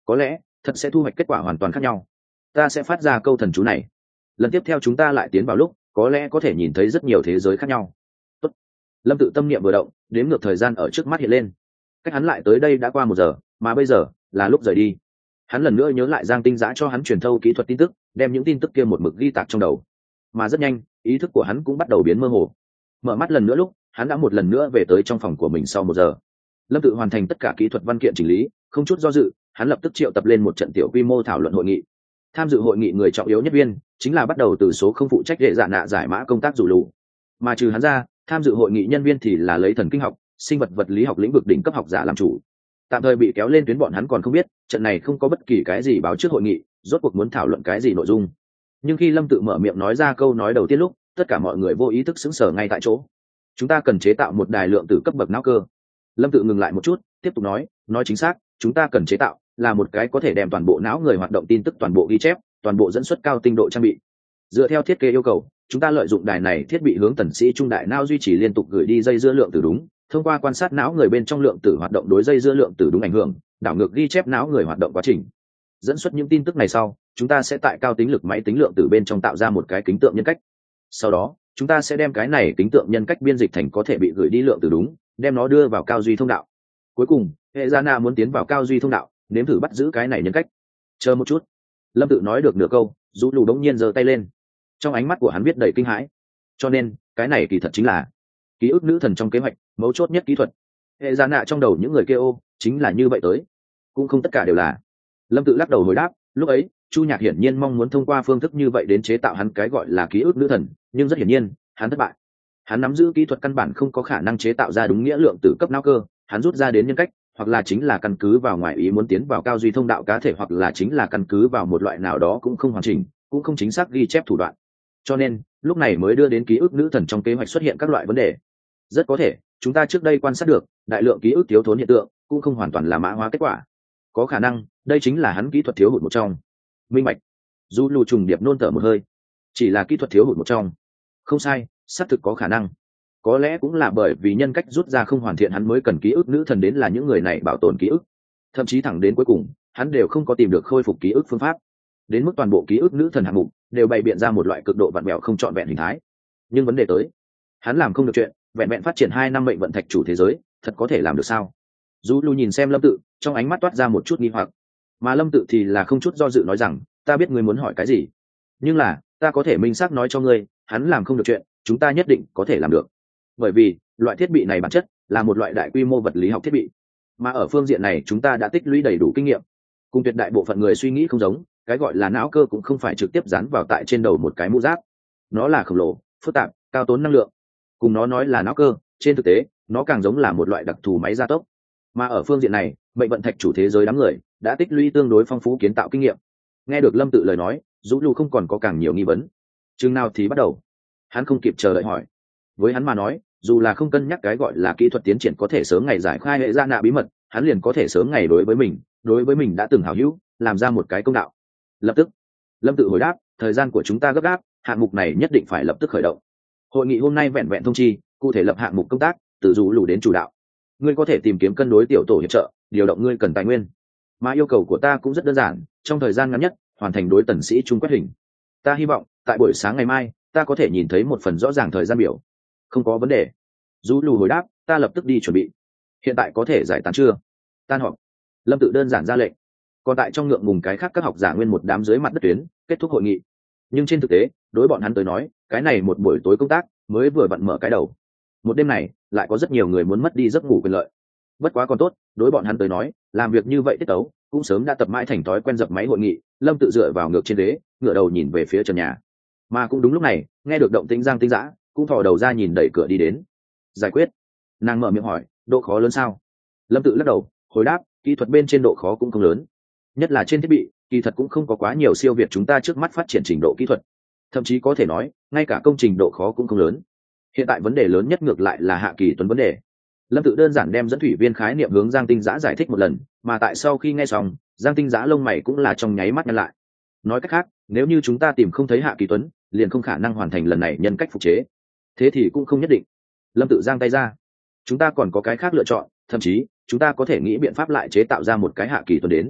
có lẽ thật sẽ thu hoạch kết quả hoàn toàn khác nhau. Ta sẽ phát ra câu thần chú này, lần tiếp theo chúng ta lại tiến vào lúc có lẽ có thể nhìn thấy rất nhiều thế giới khác nhau. Tốt. Lâm Tự tâm niệm vừa động, đếm ngược thời gian ở trước mắt hiện lên. Cách hắn lại tới đây đã qua 1 giờ, mà bây giờ là lúc rời đi. Hắn lần nữa nhớ lại Giang Tinh Giã cho hắn truyền thâu kỹ thuật tin tức, đem những tin tức kia một mực ghi tạc trong đầu. Mà rất nhanh, ý thức của hắn cũng bắt đầu biến mơ hồ. Mở mắt lần nữa lúc, hắn đã một lần nữa về tới trong phòng của mình sau 1 giờ. Lâm Tự hoàn thành tất cả kỹ thuật văn kiện chỉnh lý, không chút do dự, hắn lập tức triệu tập lên một trận tiểu quy mô thảo luận hội nghị. Tham dự hội nghị người trọng yếu nhất viên chính là bắt đầu từ số không phụ trách hệ dạ nạ giải mã công tác dù lù. Mà trừ hắn ra, tham dự hội nghị nhân viên thì là lấy thần kinh học, sinh vật vật lý học lĩnh vực đỉnh cấp học giả làm chủ. Tạm thời bị kéo lên tuyến bọn hắn còn không biết, trận này không có bất kỳ cái gì báo trước hội nghị, rốt cuộc muốn thảo luận cái gì nội dung. Nhưng khi Lâm Tự mở miệng nói ra câu nói đầu tiên lúc, tất cả mọi người vô ý thức sững sờ ngay tại chỗ. Chúng ta cần chế tạo một đài lượng tử cấp bậc não cơ. Lâm Tự ngừng lại một chút, tiếp tục nói chính xác, chúng ta cần chế tạo là một cái có thể đem toàn bộ não người hoạt động tin tức toàn bộ ghi chép, toàn bộ dẫn xuất cao tinh độ trang bị. Dựa theo thiết kế yêu cầu, chúng ta lợi dụng đài này thiết bị hướng tần sĩ trung đại não duy trì liên tục gửi đi dây dưa lượng tử đúng, thông qua quan sát não người bên trong lượng tử hoạt động đối dây dưa lượng tử đúng ảnh hưởng, đảo ngược ghi chép não người hoạt động quá trình. Dẫn xuất những tin tức này sau, chúng ta sẽ tại cao tính lực máy tính lượng tử bên trong tạo ra một cái kính tượng nhân cách. Sau đó, chúng ta sẽ đem cái này kính tượng nhân cách biên dịch thành có thể bị gửi đi lượng tử đúng, đem nó đưa vào cao duy thông đạo. Cuối cùng, hệ gia na muốn tiến vào cao duy thông đạo, nếm thử bắt giữ cái này nhân cách. Chờ một chút. Lâm Tự nói được nửa câu, Dụ Lù đống nhiên giơ tay lên. Trong ánh mắt của hắn viết đầy kinh hãi. Cho nên, cái này kỳ thật chính là ký ức nữ thần trong kế hoạch, mấu chốt nhất kỹ thuật. Hệ gia nạ trong đầu những người kia chính là như vậy tới. Cũng không tất cả đều là. Lâm Tự lắc đầu hồi đáp, lúc ấy, Chu Nhạc hiển nhiên mong muốn thông qua phương thức như vậy đến chế tạo hắn cái gọi là ký ức nữ thần, nhưng rất hiển nhiên, hắn thất bại. Hắn nắm giữ kỹ thuật căn bản không có khả năng chế tạo ra đúng nghĩa lượng tử cấp não cơ, hắn rút ra đến nhân cách, hoặc là chính là căn cứ vào ngoại ý muốn tiến vào cao duy thông đạo cá thể, hoặc là chính là căn cứ vào một loại nào đó cũng không hoàn chỉnh, cũng không chính xác ghi chép thủ đoạn. Cho nên, lúc này mới đưa đến ký ức nữ thần trong kế hoạch xuất hiện các loại vấn đề. Rất có thể, chúng ta trước đây quan sát được, đại lượng ký ức thiếu thốn hiện tượng, cũng không hoàn toàn là mã hóa kết quả. Có khả năng, đây chính là hắn kỹ thuật thiếu hụt một trong. Minh bạch. Du Lù trùng điệp nôn thở một hơi. Chỉ là kỹ thuật thiếu hụt một trong. Không sai, xác thực có khả năng. Có lẽ cũng là bởi vì nhân cách rút ra không hoàn thiện, hắn mới cần ký ức nữ thần đến là những người này bảo tồn ký ức. Thậm chí thẳng đến cuối cùng, hắn đều không có tìm được khôi phục ký ức phương pháp. Đến mức toàn bộ ký ức nữ thần hạng mục đều bày biện ra một loại cực độ vặn vẹo không trọn vẹn hình thái. Nhưng vấn đề tới, hắn làm không được chuyện, vẹn vẹn phát triển 2 năm mệnh vận thạch chủ thế giới, thật có thể làm được sao? Du Lu nhìn xem Lâm Tự, trong ánh mắt toát ra một chút nghi hoặc. Mà Lâm Tự thì là không chút do dự nói rằng, ta biết ngươi muốn hỏi cái gì, nhưng là ta có thể minh xác nói cho ngươi, hắn làm không được chuyện, chúng ta nhất định có thể làm được. Bởi vì loại thiết bị này bản chất là một loại đại quy mô vật lý học thiết bị, mà ở phương diện này chúng ta đã tích lũy đầy đủ kinh nghiệm. Cùng tuyệt đại bộ phận người suy nghĩ không giống, cái gọi là não cơ cũng không phải trực tiếp dán vào tại trên đầu một cái mũ giáp, nó là khổng lồ, phức tạp, cao tốn năng lượng. Cùng nó nói là não cơ, trên thực tế nó càng giống là một loại đặc thù máy gia tốc. Mà ở phương diện này, mệnh vận thạch chủ thế giới đám người đã tích lũy tương đối phong phú kiến tạo kinh nghiệm. Nghe được Lâm Tự lời nói, Dũ Lu không còn có càng nhiều nghi vấn. Chừng nào thì bắt đầu? Hắn không kịp chờ đợi hỏi. Với hắn mà nói, dù là không cân nhắc cái gọi là kỹ thuật tiến triển có thể sớm ngày giải khai hệ gia nạ bí mật, hắn liền có thể sớm ngày đối với mình đã từng hảo hữu, làm ra một cái công đạo. Lập tức, Lâm Tự hồi đáp, thời gian của chúng ta gấp gáp, hạng mục này nhất định phải lập tức khởi động. Hội nghị hôm nay vẹn vẹn thông chi, cụ thể lập hạng mục công tác, từ Dũ Lu đến chủ đạo. Ngươi có thể tìm kiếm cân đối tiểu tổ hiệp trợ, điều động ngươi cần tài nguyên. Mà yêu cầu của ta cũng rất đơn giản, trong thời gian ngắn nhất, hoàn thành đối tần sĩ trung quét hình. Ta hy vọng, tại buổi sáng ngày mai, ta có thể nhìn thấy một phần rõ ràng thời gian biểu. Không có vấn đề. Du Lù hồi đáp, ta lập tức đi chuẩn bị. Hiện tại có thể giải tán chưa? Tan họp. Lâm Tự đơn giản ra lệnh. Còn tại trong ngượng ngùng cái khác các học giả nguyên một đám dưới mặt đất tuyến, kết thúc hội nghị. Nhưng trên thực tế, đối bọn hắn tới nói, cái này một buổi tối công tác mới vừa vặn mở cái đầu. Một đêm này, lại có rất nhiều người muốn mất đi giấc ngủ quyền lợi. Bất quá còn tốt, đối bọn hắn tới nói, làm việc như vậy tiết tấu, cũng sớm đã tập mãi thành thói quen dập máy hội nghị. Lâm Tự dựa vào ngược trên ghế, ngửa đầu nhìn về phía trần nhà. Mà cũng đúng lúc này, nghe được động tĩnh Giang Tinh Dã cũng thò đầu ra nhìn đẩy cửa đi đến. Giải quyết. Nàng mở miệng hỏi, độ khó lớn sao? Lâm Tự lắc đầu, hồi đáp, kỹ thuật bên trên độ khó cũng không lớn, nhất là trên thiết bị, kỳ thật cũng không có quá nhiều siêu việt chúng ta trước mắt phát triển trình độ kỹ thuật, thậm chí có thể nói, ngay cả công trình độ khó cũng không lớn. Hiện tại vấn đề lớn nhất ngược lại là Hạ Kỳ Tuấn vấn đề. Lâm Tự đơn giản đem dẫn thủy viên khái niệm hướng Giang Tinh Dã giải thích một lần, mà tại sau khi nghe xong, Giang Tinh Dã lông mày cũng là trong nháy mắt nhăn lại. Nói cách khác, nếu như chúng ta tìm không thấy Hạ Kỳ Tuấn, liền không khả năng hoàn thành lần này nhân cách phục chế. Thế thì cũng không nhất định. Lâm Tự giang tay ra. Chúng ta còn có cái khác lựa chọn, thậm chí chúng ta có thể nghĩ biện pháp lại chế tạo ra một cái Hạ Kỳ Tuấn đến.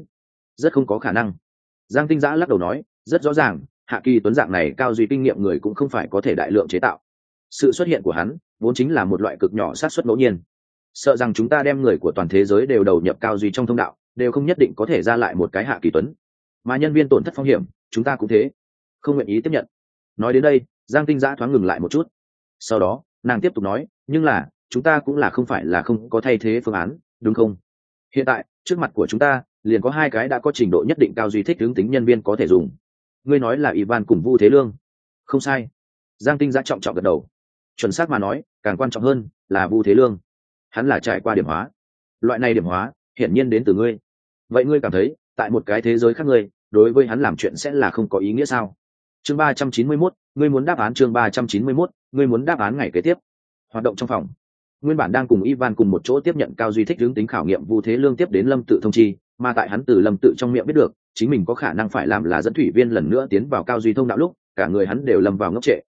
rất không có khả năng. Giang Tinh Dã lắc đầu nói, rất rõ ràng, Hạ Kỳ Tuấn dạng này cao duy kinh nghiệm người cũng không phải có thể đại lượng chế tạo. Sự xuất hiện của hắn vốn chính là một loại cực nhỏ xác suất ngẫu nhiên. Sợ rằng chúng ta đem người của toàn thế giới đều đầu nhập cao duy trong thông đạo, đều không nhất định có thể ra lại một cái Hạ Kỳ Tuấn. Mà nhân viên tổn thất phong hiểm, chúng ta cũng thế, không nguyện ý tiếp nhận. Nói đến đây, Giang Tinh Dã thoáng ngừng lại một chút. Sau đó, nàng tiếp tục nói, nhưng là, chúng ta cũng là không phải là không có thay thế phương án, đúng không? Hiện tại, trước mặt của chúng ta, liền có hai cái đã có trình độ nhất định cao duy thích hướng tính nhân viên có thể dùng. Ngươi nói là Ivan cùng Vu Thế Lương? Không sai. Giang Tinh Dã trọng trọng gật đầu. Chuẩn xác mà nói, càng quan trọng hơn là Vu Thế Lương. Hắn là trải qua điểm hóa. Loại này điểm hóa, hiển nhiên đến từ ngươi. Vậy ngươi cảm thấy, tại một cái thế giới khác ngươi, đối với hắn làm chuyện sẽ là không có ý nghĩa sao? Chương 391, ngươi muốn đáp án. Chương 391, ngươi muốn đáp án ngày kế tiếp. Hoạt động trong phòng. Nguyên bản đang cùng Ivan cùng một chỗ tiếp nhận cao duy thích hướng tính khảo nghiệm, Vu Thế Lương tiếp đến Lâm Tự thông chi, mà tại hắn từ Lâm Tự trong miệng biết được, chính mình có khả năng phải làm là dẫn thủy viên lần nữa tiến vào cao duy thông đạo lúc, cả người hắn đều lâm vào ngốc trệ.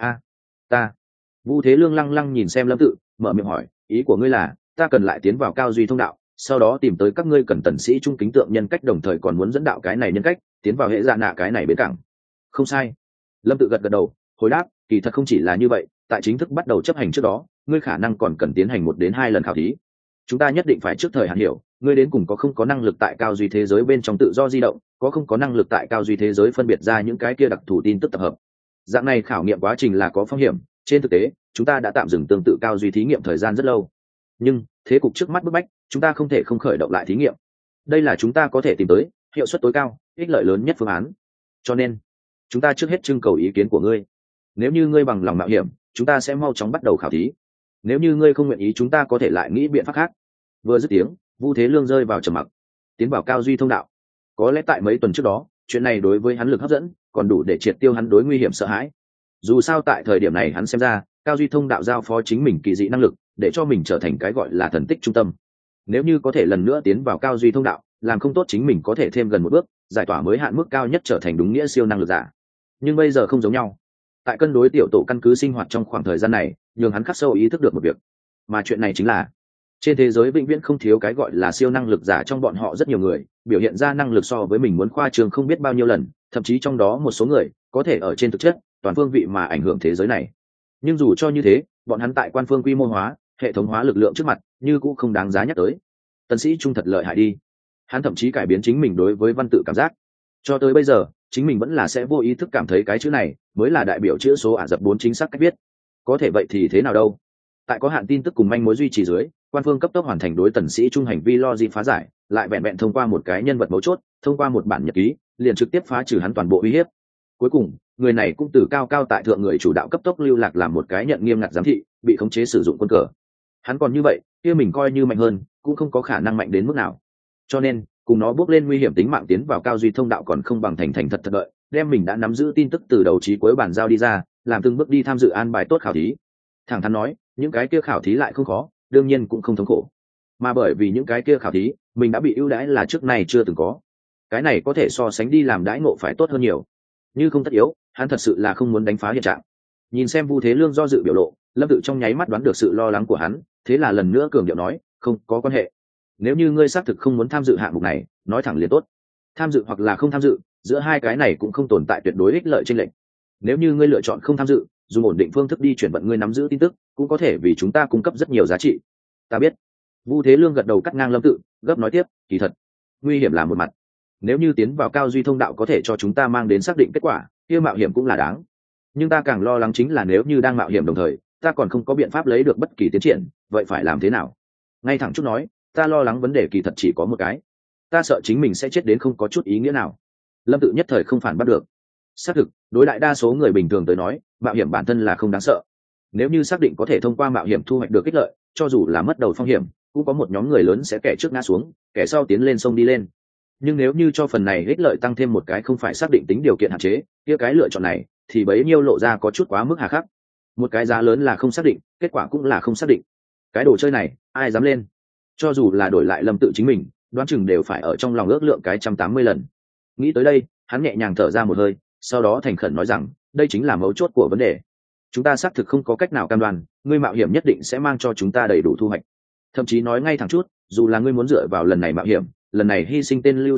Ta. Vu Thế Lương lăng lăng nhìn xem Lâm Tự, mở miệng hỏi, ý của ngươi là, ta cần lại tiến vào cao duy thông đạo, sau đó tìm tới các ngươi cần tần sĩ trung kính tượng nhân cách, đồng thời còn muốn dẫn đạo cái này nhân cách tiến vào hệ dạ nạ cái này bến cảng. Không sai. Lâm Tự gật gật đầu, hồi đáp, kỳ thật không chỉ là như vậy, tại chính thức bắt đầu chấp hành trước đó, ngươi khả năng còn cần tiến hành 1 đến 2 lần khảo thí. Chúng ta nhất định phải trước thời hạn hiểu, ngươi đến cùng có không có năng lực tại cao duy thế giới bên trong tự do di động, có không có năng lực tại cao duy thế giới phân biệt ra những cái kia đặc thù tin tức tập hợp. Dạng này khảo nghiệm quá trình là có phong hiểm, trên thực tế, chúng ta đã tạm dừng tương tự cao duy thí nghiệm thời gian rất lâu. Nhưng, thế cục trước mắt bức bách, chúng ta không thể không khởi động lại thí nghiệm. Đây là chúng ta có thể tìm tới hiệu suất tối cao, ích lợi lớn nhất phương án. Cho nên, chúng ta trước hết trưng cầu ý kiến của ngươi. Nếu như ngươi bằng lòng mạo hiểm, chúng ta sẽ mau chóng bắt đầu khảo thí. Nếu như ngươi không nguyện ý, chúng ta có thể lại nghĩ biện pháp khác. Vừa dứt tiếng, Vu Thế Lương rơi vào trầm mặc. Tiến vào cao duy thông đạo. Có lẽ tại mấy tuần trước đó, chuyện này đối với hắn lực hấp dẫn còn đủ để triệt tiêu hắn đối nguy hiểm sợ hãi. Dù sao tại thời điểm này hắn xem ra, cao duy thông đạo giao phó chính mình kỳ dị năng lực, để cho mình trở thành cái gọi là thần tích trung tâm. Nếu như có thể lần nữa tiến vào cao duy thông đạo, làm không tốt chính mình có thể thêm gần một bước, giải tỏa mới hạn mức cao nhất, trở thành đúng nghĩa siêu năng lực giả. Nhưng bây giờ không giống nhau. Tại cân đối tiểu tổ căn cứ sinh hoạt trong khoảng thời gian này, nhường hắn khắc sâu ý thức được một việc, mà chuyện này chính là trên thế giới vĩnh viễn không thiếu cái gọi là siêu năng lực giả, trong bọn họ rất nhiều người biểu hiện ra năng lực so với mình muốn khoa trương không biết bao nhiêu lần, thậm chí trong đó một số người có thể ở trên thực chất toàn phương vị mà ảnh hưởng thế giới này. Nhưng dù cho như thế, bọn hắn tại quan phương quy mô hóa, hệ thống hóa lực lượng trước mặt như cũng không đáng giá nhắc tới. Tần sĩ trung thật lợi hại đi, hắn thậm chí cải biến chính mình đối với văn tự cảm giác. Cho tới bây giờ, chính mình vẫn là sẽ vô ý thức cảm thấy cái chữ này mới là đại biểu chữ số Ả Rập 4 chính xác cách viết. Có thể vậy thì thế nào đâu? Tại có hạn tin tức cùng manh mối duy trì dưới, quan phương cấp tốc hoàn thành đối tần sĩ trung hành vi logic phá giải, lại vẹn vẹn thông qua một cái nhân vật mấu chốt, thông qua một bản nhật ký, liền trực tiếp phá trừ hắn toàn bộ uy hiếp. Cuối cùng, người này cũng từ cao cao tại thượng người chủ đạo cấp tốc lưu lạc làm một cái nhận nghiêm ngặt giám thị, bị khống chế sử dụng quân cờ. Hắn còn như vậy, kia mình coi như mạnh hơn, cũng không có khả năng mạnh đến mức nào. Cho nên, cùng nó bước lên nguy hiểm tính mạng tiến vào cao duy thông đạo còn không bằng thành thành thật thật đợi, đem mình đã nắm giữ tin tức từ đầu chí cuối bản giao đi ra, làm từng bước đi tham dự an bài tốt khảo thí. Thẳng thắn nói, những cái kia khảo thí lại không khó, đương nhiên cũng không thống khổ. Mà bởi vì những cái kia khảo thí, mình đã bị ưu đãi là trước này chưa từng có. Cái này có thể so sánh đi làm đãi ngộ phải tốt hơn nhiều. Như không tất yếu, hắn thật sự là không muốn đánh phá hiện trạng. Nhìn xem Vu Thế Lương do dự biểu lộ, Lâm Tự trong nháy mắt đoán được sự lo lắng của hắn, thế là lần nữa cường điệu nói, không có quan hệ. Nếu như ngươi xác thực không muốn tham dự hạng mục này, nói thẳng liền tốt. Tham dự hoặc là không tham dự, giữa hai cái này cũng không tồn tại tuyệt đối ích lợi chênh lệch. Nếu như ngươi lựa chọn không tham dự, dùng ổn định phương thức đi chuyển vận ngươi nắm giữ tin tức, cũng có thể vì chúng ta cung cấp rất nhiều giá trị. Ta biết. Vu Thế Lương gật đầu cắt ngang Lâm Tự, gấp nói tiếp, kỳ thật, nguy hiểm là một mặt. Nếu như tiến vào cao duy thông đạo có thể cho chúng ta mang đến xác định kết quả, kia mạo hiểm cũng là đáng. Nhưng ta càng lo lắng chính là nếu như đang mạo hiểm đồng thời, ta còn không có biện pháp lấy được bất kỳ tiến triển, vậy phải làm thế nào? Ngay thẳng chút nói, ta lo lắng vấn đề kỳ thật chỉ có một cái. Ta sợ chính mình sẽ chết đến không có chút ý nghĩa nào. Lâm Tự nhất thời không phản bắt được. Xác thực, đối đại đa số người bình thường tới nói, mạo hiểm bản thân là không đáng sợ. Nếu như xác định có thể thông qua mạo hiểm thu hoạch được ích lợi, cho dù là mất đầu phong hiểm, cũng có một nhóm người lớn sẽ kẻ trước ngã xuống, kẻ sau tiến lên sông đi lên. Nhưng nếu như cho phần này ích lợi tăng thêm một cái không phải xác định tính điều kiện hạn chế, kia cái lựa chọn này thì bấy nhiêu lộ ra có chút quá mức hà khắc. Một cái giá lớn là không xác định, kết quả cũng là không xác định. Cái đồ chơi này, ai dám lên? Cho dù là đổi lại Lâm Tự chính mình, đoán chừng đều phải ở trong lòng ước lượng cái 180 lần. Nghĩ tới đây, hắn nhẹ nhàng thở ra một hơi, sau đó thành khẩn nói rằng, đây chính là mấu chốt của vấn đề. Chúng ta xác thực không có cách nào cam đoan, ngươi mạo hiểm nhất định sẽ mang cho chúng ta đầy đủ thu hoạch. Thậm chí nói ngay thẳng chút, dù là ngươi muốn dựa vào lần này mạo hiểm, lần này hy sinh tên lưu sử sách,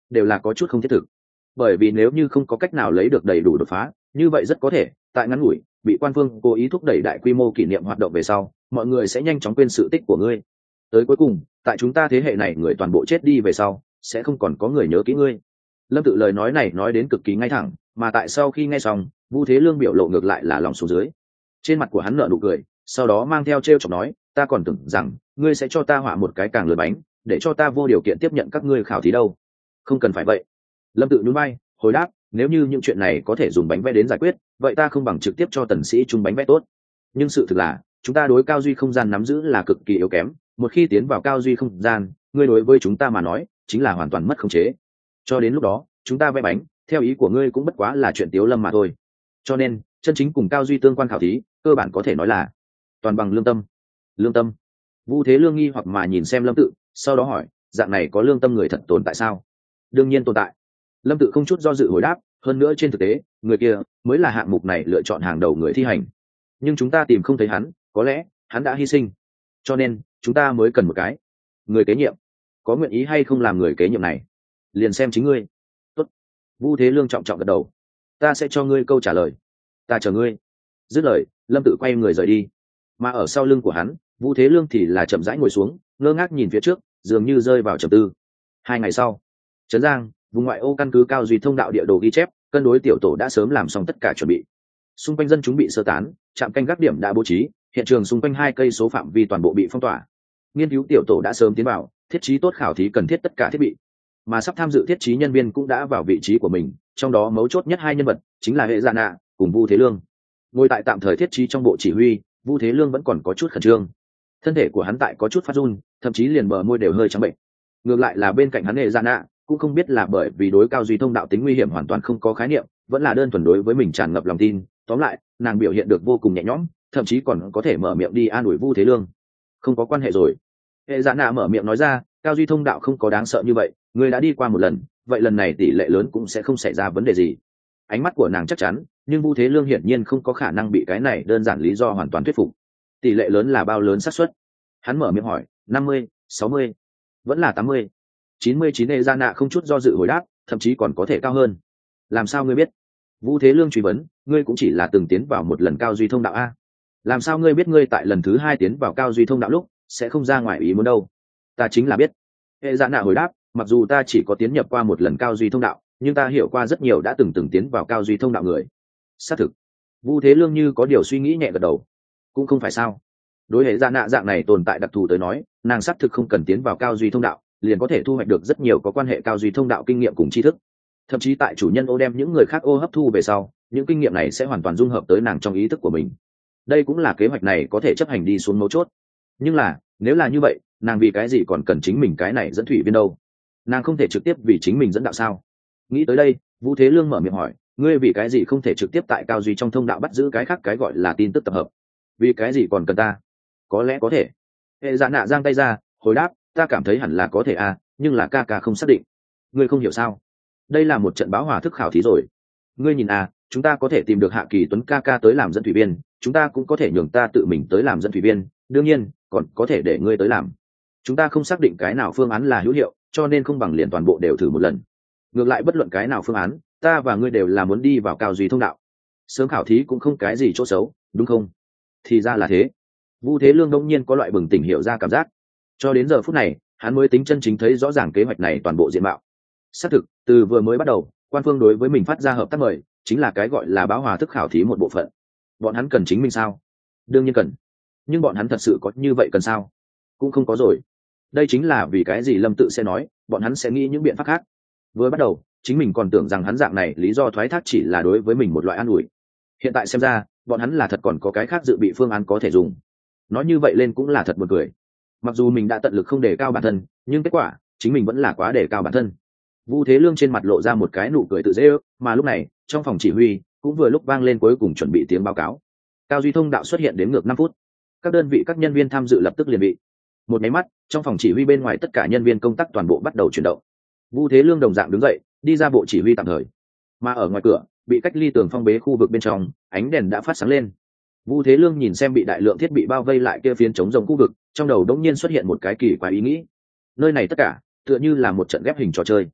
đều là có chút không thiết thực. Bởi vì nếu như không có cách nào lấy được đầy đủ đột phá, như vậy rất có thể tại ngắn ngủi bị quan phương cố ý thúc đẩy đại quy mô kỷ niệm hoạt động về sau, mọi người sẽ nhanh chóng quên sự tích của ngươi. Tới cuối cùng, tại chúng ta thế hệ này người toàn bộ chết đi về sau, sẽ không còn có người nhớ kỹ ngươi. Lâm Tự lời nói này nói đến cực kỳ ngay thẳng, mà tại sau khi nghe xong, Vu Thế Lương biểu lộ ngược lại là lòng xuống dưới. Trên mặt của hắn nở nụ cười, sau đó mang theo trêu chọc nói, ta còn tưởng rằng ngươi sẽ cho ta họa một cái càng lớn bánh, để cho ta vô điều kiện tiếp nhận các ngươi khảo thí đâu. Không cần phải vậy. Lâm Tự nhún vai, hồi đáp, nếu như những chuyện này có thể dùng bánh vẽ đến giải quyết, vậy ta không bằng trực tiếp cho Tần Sĩ Trung bánh vẽ tốt. Nhưng sự thực là, chúng ta đối cao duy không gian nắm giữ là cực kỳ yếu kém, một khi tiến vào cao duy không gian, ngươi đối với chúng ta mà nói, chính là hoàn toàn mất khống chế. Cho đến lúc đó, chúng ta vẽ bánh, theo ý của ngươi cũng bất quá là chuyện tiếu lâm mà thôi. Cho nên, chân chính cùng cao duy tương quan khảo thí, cơ bản có thể nói là toàn bằng lương tâm. Lương tâm? Vu Thế Lương nghi hoặc mà nhìn xem Lâm Tự, sau đó hỏi, dạng này có lương tâm người thật tồn tại sao? Đương nhiên tồn tại. Lâm Tự không chút do dự hồi đáp, hơn nữa trên thực tế, người kia mới là hạng mục này lựa chọn hàng đầu người thi hành. Nhưng chúng ta tìm không thấy hắn, có lẽ hắn đã hy sinh. Cho nên, chúng ta mới cần một cái người kế nhiệm. Có nguyện ý hay không làm người kế nhiệm này? Liền xem chính ngươi. Tốt. Vu Thế Lương trọng trọng gật đầu. Ta sẽ cho ngươi câu trả lời. Ta chờ ngươi. Dứt lời, Lâm Tự quay người rời đi. Mà ở sau lưng của hắn, Vu Thế Lương thì là chậm rãi ngồi xuống, ngơ ngác nhìn phía trước, dường như rơi vào trầm tư. 2 ngày sau, Trấn Giang, vùng ngoại ô căn cứ cao duy thông đạo địa đồ ghi chép, cân đối tiểu tổ đã sớm làm xong tất cả chuẩn bị. Xung quanh dân chúng bị sơ tán, trạm canh gác điểm đã bố trí, hiện trường xung quanh 2 cây số phạm vi toàn bộ bị phong tỏa. Nghiên cứu tiểu tổ đã sớm tiến vào, thiết trí tốt khảo thí cần thiết tất cả thiết bị. Mà sắp tham dự thiết trí nhân viên cũng đã vào vị trí của mình, trong đó mấu chốt nhất 2 nhân vật chính là Hệ Dạ Nạ cùng Vu Thế Lương. Ngồi tại tạm thời thiết trí trong bộ chỉ huy, Vu Thế Lương vẫn còn có chút khẩn trương. Thân thể của hắn tại có chút phát run, thậm chí liền bờ môi đều hơi trắng bệnh. Ngược lại là bên cạnh hắn Hệ Dạ Nạ, cũng không biết là bởi vì đối cao duy thông đạo tính nguy hiểm hoàn toàn không có khái niệm, vẫn là đơn thuần đối với mình tràn ngập lòng tin. Tóm lại, nàng biểu hiện được vô cùng nhẹ nhõm, thậm chí còn có thể mở miệng đi an ủi Vu Thế Lương. Không có quan hệ rồi. Hệ Dạ Nạ mở miệng nói ra, cao duy thông đạo không có đáng sợ như vậy, ngươi đã đi qua một lần, vậy lần này tỷ lệ lớn cũng sẽ không xảy ra vấn đề gì. Ánh mắt của nàng chắc chắn, nhưng Vu Thế Lương hiển nhiên không có khả năng bị cái này đơn giản lý do hoàn toàn thuyết phục. Tỷ lệ lớn là bao lớn xác suất? Hắn mở miệng hỏi, 50, 60, vẫn là 80, 99. Hệ Dạ Nạ không chút do dự hồi đáp, thậm chí còn có thể cao hơn. Làm sao ngươi biết? Vu Thế Lương truy vấn, ngươi cũng chỉ là từng tiến vào một lần cao duy thông đạo a. Làm sao ngươi biết ngươi tại lần thứ 2 tiến vào cao duy thông đạo lúc sẽ không ra ngoài ý muốn đâu? Ta chính là biết. Hệ Dạ Nạ hồi đáp, mặc dù ta chỉ có tiến nhập qua một lần cao duy thông đạo, nhưng ta hiểu qua rất nhiều đã từng tiến vào cao duy thông đạo người. Xác thực. Vu Thế Lương như có điều suy nghĩ nhẹ gật đầu. Cũng không phải sao? Đối Hệ Dạ Nạ dạng này tồn tại đặc thù tới nói, nàng xác thực không cần tiến vào cao duy thông đạo, liền có thể thu hoạch được rất nhiều có quan hệ cao duy thông đạo kinh nghiệm cùng tri thức. Thậm chí tại chủ nhân ô đem những người khác ô hấp thu về sau, những kinh nghiệm này sẽ hoàn toàn dung hợp tới nàng trong ý thức của mình. Đây cũng là kế hoạch này có thể chấp hành đi xuống mấu chốt. Nhưng là, nếu là như vậy, nàng vì cái gì còn cần chính mình cái này dẫn thủy viên đâu? Nàng không thể trực tiếp vì chính mình dẫn đạo sao? Nghĩ tới đây, Vu Thế Lương mở miệng hỏi, ngươi vì cái gì không thể trực tiếp tại cao duy trong thông đạo bắt giữ cái khác cái gọi là tin tức tập hợp? Vì cái gì còn cần ta? Có lẽ có thể. Hệ Dạ Nạ giang tay ra, hồi đáp, ta cảm thấy hẳn là có thể à, nhưng là ca không xác định. Ngươi không hiểu sao? Đây là một trận báo hỏa thức khảo thí rồi. Ngươi nhìn à, chúng ta có thể tìm được Hạ Kỳ Tuấn ca tới làm dẫn thủy viên, chúng ta cũng có thể nhường ta tự mình tới làm dẫn thủy viên, đương nhiên còn có thể để ngươi tới làm. Chúng ta không xác định cái nào phương án là hữu hiệu, cho nên không bằng liền toàn bộ đều thử một lần. Ngược lại bất luận cái nào phương án, ta và ngươi đều là muốn đi vào cao duy thông đạo. Sớm khảo thí cũng không cái gì chỗ xấu, đúng không? Thì ra là thế. Vu Thế Lương đông nhiên có loại bừng tỉnh hiểu ra cảm giác. Cho đến giờ phút này, hắn mới tính chân chính thấy rõ ràng kế hoạch này toàn bộ diện mạo. Xác thực, từ vừa mới bắt đầu, quan phương đối với mình phát ra hợp tác mời, chính là cái gọi là báo hòa thức khảo thí một bộ phận. Bọn hắn cần chính mình sao? Đương nhiên cần. Nhưng bọn hắn thật sự có như vậy cần sao? Cũng không có rồi. Đây chính là vì cái gì Lâm Tự sẽ nói, bọn hắn sẽ nghĩ những biện pháp khác. Vừa bắt đầu, chính mình còn tưởng rằng hắn dạng này lý do thoái thác chỉ là đối với mình một loại an ủi. Hiện tại xem ra, bọn hắn là thật còn có cái khác dự bị phương án có thể dùng. Nói như vậy lên cũng là thật buồn cười. Mặc dù mình đã tận lực không đề cao bản thân, nhưng kết quả, chính mình vẫn là quá đề cao bản thân. Vu Thế Lương trên mặt lộ ra một cái nụ cười tự dễ ước, mà lúc này, trong phòng chỉ huy, cũng vừa lúc vang lên cuối cùng chuẩn bị tiếng báo cáo. Cao duy thông đạo xuất hiện đến ngược 5 phút. Các đơn vị các nhân viên tham dự lập tức liền bị. Một máy mắt, trong phòng chỉ huy bên ngoài tất cả nhân viên công tác toàn bộ bắt đầu chuyển động. Vu Thế Lương đồng dạng đứng dậy, đi ra bộ chỉ huy tạm thời. Mà ở ngoài cửa, bị cách ly tường phong bế khu vực bên trong, ánh đèn đã phát sáng lên. Vu Thế Lương nhìn xem bị đại lượng thiết bị bao vây lại kia phiến chống rồng khu vực, trong đầu đống nhiên xuất hiện một cái kỳ quái ý nghĩ. Nơi này tất cả tựa như là một trận ghép hình trò chơi.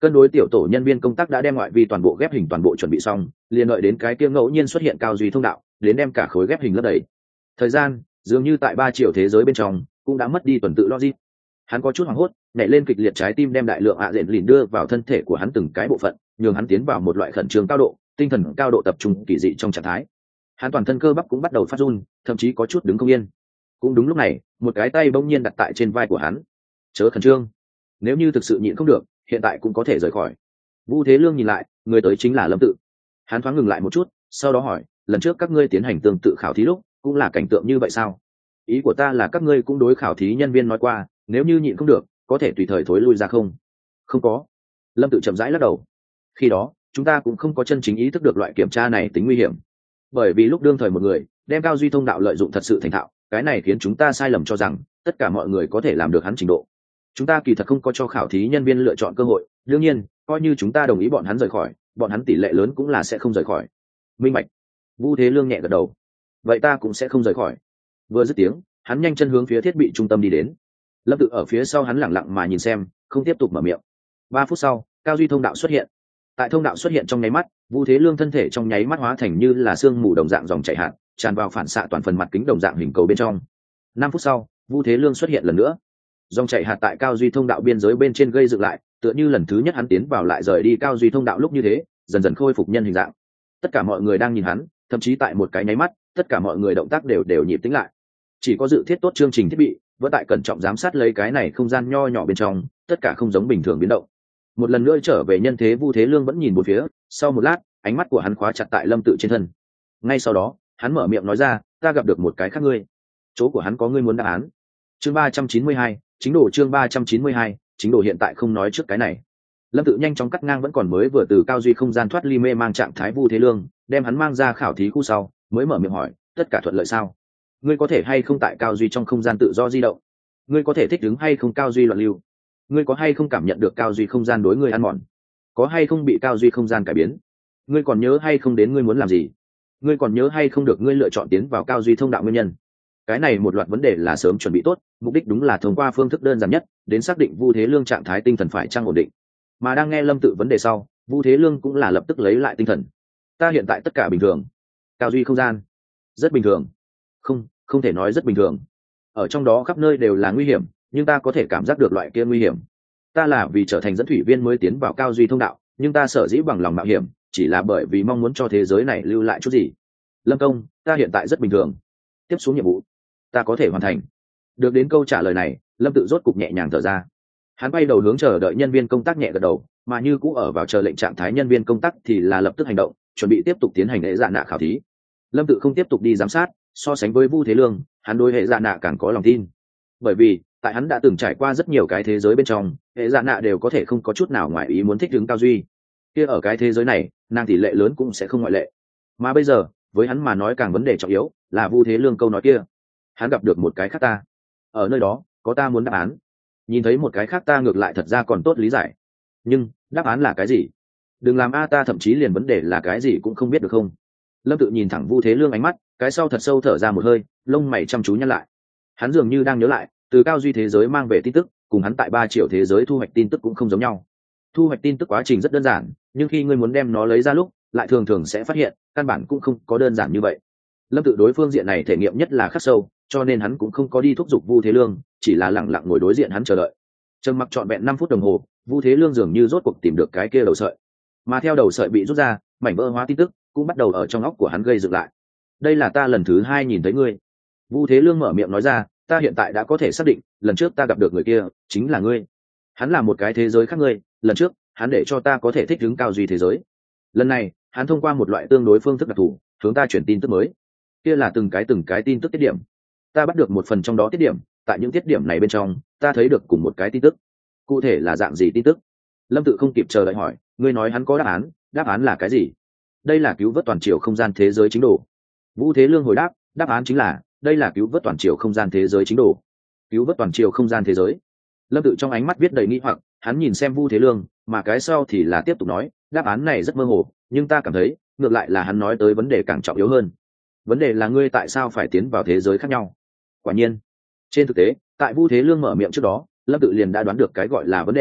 cân đối tiểu tổ nhân viên công tác đã đem ngoại vi toàn bộ ghép hình toàn bộ chuẩn bị xong, liền đợi đến cái kia ngẫu nhiên xuất hiện cao duy thông đạo đến đem cả khối ghép hình lấp đầy. Thời gian dường như tại 3 triệu thế giới bên trong cũng đã mất đi tuần tự logic. Hắn có chút hoảng hốt, nhảy lên kịch liệt, trái tim đem đại lượng ạ dện lìn đưa vào thân thể của hắn từng cái bộ phận, nhường hắn tiến vào một loại khẩn trương cao độ, tinh thần cao độ tập trung kỳ dị trong trạng thái. Hắn toàn thân cơ bắp cũng bắt đầu phát run, thậm chí có chút đứng không yên. Cũng đúng lúc này, một cái tay bỗng nhiên đặt tại trên vai của hắn. Chớ khẩn trương, nếu như thực sự nhịn không được, hiện tại cũng có thể rời khỏi. Vu Thế Lương nhìn lại, người tới chính là Lâm Tự. Hắn thoáng ngừng lại một chút, sau đó hỏi, lần trước các ngươi tiến hành tương tự khảo thí lúc cũng là cảnh tượng như vậy sao? Ý của ta là các ngươi cũng đối khảo thí nhân viên nói qua, nếu như nhịn không được có thể tùy thời thối lui ra không? Không có. Lâm Tự chậm rãi lắc đầu. Khi đó chúng ta cũng không có chân chính ý thức được loại kiểm tra này tính nguy hiểm, bởi vì lúc đương thời một người đem cao duy thông đạo lợi dụng thật sự thành thạo, cái này khiến chúng ta sai lầm cho rằng tất cả mọi người có thể làm được hắn trình độ. Chúng ta kỳ thật không có cho khảo thí nhân viên lựa chọn cơ hội, đương nhiên coi như chúng ta đồng ý bọn hắn rời khỏi, bọn hắn tỷ lệ lớn cũng là sẽ không rời khỏi. Minh bạch. Vu Thế Lương nhẹ gật đầu. Vậy ta cũng sẽ không rời khỏi. Vừa dứt tiếng, hắn nhanh chân hướng phía thiết bị trung tâm đi đến. Lâm Tự ở phía sau hắn lẳng lặng mà nhìn xem, không tiếp tục mở miệng. 3 phút sau, cao duy thông đạo xuất hiện. Tại thông đạo xuất hiện trong nháy mắt, Vu Thế Lương thân thể trong nháy mắt hóa thành như là sương mù đồng dạng dòng chảy hạt, tràn vào phản xạ toàn phần mặt kính đồng dạng hình cầu bên trong. 5 phút sau, Vu Thế Lương xuất hiện lần nữa. Dòng chảy hạt tại cao duy thông đạo biên giới bên trên gây dựng lại, tựa như lần thứ nhất hắn tiến vào lại rời đi cao duy thông đạo lúc như thế, dần dần khôi phục nhân hình dạng. Tất cả mọi người đang nhìn hắn, thậm chí tại một cái nháy mắt, tất cả mọi người động tác đều nhịp tĩnh lại. Chỉ có dự thiết tốt chương trình thiết bị vẫn tại cẩn trọng giám sát lấy cái này không gian nho nhỏ bên trong, tất cả không giống bình thường biến động. Một lần nữa trở về nhân thế, Vu Thế Lương vẫn nhìn bốn phía, sau một lát ánh mắt của hắn khóa chặt tại Lâm Tự trên thân. Ngay sau đó hắn mở miệng nói ra, ta gặp được một cái khác ngươi. Chỗ của hắn có ngươi muốn đáp án. Chương 392, chính đồ. Chương 392, chính đồ. Hiện tại không nói trước cái này. Lâm Tự nhanh chóng cắt ngang vẫn còn mới vừa từ cao duy không gian thoát ly mê mang trạng thái Vu Thế Lương, đem hắn mang ra khảo thí khu sau mới mở miệng hỏi, tất cả thuận lợi sao? Ngươi có thể hay không tại cao duy trong không gian tự do di động? Ngươi có thể thích ứng hay không cao duy loạn lưu? Ngươi có hay không cảm nhận được cao duy không gian đối ngươi ăn mòn? Có hay không bị cao duy không gian cải biến? Ngươi còn nhớ hay không đến ngươi muốn làm gì? Ngươi còn nhớ hay không được ngươi lựa chọn tiến vào cao duy thông đạo nguyên nhân? Cái này một loạt vấn đề là sớm chuẩn bị tốt, mục đích đúng là thông qua phương thức đơn giản nhất đến xác định Vu Thế Lương trạng thái tinh thần phải chăng ổn định. Mà đang nghe Lâm Tự vấn đề sau, Vu Thế Lương cũng là lập tức lấy lại tinh thần. Ta hiện tại tất cả bình thường. Cao duy không gian rất bình thường. Không thể nói rất bình thường. Ở trong đó khắp nơi đều là nguy hiểm, nhưng ta có thể cảm giác được loại kia nguy hiểm. Ta là vì trở thành dẫn thủy viên mới tiến vào cao duy thông đạo, nhưng ta sở dĩ bằng lòng mạo hiểm chỉ là bởi vì mong muốn cho thế giới này lưu lại chút gì. Lâm công, ta hiện tại rất bình thường. Tiếp xuống nhiệm vụ ta có thể hoàn thành. Được đến câu trả lời này, Lâm Tự rốt cục nhẹ nhàng thở ra. Hắn bay đầu hướng chờ đợi nhân viên công tác nhẹ gật đầu, mà như cũ ở vào chờ lệnh trạng thái nhân viên công tác thì là lập tức hành động, chuẩn bị tiếp tục tiến hành hệ dạ nạ khảo thí. Lâm Tự không tiếp tục đi giám sát, so sánh với Vu Thế Lương, hắn đối hệ dạ nạ càng có lòng tin, bởi vì tại hắn đã từng trải qua rất nhiều cái thế giới bên trong, hệ dạ nạ đều có thể không có chút nào ngoài ý muốn thích ứng cao duy. Kia ở cái thế giới này, nàng tỷ lệ lớn cũng sẽ không ngoại lệ. Mà bây giờ, với hắn mà nói càng vấn đề trọng yếu là Vu Thế Lương câu nói kia, hắn gặp được một cái khác ta, ở nơi đó có ta muốn đáp án. Nhìn thấy một cái khác ta ngược lại thật ra còn tốt lý giải, nhưng đáp án là cái gì? Đừng làm ta thậm chí liền vấn đề là cái gì cũng không biết được không? Lâm Tự nhìn thẳng Vu Thế Lương ánh mắt, cái sau thật sâu thở ra một hơi, lông mày chăm chú nhăn lại. Hắn dường như đang nhớ lại, từ cao duy thế giới mang về tin tức cùng hắn tại 3 triệu thế giới thu hoạch tin tức cũng không giống nhau. Thu hoạch tin tức quá trình rất đơn giản, nhưng khi ngươi muốn đem nó lấy ra lúc lại thường thường sẽ phát hiện căn bản cũng không có đơn giản như vậy. Lâm Tự đối phương diện này thể nghiệm nhất là khắc sâu, cho nên hắn cũng không có đi thúc giục Vu Thế Lương, chỉ là lẳng lặng ngồi đối diện hắn chờ đợi. Trầm mặc trọn vẹn 5 phút đồng hồ, Vu Thế Lương dường như rốt cuộc tìm được cái kia đầu sợi, mà theo đầu sợi bị rút ra, mảnh vỡ hóa tin tức cũng bắt đầu ở trong óc của hắn gây dựng lại. Đây là ta lần thứ 2 nhìn thấy ngươi. Vu Thế Lương mở miệng nói ra, ta hiện tại đã có thể xác định, lần trước ta gặp được người kia chính là ngươi. Hắn là một cái thế giới khác ngươi, lần trước hắn để cho ta có thể thích ứng cao duy thế giới. Lần này, hắn thông qua một loại tương đối phương thức đặc thù, hướng ta chuyển tin tức mới. Kia là từng cái tin tức tiết điểm. Ta bắt được một phần trong đó tiết điểm, tại những tiết điểm này bên trong, ta thấy được cùng một cái tin tức. Cụ thể là dạng gì tin tức? Lâm Tự không kịp chờ đợi hỏi, ngươi nói hắn có đáp án là cái gì? Đây là cứu vớt toàn chiều không gian thế giới chính đồ. Vu Thế Lương hồi đáp, đáp án chính là, đây là cứu vớt toàn chiều không gian thế giới chính đồ. Cứu vớt toàn chiều không gian thế giới. Lâm Tự trong ánh mắt viết đầy nghi hoặc, hắn nhìn xem Vu Thế Lương, mà cái sau thì là tiếp tục nói, đáp án này rất mơ hồ, nhưng ta cảm thấy ngược lại là hắn nói tới vấn đề càng trọng yếu hơn. Vấn đề là ngươi tại sao phải tiến vào thế giới khác nhau? Quả nhiên, trên thực tế, tại Vu Thế Lương mở miệng trước đó, Lâm Tự liền đã đoán được cái gọi là vấn đề,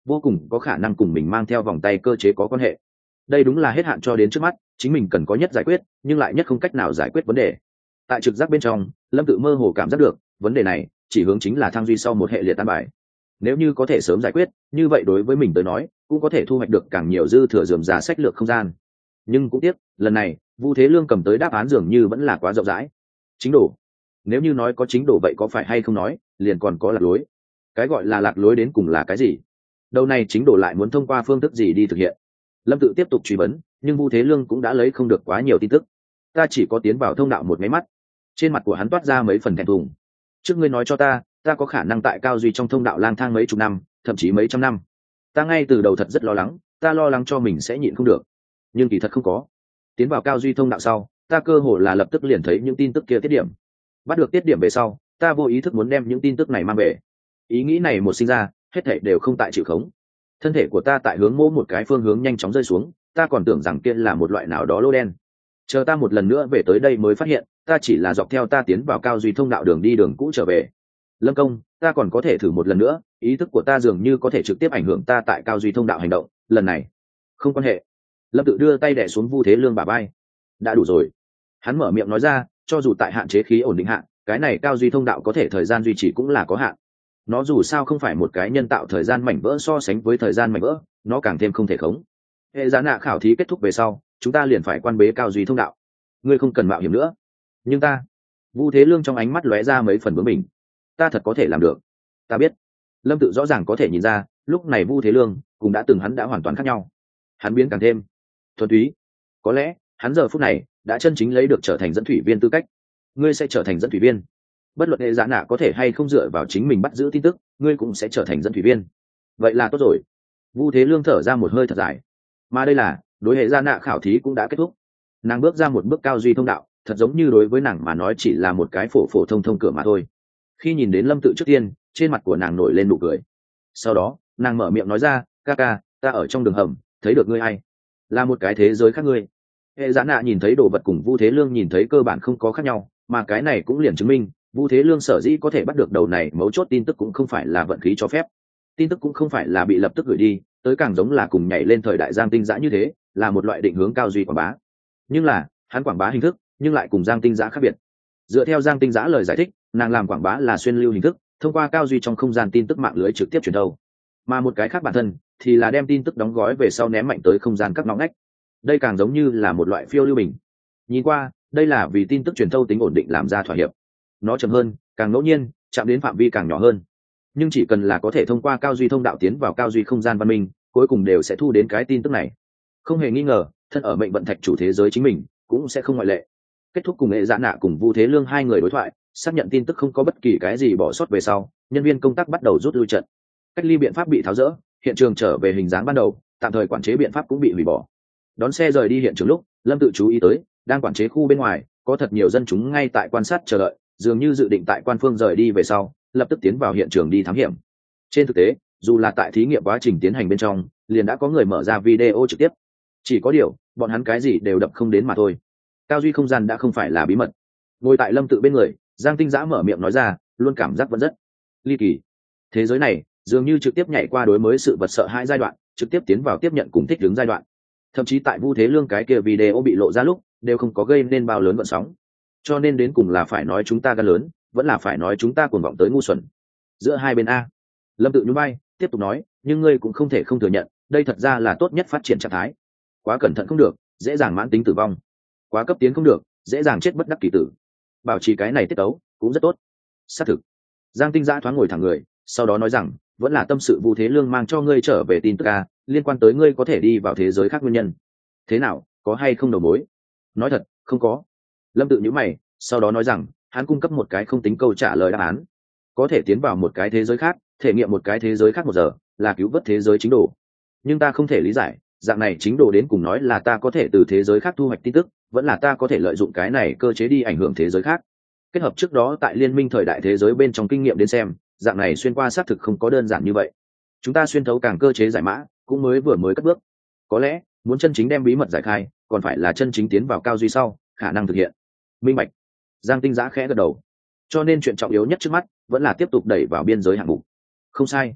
vô cùng có khả năng cùng mình mang theo vòng tay cơ chế có quan hệ. Đây đúng là hết hạn cho đến trước mắt chính mình cần có nhất giải quyết nhưng lại nhất không cách nào giải quyết vấn đề. Tại trực giác bên trong, Lâm Tự mơ hồ cảm giác được vấn đề này chỉ hướng chính là thang duy sau một hệ liệt tan bài. Nếu như có thể sớm giải quyết, như vậy đối với mình tới nói cũng có thể thu hoạch được càng nhiều dư thừa rườm rà sách lược không gian. Nhưng cũng tiếc, lần này Vu Thế Lương cầm tới đáp án dường như vẫn là quá rộng rãi. Chính đồ. Nếu như nói có chính đồ vậy có phải hay không nói, liền còn có lạc lối. Cái gọi là lạc lối đến cùng là cái gì? Đầu này chính đồ lại muốn thông qua phương thức gì đi thực hiện? Lâm Tự tiếp tục truy vấn, nhưng Vu Thế Lương cũng đã lấy không được quá nhiều tin tức. Ta chỉ có tiến vào thông đạo một máy mắt. Trên mặt của hắn toát ra mấy phần thẹn thùng. Trước ngươi nói cho ta có khả năng tại cao duy trong thông đạo lang thang mấy chục năm, thậm chí mấy trăm năm. Ta ngay từ đầu thật rất lo lắng, ta lo lắng cho mình sẽ nhịn không được. Nhưng kỳ thật không có. Tiến vào cao duy thông đạo sau, ta cơ hồ là lập tức liền thấy những tin tức kia tiết điểm. Bắt được tiết điểm về sau, ta vô ý thức muốn đem những tin tức này mang về. Ý nghĩ này một sinh ra, hết thảy đều không tại chịu khống. Thân thể của ta tại hướng mô một cái phương hướng nhanh chóng rơi xuống, ta còn tưởng rằng kia là một loại nào đó lô đen. Chờ ta một lần nữa về tới đây mới phát hiện, ta chỉ là dọc theo ta tiến vào cao duy thông đạo đường đi đường cũ trở về. Lâm công, ta còn có thể thử một lần nữa, ý thức của ta dường như có thể trực tiếp ảnh hưởng ta tại cao duy thông đạo hành động, lần này không quan hệ. Lâm Tự đưa tay đè xuống Vu Thế Lương bả vai. Đã đủ rồi. Hắn mở miệng nói ra, cho dù tại hạn chế khí ổn định hạn, cái này cao duy thông đạo có thể thời gian duy trì cũng là có hạn. Nó dù sao không phải một cái nhân tạo thời gian mảnh vỡ, so sánh với thời gian mảnh vỡ, nó càng thêm không thể khống. Hệ giá nạ khảo thí kết thúc về sau, chúng ta liền phải quan bế cao duy thông đạo. Ngươi không cần mạo hiểm nữa. Nhưng ta, Vu Thế Lương trong ánh mắt lóe ra mấy phần bướng bỉnh. Ta thật có thể làm được. Ta biết. Lâm Tự rõ ràng có thể nhìn ra, lúc này Vu Thế Lương cũng đã từng hắn đã hoàn toàn khác nhau. Hắn biến càng thêm thuần túy. Có lẽ hắn giờ phút này đã chân chính lấy được trở thành dẫn thủy viên tư cách. Ngươi sẽ trở thành dẫn thủy viên. Bất luận hệ giá nạ có thể hay không dựa vào chính mình bắt giữ tin tức, ngươi cũng sẽ trở thành dẫn thủy viên. Vậy là tốt rồi. Vu Thế Lương thở ra một hơi thật dài. Mà đây là đối hệ giá nạ khảo thí cũng đã kết thúc. Nàng bước ra một bước cao duy thông đạo, thật giống như đối với nàng mà nói chỉ là một cái phổ phổ thông thông cửa mà thôi. Khi nhìn đến Lâm Tự trước tiên, trên mặt của nàng nổi lên nụ cười. Sau đó nàng mở miệng nói ra, ca ca, ta ở trong đường hầm thấy được ngươi ai, là một cái thế giới khác ngươi. Hệ giá nạ nhìn thấy đồ vật cùng Vu Thế Lương nhìn thấy cơ bản không có khác nhau, mà cái này cũng liền chứng minh Vu Thế Lương sở dĩ có thể bắt được đầu này mấu chốt tin tức cũng không phải là vận khí cho phép, tin tức cũng không phải là bị lập tức gửi đi tới, càng giống là cùng nhảy lên thời đại Giang Tinh Dã như thế, là một loại định hướng cao duy quảng bá. Nhưng là hắn quảng bá hình thức nhưng lại cùng Giang Tinh Dã khác biệt. Dựa theo Giang Tinh Dã lời giải thích, nàng làm quảng bá là xuyên lưu hình thức, thông qua cao duy trong không gian tin tức mạng lưới trực tiếp truyền thâu, mà một cái khác bản thân thì là đem tin tức đóng gói về sau ném mạnh tới không gian các ngõ ngách. Đây càng giống như là một loại phiêu lưu bình. Nhìn qua, đây là vì tin tức truyền thâu tính ổn định làm ra thỏa hiệp. Nó chậm hơn, càng ngẫu nhiên, chạm đến phạm vi càng nhỏ hơn. Nhưng chỉ cần là có thể thông qua cao duy thông đạo tiến vào cao duy không gian văn minh, cuối cùng đều sẽ thu đến cái tin tức này. Không hề nghi ngờ, thân ở mệnh vận thạch chủ thế giới chính mình cũng sẽ không ngoại lệ. Kết thúc cùng hệ dạ nạ cùng Vu Thế Lương hai người đối thoại, xác nhận tin tức không có bất kỳ cái gì bỏ sót về sau, nhân viên công tác bắt đầu rút lui trận. Cách ly biện pháp bị tháo rỡ, hiện trường trở về hình dáng ban đầu, tạm thời quản chế biện pháp cũng bị hủy bỏ. Đón xe rời đi hiện trường lúc, Lâm Tự chú ý tới, đang quản chế khu bên ngoài có thật nhiều dân chúng ngay tại quan sát chờ đợi, dường như dự định tại quan phương rời đi về sau lập tức tiến vào hiện trường đi thám hiểm. Trên thực tế, dù là tại thí nghiệm quá trình tiến hành bên trong, liền đã có người mở ra video trực tiếp. Chỉ có điều, bọn hắn cái gì đều đập không đến mà thôi. Cao duy không gian đã không phải là bí mật. Ngồi tại Lâm Tự bên người, Giang Tinh Dã mở miệng nói ra, luôn cảm giác vẫn rất ly kỳ. Thế giới này dường như trực tiếp nhảy qua đối mới sự vật sợ hãi giai đoạn, trực tiếp tiến vào tiếp nhận cùng thích ứng giai đoạn. Thậm chí tại Vu Thế Lương cái kia video bị lộ ra lúc, đều không có gây nên bao lớn vận sóng. Cho nên đến cùng là phải nói chúng ta gan lớn, vẫn là phải nói chúng ta cuồng vọng tới ngu xuẩn. Giữa hai bên a. Lâm Tự nhún vai, tiếp tục nói, nhưng ngươi cũng không thể không thừa nhận, đây thật ra là tốt nhất phát triển trạng thái. Quá cẩn thận không được, dễ dàng mãn tính tử vong. Quá cấp tiến không được, dễ dàng chết bất đắc kỳ tử. Bảo trì cái này tiết tấu cũng rất tốt. Xác thực. Giang Tinh Dã thoáng ngồi thẳng người, sau đó nói rằng, vẫn là tâm sự Vu Thế Lương mang cho ngươi trở về tin tức a, liên quan tới ngươi có thể đi vào thế giới khác nguyên nhân. Thế nào, có hay không đầu mối? Nói thật, không có. Lâm Tự nhíu mày, sau đó nói rằng, hắn cung cấp một cái không tính câu trả lời đáp án. Có thể tiến vào một cái thế giới khác, thể nghiệm một cái thế giới khác 1 giờ, là cứu vớt thế giới chính đồ. Nhưng ta không thể lý giải, dạng này chính đồ đến cùng nói là ta có thể từ thế giới khác thu hoạch tin tức, vẫn là ta có thể lợi dụng cái này cơ chế đi ảnh hưởng thế giới khác. Kết hợp trước đó tại liên minh thời đại thế giới bên trong kinh nghiệm đến xem, dạng này xuyên qua xác thực không có đơn giản như vậy. Chúng ta xuyên thấu càng cơ chế giải mã, cũng mới cất bước. Có lẽ, muốn chân chính đem bí mật giải khai, còn phải là chân chính tiến vào cao duy sau, khả năng thực hiện. Minh bạch. Giang Tinh Dã khẽ gật đầu. Cho nên chuyện trọng yếu nhất trước mắt vẫn là tiếp tục đẩy vào biên giới hạng mục. Không sai.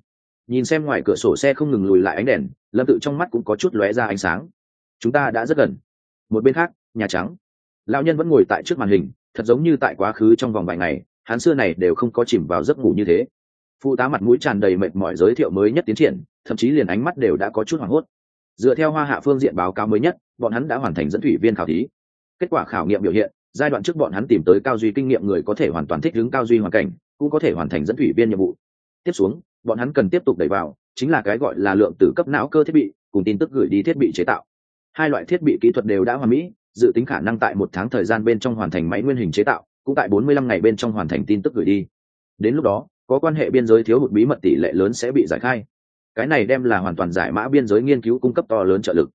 Nhìn xem ngoài cửa sổ xe không ngừng lùi lại ánh đèn, Lâm Tự trong mắt cũng có chút lóe ra ánh sáng. Chúng ta đã rất gần. Một bên khác, Nhà Trắng. Lão nhân vẫn ngồi tại trước màn hình, thật giống như tại quá khứ trong vòng vài ngày, hắn xưa này đều không có chìm vào giấc ngủ như thế. Phụ tá mặt mũi tràn đầy mệt mỏi giới thiệu mới nhất tiến triển, thậm chí liền ánh mắt đều đã có chút hoảng hốt. Dựa theo Hoa Hạ phương diện báo cáo mới nhất, bọn hắn đã hoàn thành dẫn thủy viên khảo thí. Kết quả khảo nghiệm biểu hiện, giai đoạn trước bọn hắn tìm tới cao duy kinh nghiệm người có thể hoàn toàn thích ứng cao duy hoàn cảnh, cũng có thể hoàn thành dẫn thủy viên nhiệm vụ. Tiếp xuống, bọn hắn cần tiếp tục đẩy vào, chính là cái gọi là lượng tử cấp não cơ thiết bị, cùng tin tức gửi đi thiết bị chế tạo. Hai loại thiết bị kỹ thuật đều đã hoàn mỹ, dự tính khả năng tại 1 tháng thời gian bên trong hoàn thành máy nguyên hình chế tạo, cũng tại 45 ngày bên trong hoàn thành tin tức gửi đi. Đến lúc đó, có quan hệ biên giới thiếu hụt bí mật tỷ lệ lớn sẽ bị giải khai. Cái này đem là hoàn toàn giải mã biên giới nghiên cứu cung cấp to lớn trợ lực.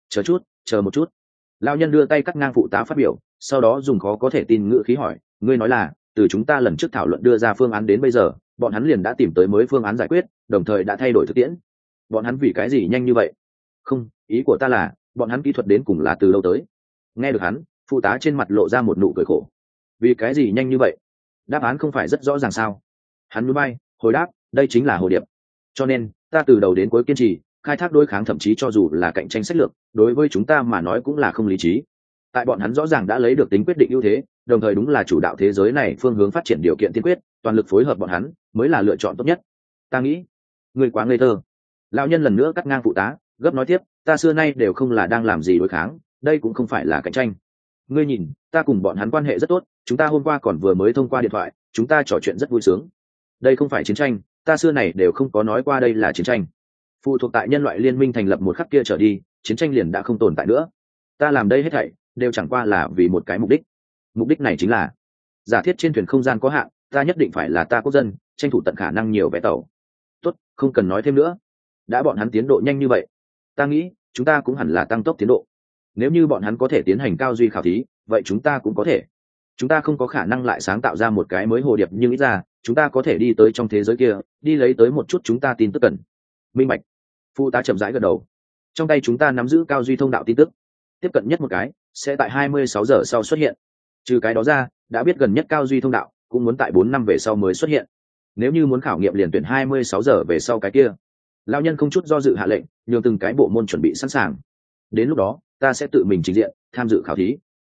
Chờ một chút. Lão nhân đưa tay cắt ngang phụ tá phát biểu, sau đó dùng khó có thể tin ngữ khí hỏi, ngươi nói là, từ chúng ta lần trước thảo luận đưa ra phương án đến bây giờ, bọn hắn liền đã tìm tới mới phương án giải quyết, đồng thời đã thay đổi thực tiễn. Bọn hắn vì cái gì nhanh như vậy? Không, ý của ta là, bọn hắn kỹ thuật đến cùng là từ lâu tới. Nghe được hắn, phụ tá trên mặt lộ ra một nụ cười khổ. Vì cái gì nhanh như vậy? Đáp án không phải rất rõ ràng sao? Hắn nhún vai, hồi đáp, đây chính là hồ điệp. Cho nên, ta từ đầu đến cuối kiên trì, khai thác đối kháng thậm chí cho dù là cạnh tranh sách lược, đối với chúng ta mà nói cũng là không lý trí. Tại bọn hắn rõ ràng đã lấy được tính quyết định ưu thế, đồng thời đúng là chủ đạo thế giới này phương hướng phát triển điều kiện tiên quyết, toàn lực phối hợp bọn hắn mới là lựa chọn tốt nhất. Ta nghĩ, ngươi quá ngây thơ. Lão nhân lần nữa cắt ngang phụ tá, gấp nói tiếp, ta xưa nay đều không là đang làm gì đối kháng, đây cũng không phải là cạnh tranh. Ngươi nhìn, ta cùng bọn hắn quan hệ rất tốt, chúng ta hôm qua còn vừa mới thông qua điện thoại, chúng ta trò chuyện rất vui sướng. Đây không phải chiến tranh, ta xưa này đều không có nói qua đây là chiến tranh. Phụ thuộc tại nhân loại liên minh thành lập một khắc kia trở đi, chiến tranh liền đã không tồn tại nữa. Ta làm đây hết thảy đều chẳng qua là vì một cái mục đích. Mục đích này chính là giả thiết trên thuyền không gian có hạn, ta nhất định phải là ta quốc dân, tranh thủ tận khả năng nhiều vé tàu. Tốt, không cần nói thêm nữa. Đã bọn hắn tiến độ nhanh như vậy, ta nghĩ chúng ta cũng hẳn là tăng tốc tiến độ. Nếu như bọn hắn có thể tiến hành cao duy khảo thí, vậy chúng ta cũng có thể. Chúng ta không có khả năng lại sáng tạo ra một cái mới hồ điệp, nhưng ít ra chúng ta có thể đi tới trong thế giới kia, đi lấy tới một chút chúng ta tin tức cần. Minh bạch. Phụ tá chậm rãi gật đầu. Trong tay chúng ta nắm giữ cao duy thông đạo tin tức, tiếp cận nhất một cái sẽ tại 26 giờ sau xuất hiện. Trừ cái đó ra, đã biết gần nhất cao duy thông đạo cũng muốn tại 4 năm về sau mới xuất hiện. Nếu như muốn khảo nghiệm liền tuyển 26 giờ về sau cái kia. Lão nhân không chút do dự hạ lệnh, nhường từng cái bộ môn chuẩn bị sẵn sàng. Đến lúc đó, ta sẽ tự mình trình diện, tham dự khảo thí.